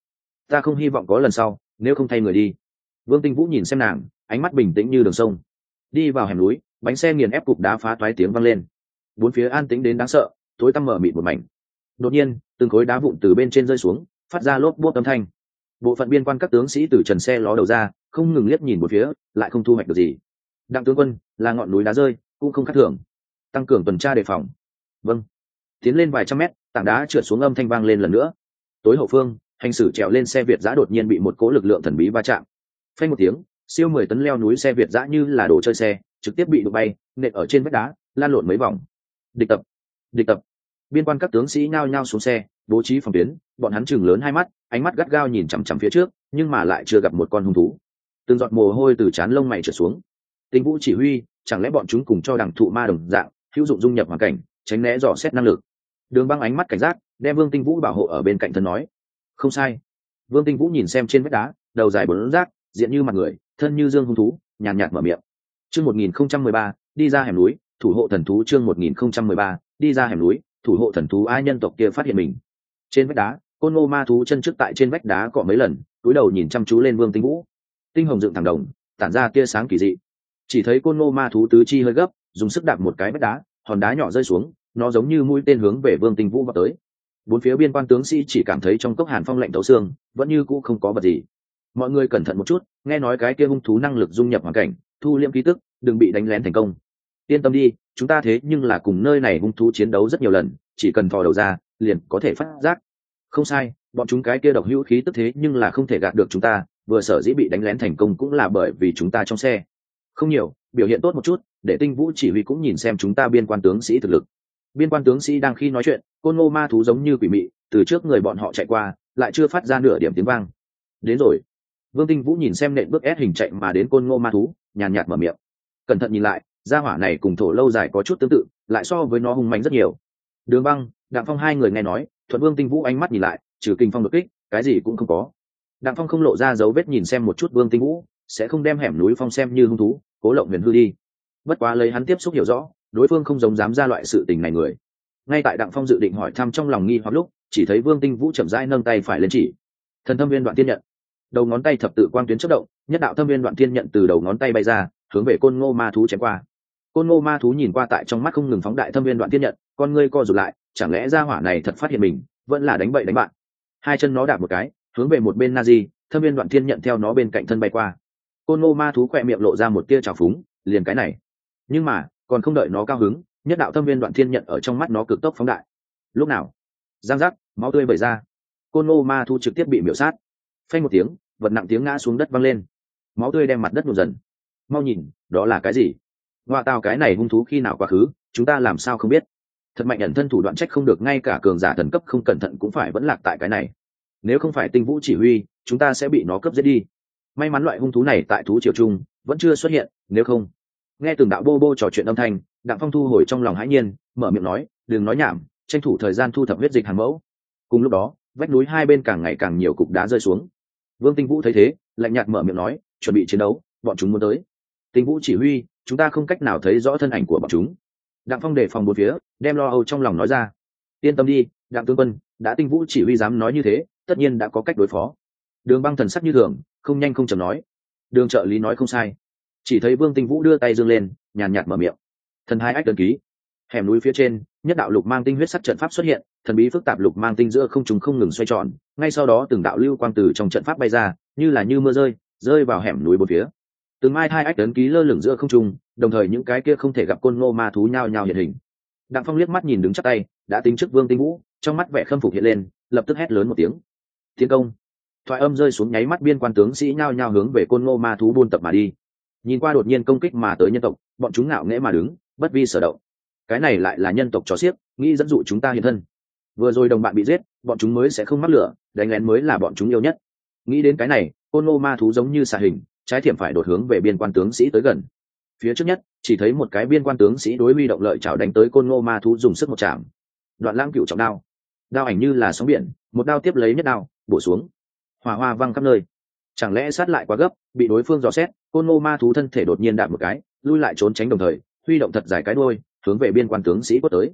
ta không hy vọng có lần sau, nếu không thay người đi. Vương Tinh Vũ nhìn xem nàng, ánh mắt bình tĩnh như đường sông. Đi vào hẻm núi, bánh xe nghiền ép cục đá phá toái tiếng vang lên, bốn phía an tĩnh đến đáng sợ, tối tăm mở mịt một mảnh. Đột nhiên, từng khối đá vụn từ bên trên rơi xuống, phát ra lốp bốp âm thanh. Bộ phận biên quan các tướng sĩ từ trần xe ló đầu ra, không ngừng liếc nhìn một phía, lại không thu hoạch được gì. Đặng tướng quân, là ngọn núi đá rơi, cũng không khác thường. Tăng cường tuần tra đề phòng. Vâng. Tiến lên vài trăm mét, tảng đá trượt xuống, âm thanh vang lên lần nữa. Tối hậu phương, hành xử trèo lên xe Việt giã đột nhiên bị một cỗ lực lượng thần bí va chạm. Phanh một tiếng, siêu 10 tấn leo núi xe Việt giã như là đồ chơi xe, trực tiếp bị đụng bay, nện ở trên vách đá, lan lộn mấy vòng. Địch tập, địch tập. Biên quan các tướng sĩ nhao nhao xuống xe, bố trí phòng tuyến, bọn hắn chừng lớn hai mắt, ánh mắt gắt gao nhìn chằm chằm phía trước, nhưng mà lại chưa gặp một con hung thú. Từng giọt mồ hôi từ trán lông mày trượt xuống. Tinh Vũ chỉ huy, chẳng lẽ bọn chúng cùng cho đẳng thụ ma đồng dạng, hữu dụng dung nhập hoàn cảnh, tránh né dò xét năng lực. Đường Băng ánh mắt cảnh giác, đem Vương Tinh Vũ bảo hộ ở bên cạnh thân nói. Không sai. Vương Tinh Vũ nhìn xem trên vách đá, đầu dài bốn giác, diện như mặt người, thân như dương hung thú, nhàn nhạt mở miệng. Chương 1013, đi ra hẻm núi, thủ hộ thần thú. Chương 1013, đi ra hẻm núi, thủ hộ thần thú. Ai nhân tộc kia phát hiện mình. Trên vách đá, Côn Ngô ma thú chân trước tại trên vách đá cọ mấy lần, cúi đầu nhìn chăm chú lên Vương Tinh Vũ. Tinh hồng dựng thẳng đồng, tản ra tia sáng kỳ dị. Chỉ thấy Côn Ngô ma thú tứ chi hơi gấp, dùng sức đạp một cái vách đá, hòn đá nhỏ rơi xuống, nó giống như mũi tên hướng về Vương Tinh Vũ vào tới. Bốn phía biên quan tướng sĩ chỉ cảm thấy trong cốc hàn phong lạnh tấu xương, vẫn như cũ không có vật gì. Mọi người cẩn thận một chút, nghe nói cái kia hung thú năng lực dung nhập hoàn cảnh, thu liễm ký tức, đừng bị đánh lén thành công. Yên tâm đi, chúng ta thế nhưng là cùng nơi này hung thú chiến đấu rất nhiều lần, chỉ cần thò đầu ra, liền có thể phát giác. Không sai, bọn chúng cái kia độc hữu khí tức thế nhưng là không thể gạt được chúng ta, vừa sở dĩ bị đánh lén thành công cũng là bởi vì chúng ta trong xe. Không nhiều, biểu hiện tốt một chút, để Tinh Vũ chỉ huy cũng nhìn xem chúng ta biên quan tướng sĩ thực lực. Biên quan tướng sĩ đang khi nói chuyện, Côn Ngô ma thú giống như quỷ mị, từ trước người bọn họ chạy qua, lại chưa phát ra nửa điểm tiếng vang. Đến rồi. Vương Tinh Vũ nhìn xem nện bước ép hình chạy mà đến Côn Ngô ma thú, nhàn nhạt mở miệng. Cẩn thận nhìn lại, gia hỏa này cùng thổ lâu dài có chút tương tự, lại so với nó hung mạnh rất nhiều. Đường Băng, Đặng Phong hai người nghe nói, thuận Vương Tinh Vũ ánh mắt nhìn lại, trừ kinh phong đột kích, cái gì cũng không có. Đặng Phong không lộ ra dấu vết nhìn xem một chút Vương Tinh Vũ, sẽ không đem hẻm núi phong xem như hung thú, cố lộng huyền hư đi. Bất quá lấy hắn tiếp xúc hiểu rõ, đối phương không giống dám ra loại sự tình này người. Ngay tại Đặng Phong dự định hỏi thăm trong lòng nghi hoặc lúc, chỉ thấy Vương Tinh Vũ chậm rãi nâng tay phải lên chỉ. Thần Thâm Viên Đoạn Thiên Nhận. Đầu ngón tay thập tự quang tuyến chớp động, nhất đạo Thâm Viên Đoạn Thiên Nhận từ đầu ngón tay bay ra, hướng về Côn Ngô ma thú chém qua. Côn Ngô ma thú nhìn qua tại trong mắt không ngừng phóng đại Thâm Viên Đoạn Thiên Nhận, con ngươi co rụt lại, chẳng lẽ gia hỏa này thật phát hiện mình, vẫn là đánh bậy đánh bạn. Hai chân nó đạp một cái, hướng về một bên Nazi, Thâm Viên Đoạn Thiên Nhận theo nó bên cạnh thân bay qua. Côn Ngô ma thú khỏe miệng lộ ra một tia trào phúng, liền cái này. Nhưng mà, còn không đợi nó cao hứng, nhất đạo Thâm Viên Đoạn Thiên Nhận ở trong mắt nó cực tốc phóng đại. Lúc nào? Giang giác, máu tươi vẩy ra. Côn Ngô ma thú trực tiếp bị miểu sát. Phanh một tiếng, vật nặng tiếng ngã xuống đất văng lên. Máu tươi đem mặt đất nhuộm dần. Mau nhìn, đó là cái gì? Ngoại tao, cái này hung thú khi nào quá khứ, chúng ta làm sao không biết? Thật mạnh ẩn thân thủ đoạn, trách không được ngay cả cường giả thần cấp không cẩn thận cũng phải vẫn lạc tại cái này. Nếu không phải Tinh Vũ chỉ huy, chúng ta sẽ bị nó cướp giết đi. May mắn loại hung thú này tại thú triều trung vẫn chưa xuất hiện, nếu không. Nghe từng đạo bô bô trò chuyện âm thanh, Đặng Phong thu hồi trong lòng hãi nhiên, mở miệng nói, đừng nói nhảm, tranh thủ thời gian thu thập huyết dịch hàng mẫu. Cùng lúc đó, vách núi hai bên càng ngày càng nhiều cục đá rơi xuống. Vương Tinh Vũ thấy thế, lạnh nhạt mở miệng nói, chuẩn bị chiến đấu, bọn chúng muốn tới. Tinh Vũ chỉ huy, chúng ta không cách nào thấy rõ thân ảnh của bọn chúng. Đặng Phong đề phòng bốn phía, đem lo âu trong lòng nói ra. Yên tâm đi, Đặng tướng quân, đã Tinh Vũ chỉ huy dám nói như thế, tất nhiên đã có cách đối phó. Đường Băng thần sắc như thường, không nhanh không chậm nói. Đường trợ lý nói không sai. Chỉ thấy Vương Tinh Vũ đưa tay giương lên, nhàn nhạt mở miệng. Thần hai ách đơn ký. Hẻm núi phía trên, nhất đạo lục mang tinh huyết sắc trận pháp xuất hiện, thần bí phức tạp lục mang tinh giữa không trung không ngừng xoay tròn, ngay sau đó từng đạo lưu quang từ trong trận pháp bay ra, như là như mưa rơi, rơi vào hẻm núi bốn phía. Từng mai hai ách ấn ký lơ lửng giữa không trung, đồng thời những cái kia không thể gặp Côn Ngô ma thú nhao nhao hiện hình. Đặng Phong liếc mắt nhìn đứng chắp tay, đã tính trước Vương Tinh Vũ, trong mắt vẻ khâm phục hiện lên, lập tức hét lớn một tiếng. Tiến công! Thoại âm rơi xuống nháy mắt, biên quan tướng sĩ nhao nhao hướng về Côn Ngô ma thú buôn tập mà đi. Nhìn qua đột nhiên công kích mà tới nhân tộc, bọn chúng ngạo nghễ mà đứng, bất vi sở động. Cái này lại là nhân tộc chó xiếc, nghĩ dẫn dụ chúng ta hiện thân. Vừa rồi đồng bạn bị giết, bọn chúng mới sẽ không mắc lửa, đánh lén mới là bọn chúng yêu nhất. Nghĩ đến cái này, Côn Ngô ma thú giống như xà hình, trái thiểm phải đột hướng về biên quan tướng sĩ tới gần. Phía trước nhất, chỉ thấy một cái biên quan tướng sĩ đối huy động lợi chảo đánh tới Côn Ngô ma thú, dùng sức một chạm. Đoạn Lãng Cửu trọng đao, đao ảnh như là sóng biển, một đao tiếp lấy nhất đao, bổ xuống. Hỏa hoa văng khắp nơi. Chẳng lẽ sát lại quá gấp, bị đối phương dò xét, Côn Ngô ma thú thân thể đột nhiên đạp một cái, lui lại trốn tránh, đồng thời huy động thật dài cái đuôi, hướng về biên quan tướng sĩ quất tới.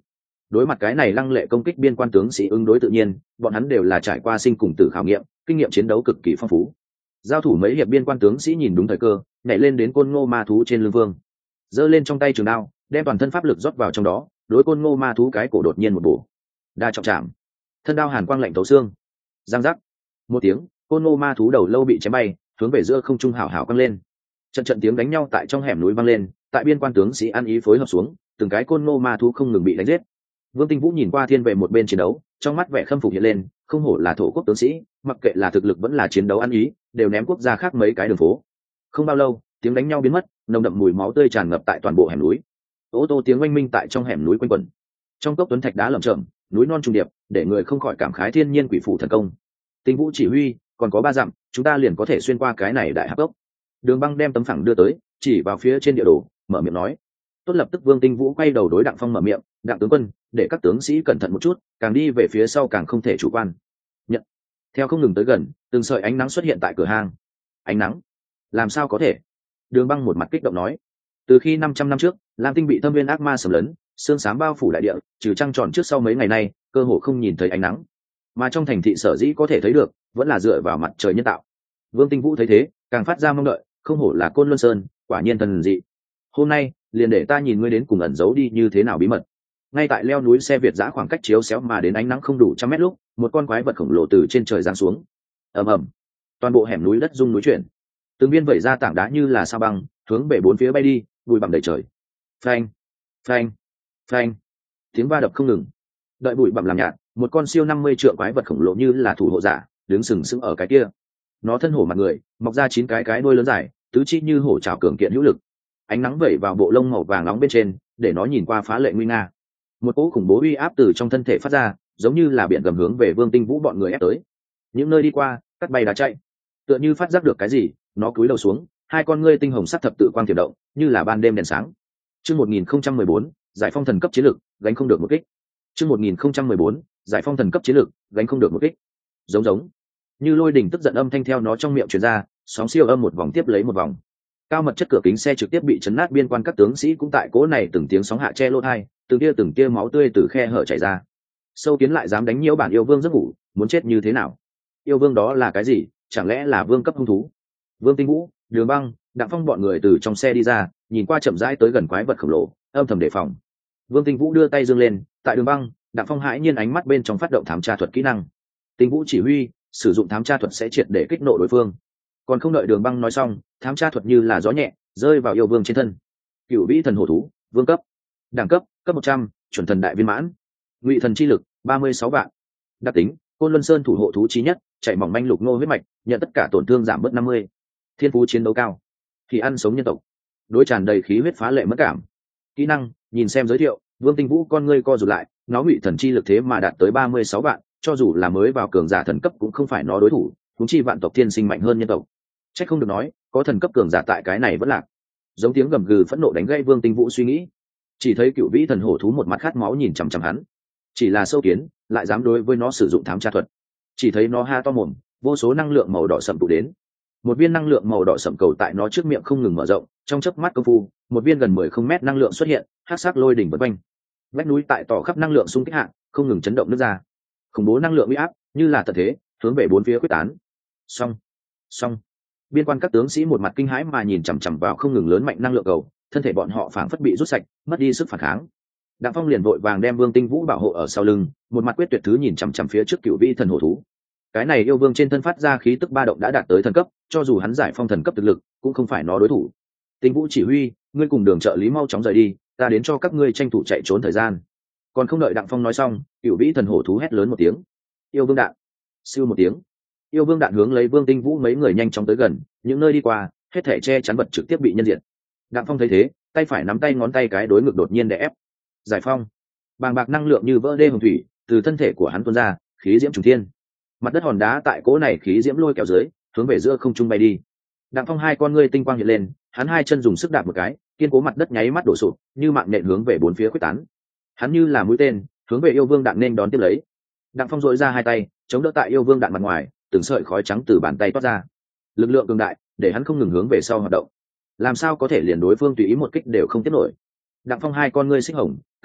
đối mặt cái này lăng lệ công kích, biên quan tướng sĩ ứng đối tự nhiên, bọn hắn đều là trải qua sinh cùng tử khảo nghiệm, kinh nghiệm chiến đấu cực kỳ phong phú. Giao thủ mấy hiệp, biên quan tướng sĩ nhìn đúng thời cơ, nhảy lên đến Côn Ngô ma thú trên lưng vương, giơ lên trong tay trường đao, đem toàn thân pháp lực rót vào trong đó, đối Côn Ngô ma thú cái cổ đột nhiên một bổ, đa trọng chạm, thân đao hàn quang lạnh thấu xương. Giang giác một tiếng, Côn Ngô ma thú đầu lâu bị chém bay, hướng về giữa không trung hào hào căng lên. Trận tiếng đánh nhau tại trong hẻm núi vang lên, tại biên quan tướng sĩ ăn ý phối hợp xuống, từng cái Côn Ngô ma thú không ngừng bị đánh giết. Vương Tinh Vũ nhìn qua thiên vệ một bên chiến đấu, trong mắt vẻ khâm phục hiện lên, không hổ là thổ quốc tướng sĩ, mặc kệ là thực lực vẫn là chiến đấu ăn ý, đều ném quốc gia khác mấy cái đường phố. Không bao lâu, tiếng đánh nhau biến mất, nồng đậm mùi máu tươi tràn ngập tại toàn bộ hẻm núi. Ô tô tiếng oanh minh tại trong hẻm núi quanh quẩn. Trong cốc tuấn thạch đá lởm chởm, núi non trùng điệp, để người không khỏi cảm khái thiên nhiên quỷ phủ thần công. Tinh Vũ chỉ huy, còn có 3 dặm, chúng ta liền có thể xuyên qua cái này đại hạp cốc. Đường Băng đem tấm phẳng đưa tới, chỉ vào phía trên địa đồ, mở miệng nói. Tốt, lập tức Vương Tinh Vũ quay đầu đối Đặng Phong mở miệng, Đặng tướng quân, để các tướng sĩ cẩn thận một chút, càng đi về phía sau càng không thể chủ quan. Nhận. Theo không ngừng tới gần, từng sợi ánh nắng xuất hiện tại cửa hang. Ánh nắng? Làm sao có thể? Đường Băng một mặt kích động nói. Từ khi 500 năm trước, Lam Tinh bị thâm viên ác ma xâm lấn, sương xám bao phủ đại địa, trừ trăng tròn trước sau mấy ngày nay, cơ hồ không nhìn thấy ánh nắng. Mà trong thành thị sở dĩ có thể thấy được, vẫn là dựa vào mặt trời nhân tạo. Vương Tinh Vũ thấy thế, càng phát ra mong đợi, không hổ là Côn Luân Sơn, quả nhiên thần dị. Hôm nay, liền để ta nhìn ngươi đến cùng ẩn giấu đi như thế nào bí mật. Ngay tại leo núi xe Việt giã khoảng cách chiếu xéo mà đến ánh nắng không đủ 100 mét lúc, một con quái vật khổng lồ từ trên trời giáng xuống. Ầm ầm, toàn bộ hẻm núi đất rung núi chuyển, từng viên vẩy ra tảng đá như là sao băng, hướng về bốn phía bay đi, bụi bặm đầy trời. Phanh, phanh, phanh, tiếng va đập không ngừng. Đợi bụi bặm làm nhạt, một con siêu 50 trượng quái vật khổng lồ như là thủ hộ giả, đứng sừng sững ở cái kia. Nó thân hổ mặt người, mọc ra 9 cái đuôi lớn dài, tứ chi như hổ trảo cường kiện hữu lực. Ánh nắng vẩy vào bộ lông màu vàng nóng bên trên, để nó nhìn qua phá lệ nguy nga. Một cỗ khủng bố uy áp từ trong thân thể phát ra, giống như là biển gầm hướng về Vương Tinh Vũ bọn người ép tới. Những nơi đi qua, cắt bay đá chạy. Tựa như phát giác được cái gì, nó cúi đầu xuống, hai con ngươi tinh hồng sắc thập tự quang tiềm động, như là ban đêm đèn sáng. Chương 1014, giải phong thần cấp chiến lực, gánh không được một kích. Chương 1014, giải phong thần cấp chiến lực, gánh không được một kích. Giống giống, như lôi đỉnh tức giận âm thanh theo nó trong miệng truyền ra, sóng siêu âm một vòng tiếp lấy một vòng. Cao mật chất cửa kính xe trực tiếp bị chấn nát, biên quan các tướng sĩ cũng tại cỗ này từng tiếng sóng hạ che lỗ tai, từng tia máu tươi từ khe hở chảy ra. Sâu kiến lại dám đánh nhiễu bản yêu vương giấc ngủ, muốn chết như thế nào? Yêu vương đó là cái gì? Chẳng lẽ là vương cấp hung thú? Vương Tinh Vũ, Đường Băng, Đặng Phong bọn người từ trong xe đi ra, nhìn qua chậm rãi tới gần quái vật khổng lồ, âm thầm đề phòng. Vương Tinh Vũ đưa tay giương lên, tại Đường Băng, Đặng Phong hãi nhiên ánh mắt bên trong phát động thám tra thuật kỹ năng. Tinh Vũ chỉ huy, sử dụng thám tra thuật sẽ triệt để kích nộ đối phương. Còn không đợi Đường Băng nói xong, thám tra thuật như là gió nhẹ rơi vào yêu vương trên thân. Cửu vĩ thần hổ thú, vương cấp, đẳng cấp cấp 100, chuẩn thần đại viên mãn, ngụy thần chi lực 36 vạn. Đặc tính, Côn Luân Sơn thủ hộ thú chí nhất, chạy mỏng manh lục nô huyết mạch, nhận tất cả tổn thương giảm bớt 50. Thiên phú chiến đấu cao, thì ăn sống nhân tộc, đối tràn đầy khí huyết phá lệ mất cảm. Kỹ năng, nhìn xem giới thiệu, Vương Tinh Vũ con ngươi co rụt lại, nó ngụy thần chi lực thế mà đạt tới 36 vạn, cho dù là mới vào cường giả thần cấp cũng không phải nó đối thủ, huống chi vạn tộc thiên sinh mạnh hơn nhân tộc. Chắc không được nói, có thần cấp cường giả tại cái này vẫn lạc. Giống tiếng gầm gừ phẫn nộ đánh gãy Vương Tinh Vũ suy nghĩ. Chỉ thấy cựu vĩ thần hổ thú một mặt khát máu nhìn chằm chằm hắn. Chỉ là sâu kiến, lại dám đối với nó sử dụng thám tra thuật. Chỉ thấy nó ha to mồm, vô số năng lượng màu đỏ sậm tụ đến. Một viên năng lượng màu đỏ sậm cầu tại nó trước miệng không ngừng mở rộng, trong chớp mắt công phu, một viên gần 10 mét năng lượng xuất hiện, hắc sắc lôi đỉnh vần quanh. Vách núi tại tỏ khắp năng lượng xung kích hạ, không ngừng chấn động nước ra. Khủng bố năng lượng uy áp, như là tận thế, hướng về bốn phía quyết tán. Xong. Biên quan các tướng sĩ một mặt kinh hãi mà nhìn chằm chằm vào không ngừng lớn mạnh năng lượng cầu, thân thể bọn họ phảng phất bị rút sạch, mất đi sức phản kháng. Đặng Phong liền vội vàng đem Vương Tinh Vũ bảo hộ ở sau lưng, một mặt quyết tuyệt thứ nhìn chằm chằm phía trước cựu vĩ thần hổ thú. Cái này yêu vương trên thân phát ra khí tức ba động đã đạt tới thần cấp, cho dù hắn giải phong thần cấp thực lực, cũng không phải nó đối thủ. Tinh Vũ chỉ huy, ngươi cùng Đường trợ lý mau chóng rời đi, ta đến cho các ngươi tranh thủ chạy trốn thời gian. Còn không đợi Đặng Phong nói xong, cựu vĩ thần hổ thú hét lớn một tiếng. Yêu vương đạn. Siêu một tiếng. Yêu vương đạn hướng lấy Vương Tinh Vũ mấy người nhanh chóng tới gần, những nơi đi qua, hết thảy che chắn vật trực tiếp bị nhân diệt. Đặng Phong thấy thế, tay phải nắm tay ngón tay cái đối ngực đột nhiên đè ép. Giải phong. Bàng bạc năng lượng như vỡ đê hồng thủy, từ thân thể của hắn tuôn ra, khí diễm trùng thiên. Mặt đất hòn đá tại cỗ này khí diễm lôi kéo dưới, hướng về giữa không trung bay đi. Đặng Phong hai con ngươi tinh quang hiện lên, hắn hai chân dùng sức đạp một cái, kiên cố mặt đất nháy mắt đổ sụp, như mạng nhện hướng về bốn phía khuếch tán. Hắn như là mũi tên, hướng về yêu vương đạn nên đón tiếp lấy. Đặng Phong dội ra hai tay, chống đỡ tại yêu vương đạn mặt ngoài, từng sợi khói trắng từ bàn tay toát ra. Lực lượng cường đại, để hắn không ngừng hướng về sau hoạt động. Làm sao có thể liền đối phương tùy ý một kích đều không tiếp nổi. Đặng Phong hai con ngươi xích hồng,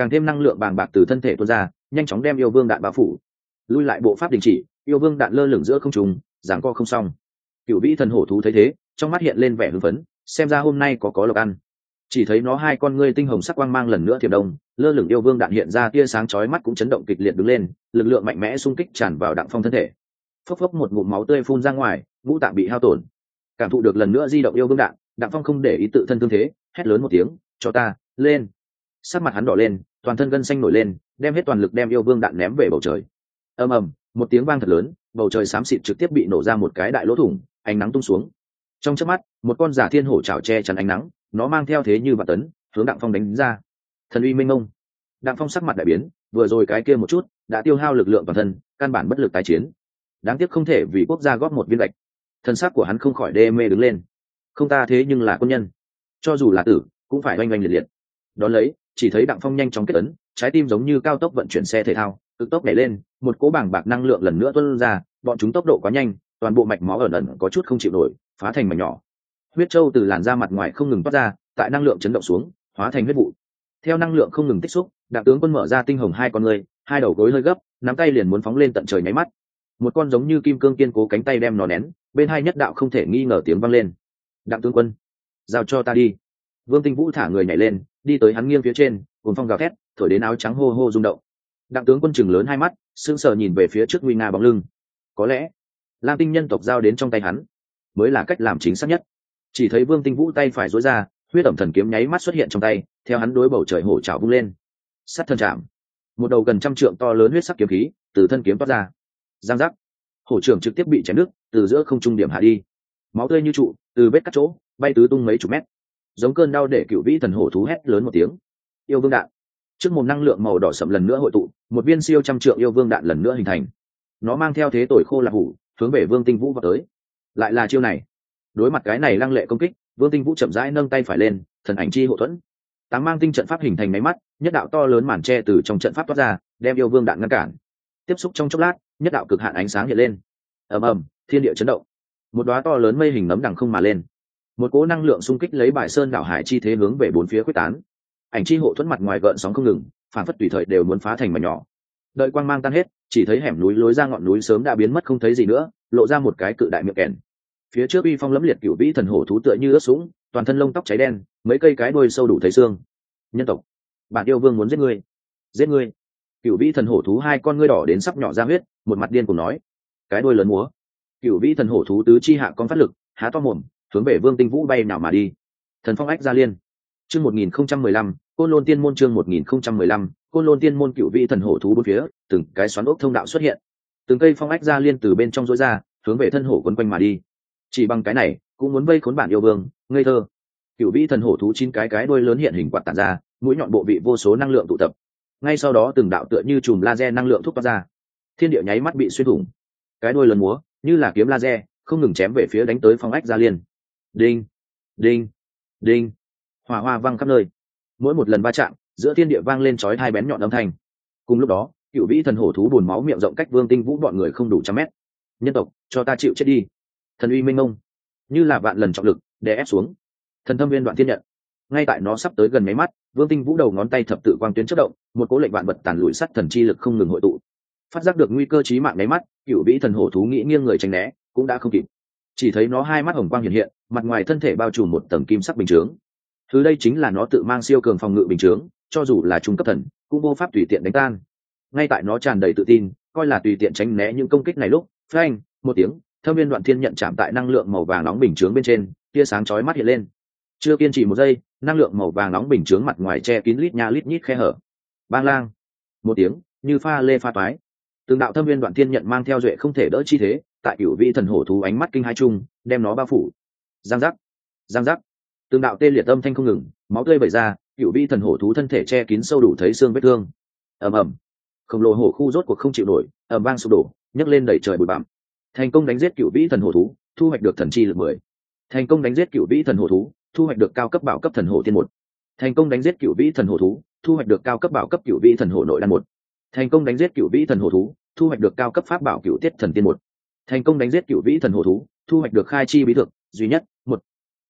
càng thêm năng lượng bàng bạc từ thân thể tuôn ra, nhanh chóng đem yêu vương đạn bao phủ. Lui lại bộ pháp đình chỉ, yêu vương đạn lơ lửng giữa không trung, giằng co không xong. Cửu vĩ thần hổ thú thấy thế, trong mắt hiện lên vẻ hưng phấn, xem ra hôm nay có lộc ăn. Chỉ thấy nó hai con ngươi tinh hồng sắc quang mang lần nữa thiểm đông, lơ lửng yêu vương đạn hiện ra tia sáng chói mắt cũng chấn động kịch liệt đứng lên, lực lượng mạnh mẽ xung kích tràn vào Đặng Phong thân thể. Phốc phốc một ngụm máu tươi phun ra ngoài, ngũ tạng bị hao tổn. Cảm thụ được lần nữa di động yêu vương đạn, Đặng Phong không để ý tự thân thương thế, hét lớn một tiếng, cho ta lên. Sắc mặt hắn đỏ lên, toàn thân gân xanh nổi lên, đem hết toàn lực đem yêu vương đạn ném về bầu trời. Ầm ầm, một tiếng vang thật lớn, bầu trời xám xịt trực tiếp bị nổ ra một cái đại lỗ thủng, ánh nắng tung xuống. Trong chớp mắt, một con giả thiên hổ chảo che chắn ánh nắng, nó mang theo thế như vạn tấn, hướng Đặng Phong đánh ra. Thần uy minh mông. Đặng Phong sắc mặt đại biến, vừa rồi cái kia một chút đã tiêu hao lực lượng toàn thân, căn bản bất lực tái chiến. Đáng tiếc không thể vì quốc gia góp một viên gạch. Thân xác của hắn không khỏi đê mê đứng lên. Không ta thế nhưng là quân nhân, cho dù là tử cũng phải oanh oanh liệt liệt. Đón lấy, chỉ thấy Đặng Phong nhanh chóng kết ấn, trái tim giống như cao tốc vận chuyển xe thể thao, cực tốc nhảy lên, một cỗ bảng bạc năng lượng lần nữa tuôn ra, bọn chúng tốc độ quá nhanh, toàn bộ mạch máu ẩn ẩn có chút không chịu nổi, phá thành mảnh nhỏ. Huyết châu từ làn da mặt ngoài không ngừng toát ra, tại năng lượng chấn động xuống, hóa thành huyết vụ. Theo năng lượng không ngừng tích xúc, Đặng tướng quân mở ra tinh hồng hai con người, hai đầu gối hơi gấp, nắm tay liền muốn phóng lên tận trời nháy mắt. Một con giống như kim cương kiên cố cánh tay đem nó nén, bên hai nhất đạo không thể nghi ngờ tiếng vang lên. Đặng tướng quân, giao cho ta đi. Vương Tinh Vũ thả người nhảy lên, đi tới hắn nghiêng phía trên, cuồng phong gào thét, thổi đến áo trắng hô hô rung động. Đặng tướng quân chừng lớn hai mắt, sững sờ nhìn về phía trước nguy nga bóng lưng. Có lẽ, Lam Tinh nhân tộc giao đến trong tay hắn, mới là cách làm chính xác nhất. Chỉ thấy Vương Tinh Vũ tay phải duỗi ra, huyết ẩm thần kiếm nháy mắt xuất hiện trong tay, theo hắn đối bầu trời hổ trảo vung lên. Sát thân chạm, một đầu gần trăm trượng to lớn huyết sắc kiếm khí từ thân kiếm toát ra. Giang giác, hổ trưởng trực tiếp bị chém đứt, từ giữa không trung điểm hạ đi. Máu tươi như trụ, từ vết cắt chỗ bay tứ tung mấy chục mét. Giống cơn đau để cựu vĩ thần hổ thú hét lớn một tiếng. Yêu vương đạn. Trước một năng lượng màu đỏ sậm lần nữa hội tụ, một viên siêu trăm trượng yêu vương đạn lần nữa hình thành. Nó mang theo thế tội khô là hủ, hướng về Vương Tinh Vũ vào tới. Lại là chiêu này. Đối mặt cái này lăng lệ công kích, Vương Tinh Vũ chậm rãi nâng tay phải lên, thần ảnh chi hộ thuẫn. Tám mang tinh trận pháp hình thành máy mắt, nhất đạo to lớn màn che từ trong trận pháp toát ra, đem yêu vương đạn ngăn cản. Tiếp xúc trong chốc lát, nhất đạo cực hạn ánh sáng hiện lên. Ầm ầm, thiên địa chấn động. Một đóa to lớn mây hình nấm đằng không mà lên. Một cỗ năng lượng xung kích lấy Bại Sơn đảo hải chi thế hướng về bốn phía quyết tán. Ảnh chi hộ thuẫn mặt ngoài gợn sóng không ngừng, phản phất tùy thời đều muốn phá thành mảnh nhỏ. Đợi quang mang tan hết, chỉ thấy hẻm núi lối ra ngọn núi sớm đã biến mất không thấy gì nữa, lộ ra một cái cự đại miệng kèn. Phía trước uy phong lẫm liệt cửu vĩ thần hổ thú tựa như ướt sũng, toàn thân lông tóc cháy đen, mấy cây cái đuôi sâu đủ thấy xương. Nhân tộc, bản yêu vương muốn giết ngươi, giết ngươi. Cửu vĩ thần hổ thú hai con ngươi đỏ đến sắp nhỏ ra huyết, một mặt điên cùng nói. Cái đuôi lớn múa. Cửu vĩ thần hổ thú tứ chi hạ con phát lực, há to mồm, hướng về Vương Tinh Vũ bay nào mà đi. Thần phong ách gia liên. Chương 1015, Côn Lôn Tiên môn chương 1015, Côn Lôn Tiên môn cửu vĩ thần hổ thú bốn phía, từng cái xoắn ốc thông đạo xuất hiện. Từng cây phong ách gia liên từ bên trong rối ra, hướng về thân hổ quấn quanh mà đi. Chỉ bằng cái này, cũng muốn vây khốn bản yêu vương, ngây thơ. Cửu vĩ thần hổ thú chín cái đuôi lớn hiện hình quạt tản ra, mũi nhọn bộ vị vô số năng lượng tụ tập. Ngay sau đó từng đạo tựa như chùm laser năng lượng thúc phát ra. Thiên địa nháy mắt bị xuyên thủng. Cái đuôi lớn múa, như là kiếm laser, không ngừng chém về phía đánh tới phong ách gia liên. Đinh, đinh, đinh. Hỏa hoa văng khắp nơi. Mỗi một lần va chạm, giữa thiên địa vang lên chói tai bén nhọn âm thanh. Cùng lúc đó, cửu vĩ thần hổ thú buồn máu miệng rộng cách Vương Tinh Vũ bọn người không đủ trăm mét. Nhân tộc, cho ta chịu chết đi. Thần uy minh mông, như là vạn lần trọng lực đè ép xuống. Thần thâm viên đoạn thiên nhận. Ngay tại nó sắp tới gần mấy mắt, Vương Tinh Vũ đầu ngón tay thập tự quang tuyến chớp động, một cố lệnh vạn vật tàn lùi sắt thần chi lực không ngừng hội tụ. Phát giác được nguy cơ chí mạng mấy mắt, cửu vĩ thần hổ thú nghĩ nghiêng người tránh né, cũng đã không kịp. Chỉ thấy nó hai mắt hồng quang hiện hiện, mặt ngoài thân thể bao trùm một tầng kim sắc bình chướng. Thứ đây chính là nó tự mang siêu cường phòng ngự bình chướng, cho dù là trung cấp thần, cũng vô pháp tùy tiện đánh tan. Ngay tại nó tràn đầy tự tin, coi là tùy tiện tránh né những công kích này lúc, phanh, một tiếng, thâm viên đoạn thiên nhận chạm tại năng lượng màu vàng nóng bình chướng bên trên, tia sáng chói mắt hiện lên. Chưa kiên trì một giây, năng lượng màu vàng nóng bình chướng mặt ngoài che kín lít nha lít nhít khe hở. Bang lang, một tiếng, như pha lê pha toái. Từng đạo thâm viên đoạn thiên nhận mang theo duệ không thể đỡ chi thế, tại cửu vĩ thần hổ thú ánh mắt kinh hai chung, đem nó bao phủ. Giang giác, giang giác. Từng đạo tê liệt âm thanh không ngừng, máu tươi vẩy ra, cửu vĩ thần hổ thú thân thể che kín sâu đủ thấy xương vết thương. Ầm ầm, khổng lồ hổ khu rốt cuộc không chịu nổi, ầm vang sụp đổ, nhấc lên đẩy trời bụi bặm. Thành công đánh giết cửu vĩ thần hổ thú, thu hoạch được thần chi lực 10. Thành công đánh giết cửu vĩ thần hổ thú, thu hoạch được cao cấp bảo cấp thần hổ tiên 1. Thành công đánh giết cửu vĩ thần hổ thú, thu hoạch được cao cấp bảo cấp cửu vĩ thần hổ nội đan 1. Thành công đánh giết cửu vĩ thần hổ thú, thu hoạch được cao cấp pháp bảo cửu tiết thần tiên 1. Thành công đánh giết cửu vĩ thần hổ thú, thu hoạch được khai chi bí thực duy nhất 1.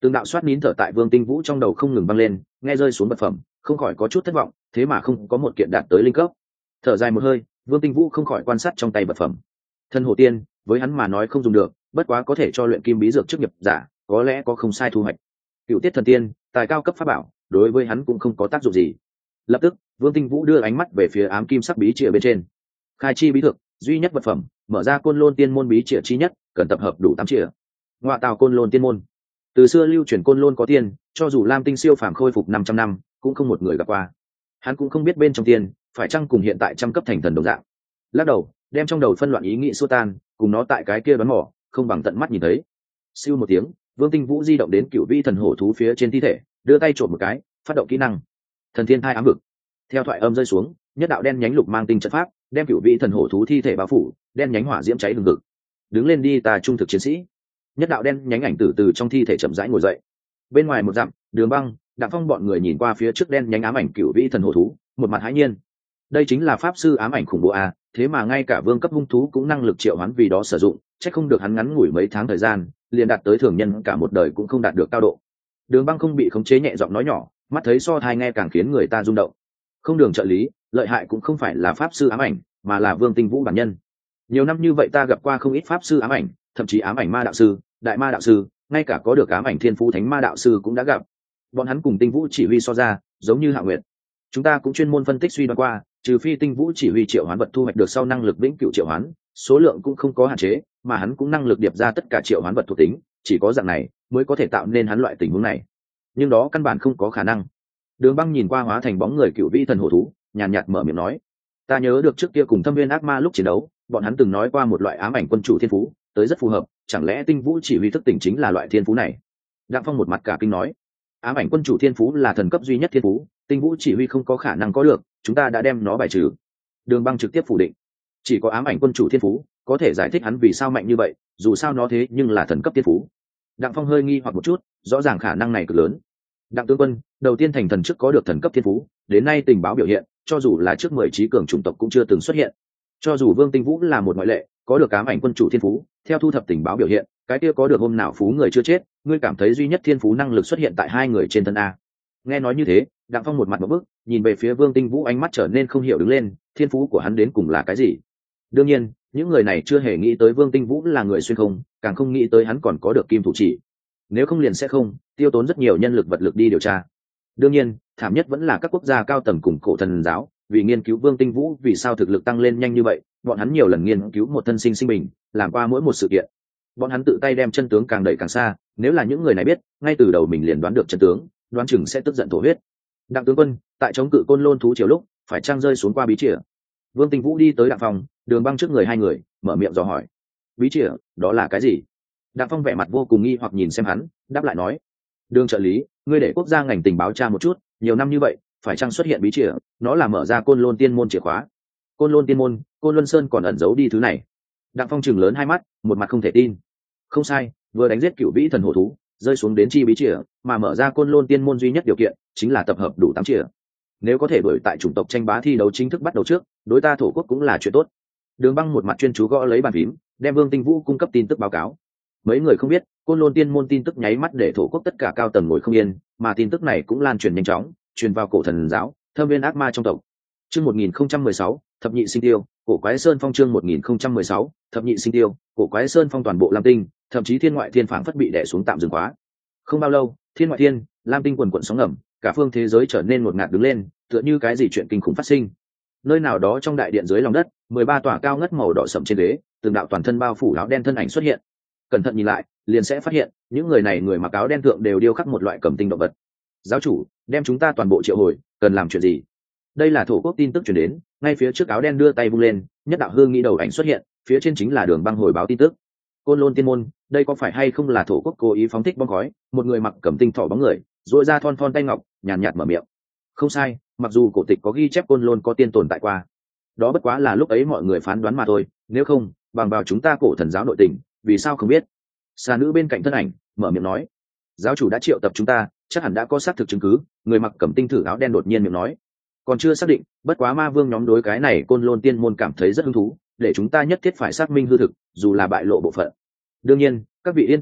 Từng đạo soát nín thở tại Vương Tinh Vũ trong đầu không ngừng vang lên, nghe rơi xuống vật phẩm, không khỏi có chút thất vọng, thế mà không có một kiện đạt tới linh cấp. Thở dài một hơi, Vương Tinh Vũ không khỏi quan sát trong tay vật phẩm. Thân Hổ Tiên, với hắn mà nói không dùng được, bất quá có thể cho luyện kim bí dược chức nghiệp giả, có lẽ có không sai thu hoạch. Cựu Tiết Thần Tiên, tài cao cấp pháp bảo, đối với hắn cũng không có tác dụng gì. Lập tức, Vương Tinh Vũ đưa ánh mắt về phía ám kim sắc bí chìa bên trên. Khai chi bí thực, duy nhất vật phẩm, mở ra Côn Lôn Tiên môn bí chìa chi nhất, cần tập hợp đủ 8 chìa. Ngoại tào Côn Lôn Tiên môn. Từ xưa lưu truyền Côn Lôn có tiên, cho dù Lam Tinh siêu phàm khôi phục 500 năm, cũng không một người gặp qua. Hắn cũng không biết bên trong tiên, phải chăng cùng hiện tại trăm cấp thành thần đồng dạng. Lắc đầu, đem trong đầu phân loạn ý nghĩ xua tan, cùng nó tại cái kia đoán mò, không bằng tận mắt nhìn thấy. Siêu một tiếng, Vương Tinh Vũ di động đến cựu vĩ thần hổ thú phía trên thi thể, đưa tay trộm một cái, phát động kỹ năng thần thiên thai ám vực. Theo thoại âm rơi xuống, nhất đạo đen nhánh lục mang tinh trận pháp, đem cựu vĩ thần hổ thú thi thể bao phủ, đen nhánh hỏa diễm cháy lừng ngực. Đứng lên đi, ta trung thực chiến sĩ. Nhất đạo đen nhánh ảnh tử từ trong thi thể chậm rãi ngồi dậy. Bên ngoài một dặm, Đường Băng, Đặng Phong bọn người nhìn qua phía trước đen nhánh ám ảnh cựu vĩ thần hổ thú, một mặt hãi nhiên. Đây chính là pháp sư ám ảnh khủng bố a, thế mà ngay cả vương cấp hung thú cũng năng lực triệu hoán vì đó sử dụng, chắc không được hắn ngắn ngủi mấy tháng thời gian, liền đạt tới thường nhân cả một đời cũng không đạt được cao độ. Đường Băng không bị khống chế nhẹ giọng nói nhỏ, mắt thấy so thai nghe càng khiến người ta rung động. Không Đường trợ lý, lợi hại cũng không phải là pháp sư ám ảnh, mà là Vương Tinh Vũ bản nhân. Nhiều năm như vậy ta gặp qua không ít pháp sư ám ảnh, thậm chí ám ảnh ma đạo sư, đại ma đạo sư, ngay cả có được ám ảnh thiên phú thánh ma đạo sư cũng đã gặp. Bọn hắn cùng Tinh Vũ chỉ huy so ra, giống như Hạ Nguyệt. Chúng ta cũng chuyên môn phân tích suy đoán qua, trừ phi Tinh Vũ chỉ huy triệu hoán vật thu hoạch được sau năng lực vĩnh cửu triệu hoán, số lượng cũng không có hạn chế, mà hắn cũng năng lực điệp ra tất cả triệu hoán vật thuộc tính, chỉ có dạng này mới có thể tạo nên hắn loại tình huống này. Nhưng đó căn bản không có khả năng. Đường Băng nhìn qua hóa thành bóng người cựu vĩ thần hổ thú, nhàn nhạt mở miệng nói: ta nhớ được trước kia cùng Thâm Viên ác ma lúc chiến đấu, bọn hắn từng nói qua một loại ám ảnh quân chủ thiên phú, tới rất phù hợp, chẳng lẽ Tinh Vũ chỉ huy thức tỉnh chính là loại thiên phú này? Đặng Phong một mặt cả kinh nói: ám ảnh quân chủ thiên phú là thần cấp duy nhất thiên phú, Tinh Vũ chỉ huy không có khả năng có được, chúng ta đã đem nó bài trừ. Đường Băng trực tiếp phủ định: chỉ có ám ảnh quân chủ thiên phú có thể giải thích hắn vì sao mạnh như vậy, dù sao nó thế nhưng là thần cấp thiên phú. Đặng Phong hơi nghi hoặc một chút, rõ ràng khả năng này cực lớn. Đặng tướng quân, đầu tiên thành thần trước có được thần cấp thiên phú, đến nay tình báo biểu hiện, cho dù là trước 10 trí cường chủng tộc cũng chưa từng xuất hiện. Cho dù Vương Tinh Vũ là một ngoại lệ, có được ám ảnh quân chủ thiên phú, theo thu thập tình báo biểu hiện, cái kia có được hôm nào phú người chưa chết, ngươi cảm thấy duy nhất thiên phú năng lực xuất hiện tại hai người trên thân a? Nghe nói như thế, Đặng Phong một mặt một bức, nhìn về phía Vương Tinh Vũ, ánh mắt trở nên không hiểu đứng lên, thiên phú của hắn đến cùng là cái gì? Đương nhiên, những người này chưa hề nghĩ tới Vương Tinh Vũ là người xuyên không, càng không nghĩ tới hắn còn có được kim thủ chỉ. Nếu không liền sẽ không tiêu tốn rất nhiều nhân lực vật lực đi điều tra. Đương nhiên, thảm nhất vẫn là các quốc gia cao tầng cùng cổ thần giáo, vì nghiên cứu Vương Tinh Vũ vì sao thực lực tăng lên nhanh như vậy, bọn hắn nhiều lần nghiên cứu một thân sinh sinh bình, làm qua mỗi một sự kiện. Bọn hắn tự tay đem chân tướng càng đẩy càng xa, nếu là những người này biết, ngay từ đầu mình liền đoán được chân tướng, đoán chừng sẽ tức giận thổ huyết. Đặng tướng quân, tại chống cự Côn Lôn thú triều lúc, phải trang rơi xuống qua bí chìa. Vương Tinh Vũ đi tới Đặng Phong, Đường Băng trước người hai người, mở miệng dò hỏi: bí chìa, đó là cái gì? Đặng Phong vẻ mặt vô cùng nghi hoặc nhìn xem hắn, đáp lại nói: Đường trợ lý, ngươi để quốc gia ngành tình báo tra một chút, nhiều năm như vậy, phải chăng xuất hiện bí chìa, nó là mở ra Côn Lôn tiên môn chìa khóa. Côn Lôn tiên môn, Côn Luân Sơn còn ẩn giấu đi thứ này. Đặng Phong chừng lớn hai mắt, một mặt không thể tin. Không sai, vừa đánh giết cựu vĩ thần hổ thú, rơi xuống đến chi bí chìa, mà mở ra Côn Lôn tiên môn duy nhất điều kiện chính là tập hợp đủ 8 chìa. Nếu có thể đuổi tại chủng tộc tranh bá thi đấu chính thức bắt đầu trước, đối ta thổ quốc cũng là chuyện tốt. Đường Băng một mặt chuyên chú gõ lấy bàn phím, đem Vương Tinh Vũ cung cấp tin tức báo cáo. Mấy người không biết, Côn Lôn tiên môn tin tức nháy mắt để thổ quốc tất cả cao tầng ngồi không yên, mà tin tức này cũng lan truyền nhanh chóng, truyền vào cổ thần giáo, Thâm Viên ác ma trong tộc. Chương 1016, thập nhị sinh tiêu, cổ quái sơn phong. Chương 1016, thập nhị sinh tiêu, cổ quái sơn phong. Toàn bộ Lam Tinh, thậm chí thiên ngoại thiên phảng phất bị đè xuống tạm dừng khóa. Không bao lâu, thiên ngoại thiên, Lam Tinh quần quần sóng ngầm, cả phương thế giới trở nên ngột ngạt đứng lên, tựa như cái gì chuyện kinh khủng phát sinh. Nơi nào đó trong đại điện dưới lòng đất, 13 tòa cao ngất màu đỏ sẫm trên ghế, từng đạo toàn thân bao phủ áo đen thân ảnh xuất hiện. Cẩn thận nhìn lại, liền sẽ phát hiện, những người này người mặc áo đen thượng đều điêu khắc một loại cầm tinh động vật. Giáo chủ, đem chúng ta toàn bộ triệu hồi, cần làm chuyện gì? Đây là thổ quốc tin tức truyền đến, ngay phía trước áo đen đưa tay vung lên, nhất đạo hương nghĩ đầu ảnh xuất hiện, phía trên chính là Đường Băng hồi báo tin tức. Côn Lôn tiên môn, đây có phải hay không là thổ quốc cố ý phóng thích bom khói? Một người mặc cẩm tinh thỏ bóng người, duỗi ra thon thon tay ngọc, nhàn nhạt mở miệng. Không sai, mặc dù cổ tịch có ghi chép Côn Lôn có tiên tồn tại qua, đó bất quá là lúc ấy mọi người phán đoán mà thôi, nếu không, bằng vào chúng ta cổ thần giáo nội tình, vì sao không biết? Xà nữ bên cạnh thân ảnh mở miệng nói: giáo chủ đã triệu tập chúng ta, chắc hẳn đã có xác thực chứng cứ. Người mặc cẩm tinh thử áo đen đột nhiên miệng nói: còn chưa xác định, bất quá ma vương nhóm đối cái này Côn Lôn tiên môn cảm thấy rất hứng thú, để chúng ta nhất thiết phải xác minh hư thực, dù là bại lộ bộ phận. Đương nhiên, các vị yên tâm tâm,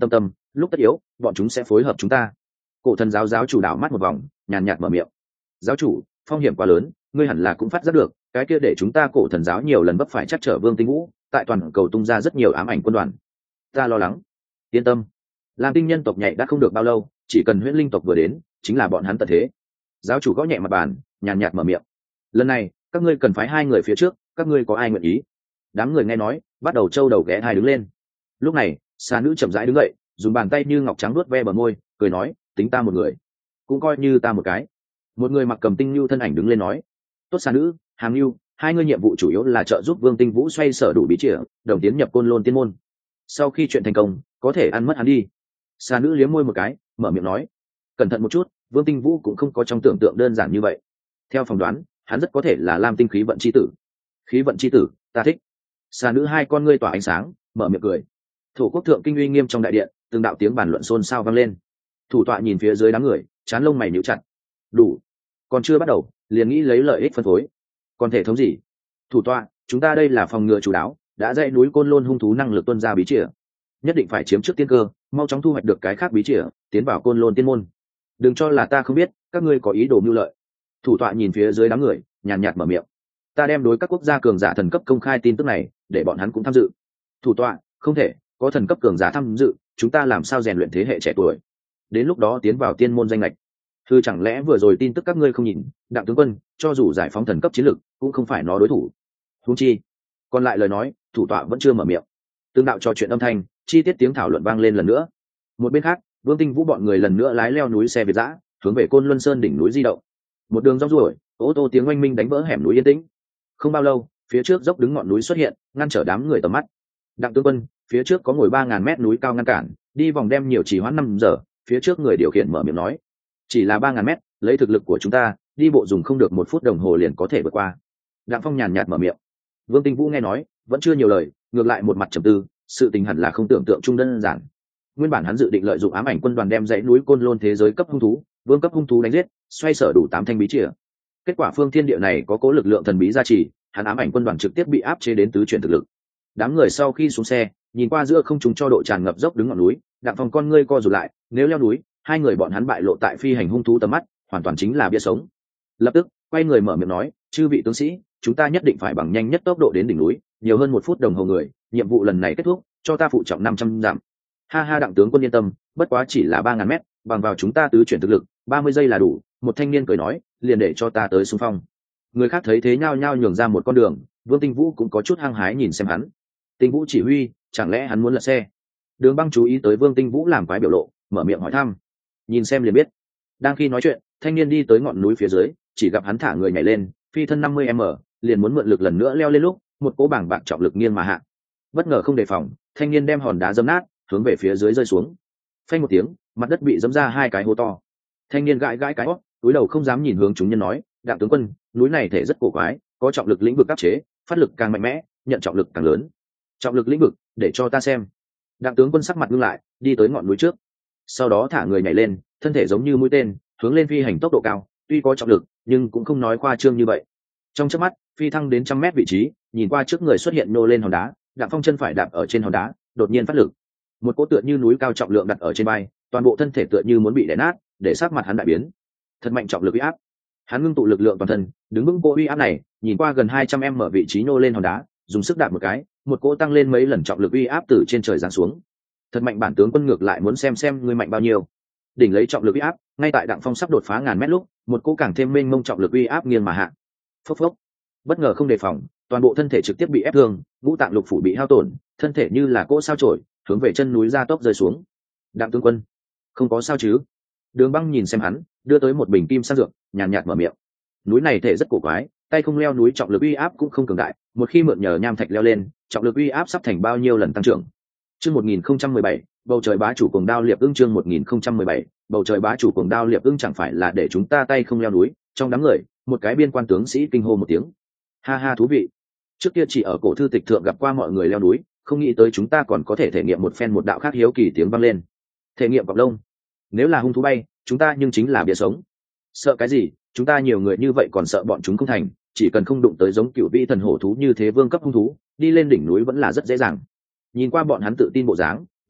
lúc tất yếu bọn chúng sẽ phối hợp chúng ta. Cổ thần giáo giáo chủ đảo mắt một vòng, nhàn nhạt mở miệng. Giáo chủ, phong hiểm quá lớn, ngươi hẳn là cũng phát giác được, cái kia để chúng ta cổ thần giáo nhiều lần vấp phải chắc trở Vương Tinh Vũ, tại toàn cầu tung ra rất nhiều ám ảnh quân đoàn. Ta lo lắng. Yên tâm, Lam Tinh nhân tộc nhạy đã không được bao lâu, chỉ cần huyễn linh tộc vừa đến, chính là bọn hắn tận thế. Giáo chủ gõ nhẹ mặt bàn, nhàn nhạt mở miệng. Lần này các ngươi cần phái 2 người phía trước, các ngươi có ai nguyện ý? Đám người nghe nói, bắt đầu trâu đầu ghé thai đứng lên. Lúc này xà nữ chậm rãi đứng dậy, dùng bàn tay như ngọc trắng vuốt ve bờ môi, cười nói, tính ta một người, cũng coi như ta một cái. Một người mặc cầm tinh lưu thân ảnh đứng lên nói, tốt xà nữ, Hàm Lưu, 2 ngươi nhiệm vụ chủ yếu là trợ giúp Vương Tinh Vũ xoay sở đủ bí chìa, đồng tiến nhập Côn Lôn tiên môn. Sau khi chuyện thành công, có thể ăn mất hắn đi. Xà nữ liếm môi một cái, mở miệng nói, cẩn thận một chút, Vương Tinh Vũ cũng không có trong tưởng tượng đơn giản như vậy. Theo phỏng đoán, hắn rất có thể là Lam Tinh khí vận chi tử. Khí vận chi tử, ta thích. Xà nữ 2 con ngươi tỏa ánh sáng, mở miệng cười. Thủ quốc thượng kinh uy nghiêm trong đại điện, từng đạo tiếng bàn luận xôn xao vang lên. Thủ tọa nhìn phía dưới đám người, trán lông mày nhíu chặt. Đủ, còn chưa bắt đầu liền nghĩ lấy lợi ích phân phối, còn thể thống gì? Thủ tọa, chúng ta đây là phòng ngừa chủ đáo, đã dãy núi Côn Lôn hung thú năng lực tuân ra bí chìa, nhất định phải chiếm trước tiên cơ, mau chóng thu hoạch được cái khác bí chìa, tiến vào Côn Lôn tiên môn. Đừng cho là ta không biết, các ngươi có ý đồ mưu lợi. Thủ tọa nhìn phía dưới đám người, nhàn nhạt mở miệng. Ta đem đối các quốc gia cường giả thần cấp công khai tin tức này, để bọn hắn cũng tham dự. Thủ tọa, không thể, có thần cấp cường giả tham dự, chúng ta làm sao rèn luyện thế hệ trẻ tuổi? Đến lúc đó tiến vào tiên môn danh lệch. Thư chẳng lẽ vừa rồi tin tức các ngươi không nhìn, Đặng tướng quân, cho dù giải phóng thần cấp chiến lực, cũng không phải nó đối thủ. Huống chi, còn lại lời nói, thủ tọa vẫn chưa mở miệng. Tương đạo trò chuyện âm thanh, chi tiết tiếng thảo luận vang lên lần nữa. Một bên khác, Vương Tinh Vũ bọn người lần nữa lái leo núi xe Việt dã, hướng về Côn Luân Sơn đỉnh núi di động. Một đường rong ruổi, ô tô tiếng oanh minh đánh vỡ hẻm núi yên tĩnh. Không bao lâu, phía trước dốc đứng ngọn núi xuất hiện, ngăn trở đám người tầm mắt. Đặng tướng quân, phía trước có ngồi 3000 mét núi cao ngăn cản, đi vòng đem nhiều chỉ hoãn 5 giờ. Phía trước người điều khiển mở miệng nói, chỉ là 3000 mét, lấy thực lực của chúng ta, đi bộ dùng không được 1 phút đồng hồ liền có thể vượt qua. Đặng Phong nhàn nhạt mở miệng. Vương Tinh Vũ nghe nói, vẫn chưa nhiều lời, ngược lại một mặt trầm tư, sự tình hẳn là không tưởng tượng trung đơn giản. Nguyên bản hắn dự định lợi dụng ám ảnh quân đoàn đem dãy núi Côn Lôn thế giới cấp hung thú, vương cấp hung thú đánh giết, xoay sở đủ 8 thanh bí chìa. Kết quả phương thiên địa này có cố lực lượng thần bí gia trì, hắn ám ảnh quân đoàn trực tiếp bị áp chế đến tứ chuyển thực lực. Đám người sau khi xuống xe, nhìn qua giữa không trung cho độ tràn ngập dốc đứng ngọn núi, Đặng Phong con ngươi co rụt lại, nếu leo núi, 2 người bọn hắn bại lộ tại phi hành hung thú tầm mắt, hoàn toàn chính là bia sống. Lập tức, quay người mở miệng nói, chư vị tướng sĩ, chúng ta nhất định phải bằng nhanh nhất tốc độ đến đỉnh núi, nhiều hơn 1 phút đồng hồ người, nhiệm vụ lần này kết thúc, cho ta phụ trọng 500 dặm. Ha ha, Đặng tướng quân yên tâm, bất quá chỉ là 3000 mét, bằng vào chúng ta tứ chuyển thực lực, 30 giây là đủ. Một thanh niên cười nói, liền để cho ta tới xung phong. Người khác thấy thế nhao nhao nhường ra một con đường, Vương Tinh Vũ cũng có chút hăng hái nhìn xem hắn. Tinh Vũ chỉ huy, chẳng lẽ hắn muốn lật xe? Đường Băng chú ý tới Vương Tinh Vũ làm quái biểu lộ, mở miệng hỏi thăm. Nhìn xem liền biết. Đang khi nói chuyện, thanh niên đi tới ngọn núi phía dưới, chỉ gặp hắn thả người nhảy lên, phi thân 50m, liền muốn mượn lực lần nữa leo lên lúc, một cỗ bảng bạc trọng lực nghiêng mà hạ. Bất ngờ không đề phòng, thanh niên đem hòn đá dẫm nát, hướng về phía dưới rơi xuống. Phanh một tiếng, mặt đất bị dẫm ra 2 cái hố to. Thanh niên gãi gãi cái hót, túi đầu không dám nhìn hướng chúng nhân nói, Đặng tướng quân, núi này thể rất cổ quái, có trọng lực lĩnh vực áp chế, phát lực càng mạnh mẽ, nhận trọng lực càng lớn. Trọng lực lĩnh vực, để cho ta xem. Đặng tướng quân sắc mặt ngưng lại, đi tới ngọn núi trước, sau đó thả người nhảy lên, thân thể giống như mũi tên, hướng lên phi hành tốc độ cao, tuy có trọng lực, nhưng cũng không nói khoa trương như vậy. Trong chớp mắt, phi thăng đến 100 mét vị trí, nhìn qua trước người xuất hiện nô lên hòn đá, Đặng Phong chân phải đạp ở trên hòn đá, đột nhiên phát lực. Một cỗ tựa như núi cao trọng lượng đặt ở trên vai, toàn bộ thân thể tựa như muốn bị đè nát, để sắc mặt hắn đại biến. Thật mạnh trọng lực uy áp. Hắn ngưng tụ lực lượng toàn thân, đứng vững cỗ uy áp này, nhìn qua gần 200m vị trí nô lên hòn đá, dùng sức đạp một cái, một cỗ tăng lên mấy lần trọng lực uy áp từ trên trời giáng xuống. Thật mạnh, bản tướng quân ngược lại muốn xem ngươi mạnh bao nhiêu. Đỉnh lấy trọng lực uy áp, ngay tại Đặng Phong sắp đột phá 1000 mét lúc, một cỗ càng thêm mênh mông trọng lực uy áp nghiêng mà hạ. Phốc phốc. Bất ngờ không đề phòng, toàn bộ thân thể trực tiếp bị ép thương, ngũ tạng lục phủ bị hao tổn, thân thể như là cỗ sao chổi, hướng về chân núi ra tốc rơi xuống. Đặng tướng quân, không có sao chứ? Đường Băng nhìn xem hắn, đưa tới một bình kim sang dược, nhàn nhạt mở miệng. Núi này thể rất cổ quái, tay không leo núi trọng lực uy áp cũng không cường đại, một khi mượn nhờ nham thạch leo lên, trọng lực uy áp sắp thành bao nhiêu lần tăng trưởng. Chương 1017, bầu trời bá chủ cuồng đao liệp ưng. Chương 1017, bầu trời bá chủ cuồng đao liệp ưng. Chẳng phải là để chúng ta tay không leo núi? Trong đám người, một cái biên quan tướng sĩ kinh hô một tiếng. Ha ha, thú vị. Trước kia chỉ ở cổ thư tịch thượng gặp qua mọi người leo núi, không nghĩ tới chúng ta còn có thể thể nghiệm một phen. Một đạo khác hiếu kỳ tiếng vang lên. Thể nghiệm cọp lông? Nếu là hung thú bay, chúng ta nhưng chính là bia sống. Sợ cái gì? Chúng ta nhiều người như vậy còn sợ bọn chúng không thành, chỉ cần không đụng tới giống cựu vĩ thần hổ thú như thế vương cấp hung thú, đi lên đỉnh núi vẫn là rất dễ dàng. Nhìn qua bọn hắn tự tin bộ dáng,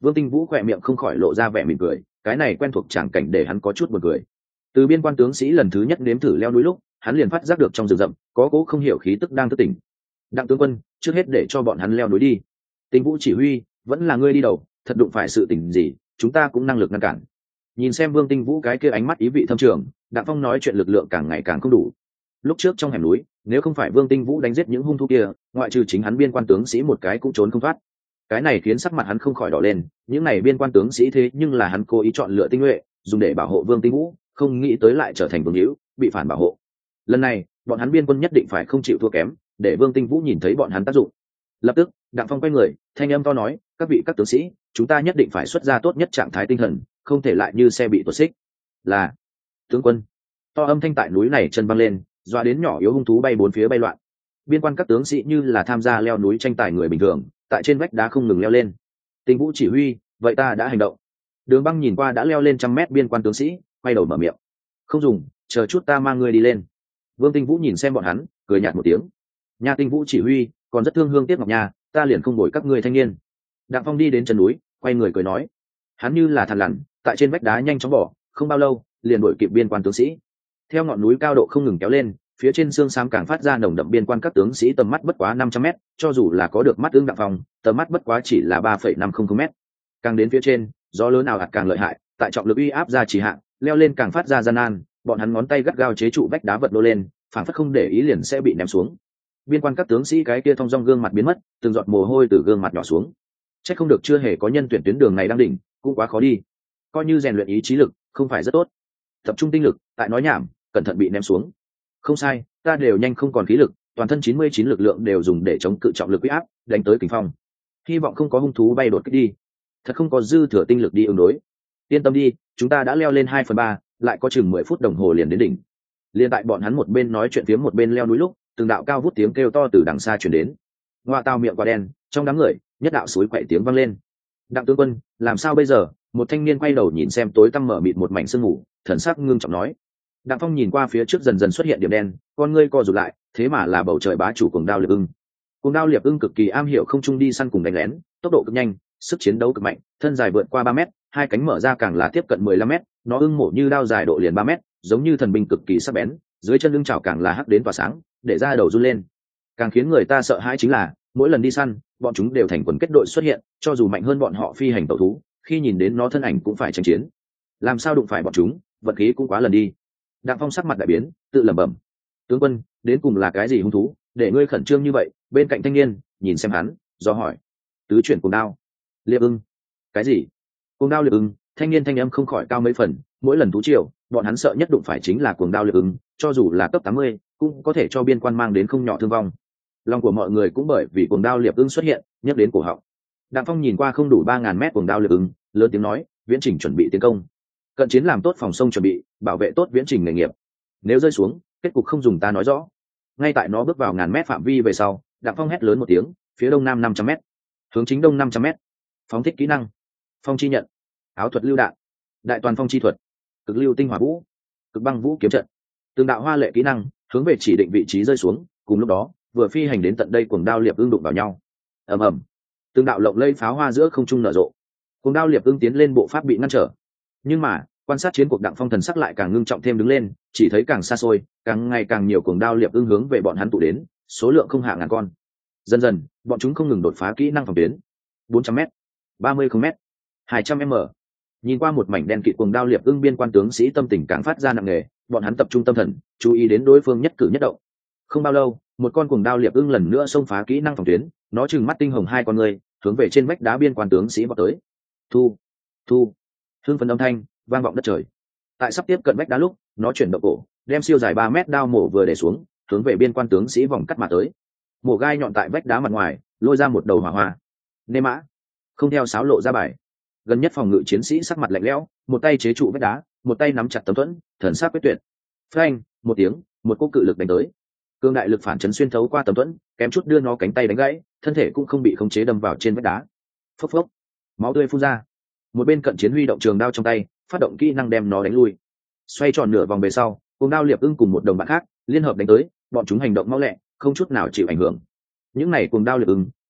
Vương Tinh Vũ khỏe miệng không khỏi lộ ra vẻ mỉm cười, cái này quen thuộc tràng cảnh để hắn có chút buồn cười. Từ biên quan tướng sĩ lần thứ nhất nếm thử leo núi lúc, hắn liền phát giác được trong rừng rậm có cố không hiểu khí tức đang thức tỉnh. Đặng tướng quân, trước hết để cho bọn hắn leo núi đi. Tinh Vũ chỉ huy, vẫn là ngươi đi đầu, thật đụng phải sự tình gì, chúng ta cũng năng lực ngăn cản. Nhìn xem Vương Tinh Vũ cái kia ánh mắt ý vị thâm trường, Đặng Phong nói chuyện lực lượng càng ngày càng không đủ. Lúc trước trong hẻm núi, nếu không phải Vương Tinh Vũ đánh giết những hung thú kia, ngoại trừ chính hắn biên quan tướng sĩ một cái cũng trốn không thoát. Cái này khiến sắc mặt hắn không khỏi đỏ lên, những này biên quan tướng sĩ thế nhưng là hắn cố ý chọn lựa tinh nhuệ, dùng để bảo hộ Vương Tinh Vũ, không nghĩ tới lại trở thành vương hữu, bị phản bảo hộ. Lần này, bọn hắn biên quân nhất định phải không chịu thua kém, để Vương Tinh Vũ nhìn thấy bọn hắn tác dụng. Lập tức, Đặng Phong quay người, thanh âm to nói, các vị các tướng sĩ, chúng ta nhất định phải xuất ra tốt nhất trạng thái tinh thần, không thể lại như xe bị tuột xích. Là tướng quân. To âm thanh tại núi này chân văng lên, dọa đến nhỏ yếu hung thú bay bốn phía bay loạn. Biên quan các tướng sĩ như là tham gia leo núi tranh tài người bình thường, tại trên vách đá không ngừng leo lên. Tinh Vũ chỉ huy, vậy ta đã hành động. Đường Băng nhìn qua đã leo lên 100 mét biên quan tướng sĩ, quay đầu mở miệng. Không dùng, chờ chút ta mang ngươi đi lên. Vương Tinh Vũ nhìn xem bọn hắn, cười nhạt một tiếng. Nha Tinh Vũ chỉ huy, còn rất thương hương tiếc ngọc nha, ta liền không bồi các ngươi thanh niên. Đặng Phong đi đến chân núi, quay người cười nói. Hắn như là thằn lằn, tại trên vách đá nhanh chóng bỏ, không bao lâu, liền đuổi kịp biên quan tướng sĩ. Theo ngọn núi cao độ không ngừng kéo lên, phía trên xương xám càng phát ra nồng đậm, biên quan các tướng sĩ tầm mắt bất quá 500 mét, cho dù là có được mắt ương Đặng Phong, tầm mắt bất quá chỉ là 3,500 mét. Càng đến phía trên, gió lớn nào ạt càng lợi hại, tại trọng lực uy áp ra chỉ hạn, leo lên càng phát ra gian nan, bọn hắn ngón tay gắt gao chế trụ vách đá vật lô lên, phản phất không để ý liền sẽ bị ném xuống. Biên quan các tướng sĩ cái kia thong dong gương mặt biến mất, từng giọt mồ hôi từ gương mặt nhỏ xuống. Chắc không được chưa hề có nhân tuyển tuyến đường này đang đỉnh, cũng quá khó đi. Coi như rèn luyện ý chí lực, không phải rất tốt. Tập trung tinh lực, tại nói nhảm, cẩn thận bị ném xuống. Không sai, ta đều nhanh không còn khí lực, toàn thân 99 lực lượng đều dùng để chống cự trọng lực uy áp, đánh tới kình phong. Hy vọng không có hung thú bay đột kích đi. Thật không có dư thừa tinh lực đi ứng đối. Yên tâm đi, chúng ta đã leo lên 2/3, lại có chừng 10 phút đồng hồ liền đến đỉnh. Liên tại bọn hắn một bên nói chuyện phiếm một bên leo núi lúc, từng đạo cao vút tiếng kêu to từ đằng xa truyền đến. Ngoa tao miệng quá đen, trong đám người, nhất đạo suối quậy tiếng vang lên. Đặng tướng quân, làm sao bây giờ? Một thanh niên quay đầu nhìn xem tối tăm mở mịt một mảnh sương mù, thần sắc ngưng trọng nói. Đặng Phong nhìn qua phía trước dần dần xuất hiện điểm đen, con ngươi co rụt lại, thế mà là bầu trời bá chủ Cuồng Đao Liệp Ưng. Cuồng Đao Liệp Ưng cực kỳ am hiểu không trung đi săn cùng đánh lén, tốc độ cực nhanh, sức chiến đấu cực mạnh, thân dài vượt qua 3 mét, hai cánh mở ra càng là tiếp cận 15 mét, nó ưng mổ như đao dài độ liền 3 mét, giống như thần binh cực kỳ sắc bén, dưới chân lưng chảo càng là hắc đến tỏa sáng, để ra đầu run lên. Càng khiến người ta sợ hãi chính là, mỗi lần đi săn, bọn chúng đều thành quần kết đội xuất hiện, cho dù mạnh hơn bọn họ phi hành tẩu thú, khi nhìn đến nó thân ảnh cũng phải tranh chiến. Làm sao đụng phải bọn chúng, vận khí cũng quá lần đi. Đặng Phong sắc mặt đại biến, tự lẩm bẩm. Tướng quân, đến cùng là cái gì hung thú, để ngươi khẩn trương như vậy? Bên cạnh thanh niên, nhìn xem hắn, do hỏi. Tứ chuyển Cuồng Đao. Liệp Ưng. Cái gì? Cuồng Đao Liệp Ưng? Thanh niên thanh âm không khỏi cao mấy phần, mỗi lần thú triều, bọn hắn sợ nhất đụng phải chính là Cuồng Đao Liệp Ưng, cho dù là cấp 80, cũng có thể cho biên quan mang đến không nhỏ thương vong. Lòng của mọi người cũng bởi vì Cuồng Đao Liệp Ưng xuất hiện, nhấc đến cổ họng. Đặng Phong nhìn qua không đủ 3000 mét Cuồng Đao Liệp Ưng, lớn tiếng nói, viễn trình chuẩn bị tiến công. Cận chiến làm tốt phòng sông chuẩn bị, bảo vệ tốt viễn trình nghề nghiệp. Nếu rơi xuống, kết cục không dùng ta nói rõ. Ngay tại nó bước vào 1000 mét phạm vi về sau, Đặng Phong hét lớn một tiếng, phía đông nam 500 mét, hướng chính đông 500 mét. Phóng thích kỹ năng. Phong chi nhận, áo thuật lưu đạn, đại toàn phong chi thuật, cực lưu tinh hỏa vũ, cực băng vũ kiếm trận. Từng đạo hoa lệ kỹ năng hướng về chỉ định vị trí rơi xuống, cùng lúc đó, vừa phi hành đến tận đây Cuồng Đao Liệp Ưng đụng vào nhau. Ầm ầm. Từng đạo lộng lây pháo hoa giữa không trung nở rộ. Cuồng Đao Liệp Ưng tiến lên bộ pháp bị ngăn trở. Nhưng mà, quan sát chiến cuộc, Đặng Phong thần sắc lại càng ngưng trọng thêm đứng lên, chỉ thấy càng xa xôi, càng ngày càng nhiều Cuồng Đao Liệp Ưng hướng về bọn hắn tụ đến, số lượng không hạ ngàn con. Dần dần, bọn chúng không ngừng đột phá kỹ năng phòng tuyến. 400m, 30m, 200m. Nhìn qua một mảnh đen kịt Cuồng Đao Liệp Ưng, biên quan tướng sĩ tâm tình càng phát ra nặng nề, bọn hắn tập trung tâm thần, chú ý đến đối phương nhất cử nhất động. Không bao lâu, một con Cuồng Đao Liệp Ưng lần nữa xông phá kỹ năng phòng tuyến, nó trừng mắt tinh hồng hai con người, hướng về trên vách đá biên quan tướng sĩ vọt tới. Thu, thu, hưng phấn âm thanh vang vọng đất trời. Tại sắp tiếp cận vách đá lúc, nó chuyển động cổ, đem siêu dài 3 mét đao mổ vừa để xuống, hướng về biên quan tướng sĩ vòng cắt mà tới. Mổ gai nhọn tại vách đá mặt ngoài, lôi ra một đầu hỏa hoa. Nê mã, không theo sáo lộ ra bài. Gần nhất phòng ngự chiến sĩ sắc mặt lạnh lẽo, một tay chế trụ vách đá, một tay nắm chặt tấm thuẫn, thần sắc quyết tuyệt. Phanh, một tiếng, một cú cự lực đánh tới. Cương đại lực phản chấn xuyên thấu qua tấm thuẫn, kém chút đưa nó cánh tay đánh gãy, thân thể cũng không bị khống chế đâm vào trên vách đá. Phốc phốc, máu tươi phun ra. Một bên cận chiến huy động trường đao trong tay, phát động kỹ năng đem nó đánh lui. Xoay tròn nửa vòng về sau, Cuồng Đao Liệp Ưng cùng một đồng bạn khác liên hợp đánh tới, bọn chúng hành động mau lẹ, không chút nào chịu ảnh hưởng. Những này Cuồng Đao Liệp Ưng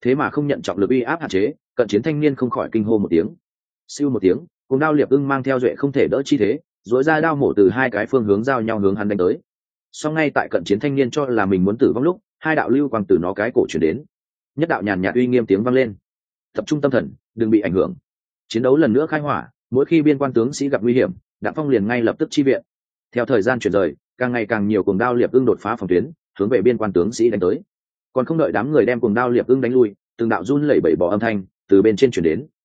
thế mà không nhận trọng lực uy áp hạn chế, cận chiến thanh niên không khỏi kinh hô một tiếng. Siêu một tiếng, cuồng đao liệp ưng mang theo duệ không thể đỡ chi thế, dối ra đao mổ từ hai cái phương hướng giao nhau hướng hắn đánh tới. Song ngay tại cận chiến thanh niên cho là mình muốn tử vong lúc, hai đạo lưu quang từ nó cái cổ chuyển đến. Nhất đạo nhàn nhạt uy nghiêm tiếng vang lên. Tập trung tâm thần, đừng bị ảnh hưởng. Chiến đấu lần nữa khai hỏa, mỗi khi biên quan tướng sĩ gặp nguy hiểm, Đặng Phong liền ngay lập tức chi viện. Theo thời gian chuyển rời, càng ngày càng nhiều cuồng đao liệp ưng đột phá phòng tuyến, hướng về biên quan tướng sĩ đánh tới. Còn không đợi đám người đem cuồng đao liệp ưng đánh lui, từng đạo run lẩy bẩy bỏ âm thanh từ bên trên chuyển đến.